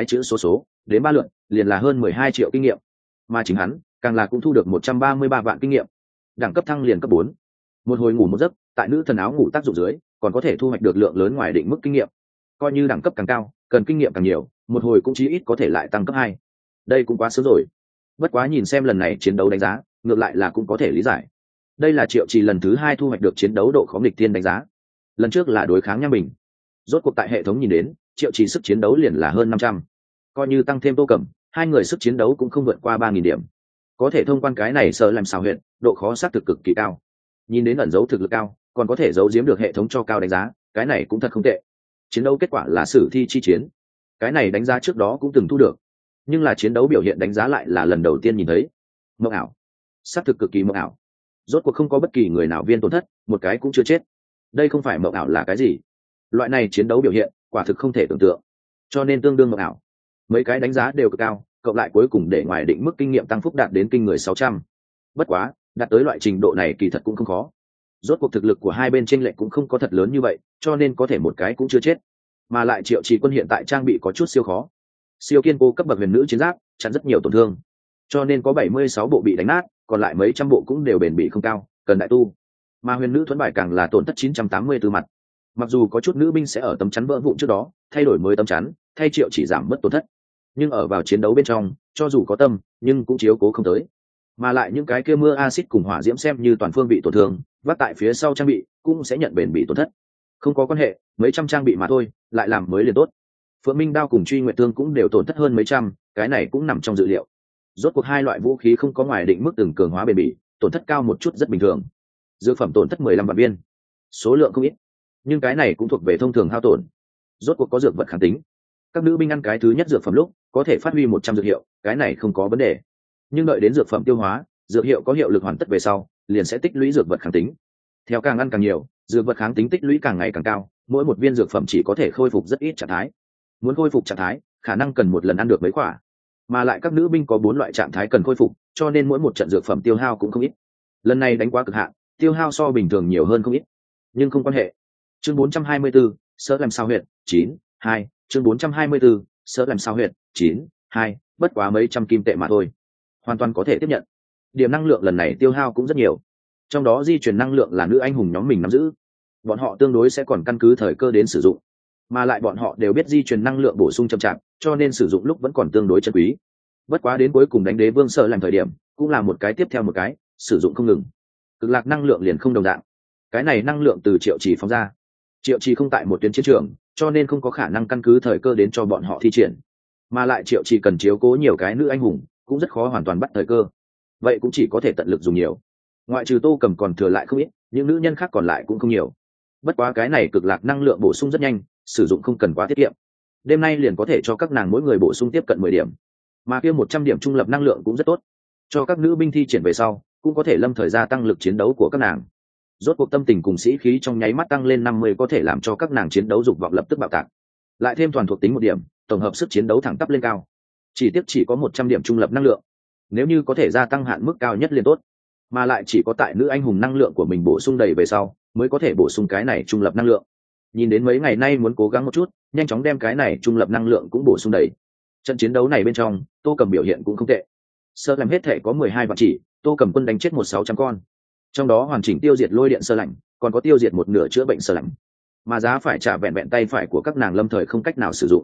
số đến 3 lượt, liền là hơn 12 triệu kinh nghiệm. Mà chính hắn, càng là cũng thu được 133 vạn kinh nghiệm. Đẳng cấp thăng liền cấp 4. Một hồi ngủ một giấc, tại nữ thần áo ngủ tác dụng dưới, còn có thể thu hoạch được lượng lớn ngoài định mức kinh nghiệm. Coi như đẳng cấp càng cao, cần kinh nghiệm càng nhiều, một hồi cũng chí ít có thể lại tăng cấp 2. Đây cũng quá sớm rồi. Bất quá nhìn xem lần này chiến đấu đánh giá, ngược lại là cũng có thể lý giải. Đây là Triệu Trì lần thứ 2 thu hoạch được chiến đấu độ khó nghịch thiên đánh giá. Lần trước là đối kháng Nham Bình. Rốt cuộc tại hệ thống nhìn đến, Triệu Trì sức chiến đấu liền là hơn 500. Coi như tăng thêm Tô Cẩm, hai người sức chiến đấu cũng không vượt qua 3.000 điểm. Có thể thông quan cái này sợ làm xào huyện, độ khó xác thực cực kỳ cao. Nhìn đến ẩn dấu thực lực cao, còn có thể giấu giếm được hệ thống cho cao đánh giá, cái này cũng thật không tệ. Chiến đấu kết quả là sử thi chi chiến. Cái này đánh giá trước đó cũng từng thu được, nhưng là chiến đấu biểu hiện đánh giá lại là lần đầu tiên nhìn thấy. Mộng ảo, xác thực cực kỳ mộng ảo. Rốt cuộc không có bất kỳ người nào viên tổn thất, một cái cũng chưa chết. Đây không phải mộng ảo là cái gì? Loại này chiến đấu biểu hiện, quả thực không thể tưởng tượng. Cho nên tương đương mộng ảo. Mấy cái đánh giá đều cực cao, cộng lại cuối cùng để ngoài định mức kinh nghiệm tăng phúc đạt đến kinh người 600. Bất quá, đạt tới loại trình độ này kỳ thật cũng không khó. Rốt cuộc thực lực của hai bên chênh lệch cũng không có thật lớn như vậy, cho nên có thể một cái cũng chưa chết. Mà lại Triệu Trì Quân hiện tại trang bị có chút siêu khó. Siêu kiên cố cấp bậc huyền nữ chiến giáp, chặn rất nhiều tổn thương. Cho nên có 76 bộ bị đánh nát, còn lại mấy trăm bộ cũng đều bền bỉ không cao, cần đại tu. Mà huyền nữ thuẫn bài càng là tổn thất 984 mặt. Mặc dù có chút nữ binh sẽ ở tấm chắn vỡ vụn trước đó, thay đổi mới tấm chắn, thay Triệu Chỉ giảm mất tổn thất. Nhưng ở vào chiến đấu bên trong, cho dù có tâm, nhưng cũng chiếu cố không tới. Mà lại những cái kia mưa axit cùng hỏa diễm xem như toàn phương bị tổn thương, vác tại phía sau trang bị cũng sẽ nhận bền bị tổn thất. Không có quan hệ, mấy trăm trang bị mà thôi, lại làm mới liền tốt. Phượng Minh đao cùng truy nguyệt thương cũng đều tổn thất hơn mấy trăm, cái này cũng nằm trong dự liệu. Rốt cuộc hai loại vũ khí không có ngoài định mức từng cường hóa bền bỉ, tổn thất cao một chút rất bình thường. Dược phẩm tổn thất 15 vạn viên, số lượng không ít, nhưng cái này cũng thuộc về thông thường hao tổn. Rốt cuộc có dược vật kháng tính, các nữ binh ăn cái thứ nhất dược phẩm lúc có thể phát huy 100 dược hiệu, cái này không có vấn đề. Nhưng đợi đến dược phẩm tiêu hóa, dược hiệu có hiệu lực hoàn tất về sau, liền sẽ tích lũy dược vật kháng tính. Theo càng ăn càng nhiều, dược vật kháng tính tích lũy càng ngày càng cao, mỗi một viên dược phẩm chỉ có thể khôi phục rất ít trạng thái. Muốn khôi phục trạng thái, khả năng cần một lần ăn được mấy quả. Mà lại các nữ binh có 4 loại trạng thái cần khôi phục, cho nên mỗi một trận dược phẩm tiêu hao cũng không ít. Lần này đánh quá cực hạn, tiêu hao so bình thường nhiều hơn không ít. Nhưng không quan hệ. Chương 424, sợ làm sao huyệt, 9.2, chương 424, sợ làm sao huyệt, 9.2, bất quá mấy trăm kim tệ mà thôi. Hoàn toàn có thể tiếp nhận. Điểm năng lượng lần này tiêu hao cũng rất nhiều. Trong đó di chuyển năng lượng là nữ anh hùng nhóm mình nắm giữ. Bọn họ tương đối sẽ còn căn cứ thời cơ đến sử dụng. Mà lại bọn họ đều biết di chuyển năng lượng bổ sung chậm chạp, cho nên sử dụng lúc vẫn còn tương đối chân quý. Bất quá đến cuối cùng đánh đế vương sợ làm thời điểm, cũng là một cái tiếp theo một cái, sử dụng không ngừng. Cực lạc năng lượng liền không đồng dạng. Cái này năng lượng từ Triệu Trì phóng ra. Triệu Trì không tại một tuyến chiến trường, cho nên không có khả năng căn cứ thời cơ đến cho bọn họ thi triển. Mà lại Triệu Trì cần chiếu cố nhiều cái nữ anh hùng, cũng rất khó hoàn toàn bắt thời cơ. Vậy cũng chỉ có thể tận lực dùng nhiều. Ngoại trừ Tô Cầm còn thừa lại không ít, những nữ nhân khác còn lại cũng không nhiều. Bất quá cái này cực lạc năng lượng bổ sung rất nhanh, sử dụng không cần quá tiết kiệm. Đêm nay liền có thể cho các nàng mỗi người bổ sung tiếp cận 10 điểm. Mà kia 100 điểm trung lập năng lượng cũng rất tốt. Cho các nữ binh thi triển về sau, cũng có thể lâm thời gia tăng lực chiến đấu của các nàng. Rốt cuộc tâm tình cùng sĩ khí trong nháy mắt tăng lên 50 có thể làm cho các nàng chiến đấu dục vọng lập tức bạo tạc. Lại thêm toàn thuộc tính 1 điểm, tổng hợp sức chiến đấu thẳng tắp lên cao. Chỉ tiếc chỉ có 100 điểm trung lập năng lượng. Nếu như có thể gia tăng hạn mức cao nhất liền tốt. Mà lại chỉ có tại nữ anh hùng năng lượng của mình bổ sung đầy về sau, mới có thể bổ sung cái này trung lập năng lượng. Nhìn đến mấy ngày nay muốn cố gắng một chút, nhanh chóng đem cái này trung lập năng lượng cũng bổ sung đầy. Trận chiến đấu này bên trong, Tô Cầm biểu hiện cũng không tệ. Sơ làm hết thể có 12 vạn chỉ, Tô Cầm quân đánh chết 1.600 con. Trong đó hoàn chỉnh tiêu diệt lôi điện sơ lạnh, còn có tiêu diệt một nửa chữa bệnh sơ lạnh. Mà giá phải trả vẹn vẹn tay phải của các nàng lâm thời không cách nào sử dụng.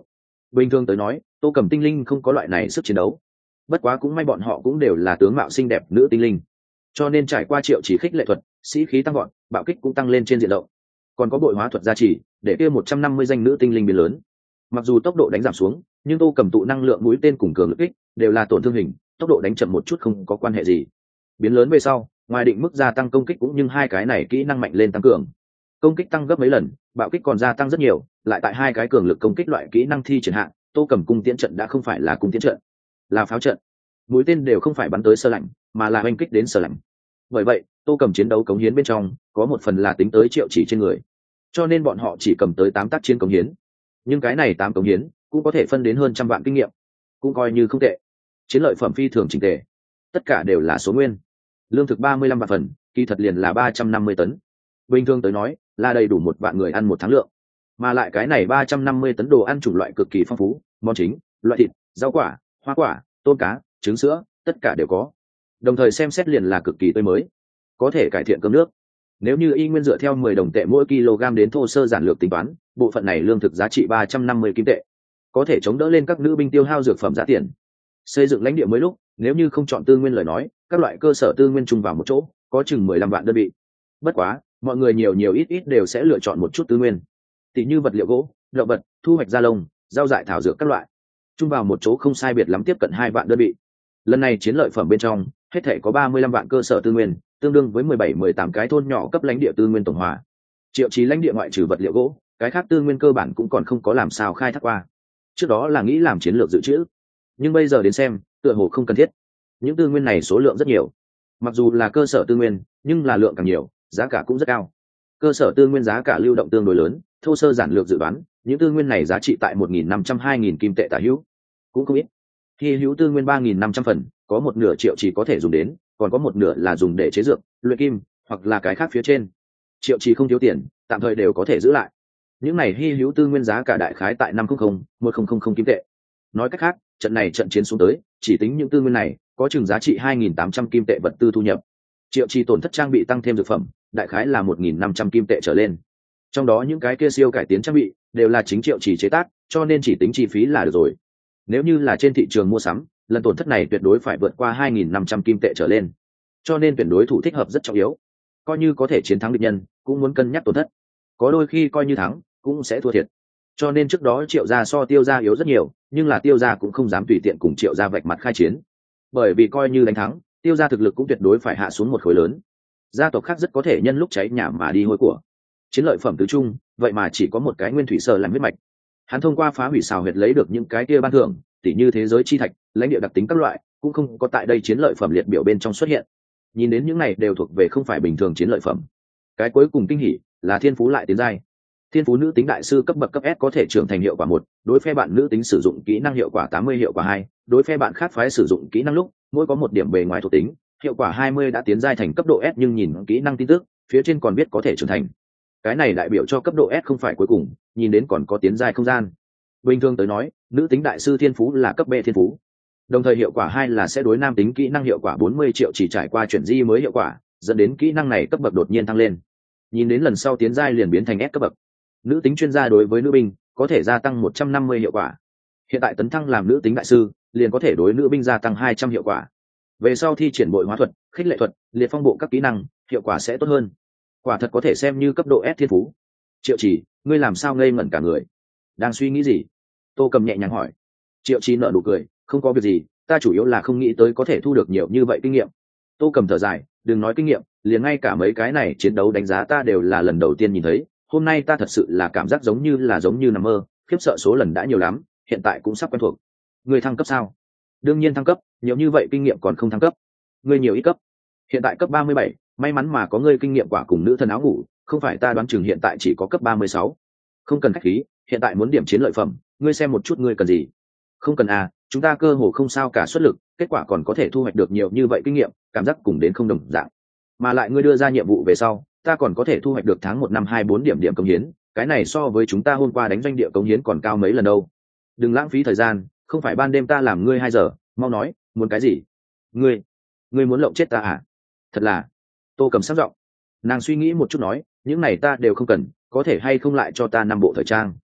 bình thường tới nói Tô Cầm tinh linh không có loại này sức chiến đấu, bất quá cũng may bọn họ cũng đều là tướng mạo xinh đẹp nữ tinh linh, cho nên trải qua Triệu Chỉ khích lệ thuật, sĩ khí tăng gọn, bạo kích cũng tăng lên trên diện rộng, còn có bội hóa thuật gia trì để kia 150 danh nữ tinh linh biến lớn. Mặc dù tốc độ đánh giảm xuống, nhưng Tô Cầm tụ năng lượng mũi tên cùng cường lực kích đều là tổn thương hình, tốc độ đánh chậm một chút không có quan hệ gì. Biến lớn về sau, ngoài định mức gia tăng công kích cũng nhưng hai cái này kỹ năng mạnh lên tăng cường, công kích tăng gấp mấy lần, bạo kích còn gia tăng rất nhiều, lại tại hai cái cường lực công kích loại kỹ năng thi triển hạn, Tô Cầm cung tiễn trận đã không phải là cung tiễn trận, là pháo trận. Mũi tên đều không phải bắn tới sơ lạnh, mà là oanh kích đến sơ lạnh. Bởi vậy, Tô Cầm chiến đấu cống hiến bên trong có một phần là tính tới Triệu Chỉ trên người, cho nên bọn họ chỉ cầm tới 8 tác chiến cống hiến. Nhưng cái này 8 cống hiến cũng có thể phân đến hơn 100 vạn kinh nghiệm, cũng coi như không tệ. Chiến lợi phẩm phi thường chỉnh tề, tất cả đều là số nguyên. Lương thực 35 vạn phần, kỳ thật liền là 350 tấn. Bình thường tới nói, là đầy đủ 1 vạn người ăn 1 tháng lượng. Mà lại cái này 350 tấn đồ ăn chủng loại cực kỳ phong phú, món chính, loại thịt, rau quả, hoa quả, tôm cá, trứng sữa, tất cả đều có. Đồng thời xem xét liền là cực kỳ tươi mới, có thể cải thiện cơm nước. Nếu như y nguyên dựa theo 10 đồng tệ mỗi kg đến thô sơ giản lược tính toán, bộ phận này lương thực giá trị 350 kim tệ, có thể chống đỡ lên các nữ binh tiêu hao dược phẩm giá tiền. Xây dựng lãnh địa mới lúc, nếu như không chọn tư nguyên lời nói, các loại cơ sở tư nguyên chung vào một chỗ, có chừng 15 vạn đơn vị. Bất quá, mọi người nhiều ít đều sẽ lựa chọn một chút tư nguyên, tỉ như vật liệu gỗ, động vật, thu hoạch da lông, rau dại thảo dược các loại, chung vào một chỗ không sai biệt lắm tiếp cận 2 vạn đơn vị. Lần này chiến lợi phẩm bên trong, hết thể có 35 vạn cơ sở tư nguyên, tương đương với 17-18 cái thôn nhỏ cấp lãnh địa tư nguyên tổng hòa. Triệu Chí lãnh địa ngoại trừ vật liệu gỗ, cái khác tư nguyên cơ bản cũng còn không có làm sao khai thác qua. Trước đó là nghĩ làm chiến lược dự trữ, nhưng bây giờ đến xem, tựa hồ không cần thiết. Những tư nguyên này số lượng rất nhiều, mặc dù là cơ sở tư nguyên, nhưng là lượng càng nhiều, giá cả cũng rất cao. Cơ sở tư nguyên giá cả lưu động tương đối lớn, thô sơ giản lược dự đoán, những tư nguyên này giá trị tại 1.500-2.000 kim tệ tả hữu, cũng không ít. Hy hữu tư nguyên 3.500 phần, có một nửa Triệu Chỉ có thể dùng đến, còn có một nửa là dùng để chế dược, luyện kim, hoặc là cái khác phía trên. Triệu Chỉ không thiếu tiền, tạm thời đều có thể giữ lại. Những này hy hữu tư nguyên giá cả đại khái tại 500-1000 kim tệ. Nói cách khác, trận này trận chiến xuống tới, chỉ tính những tư nguyên này, có chừng giá trị 2.800 kim tệ vật tư thu nhập. Triệu Chỉ tổn thất trang bị tăng thêm dược phẩm, đại khái là 1.500 kim tệ trở lên. Trong đó những cái kia siêu cải tiến trang bị đều là chính Triệu Chỉ chế tác, cho nên chỉ tính chi phí là được rồi. Nếu như là trên thị trường mua sắm, lần tổn thất này tuyệt đối phải vượt qua 2.500 kim tệ trở lên, cho nên tuyển đối thủ thích hợp rất trọng yếu. Coi như có thể chiến thắng địch nhân, cũng muốn cân nhắc tổn thất, có đôi khi coi như thắng cũng sẽ thua thiệt. Cho nên trước đó Triệu gia so Tiêu gia yếu rất nhiều, nhưng là Tiêu gia cũng không dám tùy tiện cùng Triệu gia vạch mặt khai chiến, bởi vì coi như đánh thắng, Tiêu gia thực lực cũng tuyệt đối phải hạ xuống một khối lớn. Gia tộc khác rất có thể nhân lúc cháy nhà mà đi hôi của. Chiến lợi phẩm tứ trung, vậy mà chỉ có một cái nguyên thủy sở làm huyết mạch. Hắn thông qua phá hủy xào huyệt lấy được những cái kia ban thưởng, tỉ như thế giới chi thạch, lãnh địa đặc tính các loại, cũng không có tại đây chiến lợi phẩm liệt biểu bên trong xuất hiện. Nhìn đến những này đều thuộc về không phải bình thường chiến lợi phẩm. Cái cuối cùng kinh hỉ là thiên phú lại tiến giai. Thiên phú nữ tính đại sư cấp bậc cấp S có thể trưởng thành hiệu quả 1, đối phe bạn nữ tính sử dụng kỹ năng hiệu quả 80 hiệu quả 2, đối phe bạn khác phái sử dụng kỹ năng lúc, mỗi có một điểm bề ngoài thuộc tính, hiệu quả 20 đã tiến giai thành cấp độ S, nhưng nhìn kỹ năng tin tức, phía trên còn biết có thể trưởng thành. Cái này đại biểu cho cấp độ S không phải cuối cùng, nhìn đến còn có tiến giai không gian. Bình thường tới nói, nữ tính đại sư thiên phú là cấp B thiên phú. Đồng thời hiệu quả 2 là sẽ đối nam tính kỹ năng hiệu quả 40 triệu chỉ trải qua chuyển di mới hiệu quả, dẫn đến kỹ năng này cấp bậc đột nhiên tăng lên. Nhìn đến lần sau tiến giai liền biến thành S cấp bậc. Nữ tính chuyên gia đối với nữ binh có thể gia tăng 150 hiệu quả. Hiện tại tấn thăng làm nữ tính đại sư, liền có thể đối nữ binh gia tăng 200 hiệu quả. Về sau thi triển bội hóa thuật, khích lệ thuật, liệt phong bộ các kỹ năng, hiệu quả sẽ tốt hơn. Quả thật có thể xem như cấp độ S thiên phú. Triệu Chỉ, ngươi làm sao ngây ngẩn cả người? Đang suy nghĩ gì? Tô Cầm nhẹ nhàng hỏi. Triệu Chỉ nở nụ cười, không có việc gì, ta chủ yếu là không nghĩ tới có thể thu được nhiều như vậy kinh nghiệm. Tô Cầm thở dài, đừng nói kinh nghiệm, liền ngay cả mấy cái này chiến đấu đánh giá ta đều là lần đầu tiên nhìn thấy. Hôm nay ta thật sự là cảm giác giống như nằm mơ, khiếp sợ số lần đã nhiều lắm, hiện tại cũng sắp quen thuộc. Ngươi thăng cấp sao? Đương nhiên thăng cấp, nhiều như vậy kinh nghiệm còn không thăng cấp. Ngươi nhiều ít cấp? Hiện tại cấp 37, may mắn mà có ngươi kinh nghiệm quả cùng nữ thần áo ngủ, không phải ta đoán chừng hiện tại chỉ có cấp 36. Không cần khách khí, hiện tại muốn điểm chiến lợi phẩm, ngươi xem một chút ngươi cần gì. Không cần à, chúng ta cơ hồ không sao cả xuất lực, kết quả còn có thể thu hoạch được nhiều như vậy kinh nghiệm, cảm giác cùng đến không đồng dạng. Mà lại ngươi đưa ra nhiệm vụ về sau, ta còn có thể thu hoạch được tháng 1 năm 24 điểm công hiến, cái này so với chúng ta hôm qua đánh doanh địa công hiến còn cao mấy lần đâu. Đừng lãng phí thời gian, không phải ban đêm ta làm ngươi 2 giờ, mau nói, muốn cái gì? Ngươi muốn lộng chết ta à? Thật là. Tô Cầm sắc giọng. Nàng suy nghĩ một chút nói, những này ta đều không cần, có thể hay không lại cho ta 5 bộ thời trang.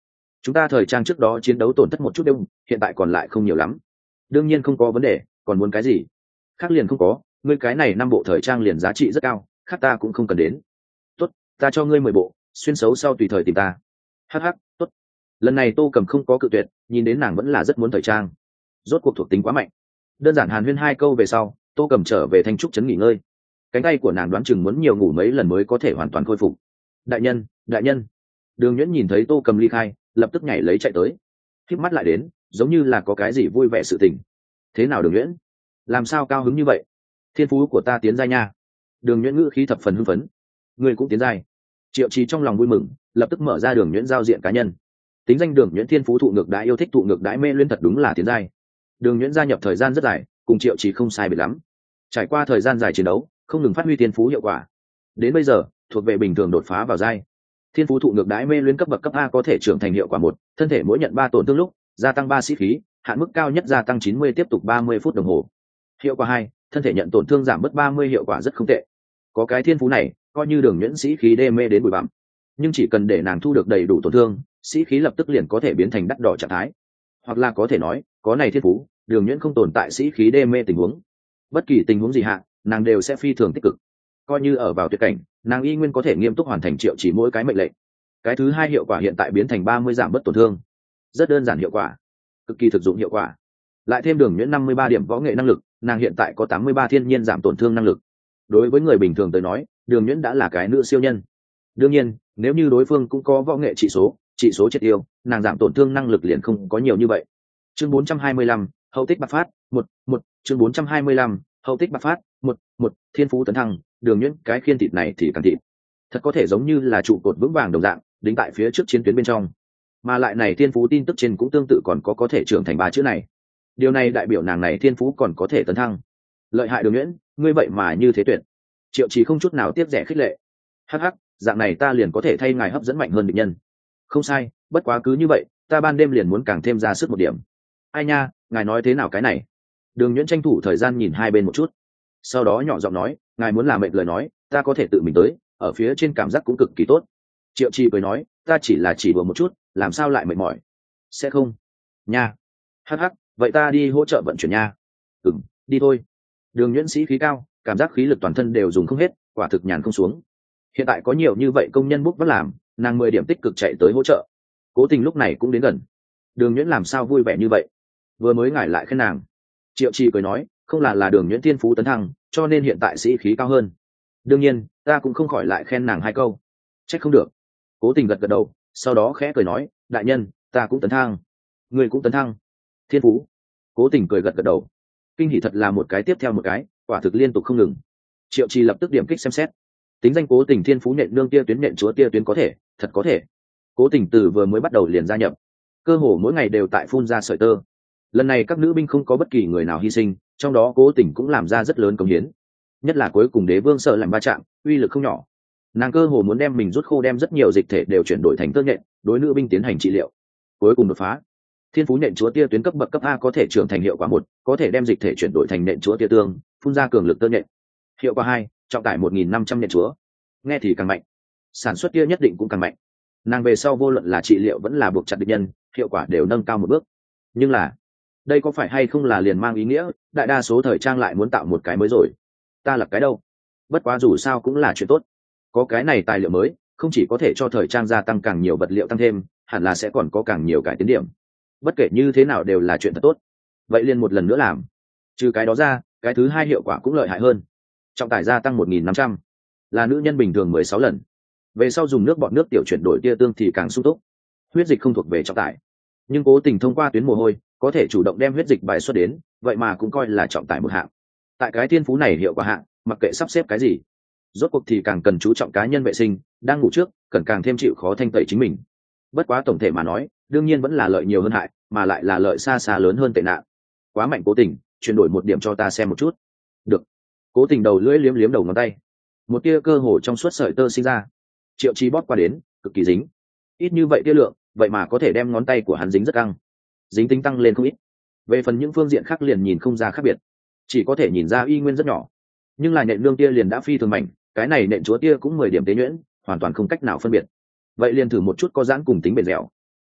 chúng ta thời trang trước đó chiến đấu tổn thất một chút đông, hiện tại còn lại không nhiều lắm. Đương nhiên không có vấn đề, còn muốn cái gì khác liền không có, ngươi cái này 5 bộ thời trang liền giá trị rất cao, khác ta cũng không cần đến. Tốt, ta cho ngươi 10 bộ, xuyên xấu sau tùy thời tìm ta. Hắc, tốt. Lần này Tô Cầm không có cự tuyệt, nhìn đến nàng vẫn là rất muốn thời trang. Rốt cuộc thuộc tính quá mạnh. Đơn giản hàn huyên 2 câu về sau, Tô Cầm trở về Thanh Trúc trấn nghỉ ngơi. Cánh tay của nàng đoán chừng muốn nhiều ngủ mấy lần mới có thể hoàn toàn khôi phục. Đại nhân, đại nhân. Đường Nhuyễn nhìn thấy Tô Cầm ly khai, lập tức nhảy lấy chạy tới. Khép mắt lại đến, giống như là có cái gì vui vẻ sự tình. Thế nào Đường Nhuyễn? Làm sao cao hứng như vậy? Thiên phú của ta tiến giai nha. Đường Nhuyễn ngữ khí thập phần hưng phấn. Ngươi cũng tiến giai. Triệu Trì trong lòng vui mừng, lập tức mở ra Đường Nhuyễn giao diện cá nhân. Tính danh Đường Nhuyễn thiên phú thụ ngược đãi yêu thích thụ ngược đãi mê luyến thật đúng là tiến giai. Đường Nhuyễn gia nhập thời gian rất dài, cùng Triệu Trì không sai biệt lắm. Trải qua thời gian dài chiến đấu, không ngừng phát huy thiên phú hiệu quả. Đến bây giờ, thuộc về bình thường đột phá vào giai. Thiên phú thụ ngược đãi mê luyến cấp bậc cấp A có thể trưởng thành hiệu quả 1, thân thể mỗi nhận 3 tổn thương lúc, gia tăng 3 sĩ khí, hạn mức cao nhất gia tăng 90 tiếp tục 30 phút đồng hồ. Hiệu quả 2, thân thể nhận tổn thương giảm bớt 30 hiệu quả rất không tệ. Có cái thiên phú này, coi như Đường Nhuyễn sĩ khí đê mê đến bụi bặm, nhưng chỉ cần để nàng thu được đầy đủ tổn thương, sĩ khí lập tức liền có thể biến thành đắt đỏ trạng thái. Hoặc là có thể nói, có này thiên phú, Đường Nhuyễn không tồn tại sĩ khí đê mê tình huống. Bất kỳ tình huống gì hạ, nàng đều sẽ phi thường tích cực. Coi như ở vào tuyệt cảnh, nàng y nguyên có thể nghiêm túc hoàn thành Triệu Chỉ mỗi cái mệnh lệnh. Cái thứ 2 hiệu quả hiện tại biến thành 30 giảm bớt tổn thương. Rất đơn giản hiệu quả, cực kỳ thực dụng hiệu quả. Lại thêm Đường Nhuyễn 53 điểm võ nghệ năng lực, nàng hiện tại có 83 thiên nhiên giảm tổn thương năng lực. Đối với người bình thường tới nói, Đường Nhuyễn đã là cái nữ siêu nhân. Đương nhiên, nếu như đối phương cũng có võ nghệ trị số triệt tiêu, nàng giảm tổn thương năng lực liền không có nhiều như vậy. Chương 425, hậu tích bạc phát, 1, chương 425, hậu tích bạc phát, 1, thiên phú tấn thăng, Đường Nhuyễn cái khiên thịt này thì càng thịt. Thật có thể giống như là trụ cột vững vàng đồng dạng, đính tại phía trước chiến tuyến bên trong. Mà lại này thiên phú tin tức trên cũng tương tự còn có thể trưởng thành 3 chữ này. Điều này đại biểu nàng này thiên phú còn có thể tấn thăng. Lợi hại Đường Nhuyễn, ngươi vậy mà như thế tuyệt. Triệu Chỉ không chút nào tiếc rẻ khích lệ. Hắc, dạng này ta liền có thể thay ngài hấp dẫn mạnh hơn địch nhân. Không sai, bất quá cứ như vậy, ta ban đêm liền muốn càng thêm ra sức một điểm. Ai nha, ngài nói thế nào cái này? Đường Nhuyễn tranh thủ thời gian nhìn hai bên một chút, sau đó nhỏ giọng nói, ngài muốn làm mệnh lời nói, ta có thể tự mình tới, ở phía trên cảm giác cũng cực kỳ tốt. Triệu Chỉ cười nói, ta chỉ là chỉ bừa một chút, làm sao lại mệt mỏi? Sẽ không? Nha. Hắc, vậy ta đi hỗ trợ vận chuyển nha. Đi thôi. Đường Nhuyễn sĩ khí cao, cảm giác khí lực toàn thân đều dùng không hết, quả thực nhàn không xuống. Hiện tại có nhiều như vậy công nhân bút vất làm, nàng 10 điểm tích cực chạy tới hỗ trợ. Cố Tình lúc này cũng đến gần. Đường Nhuyễn làm sao vui vẻ như vậy? Vừa mới ngải lại khen nàng. Triệu Chỉ cười nói, không là Đường Nhuyễn thiên phú tấn thăng, cho nên hiện tại sĩ khí cao hơn. Đương nhiên, ta cũng không khỏi lại khen nàng 2 câu. Trách không được. Cố Tình gật gật đầu, sau đó khẽ cười nói, đại nhân, ta cũng tấn thăng. Người cũng tấn thăng. Thiên phú. Cố Tình cười gật gật đầu. Kinh hỉ thật là một cái tiếp theo một cái, quả thực liên tục không ngừng. Triệu Chỉ lập tức điểm kích xem xét. Tính danh Cố Tình thiên phú nện nương tia tuyến nện chúa tia tuyến có thể, thật có thể. Cố Tình từ vừa mới bắt đầu liền gia nhập, cơ hồ mỗi ngày đều tại phun ra sợi tơ. Lần này các nữ binh không có bất kỳ người nào hy sinh, trong đó Cố Tình cũng làm ra rất lớn công hiến. Nhất là cuối cùng Đế Vương sợ làm va chạm, uy lực không nhỏ. Nàng cơ hồ muốn đem mình rút khô, đem rất nhiều dịch thể đều chuyển đổi thành tơ nhện, đối nữ binh tiến hành trị liệu. Cuối cùng đột phá. Thiên phú nện chúa tia tuyến cấp bậc cấp A có thể trưởng thành hiệu quả 1, có thể đem dịch thể chuyển đổi thành nện chúa tia tương, phun ra cường lực tơ nhện. Hiệu quả 2, trọng tải 1.500 nện chúa. Nghe thì càng mạnh, sản xuất tia nhất định cũng càng mạnh. Nàng về sau vô luận là trị liệu vẫn là buộc chặt địch nhân, hiệu quả đều nâng cao một bước. Nhưng là, đây có phải hay không là liền mang ý nghĩa đại đa số thời trang lại muốn tạo một cái mới rồi? Ta là cái đâu? Bất quá dù sao cũng là chuyện tốt. Có cái này tài liệu mới, không chỉ có thể cho thời trang gia tăng càng nhiều vật liệu tăng thêm, hẳn là sẽ còn có càng nhiều cải tiến điểm. Bất kể như thế nào đều là chuyện thật tốt. Vậy liền một lần nữa làm. Trừ cái đó ra, cái thứ 2 hiệu quả cũng lợi hại hơn. Trọng tải gia tăng 1.500, là nữ nhân bình thường 16 lần. Về sau dùng nước bọt nước tiểu chuyển đổi tia tương thì càng sung túc. Huyết dịch không thuộc về trọng tải, nhưng Cố Tình thông qua tuyến mồ hôi có thể chủ động đem huyết dịch bài xuất đến, vậy mà cũng coi là trọng tải một hạng. Tại cái thiên phú này hiệu quả hạng, mặc kệ sắp xếp cái gì, rốt cuộc thì càng cần chú trọng cá nhân vệ sinh, đang ngủ trước cần càng thêm chịu khó thanh tẩy chính mình. Bất quá tổng thể mà nói, đương nhiên vẫn là lợi nhiều hơn hại, mà lại là lợi xa xa lớn hơn tệ nạn. Quá mạnh Cố Tình, chuyển đổi 1 điểm cho ta xem một chút. Được. Cố Tình đầu lưỡi liếm liếm đầu ngón tay, một tia cơ hồ trong suốt sợi tơ sinh ra. Triệu Chí bóp qua đến, cực kỳ dính. Ít như vậy tia lượng, vậy mà có thể đem ngón tay của hắn dính rất căng, dính tính tăng lên không ít. Về phần những phương diện khác liền nhìn không ra khác biệt, chỉ có thể nhìn ra y nguyên rất nhỏ. Nhưng là nện nương tia liền đã phi thường mạnh, cái này nện chúa tia cũng 10 điểm tế nhuyễn, hoàn toàn không cách nào phân biệt. Vậy liền thử một chút có giãn cùng tính bền dẻo.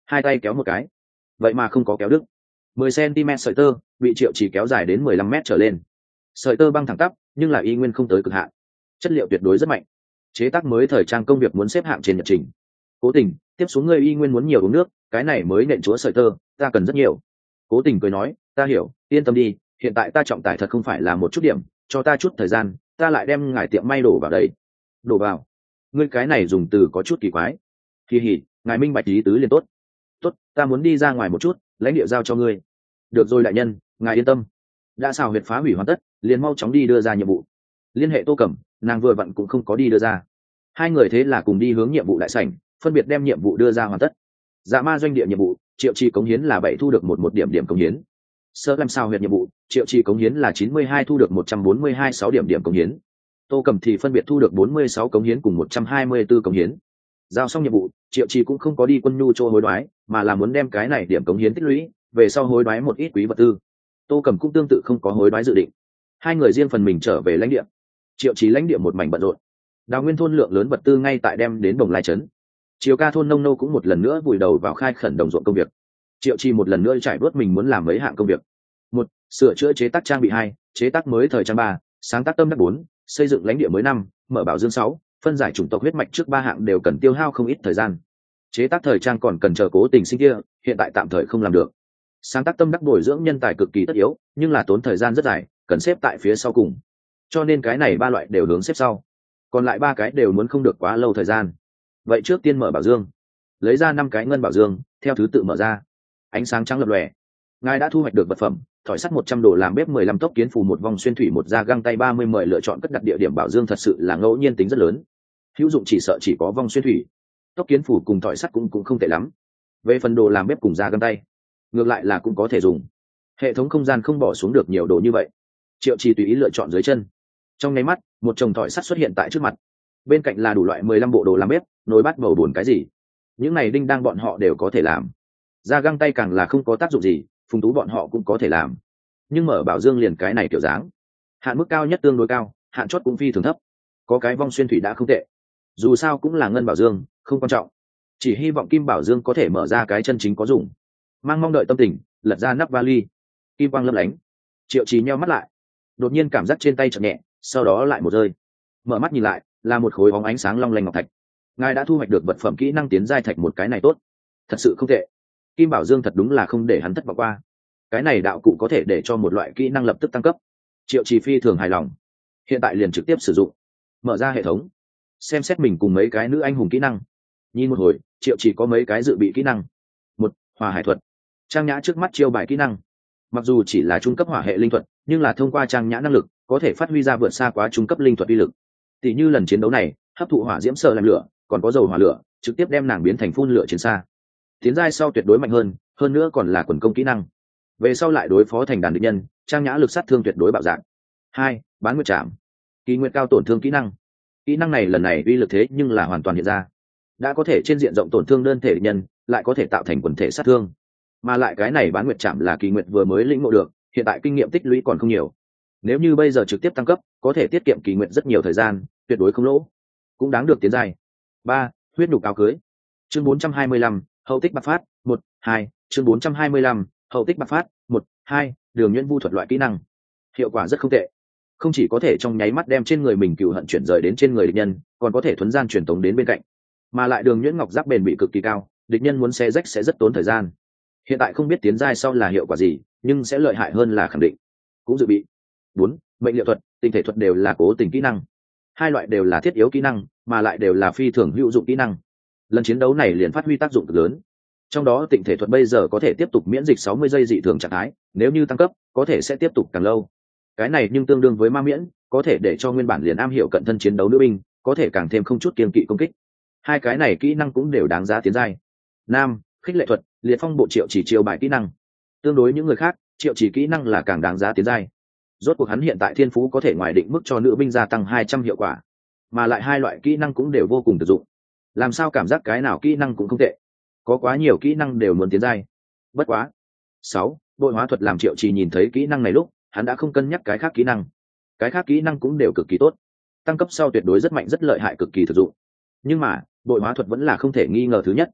hai tay kéo một cái, vậy mà không có kéo đứt. 10 cm sợi tơ bị Triệu Chỉ kéo dài đến 15 mét trở lên. Sợi tơ băng thẳng tắp, nhưng là y nguyên không tới cực hạn. Chất liệu tuyệt đối rất mạnh. Chế tác mới thời trang công việc muốn xếp hạng trên nhật trình. Cố Tình, tiếp xuống ngươi y nguyên muốn nhiều uống nước, cái này mới nện chúa sợi tơ, ta cần rất nhiều. Cố Tình cười nói, ta hiểu, yên tâm đi, hiện tại ta trọng tải thật không phải là một chút điểm, cho ta chút thời gian, ta lại đem ngài tiệm may đổ vào đấy. Đổ vào? Ngươi cái này dùng từ có chút kỳ quái. Kỳ hỉ, ngài minh bạch ý tứ liền tốt. Tốt, ta muốn đi ra ngoài một chút, lãnh địa giao cho ngươi. Được rồi đại nhân, ngài yên tâm. Đã xào huyệt phá hủy hoàn tất, liền mau chóng đi đưa ra nhiệm vụ. Liên hệ Tô Cẩm, nàng vừa vặn cũng không có đi đưa ra. Hai người thế là cùng đi hướng nhiệm vụ đại sảnh, phân biệt đem nhiệm vụ đưa ra hoàn tất. Dạ ma doanh địa nhiệm vụ, Triệu Chi cống hiến là 7 thu được một điểm cống hiến. Sơ làm sao huyệt nhiệm vụ, Triệu Chi cống hiến là 92 thu được 142 6 điểm cống hiến. Tô Cẩm thì phân biệt thu được 46 cống hiến cùng 124 cống hiến. Giao xong nhiệm vụ, Triệu Chi cũng không có đi quân nhu cho hối đoái, mà là muốn đem cái này điểm cống hiến tích lũy, về sau hối đoái một ít quý vật tư. Tô Cẩm cũng tương tự không có hối đoái dự định. Hai người riêng phần mình trở về lãnh địa. Triệu Chi lãnh địa một mảnh bận rộn. Đào Nguyên thôn lượng lớn vật tư ngay tại đem đến Đồng Lai trấn. Triều Ca thôn nông nô cũng một lần nữa vùi đầu vào khai khẩn đồng ruộng công việc. Triệu Chi một lần nữa trải đuốt mình muốn làm mấy hạng công việc. 1. Sửa chữa chế tác trang bị 2, chế tác mới thời trang 3, sáng tác tâm đắc 4, xây dựng lãnh địa mới 5, mở bảo dương 6, phân giải chủng tộc huyết mạch trước 3 hạng đều cần tiêu hao không ít thời gian. Chế tác thời trang còn cần chờ Cố Tình sinh kia, hiện tại tạm thời không làm được. Sáng tác tâm đắc bồi dưỡng nhân tài cực kỳ tất yếu, nhưng là tốn thời gian rất dài, cần xếp tại phía sau cùng. Cho nên cái này 3 loại đều hướng xếp sau. Còn lại 3 cái đều muốn không được quá lâu thời gian. Vậy trước tiên mở bảo dương, lấy ra 5 cái ngân bảo dương, theo thứ tự mở ra. Ánh sáng trắng lập lòe. Ngài đã thu hoạch được vật phẩm, thỏi sắt 100 đồ làm bếp 15 tốc kiến phù một vòng xuyên thủy một da găng tay 30 mời lựa chọn cất đặt địa điểm bảo dương thật sự là ngẫu nhiên tính rất lớn. Hữu dụng chỉ sợ chỉ có vòng xuyên thủy. Tốc kiến phù cùng thỏi sắt cũng không tệ lắm. Về phần đồ làm bếp cùng da găng tay, ngược lại là cũng có thể dùng. Hệ thống không gian không bỏ xuống được nhiều đồ như vậy. Triệu Chi tùy ý lựa chọn dưới chân. Trong nháy mắt, một chồng thỏi sắt xuất hiện tại trước mặt. Bên cạnh là đủ loại 15 bộ đồ làm bếp, nồi bát bầu buồn cái gì. Những này đinh đang bọn họ đều có thể làm. Da găng tay càng là không có tác dụng gì, phùng tú bọn họ cũng có thể làm. Nhưng mở bảo dương liền cái này kiểu dáng. Hạn mức cao nhất tương đối cao, hạn chót cũng phi thường thấp. Có cái vong xuyên thủy đã không tệ. Dù sao cũng là ngân bảo dương, không quan trọng. Chỉ hy vọng kim bảo dương có thể mở ra cái chân chính có dùng. Mang mong đợi tâm tình, lật ra nắp vali. Kim quang lấp lánh. Triệu Chí nheo mắt lại. Đột nhiên cảm giác trên tay chợt nhẹ, sau đó lại một rơi. Mở mắt nhìn lại, là một khối bóng ánh sáng long lanh ngọc thạch. Ngài đã thu hoạch được vật phẩm kỹ năng tiến giai thạch một cái này tốt. Thật sự không tệ. Kim bảo dương thật đúng là không để hắn thất vọng qua. Cái này đạo cụ có thể để cho một loại kỹ năng lập tức tăng cấp. Triệu Chí phi thường hài lòng. Hiện tại liền trực tiếp sử dụng. Mở ra hệ thống, xem xét mình cùng mấy cái nữ anh hùng kỹ năng. Nhìn một hồi, Triệu Chí có mấy cái dự bị kỹ năng. 1. Hỏa hải thuật. Trang Nhã trước mắt chiêu bài kỹ năng. Mặc dù chỉ là trung cấp hỏa hệ linh thuật, nhưng là thông qua Trang Nhã năng lực, có thể phát huy ra vượt xa quá trung cấp linh thuật uy lực. Tỷ như lần chiến đấu này, hấp thụ hỏa diễm sợ làm lửa, còn có dầu hỏa lửa, trực tiếp đem nàng biến thành phun lửa chiến xa. Tiến giai sau tuyệt đối mạnh hơn nữa còn là quần công kỹ năng. Về sau lại đối phó thành đàn địch nhân, Trang Nhã lực sát thương tuyệt đối bạo dạng. 2. Bán nguyệt trảm. Kỳ nguyệt cao tổn thương kỹ năng. Kỹ năng này lần này uy lực thế nhưng là hoàn toàn hiện ra. Đã có thể trên diện rộng tổn thương đơn thể địch nhân, lại có thể tạo thành quần thể sát thương. Mà lại cái này bán nguyệt trảm là Kỳ Nguyệt vừa mới lĩnh ngộ được, hiện tại kinh nghiệm tích lũy còn không nhiều. Nếu như bây giờ trực tiếp tăng cấp, có thể tiết kiệm Kỳ Nguyệt rất nhiều thời gian, tuyệt đối không lỗ. Cũng đáng được tiến giai. 3. Huyết nhục áo cưới. Chương 425, hậu tích bạc phát, 1, 2, chương 425, hậu tích bạc phát, 1, 2, đường nhuyễn vu thuật loại kỹ năng. Hiệu quả rất không tệ. Không chỉ có thể trong nháy mắt đem trên người mình cừu hận chuyển rời đến trên người địch nhân, còn có thể thuấn gian truyền tống đến bên cạnh. Mà lại đường nhuyễn ngọc giáp bền bị cực kỳ cao, địch nhân muốn xé rách sẽ rất tốn thời gian. Hiện tại không biết tiến giai sau là hiệu quả gì, nhưng sẽ lợi hại hơn là khẳng định. Cũng dự bị. 4. Mệnh liệu thuật, tinh thể thuật đều là cố tình kỹ năng. Hai loại đều là thiết yếu kỹ năng, mà lại đều là phi thường hữu dụng kỹ năng. Lần chiến đấu này liền phát huy tác dụng cực lớn. Trong đó tịnh thể thuật bây giờ có thể tiếp tục miễn dịch 60 giây dị thường trạng thái, nếu như tăng cấp, có thể sẽ tiếp tục càng lâu. Cái này nhưng tương đương với ma miễn, có thể để cho nguyên bản liền am hiểu cận thân chiến đấu nữ binh, có thể càng thêm không chút kiêng kỵ công kích. Hai cái này kỹ năng cũng đều đáng giá tiến giai. Nam, khích lệ thuật, liệt phong bộ Triệu Chỉ chiêu bài kỹ năng. Tương đối những người khác, Triệu Chỉ kỹ năng là càng đáng giá tiến giai. Rốt cuộc hắn hiện tại thiên phú có thể ngoài định mức cho nữ binh gia tăng 200 hiệu quả, mà lại hai loại kỹ năng cũng đều vô cùng thực dụng. Làm sao cảm giác cái nào kỹ năng cũng không tệ, có quá nhiều kỹ năng đều muốn tiến giai. Bất quá. 6. Bội hóa thuật. Làm Triệu Chỉ nhìn thấy kỹ năng này lúc, hắn đã không cân nhắc cái khác kỹ năng. Cái khác kỹ năng cũng đều cực kỳ tốt, tăng cấp sau tuyệt đối rất mạnh rất lợi hại cực kỳ thực dụng. Nhưng mà bội hóa thuật vẫn là không thể nghi ngờ thứ nhất.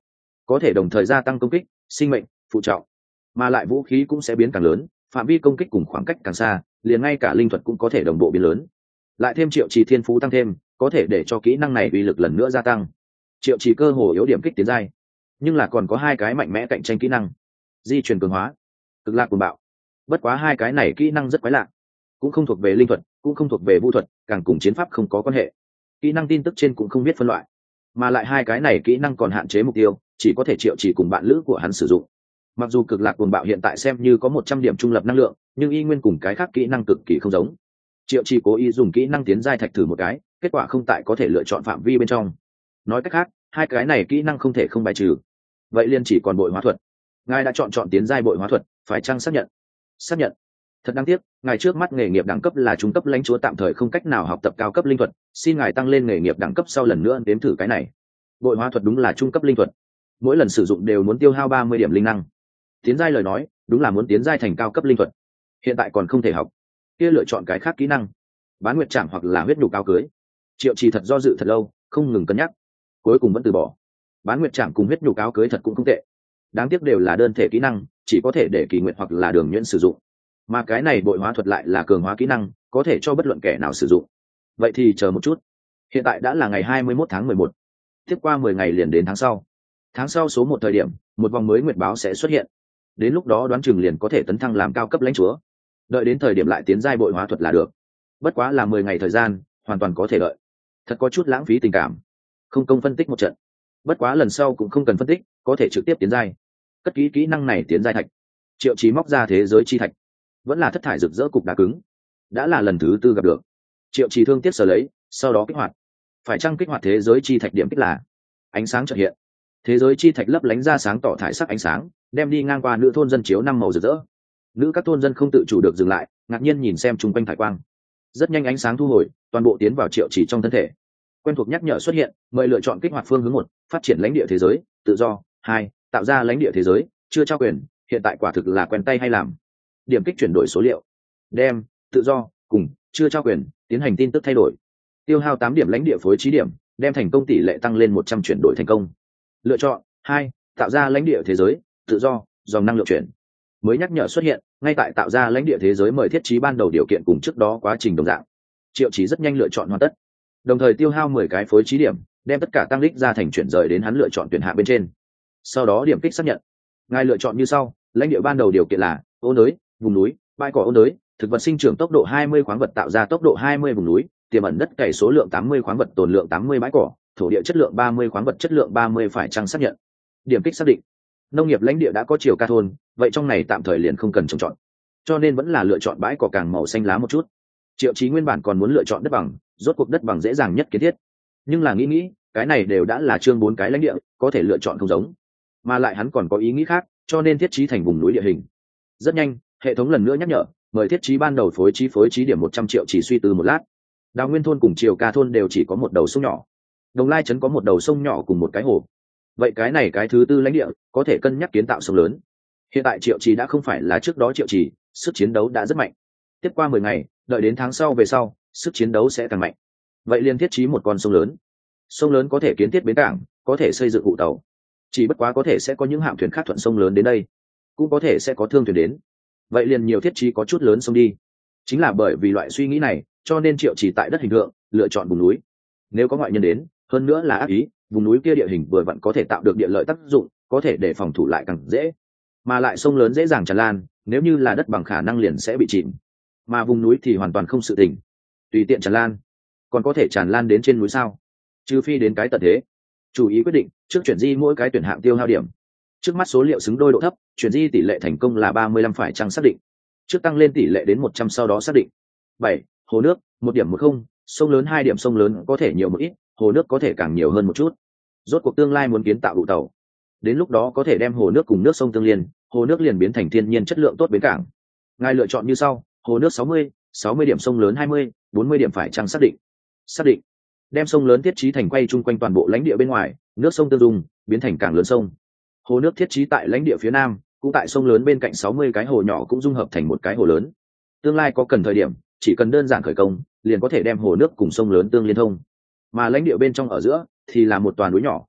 có thể đồng thời gia tăng công kích, sinh mệnh, phụ trọng, mà lại vũ khí cũng sẽ biến càng lớn, phạm vi công kích cùng khoảng cách càng xa, liền ngay cả linh thuật cũng có thể đồng bộ biến lớn. Lại thêm Triệu Trì thiên phú tăng thêm, có thể để cho kỹ năng này uy lực lần nữa gia tăng. Triệu Trì cơ hồ yếu điểm kích tiến giai, nhưng là còn có hai cái mạnh mẽ cạnh tranh kỹ năng: di truyền cường hóa, cực lạc cuồng bạo. Bất quá hai cái này kỹ năng rất quái lạ, cũng không thuộc về linh thuật, cũng không thuộc về vũ thuật, càng cùng chiến pháp không có quan hệ. Kỹ năng tin tức trên cũng không biết phân loại, mà lại hai cái này kỹ năng còn hạn chế mục tiêu, chỉ có thể Triệu Trì cùng bạn lữ của hắn sử dụng. Mặc dù cực lạc cuồng bạo hiện tại xem như có 100 điểm trung lập năng lượng, nhưng y nguyên cùng cái khác kỹ năng cực kỳ không giống. Triệu Trì cố ý dùng kỹ năng tiến giai thạch thử một cái, kết quả không tại có thể lựa chọn phạm vi bên trong. Nói cách khác, hai cái này kỹ năng không thể không bài trừ. Vậy liền chỉ còn bội hóa thuật. Ngài đã chọn tiến giai bội hóa thuật, phải chăng xác nhận? Xác nhận. Thật đáng tiếc, ngài trước mắt nghề nghiệp đẳng cấp là trung cấp lãnh chúa, tạm thời không cách nào học tập cao cấp linh thuật, xin ngài tăng lên nghề nghiệp đẳng cấp sau lần nữa đếm thử cái này. Bội hóa thuật đúng là trung cấp linh thuật, mỗi lần sử dụng đều muốn tiêu hao 30 điểm linh năng. Tiến giai lời nói, đúng là muốn tiến giai thành cao cấp linh thuật. Hiện tại còn không thể học, kia lựa chọn cái khác kỹ năng, bán nguyệt trảm hoặc là huyết nhục cao cưới. Triệu Trì thật do dự thật lâu, không ngừng cân nhắc, cuối cùng vẫn từ bỏ. Bán nguyệt trảm cùng huyết nhục áo cưới thật cũng không tệ, đáng tiếc đều là đơn thể kỹ năng, chỉ có thể để kỳ nguyện hoặc là đường nhuyễn sử dụng, mà cái này bội hóa thuật lại là cường hóa kỹ năng, có thể cho bất luận kẻ nào sử dụng. Vậy thì chờ một chút, hiện tại đã là ngày 21 tháng 11, tiếp qua 10 ngày liền đến tháng sau số 1 thời điểm, một vòng mới nguyệt báo sẽ xuất hiện, đến lúc đó đoán chừng liền có thể tấn thăng làm cao cấp lãnh chúa, đợi đến thời điểm lại tiến giai bội hóa thuật là được. Bất quá là 10 ngày thời gian, hoàn toàn có thể đợi, thật có chút lãng phí tình cảm, không công phân tích một trận. Bất quá lần sau cũng không cần phân tích, có thể trực tiếp tiến giai. Cất kỹ kỹ năng này tiến giai thạch. Triệu Chí móc ra thế giới chi thạch, vẫn là thất thải rực rỡ cục đá cứng, đã là lần thứ 4 gặp được. Triệu Chí thương tiếc sở lấy, sau đó kích hoạt. Phải chăng kích hoạt thế giới chi thạch điểm kích là ánh sáng chợt hiện, thế giới chi thạch lấp lánh ra sáng tỏ thải sắc ánh sáng, đem đi ngang qua nữ thôn dân chiếu 5 màu rực rỡ. Nữ các thôn dân không tự chủ được dừng lại, ngạc nhiên nhìn xem chung quanh thải quang. Rất nhanh ánh sáng thu hồi, toàn bộ tiến vào Triệu Chỉ trong thân thể. Quen thuộc nhắc nhở xuất hiện, mời lựa chọn kích hoạt phương hướng 1, phát triển lãnh địa thế giới tự do, 2, tạo ra lãnh địa thế giới, chưa trao quyền, hiện tại quả thực là quen tay hay làm. Điểm kích chuyển đổi số liệu, đem tự do cùng chưa trao quyền tiến hành tin tức thay đổi. Tiêu hao 8 điểm lãnh địa phối trí điểm, đem thành công tỷ lệ tăng lên 100 chuyển đổi thành công. Lựa chọn 2, tạo ra lãnh địa thế giới tự do, dòng năng lượng chuyển. Mới nhắc nhở xuất hiện, ngay tại tạo ra lãnh địa thế giới mời thiết trí ban đầu điều kiện cùng trước đó quá trình đồng dạng. Triệu Chí rất nhanh lựa chọn hoàn tất, đồng thời tiêu hao 10 cái phối trí điểm, đem tất cả tăng lích ra thành chuyển rời đến hắn lựa chọn tuyển hạ bên trên. Sau đó điểm kích xác nhận. Ngài lựa chọn như sau: lãnh địa ban đầu điều kiện là ô núi, vùng núi, bãi cỏ ô núi, thực vật sinh trưởng tốc độ 20, khoáng vật tạo ra tốc độ 20, vùng núi, tiềm ẩn đất cày số lượng 80, khoáng vật tồn lượng 80, bãi cỏ, thổ địa chất lượng 30, khoáng vật chất lượng 30. Phải chăng xác nhận? Điểm kích xác định. Nông nghiệp lãnh địa đã có chiều ca thôn, vậy trong này tạm thời liền không cần trồng trọt, cho nên vẫn là lựa chọn bãi cỏ càng màu xanh lá một chút. Triệu Chí nguyên bản còn muốn lựa chọn đất bằng, rốt cuộc đất bằng dễ dàng nhất kiến thiết, nhưng là nghĩ cái này đều đã là chương 4 cái lãnh địa, có thể lựa chọn không giống, mà lại hắn còn có ý nghĩ khác, cho nên thiết trí thành vùng núi địa hình. Rất nhanh, hệ thống lần nữa nhắc nhở, mời thiết trí ban đầu phối trí điểm 100 triệu. Chỉ suy tư một lát, Đào Nguyên thôn cùng Triều Ca thôn đều chỉ có một đầu sông nhỏ, Đồng Lai trấn có một đầu sông nhỏ cùng một cái hồ. Vậy cái này cái thứ 4 lãnh địa có thể cân nhắc kiến tạo sông lớn. Hiện tại Triệu Chí đã không phải là trước đó Triệu Chí, sức chiến đấu đã rất mạnh. Tiếp qua 10 ngày, đợi đến tháng sau về sau, sức chiến đấu sẽ càng mạnh. Vậy liền thiết trí một con sông lớn. Sông lớn có thể kiến thiết bến cảng, có thể xây dựng cụ tàu. Chỉ bất quá có thể sẽ có những hạm thuyền khác thuận sông lớn đến đây, cũng có thể sẽ có thương thuyền đến. Vậy liền nhiều thiết trí có chút lớn sông đi. Chính là bởi vì loại suy nghĩ này, cho nên Triệu Chí tại đất hình thượng lựa chọn vùng núi. Nếu có ngoại nhân đến, hơn nữa là ác ý, vùng núi kia địa hình vừa vặn có thể tạo được địa lợi tác dụng, có thể để phòng thủ lại càng dễ. Mà lại sông lớn dễ dàng tràn lan, nếu như là đất bằng khả năng liền sẽ bị chìm. Mà vùng núi thì hoàn toàn không sự tình, tùy tiện tràn lan. Còn có thể tràn lan đến trên núi sao? Trừ phi đến cái tận thế. Chú ý quyết định, trước chuyển di mỗi cái tuyển hạng tiêu hao điểm. Trước mắt số liệu xứng đôi độ thấp, chuyển di tỷ lệ thành công là 35, phải chăng xác định? Trước tăng lên tỷ lệ đến 100 sau đó xác định. 7. Hồ nước, 1 điểm 10, sông lớn 2 điểm, sông lớn có thể nhiều một ít, hồ nước có thể càng nhiều hơn một chút. Rốt cuộc tương lai muốn kiến tạo vụ tàu, đến lúc đó có thể đem hồ nước cùng nước sông tương liên, hồ nước liền biến thành thiên nhiên chất lượng tốt bến cảng. Ngài lựa chọn như sau: hồ nước 60 điểm, sông lớn 20, 40 điểm. Phải chăng xác định? Xác định. Đem sông lớn thiết trí thành quay chung quanh toàn bộ lãnh địa bên ngoài, nước sông tương dung, biến thành cảng lớn sông. Hồ nước thiết trí tại lãnh địa phía nam, cũng tại sông lớn bên cạnh 60 cái hồ nhỏ cũng dung hợp thành một cái hồ lớn. Tương lai có cần thời điểm, chỉ cần đơn giản khởi công, liền có thể đem hồ nước cùng sông lớn tương liên thông. Mà lãnh địa bên trong ở giữa thì là một toàn núi nhỏ.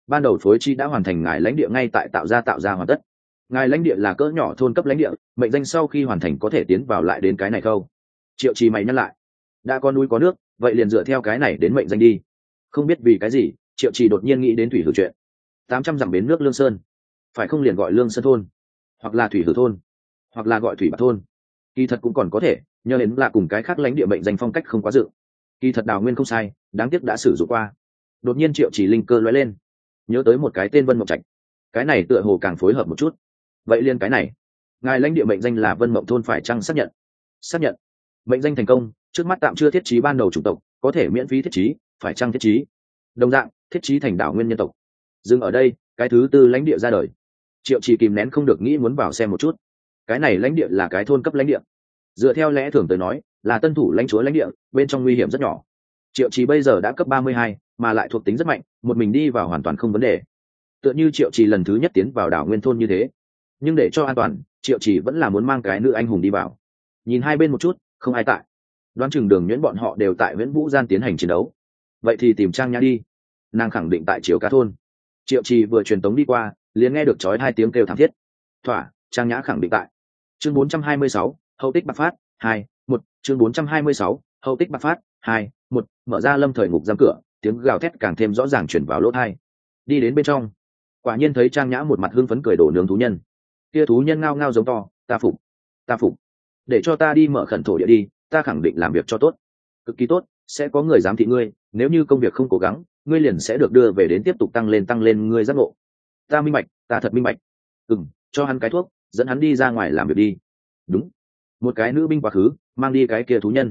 ban đầu phối chi đã hoàn thành, ngài lãnh địa ngay tại tạo ra hoàn tất. Ngài lãnh địa là cỡ nhỏ thôn cấp lãnh địa, mệnh danh sau khi hoàn thành có thể tiến vào lại đến cái này khâu. Triệu Trì mày nhắc lại, đã có núi có nước, vậy liền dựa theo cái này đến mệnh danh đi. Không biết vì cái gì, Triệu Trì đột nhiên nghĩ đến thủy hử chuyện. 800 dặm bến nước Lương Sơn, phải không liền gọi Lương Sơn thôn, hoặc là thủy hử thôn, hoặc là gọi thủy bạc thôn. Kỳ thật cũng còn có thể, nhờ đến là cùng cái khác lãnh địa mệnh danh phong cách không quá dự. Kỳ thật Đào Nguyên không sai, đáng tiếc đã sử dụng qua. Đột nhiên Triệu Trì linh cơ lóe lên, nhớ tới một cái tên Vân Mộng Trạch. Cái này tựa hồ càng phối hợp một chút. Vậy liên cái này, ngài lãnh địa mệnh danh là Vân Mộng thôn phải chăng xác nhận? Xác nhận. Mệnh danh thành công, trước mắt tạm chưa thiết trí ban đầu chủng tộc, có thể miễn phí thiết trí, phải chăng thiết trí? Đồng dạng, thiết trí thành Đảo Nguyên nhân tộc. Dừng ở đây, cái thứ tư lãnh địa ra đời. Triệu Trì kìm nén không được nghĩ muốn vào xem một chút. Cái này lãnh địa là cái thôn cấp lãnh địa. Dựa theo lẽ thường tới nói, là tân thủ lãnh chúa lãnh địa, bên trong nguy hiểm rất nhỏ. Triệu Trì bây giờ đã cấp 32, mà lại thuộc tính rất mạnh, một mình đi vào hoàn toàn không vấn đề. Tựa như Triệu Trì lần thứ nhất tiến vào Đảo Nguyên thôn như thế. Nhưng để cho an toàn, Triệu Trì vẫn là muốn mang cái nữ anh hùng đi vào. Nhìn hai bên một chút, không ai tại. Đoán chừng Đường Nhuyễn bọn họ đều tại Viễn Vũ gian tiến hành chiến đấu. Vậy thì tìm Trang Nhã đi. Nàng khẳng định tại Chiếu Cá thôn. Triệu Trì vừa truyền tống đi qua, liền nghe được chói hai tiếng kêu thảm thiết. Thỏa, Trang Nhã khẳng định tại. Chương 426, hậu tích bạc phát, 2, 1, chương 426, hậu tích bạc phát, 2, 1, mở ra Lâm Thời ngục giam cửa, tiếng gào thét càng thêm rõ ràng truyền vào lỗ tai. Đi đến bên trong, quả nhiên thấy Trang Nhã một mặt hưng phấn cười đổ nướng thú nhân. Kia thú nhân ngao ngao giống to, ta phục, ta phục. Để cho ta đi mở khẩn thổ địa đi, ta khẳng định làm việc cho tốt, cực kỳ tốt, sẽ có người giám thị ngươi, nếu như công việc không cố gắng, ngươi liền sẽ được đưa về đến tiếp tục tăng lên ngươi giác ngộ. Ta minh bạch, ta thật minh bạch. Cho hắn cái thuốc, dẫn hắn đi ra ngoài làm việc đi. Đúng. Một cái nữ binh quá khứ, mang đi cái kia thú nhân.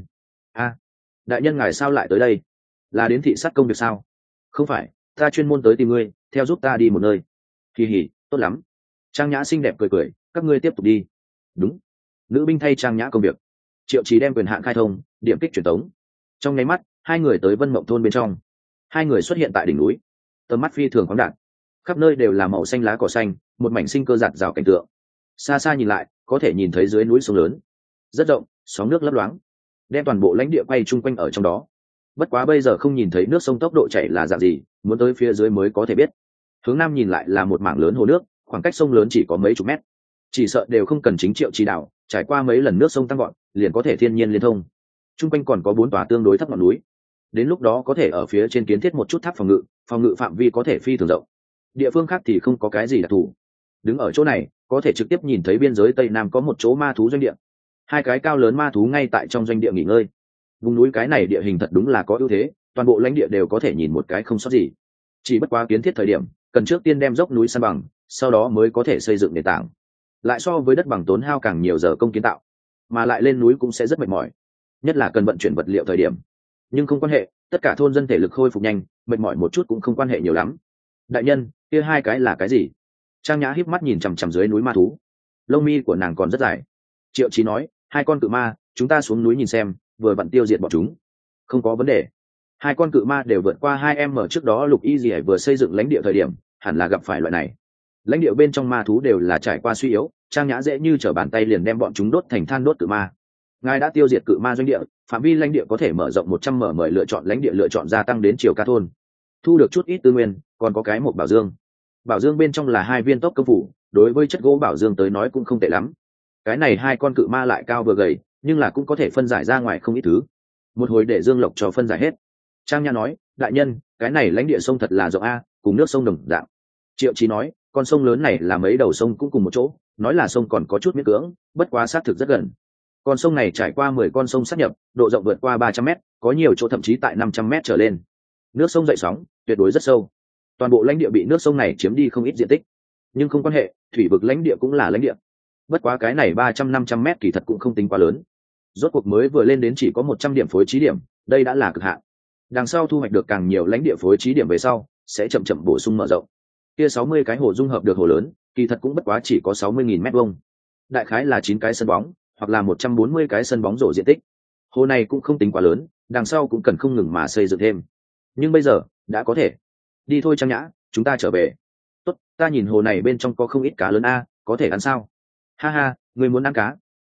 Đại nhân ngài sao lại tới đây? Là đến thị sát công việc sao? Không phải, ta chuyên môn tới tìm ngươi, theo giúp ta đi một nơi. Kỳ hỉ, tốt lắm. Trang Nhã xinh đẹp cười cười, các ngươi tiếp tục đi. Đúng. Nữ binh thay Trang Nhã công việc. Triệu Trì đem quyền hạn khai thông, điểm kích truyền tống. Trong nháy mắt, hai người tới Vân Mộng thôn bên trong. Hai người xuất hiện tại đỉnh núi, tầm mắt phi thường khoáng đạt, khắp nơi đều là màu xanh lá cỏ xanh, một mảnh sinh cơ giạt rào cảnh tượng. Xa xa nhìn lại, có thể nhìn thấy dưới núi sông lớn, rất rộng, sóng nước lấp loáng, đem toàn bộ lãnh địa quay chung quanh ở trong đó. Bất quá bây giờ không nhìn thấy nước sông tốc độ chảy là dạng gì, muốn tới phía dưới mới có thể biết. Hướng nam nhìn lại là một mảng lớn hồ nước, khoảng cách sông lớn chỉ có mấy chục mét, chỉ sợ đều không cần chính Triệu chỉ đạo, trải qua mấy lần nước sông tăng gọn, liền có thể thiên nhiên liên thông. Chung quanh còn có 4 tòa tương đối thấp ngọn núi, đến lúc đó có thể ở phía trên kiến thiết một chút tháp phòng ngự phạm vi có thể phi thường rộng. Địa phương khác thì không có cái gì đặc thù. Đứng ở chỗ này, có thể trực tiếp nhìn thấy biên giới tây nam có một chỗ ma thú doanh địa. Hai cái cao lớn ma thú ngay tại trong doanh địa nghỉ ngơi. Vùng núi cái này địa hình thật đúng là có ưu thế, toàn bộ lãnh địa đều có thể nhìn một cái không sót gì. Chỉ bất quá kiến thiết thời điểm, cần trước tiên đem dốc núi san bằng, sau đó mới có thể xây dựng nền tảng. Lại so với đất bằng tốn hao càng nhiều giờ công kiến tạo, mà lại lên núi cũng sẽ rất mệt mỏi, nhất là cần vận chuyển vật liệu thời điểm. Nhưng không quan hệ, tất cả thôn dân thể lực khôi phục nhanh, mệt mỏi một chút cũng không quan hệ nhiều lắm. Đại nhân, kia hai cái là cái gì? Trang Nhã híp mắt nhìn chằm chằm dưới núi ma thú, lông mi của nàng còn rất dài. Triệu Chí nói, hai con cự ma, chúng ta xuống núi nhìn xem, vừa vặn tiêu diệt bọn chúng. Không có vấn đề. Hai con cự ma đều vượt qua 2M trước đó Lục Y Dì vừa xây dựng lãnh địa thời điểm, hẳn là gặp phải loại này. Lãnh địa bên trong ma thú đều là trải qua suy yếu, Trang Nhã dễ như trở bàn tay liền đem bọn chúng đốt thành than đốt cự ma. Ngài đã tiêu diệt cự ma doanh địa, phạm vi lãnh địa có thể mở rộng 100 mở mời lựa chọn lãnh địa lựa chọn gia tăng đến Triều Ca thôn. Thu được chút ít tư nguyên, còn có cái một bảo dương. Bảo dương bên trong là 2 viên tốc công phủ, đối với chất gỗ bảo dương tới nói cũng không tệ lắm. Cái này hai con cự ma lại cao vừa gầy, nhưng là cũng có thể phân giải ra ngoài không ít thứ. Một hồi để Dương Lộc cho phân giải hết. Trang Nhã nói, đại nhân, cái này lãnh địa sông thật là rộng a, cùng nước sông đồng dạng. Triệu Chí nói, con sông lớn này là mấy đầu sông cũng cùng một chỗ, nói là sông còn có chút miễn cưỡng, bất quá xác thực rất gần. Con sông này trải qua 10 con sông sát nhập, độ rộng vượt qua 300 mét, có nhiều chỗ thậm chí tại 500 mét trở lên. Nước sông dậy sóng, tuyệt đối rất sâu. Toàn bộ lãnh địa bị nước sông này chiếm đi không ít diện tích, nhưng không quan hệ, thủy vực lãnh địa cũng là lãnh địa. Bất quá cái này 300-500 mét kỳ thật cũng không tính quá lớn. Rốt cuộc mới vừa lên đến chỉ có 100 điểm phối trí điểm, đây đã là cực hạn. Đằng sau thu hoạch được càng nhiều lãnh địa phối trí điểm về sau, sẽ chậm chậm bổ sung mở rộng. Kia 60 cái hồ dung hợp được hồ lớn, kỳ thật cũng bất quá chỉ có 60.000 mét vuông. Đại khái là 9 cái sân bóng, hoặc là 140 cái sân bóng rổ diện tích. Hồ này cũng không tính quá lớn, đằng sau cũng cần không ngừng mà xây dựng thêm. Nhưng bây giờ, đã có thể. Đi thôi Trang Nhã, chúng ta trở về. Tốt, ta nhìn hồ này bên trong có không ít cá lớn a, có thể ăn sao? Ha ha, người muốn ăn cá?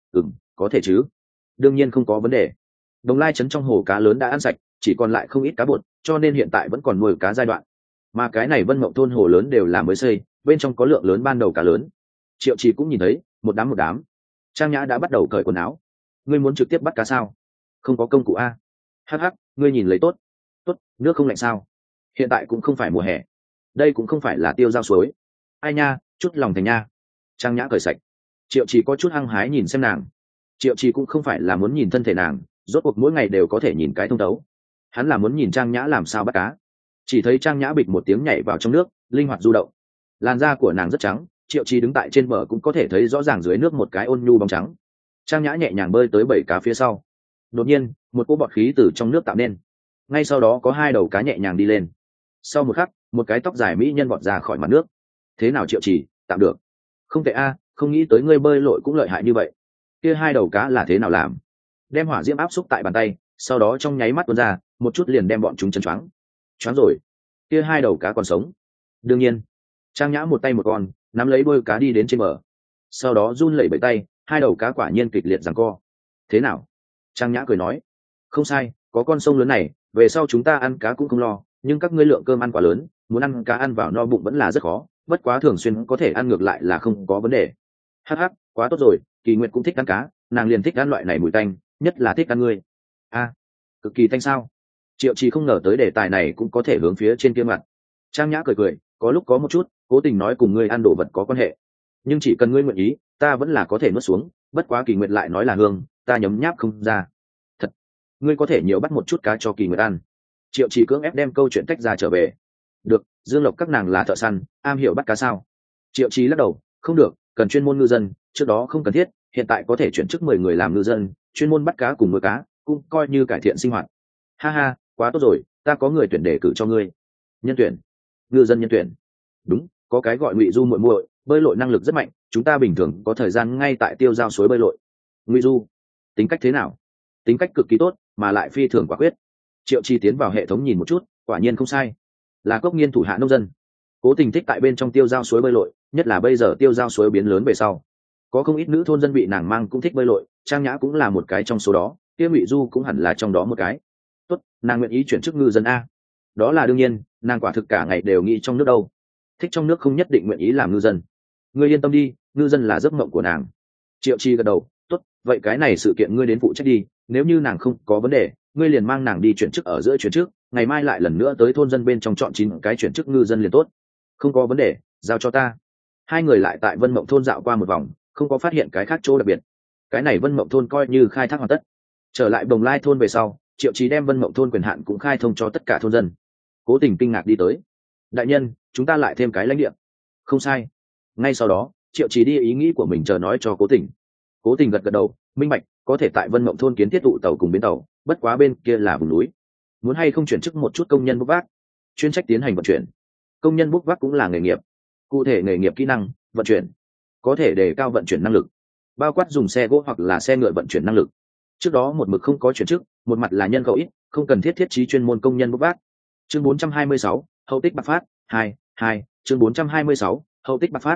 Có thể chứ. Đương nhiên không có vấn đề. Đồng Lai trấn trong hồ cá lớn đã ăn sạch, chỉ còn lại không ít cá bột, cho nên hiện tại vẫn còn nuôi cá giai đoạn. mà cái này Vân Mộng thôn hồ lớn đều là mới xây, bên trong có lượng lớn ban đầu cá lớn. Triệu Trì cũng nhìn thấy một đám. Trang Nhã đã bắt đầu cởi quần áo. Ngươi muốn trực tiếp bắt cá sao? Không có công cụ a. Hắc hắc, ngươi nhìn lấy tốt. Tốt, nước không lạnh sao? Hiện tại cũng không phải mùa hè, đây cũng không phải là tiêu dao suối. Ai nha, chút lòng thành nha. Trang Nhã cởi sạch. Triệu Trì có chút hăng hái nhìn xem nàng. Triệu Trì cũng không phải là muốn nhìn thân thể nàng, rốt cuộc mỗi ngày đều có thể nhìn cái thông thấu. Hắn là muốn nhìn Trang Nhã làm sao bắt cá. Chỉ thấy Trang Nhã bịch một tiếng nhảy vào trong nước, linh hoạt du động. Làn da của nàng rất trắng, Triệu Trì đứng tại trên bờ cũng có thể thấy rõ ràng dưới nước một cái ôn nhu bóng trắng. Trang Nhã nhẹ nhàng bơi tới bầy cá phía sau. Đột nhiên, một cỗ bọt khí từ trong nước tạo nên. Ngay sau đó có hai đầu cá nhẹ nhàng đi lên. Sau một khắc, một cái tóc dài mỹ nhân vọt ra khỏi mặt nước. Thế nào Triệu Trì, tạm được? Không tệ a, không nghĩ tới ngươi bơi lội cũng lợi hại như vậy. Kia hai đầu cá là thế nào làm? Đem hỏa diễm áp xúc tại bàn tay, sau đó trong nháy mắt tuôn ra, một chút liền đem bọn chúng chân choáng. Choáng rồi. Kia hai đầu cá còn sống. Đương nhiên. Trang Nhã một tay một con, nắm lấy đuôi cá đi đến trên bờ. Sau đó run lẩy bẩy tay, hai đầu cá quả nhiên kịch liệt giằng co. Thế nào? Trang Nhã cười nói. Không sai, có con sông lớn này, về sau chúng ta ăn cá cũng không lo, nhưng các ngươi lượng cơm ăn quá lớn, muốn ăn cá ăn vào no bụng vẫn là rất khó, bất quá thường xuyên có thể ăn ngược lại là không có vấn đề. Hắc hắc, quá tốt rồi, Kỳ Nguyệt cũng thích ăn cá, nàng liền thích ăn loại này mùi tanh, nhất là thích ăn ngươi. A, cực kỳ tanh sao? Triệu Trì không ngờ tới đề tài này cũng có thể hướng phía trên kia mặt. Trang Nhã cười, có lúc có một chút, cố tình nói cùng ngươi ăn đồ vật có quan hệ, nhưng chỉ cần ngươi nguyện ý, ta vẫn là có thể nuốt xuống, bất quá Kỳ Nguyệt lại nói là hương, ta nhấm nháp không ra. Thật, ngươi có thể nhiều bắt một chút cá cho Kỳ Nguyệt ăn. Triệu Trì cưỡng ép đem câu chuyện tách ra trở về. Được, Dương Lộc các nàng là thợ săn, am hiểu bắt cá sao? Triệu Trì lắc đầu, không được, cần chuyên môn ngư dân, trước đó không cần thiết, hiện tại có thể chuyển chức 10 người làm ngư dân, chuyên môn bắt cá cùng nuôi cá, cũng coi như cải thiện sinh hoạt. Ha ha, quá tốt rồi, ta có người tuyển đề cử cho ngươi. Nhân tuyển? Ngư dân nhân tuyển? Đúng, có cái gọi Ngụy Du muội muội, bơi lội năng lực rất mạnh, chúng ta bình thường có thời gian ngay tại tiêu giao suối bơi lội. Ngụy Du, tính cách thế nào? Tính cách cực kỳ tốt, mà lại phi thường quả quyết. Triệu Chi tiến vào hệ thống nhìn một chút, quả nhiên không sai, là cốc nghiên thủ hạ nông dân. Cố tình thích tại bên trong tiêu giao suối bơi lội, nhất là bây giờ tiêu giao suối biến lớn về sau, có không ít nữ thôn dân bị nàng mang cũng thích bơi lội, Trang Nhã cũng là một cái trong số đó, kia Ngụy Du cũng hẳn là trong đó một cái. Tốt, nàng nguyện ý chuyển chức ngư dân a. Đó là đương nhiên, nàng quả thực cả ngày đều nghĩ trong nước đâu. Thích trong nước không nhất định nguyện ý làm ngư dân. Ngươi yên tâm đi, ngư dân là giấc mộng của nàng. Triệu Chi gật đầu, tốt, vậy cái này sự kiện ngươi đến phụ trách đi, nếu như nàng không có vấn đề, ngươi liền mang nàng đi chuyển chức ở giữa chuyển chức, ngày mai lại lần nữa tới thôn dân bên trong chọn 9 cái chuyển chức ngư dân liền tốt. Không có vấn đề, giao cho ta. Hai người lại tại Vân Mộng thôn dạo qua một vòng, không có phát hiện cái khác chỗ đặc biệt. Cái này Vân Mộng thôn coi như khai thác hoàn tất. Trở lại Đồng Lai thôn về sau, Triệu Chí đem Vân Mộng thôn quyền hạn cũng khai thông cho tất cả thôn dân. Cố Tình kinh ngạc đi tới. Đại nhân, chúng ta lại thêm cái lãnh địa. Không sai. Ngay sau đó, Triệu Chí đi ý nghĩ của mình chờ nói cho Cố Tình. Cố Tình gật gật đầu, minh bạch, có thể tại Vân Mộng thôn kiến thiết tụ tàu cùng bến tàu, bất quá bên kia là vùng núi. Muốn hay không chuyển chức một chút công nhân bốc vác, chuyên trách tiến hành vận chuyển. Công nhân bốc vác cũng là nghề nghiệp. Cụ thể nghề nghiệp kỹ năng, vận chuyển, có thể đề cao vận chuyển năng lực, bao quát dùng xe gỗ hoặc là xe ngựa vận chuyển năng lực. Trước đó một mực không có chuyển chức, một mặt là nhân khẩu ít, không cần thiết trí chuyên môn công nhân bốc vác. Chương 426, hậu tích bạc phát, 2, chương 426, hậu tích bạc phát,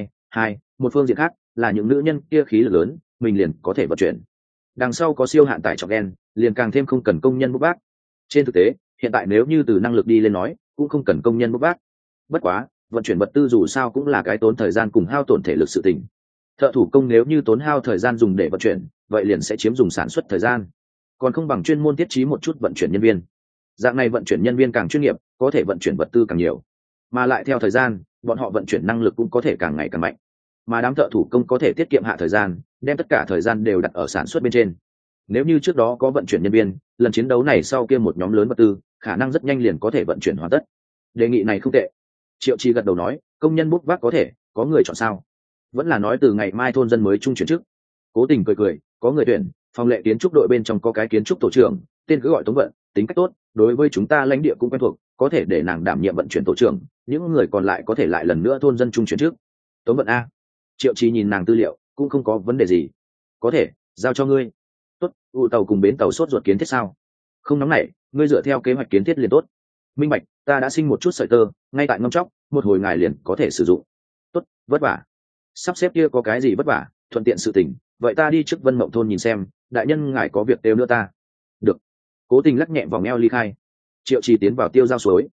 2. Một phương diện khác là những nữ nhân kia khí lực lớn, mình liền có thể vận chuyển. Đằng sau có siêu hạn tải trọng gen, liền càng thêm không cần công nhân bốc vác. Trên thực tế, hiện tại nếu như từ năng lực đi lên nói, cũng không cần công nhân bốc vác. Bất quá, vận chuyển vật tư dù sao cũng là cái tốn thời gian cùng hao tổn thể lực sự tình. Thợ thủ công nếu như tốn hao thời gian dùng để vận chuyển, vậy liền sẽ chiếm dùng sản xuất thời gian, còn không bằng chuyên môn thiết trí một chút vận chuyển nhân viên. Dạng này vận chuyển nhân viên càng chuyên nghiệp, có thể vận chuyển vật tư càng nhiều, mà lại theo thời gian, bọn họ vận chuyển năng lực cũng có thể càng ngày càng mạnh. Mà đám thợ thủ công có thể tiết kiệm hạ thời gian, đem tất cả thời gian đều đặt ở sản xuất bên trên. Nếu như trước đó có vận chuyển nhân viên, lần chiến đấu này sau kia một nhóm lớn vật tư, khả năng rất nhanh liền có thể vận chuyển hoàn tất. Đề nghị này không tệ. Triệu Chi gật đầu nói, công nhân bốc vác có thể, có người chọn sao? Vẫn là nói từ ngày mai thôn dân mới trung chuyển chức. Cố Tình cười, có người tuyển, phòng lệ kiến trúc đội bên trong có cái kiến trúc tổ trưởng, tên cứ gọi Tống Vận, tính cách tốt, đối với chúng ta lãnh địa cũng quen thuộc, có thể để nàng đảm nhiệm vận chuyển tổ trưởng, những người còn lại có thể lại lần nữa thôn dân trung chuyển trước. Tống Vận a. Triệu Chi nhìn nàng tư liệu, cũng không có vấn đề gì. Có thể, giao cho ngươi. Tốt, ụ tàu cùng bến tàu sốt ruột kiến thiết sao? Không nóng nảy, ngươi dựa theo kế hoạch kiến thiết liền tốt. Minh bạch, ta đã sinh một chút sợi tơ, ngay tại ngâm chóc, một hồi ngài liền có thể sử dụng. Tốt, vất vả. Sắp xếp kia có cái gì vất vả, thuận tiện sự tình, vậy ta đi trước Vân Mộng thôn nhìn xem, đại nhân ngài có việc đều nữa ta. Được. Cố Tình lắc nhẹ vòng eo ly khai. Triệu Chi tiến vào tiêu giao suối.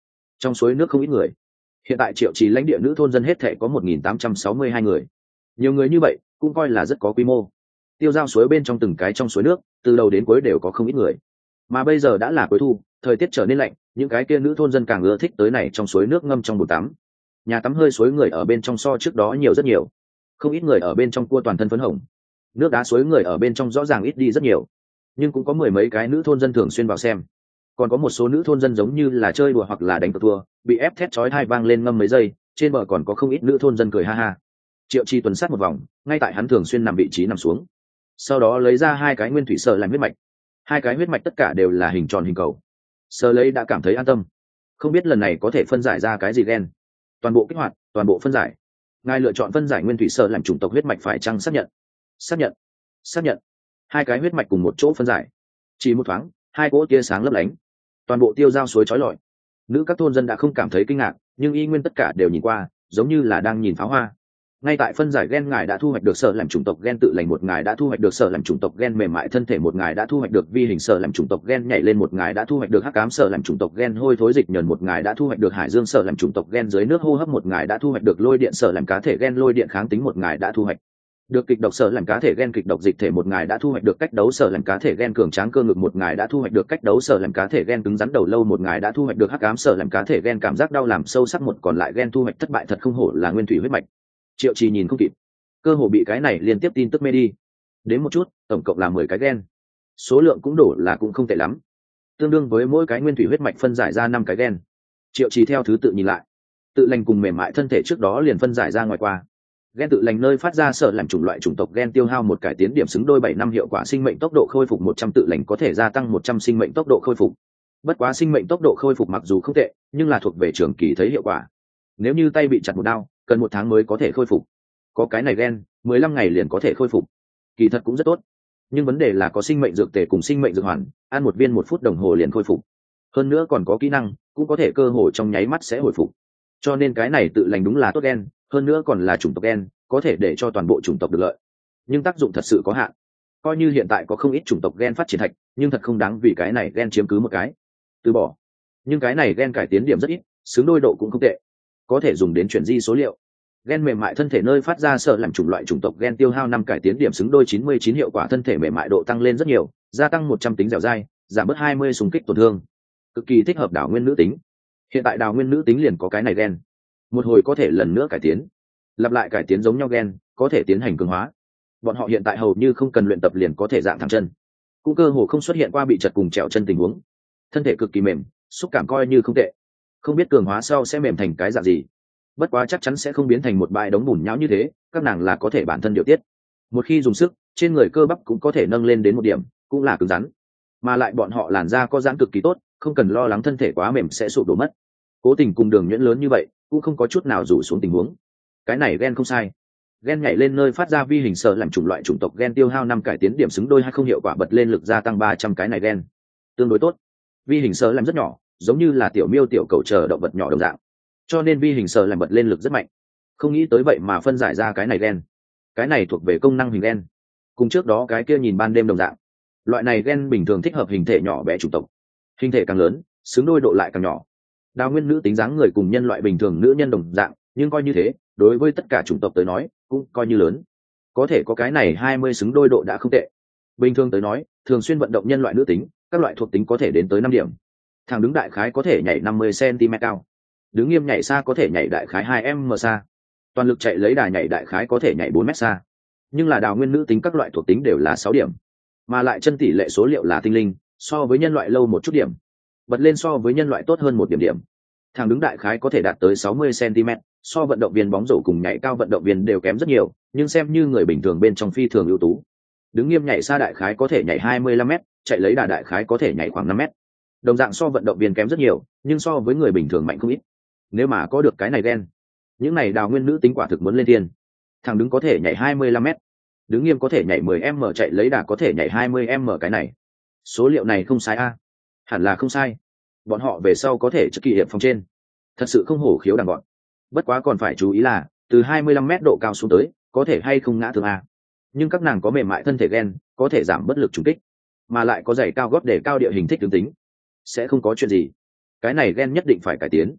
trong suối nước không ít người. Hiện tại Triệu Trì lãnh địa nữ thôn dân hết thể có 1.862 người. Nhiều người như vậy cũng coi là rất có quy mô. Tiêu giao suối bên trong từng cái trong suối nước, từ đầu đến cuối đều có không ít người. Mà bây giờ đã là cuối thu, thời tiết trở nên lạnh, những cái kia nữ thôn dân càng ưa thích tới này trong suối nước ngâm trong bồn tắm. Nhà tắm hơi suối người ở bên trong so trước đó nhiều rất nhiều. Không ít người ở bên trong cua toàn thân phấn hồng. Nước đá suối người ở bên trong rõ ràng ít đi rất nhiều, nhưng cũng có mười mấy cái nữ thôn dân thường xuyên vào xem. Còn có một số nữ thôn dân giống như là chơi đùa hoặc là đánh cờ thua, bị ép thét chói tai vang lên ngâm mấy giây, trên bờ còn có không ít nữ thôn dân cười ha ha. Triệu Chi tuần sát một vòng, ngay tại hắn thường xuyên nằm vị trí nằm xuống, sau đó lấy ra hai cái nguyên thủy sờ làm huyết mạch. Hai cái huyết mạch tất cả đều là hình tròn hình cầu. Sờ lấy đã cảm thấy an tâm, không biết lần này có thể phân giải ra cái gì gen. Toàn bộ kích hoạt, toàn bộ phân giải. Ngài lựa chọn phân giải nguyên thủy sờ làm chủng tộc huyết mạch phải chăng xác nhận? Xác nhận. Xác nhận. Hai cái huyết mạch cùng một chỗ phân giải. Chỉ một thoáng, hai cỗ tia sáng lấp lánh, toàn bộ tiêu giao suối chói lọi. Nữ các thôn dân đã không cảm thấy kinh ngạc, nhưng y nguyên tất cả đều nhìn qua, giống như là đang nhìn pháo hoa. Ngay tại phân giải gen, ngài đã thu hoạch được sở làm chủng tộc gen tự lành một, ngài đã thu hoạch được sở làm chủng tộc gen mềm mại thân thể một, ngài đã thu hoạch được vi hình sở làm chủng tộc gen nhảy lên một, ngài đã thu hoạch được hắc ám sở làm chủng tộc gen hôi thối dịch nhờn một, ngài đã thu hoạch được hải dương sở làm chủng tộc gen dưới nước hô hấp một, ngài đã thu hoạch được lôi điện sở làm cá thể gen lôi điện kháng tính một, ngài đã thu hoạch được kịch độc sở làm cá thể gen kịch độc dịch thể một, ngài đã thu hoạch được cách đấu sở làm cá thể gen cường tráng cơ ngực một, ngài đã thu hoạch được cách đấu sở làm cá thể gen cứng rắn đầu lâu một, ngài đã thu hoạch được hắc ám sở làm cá thể gen cảm giác đau làm sâu sắc một, còn lại gen thu hoạch thất bại. Thật không hổ là nguyên thủy huyết mạch. Triệu Trì nhìn không kịp, cơ hồ bị cái này liên tiếp tin tức mê đi. Đến một chút, tổng cộng là 10 cái gen, số lượng cũng đủ là cũng không tệ lắm, tương đương với mỗi cái nguyên thủy huyết mạch phân giải ra 5 cái gen. Triệu Trì theo thứ tự nhìn lại, tự lành cùng mềm mại thân thể trước đó liền phân giải ra ngoài qua. Gen tự lành nơi phát ra sở làm chủng loại chủng tộc gen tiêu hao một cải tiến điểm xứng đôi 7 năm hiệu quả sinh mệnh tốc độ khôi phục 100, tự lành có thể gia tăng 100 sinh mệnh tốc độ khôi phục. Bất quá sinh mệnh tốc độ khôi phục mặc dù không tệ, nhưng là thuộc về trường kỳ thấy hiệu quả. Nếu như tay bị chặt một đao, cần 1 tháng mới có thể khôi phục. Có cái này gen, 15 ngày liền có thể khôi phục. Kỳ thật cũng rất tốt. Nhưng vấn đề là có sinh mệnh dược tề cùng sinh mệnh dược hoàn, ăn 1 viên 1 phút đồng hồ liền khôi phục. Hơn nữa còn có kỹ năng, cũng có thể cơ hội trong nháy mắt sẽ hồi phục. Cho nên cái này tự lành đúng là tốt gen, hơn nữa còn là chủng tộc gen, có thể để cho toàn bộ chủng tộc được lợi. Nhưng tác dụng thật sự có hạn. Coi như hiện tại có không ít chủng tộc gen phát triển thạch, nhưng thật không đáng vì cái này gen chiếm cứ một cái. Từ bỏ. Nhưng cái này gen cải tiến điểm rất ít, xứng đôi độ cũng không tệ. Có thể dùng đến chuyển di số liệu. Gen mềm mại thân thể nơi phát ra sở làm chủng loại chủng tộc gen tiêu hao 5 cải tiến điểm xứng đôi 99 hiệu quả thân thể mềm mại độ tăng lên rất nhiều, gia tăng 100 tính dẻo dai, giảm bớt 20 xung kích tổn thương. Cực kỳ thích hợp đào nguyên nữ tính. Hiện tại đào nguyên nữ tính liền có cái này gen. Một hồi có thể lần nữa cải tiến. Lặp lại cải tiến giống nhau gen, có thể tiến hành cường hóa. Bọn họ hiện tại hầu như không cần luyện tập liền có thể dạng thẳng chân. Cũng cơ hồ không xuất hiện qua bị chật cùng trèo chân tình huống. Thân thể cực kỳ mềm, xúc cảm coi như không tệ. Không biết cường hóa sau sẽ mềm thành cái dạng gì. Bất quá chắc chắn sẽ không biến thành một bãi đống bùn nhão như thế, các nàng là có thể bản thân điều tiết. Một khi dùng sức, trên người cơ bắp cũng có thể nâng lên đến một điểm, cũng là cứng rắn. Mà lại bọn họ làn da có giãn cực kỳ tốt, không cần lo lắng thân thể quá mềm sẽ sụp đổ mất. Cố Tình cùng Đường Nhuyễn lớn như vậy, cũng không có chút nào rủ xuống tình huống. Cái này gen không sai. Gen nhảy lên nơi phát ra vi hình sở làm chủng loại chủng tộc gen tiêu hao 5 cải tiến điểm xứng đôi 20 hiệu quả bật lên lực gia tăng 300, cái này gen tương đối tốt. Vi hình sở làm rất nhỏ, giống như là tiểu miêu tiểu cầu chờ động vật nhỏ đồng dạng, cho nên vi hình sở làm bật lên lực rất mạnh. Không nghĩ tới vậy mà phân giải ra cái này gen. Cái này thuộc về công năng hình gen, cùng trước đó cái kia nhìn ban đêm đồng dạng. Loại này gen bình thường thích hợp hình thể nhỏ bé chủng tộc, hình thể càng lớn xứng đôi độ lại càng nhỏ. Đào nguyên nữ tính dáng người cùng nhân loại bình thường nữ nhân đồng dạng, nhưng coi như thế đối với tất cả chủng tộc tới nói cũng coi như lớn. Có thể có cái này 20 xứng đôi độ đã không tệ. Bình thường tới nói, thường xuyên vận động nhân loại nữ tính, các loại thuộc tính có thể đến tới 5 điểm. Thằng đứng đại khái có thể nhảy 50 cm cao, đứng nghiêm nhảy xa có thể nhảy đại khái 2m xa, toàn lực chạy lấy đà nhảy đại khái có thể nhảy 4 m xa. Nhưng là đào nguyên nữ tính các loại thuộc tính đều là 6 điểm, mà lại chân tỷ lệ số liệu là tinh linh, so với nhân loại lâu một chút điểm, bật lên so với nhân loại tốt hơn một điểm điểm. Thằng đứng đại khái có thể đạt tới 60 cm, so vận động viên bóng rổ cùng nhảy cao vận động viên đều kém rất nhiều, nhưng xem như người bình thường bên trong phi thường ưu tú. Đứng nghiêm nhảy xa đại khái có thể nhảy 25 m, chạy lấy đà đại khái có thể nhảy khoảng 5 m. Đồng dạng so vận động viên kém rất nhiều, nhưng so với người bình thường mạnh không ít. Nếu mà có được cái này gen, những này đào nguyên nữ tính quả thực muốn lên thiên. Thằng đứng có thể nhảy 25 m, đứng nghiêm có thể nhảy 10 m, chạy lấy đà có thể nhảy 20 m, cái này số liệu này không sai a. Hẳn là không sai. Bọn họ về sau có thể trực kỳ hiệp phòng trên, thật sự không hổ khiếu đàng gọn. Bất quá còn phải chú ý là từ 25 m độ cao xuống tới có thể hay không ngã thương a. Nhưng các nàng có mềm mại thân thể gen, có thể giảm bất lực trùng kích, mà lại có giày cao gót để cao địa hình thích tướng tính, sẽ không có chuyện gì. Cái này gen nhất định phải cải tiến.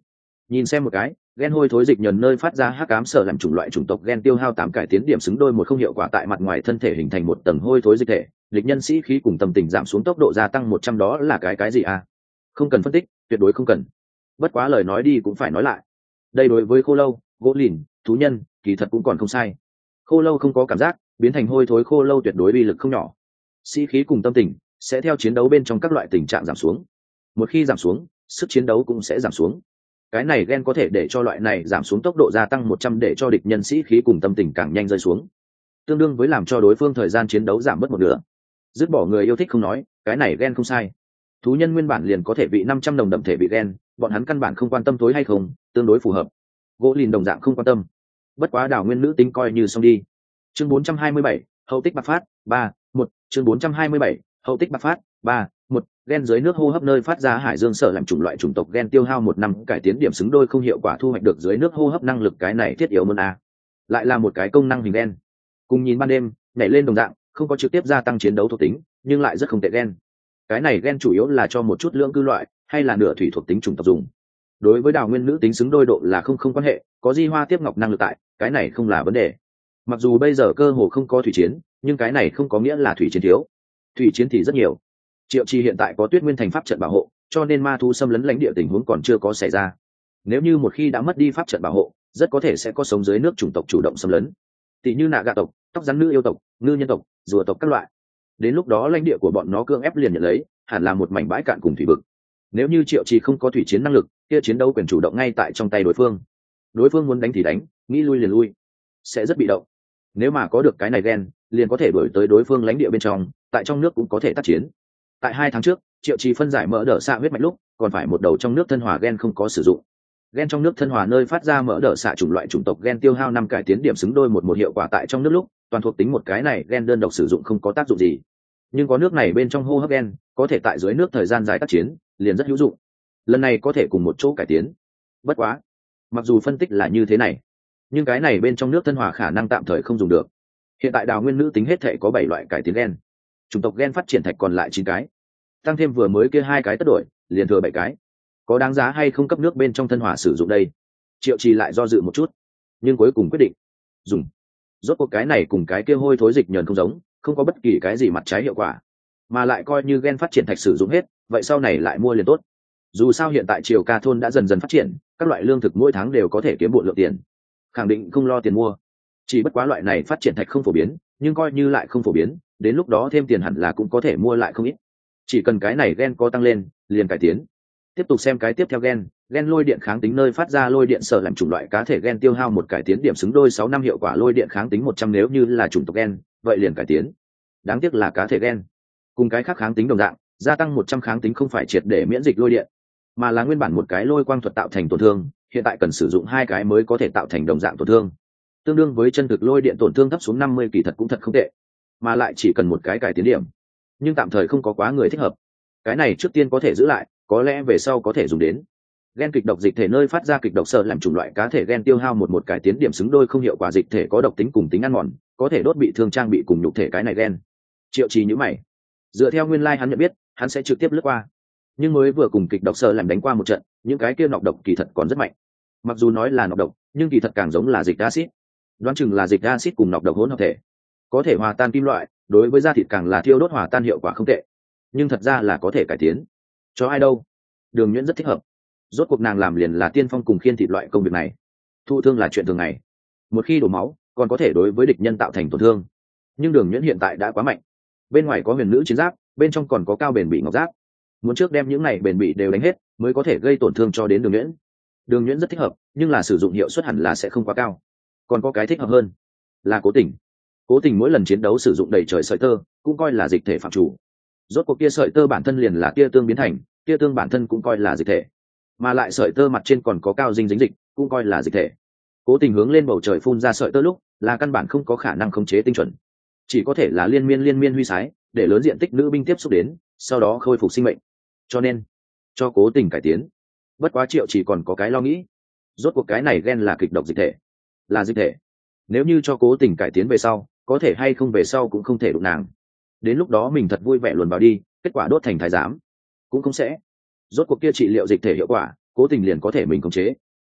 Nhìn xem một cái, gen hôi thối dịch nhờn nơi phát ra hắc ám sở làm chủng loại chủng tộc gen tiêu hao 8 cải tiến điểm xứng đôi một không hiệu quả tại mặt ngoài thân thể hình thành một tầng hôi thối dịch thể, địch nhân sĩ khí cùng tâm tình giảm xuống tốc độ gia tăng 100 đó là cái gì à? Không cần phân tích, tuyệt đối không cần. Bất quá lời nói đi cũng phải nói lại. Đây đối với khô lâu, gỗ lìn, thú nhân, kỳ thật cũng còn không sai. Khô lâu không có cảm giác, biến thành hôi thối khô lâu tuyệt đối uy lực không nhỏ. Sĩ khí cùng tâm tình sẽ theo chiến đấu bên trong các loại tình trạng giảm xuống. Một khi giảm xuống, sức chiến đấu cũng sẽ giảm xuống. Cái này gen có thể để cho loại này giảm xuống tốc độ gia tăng 100 để cho địch nhân sĩ khí cùng tâm tình càng nhanh rơi xuống, tương đương với làm cho đối phương thời gian chiến đấu giảm mất một nửa. Dứt bỏ người yêu thích không nói, cái này gen không sai. Thú nhân nguyên bản liền có thể bị 500 đồng đậm thể bị gen, bọn hắn căn bản không quan tâm tối hay không, tương đối phù hợp. Gỗ lìn đồng dạng không quan tâm. Bất quá đảo nguyên nữ tính coi như xong đi. Chương 427, hậu tích bạc phát, 3-1, chương 427, hậu tích bạc phát, 3-1, gen dưới nước hô hấp nơi phát ra hải dương sở làm chủng loại chủng tộc gen tiêu hao 1 năm cải tiến điểm xứng đôi không hiệu quả thu hoạch được dưới nước hô hấp năng lực cái này thiết yếu hơn a. Lại là một cái công năng hình gen. Cùng nhìn ban đêm, nhảy lên đồng dạng, không có trực tiếp gia tăng chiến đấu thuộc tính, nhưng lại rất không tệ gen. Cái này gen chủ yếu là cho một chút lượng cư loại hay là nửa thủy thuộc tính chủng tộc dùng. Đối với đào nguyên nữ tính xứng đôi độ là không quan hệ, có di hoa tiếp ngọc năng lực tại, cái này không là vấn đề. Mặc dù bây giờ cơ hồ không có thủy chiến, nhưng cái này không có nghĩa là thủy chiến thiếu. Thủy chiến thì rất nhiều. Triệu Trì hiện tại có Tuyết Nguyên thành pháp trận bảo hộ, cho nên ma thú xâm lấn lãnh địa tình huống còn chưa có xảy ra. Nếu như một khi đã mất đi pháp trận bảo hộ, rất có thể sẽ có sống dưới nước chủng tộc chủ động xâm lấn, tỷ như nạ gạ tộc, tóc rắn nữ yêu tộc, ngư nhân tộc, rùa tộc các loại. Đến lúc đó lãnh địa của bọn nó cưỡng ép liền nhận lấy, hẳn là một mảnh bãi cạn cùng thủy vực. Nếu như Triệu Trì không có thủy chiến năng lực, kia chiến đấu quyền chủ động ngay tại trong tay đối phương. Đối phương muốn đánh thì đánh, nghĩ lui liền lui, sẽ rất bị động. Nếu mà có được cái này gen, liền có thể đuổi tới đối phương lãnh địa bên trong, tại trong nước cũng có thể tác chiến. Tại 2 tháng trước, Triệu Trì phân giải mỡ đỡ xạ huyết mạch lúc, còn phải một đầu trong nước thân hòa gen không có sử dụng. Gen trong nước thân hòa nơi phát ra mỡ đỡ xạ chủng loại chủng tộc gen tiêu hao 5 cải tiến điểm xứng đôi một hiệu quả tại trong nước lúc, toàn thuộc tính một cái này gen đơn độc sử dụng không có tác dụng gì. Nhưng có nước này bên trong hô hấp gen, có thể tại dưới nước thời gian dài tác chiến, liền rất hữu dụng. Lần này có thể cùng một chỗ cải tiến. Bất quá, mặc dù phân tích là như thế này, nhưng cái này bên trong nước thân hòa khả năng tạm thời không dùng được. Hiện tại đào nguyên nữ tính hết thể có 7 loại cải tiến gen. Chủng tộc gen phát triển thạch còn lại 9 cái, tăng thêm vừa mới kia 2 cái tất đổi, liền thừa 7 cái. Có đáng giá hay không cấp nước bên trong thân hòa sử dụng đây? Triệu Trì lại do dự một chút, nhưng cuối cùng quyết định dùng. Rốt cuộc cái này cùng cái kia hôi thối dịch nhờn không giống, không có bất kỳ cái gì mặt trái hiệu quả, mà lại coi như gen phát triển thạch sử dụng hết, vậy sau này lại mua liền tốt. Dù sao hiện tại Triều Ca thôn đã dần dần phát triển, các loại lương thực mỗi tháng đều có thể kiếm bộn lượng tiền, khẳng định không lo tiền mua. Chỉ bất quá loại này phát triển thạch không phổ biến, nhưng coi như lại không phổ biến, đến lúc đó thêm tiền hẳn là cũng có thể mua lại không ít. Chỉ cần cái này gen có tăng lên, liền cải tiến. Tiếp tục xem cái tiếp theo gen lôi điện kháng tính nơi phát ra lôi điện sở làm chủng loại cá thể gen tiêu hao 1 cải tiến điểm xứng đôi 6 năm hiệu quả lôi điện kháng tính 100 nếu như là chủng tộc gen, vậy liền cải tiến. Đáng tiếc là cá thể gen. Cùng cái khác kháng tính đồng dạng, gia tăng 100 kháng tính không phải triệt để miễn dịch lôi điện, mà là nguyên bản một cái lôi quang thuật tạo thành tổn thương, hiện tại cần sử dụng 2 cái mới có thể tạo thành đồng dạng tổn thương. Tương đương với chân thực lôi điện tổn thương thấp xuống 50 kỳ thật cũng thật không tệ, mà lại chỉ cần một cái cải tiến điểm, nhưng tạm thời không có quá người thích hợp. Cái này trước tiên có thể giữ lại, có lẽ về sau có thể dùng đến. Gen kịch độc dịch thể nơi phát ra kịch độc sở làm chủng loại cá thể gen tiêu hao một cải tiến điểm xứng đôi không hiệu quả dịch thể có độc tính cùng tính ăn mòn, có thể đốt bị thương trang bị cùng nhục thể cái này gen. Triệu Trì nhíu mày. Dựa theo nguyên lai hắn nhận biết, hắn sẽ trực tiếp lướt qua. Nhưng mới vừa cùng kịch độc sở làm đánh qua một trận, những cái kia nọc độc kỳ thật còn rất mạnh. Mặc dù nói là nọc độc, nhưng kỳ thật càng giống là dịch axit. Đoán chừng là dịch axit cùng nọc độc hỗn hợp thể. Có thể hòa tan kim loại, đối với da thịt càng là thiêu đốt hòa tan hiệu quả không tệ. Nhưng thật ra là có thể cải tiến. Cho ai đâu? Đường Nhuyễn rất thích hợp. Rốt cuộc nàng làm liền là tiên phong cùng khiên thịt loại công việc này. Thụ thương là chuyện thường ngày. Một khi đổ máu, còn có thể đối với địch nhân tạo thành tổn thương. Nhưng Đường Nhuyễn hiện tại đã quá mạnh. Bên ngoài có huyền nữ chiến giáp, bên trong còn có cao bền bỉ ngọc giáp. Muốn trước đem những này bền bỉ đều đánh hết, mới có thể gây tổn thương cho đến Đường Nhuyễn. Đường Nhuyễn rất thích hợp, nhưng là sử dụng hiệu suất hẳn là sẽ không quá cao. Còn có cái thích hợp hơn, là Cố Tình. Cố Tình mỗi lần chiến đấu sử dụng đầy trời sợi tơ, cũng coi là dịch thể phạm chủ. Rốt cuộc kia sợi tơ bản thân liền là tia tương biến thành, tia tương bản thân cũng coi là dịch thể, mà lại sợi tơ mặt trên còn có cao dinh dính dịch, cũng coi là dịch thể. Cố Tình hướng lên bầu trời phun ra sợi tơ lúc, là căn bản không có khả năng khống chế tinh chuẩn, chỉ có thể là liên miên huy sái, để lớn diện tích nữ binh tiếp xúc đến, sau đó khôi phục sinh mệnh. Cho nên, cho Cố Tình cải tiến. Bất quá Triệu chỉ còn có cái lo nghĩ, rốt cuộc cái này gen là kịch độc dịch thể, là dịch thể. Nếu như cho Cố Tình cải tiến về sau, có thể hay không về sau cũng không thể đụng nàng. Đến lúc đó mình thật vui vẻ luồn vào đi, kết quả đốt thành thái giám, cũng không sẽ. Rốt cuộc kia trị liệu dịch thể hiệu quả, Cố Tình liền có thể mình khống chế.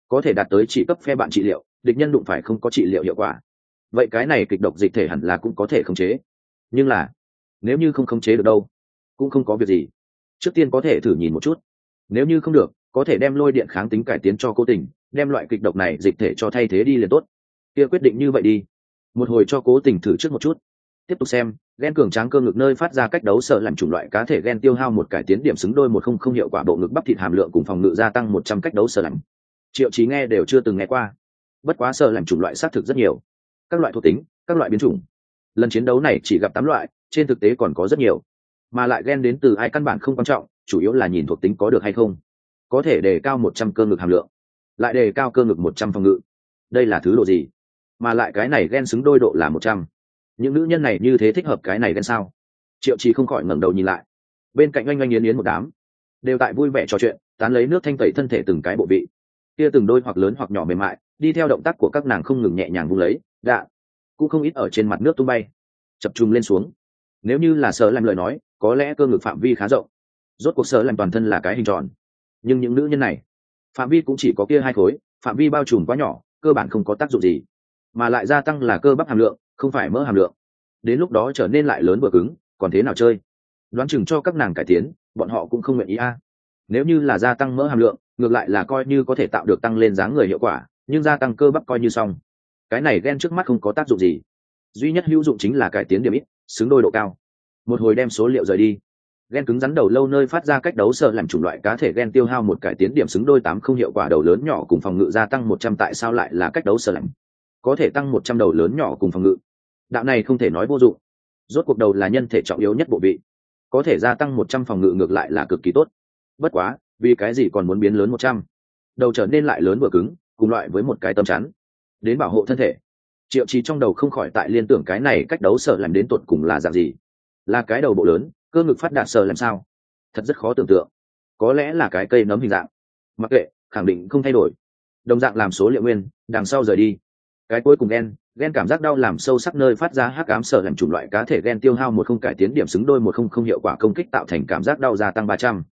có thể đạt tới chỉ cấp phe bạn trị liệu, địch nhân đụng phải không có trị liệu hiệu quả. Vậy cái này kịch độc dịch thể hẳn là cũng có thể khống chế. Nhưng là nếu như không khống chế được đâu, cũng không có việc gì. Trước tiên có thể thử nhìn một chút. Nếu như không được, có thể đem lôi điện kháng tính cải tiến cho Cố Tình, đem loại kịch độc này dịch thể cho thay thế đi liền tốt. Kia quyết định như vậy đi. Một hồi cho Cố Tình thử trước một chút. Tiếp tục xem, gen cường tráng cơ ngực nơi phát ra cách đấu sợ làm chủng loại cá thể gen tiêu hao một cải tiến điểm xứng đôi 100 hiệu quả bộ ngực bắp thịt hàm lượng cùng phòng ngự gia tăng 100 cách đấu sợ làm. Triệu Chí nghe đều chưa từng nghe qua. Bất quá sợ làm chủng loại xác thực rất nhiều. Các loại thuộc tính, các loại biến chủng. Lần chiến đấu này chỉ gặp 8 loại, trên thực tế còn có rất nhiều. Mà lại gen đến từ ai căn bản không quan trọng, chủ yếu là nhìn thuộc tính có được hay không. Có thể đề cao 100 cơ ngực hàm lượng, lại đề cao cơ ngực 100 phòng ngự. Đây là thứ độ gì? Mà lại cái này gen xứng đôi độ là 100. Những nữ nhân này như thế thích hợp cái này gen sao? Triệu Chí không khỏi ngẩng đầu nhìn lại. Bên cạnh oanh oanh yến yến một đám, đều tại vui vẻ trò chuyện, tán lấy nước thanh tẩy thân thể từng cái bộ vị. Kia từng đôi hoặc lớn hoặc nhỏ mềm mại, đi theo động tác của các nàng không ngừng nhẹ nhàng vung lấy, đạ, cũng không ít ở trên mặt nước tung bay, chập trùng lên xuống. Nếu như là sợ làm lời nói, có lẽ cơ ngực phạm vi khá rộng. Rốt cuộc sợ làm toàn thân là cái hình tròn, nhưng những nữ nhân này, phạm vi cũng chỉ có kia 2 khối, phạm vi bao trùm quá nhỏ, cơ bản không có tác dụng gì, mà lại gia tăng là cơ bắp hàm lượng, không phải mỡ hàm lượng. Đến lúc đó trở nên lại lớn vừa cứng, còn thế nào chơi? Đoán chừng cho các nàng cải tiến, bọn họ cũng không nguyện ý a. Nếu như là gia tăng mỡ hàm lượng, ngược lại là coi như có thể tạo được tăng lên dáng người hiệu quả, nhưng gia tăng cơ bắp coi như xong. Cái này gen trước mắt không có tác dụng gì, duy nhất hữu dụng chính là cải tiến điểm ít, xứng đôi độ cao. Một hồi đem số liệu rời đi. Gen cứng rắn đầu lâu nơi phát ra cách đấu sợ làm chủng loại cá thể gen tiêu hao một cải tiến điểm xứng đôi 80 hiệu quả đầu lớn nhỏ cùng phòng ngự gia tăng 100. Tại sao lại là cách đấu sợ làm? Có thể tăng 100 đầu lớn nhỏ cùng phòng ngự. Đạo này không thể nói vô dụng. Rốt cuộc đầu là nhân thể trọng yếu nhất bộ vị, có thể gia tăng 100 phòng ngự ngược lại là cực kỳ tốt. Bất quá, vì cái gì còn muốn biến lớn 100? Đầu trở nên lại lớn vừa cứng, cùng loại với một cái tấm chắn, đến bảo hộ thân thể. Triệu Chí trong đầu không khỏi tại liên tưởng cái này cách đấu sợ làm đến tột cùng là dạng gì? Là cái đầu bộ lớn, cơ ngực phát đạt sợ làm sao? Thật rất khó tưởng tượng. Có lẽ là cái cây nấm hình dạng. Mặc kệ, khẳng định không thay đổi. Đồng dạng làm số liệu nguyên, đằng sau rời đi. Cái cuối cùng gen cảm giác đau làm sâu sắc nơi phát ra hắc ám sợ làm chủng loại cá thể gen tiêu hao 10 cải tiến điểm xứng đôi 100 hiệu quả công kích tạo thành cảm giác đau gia tăng 300.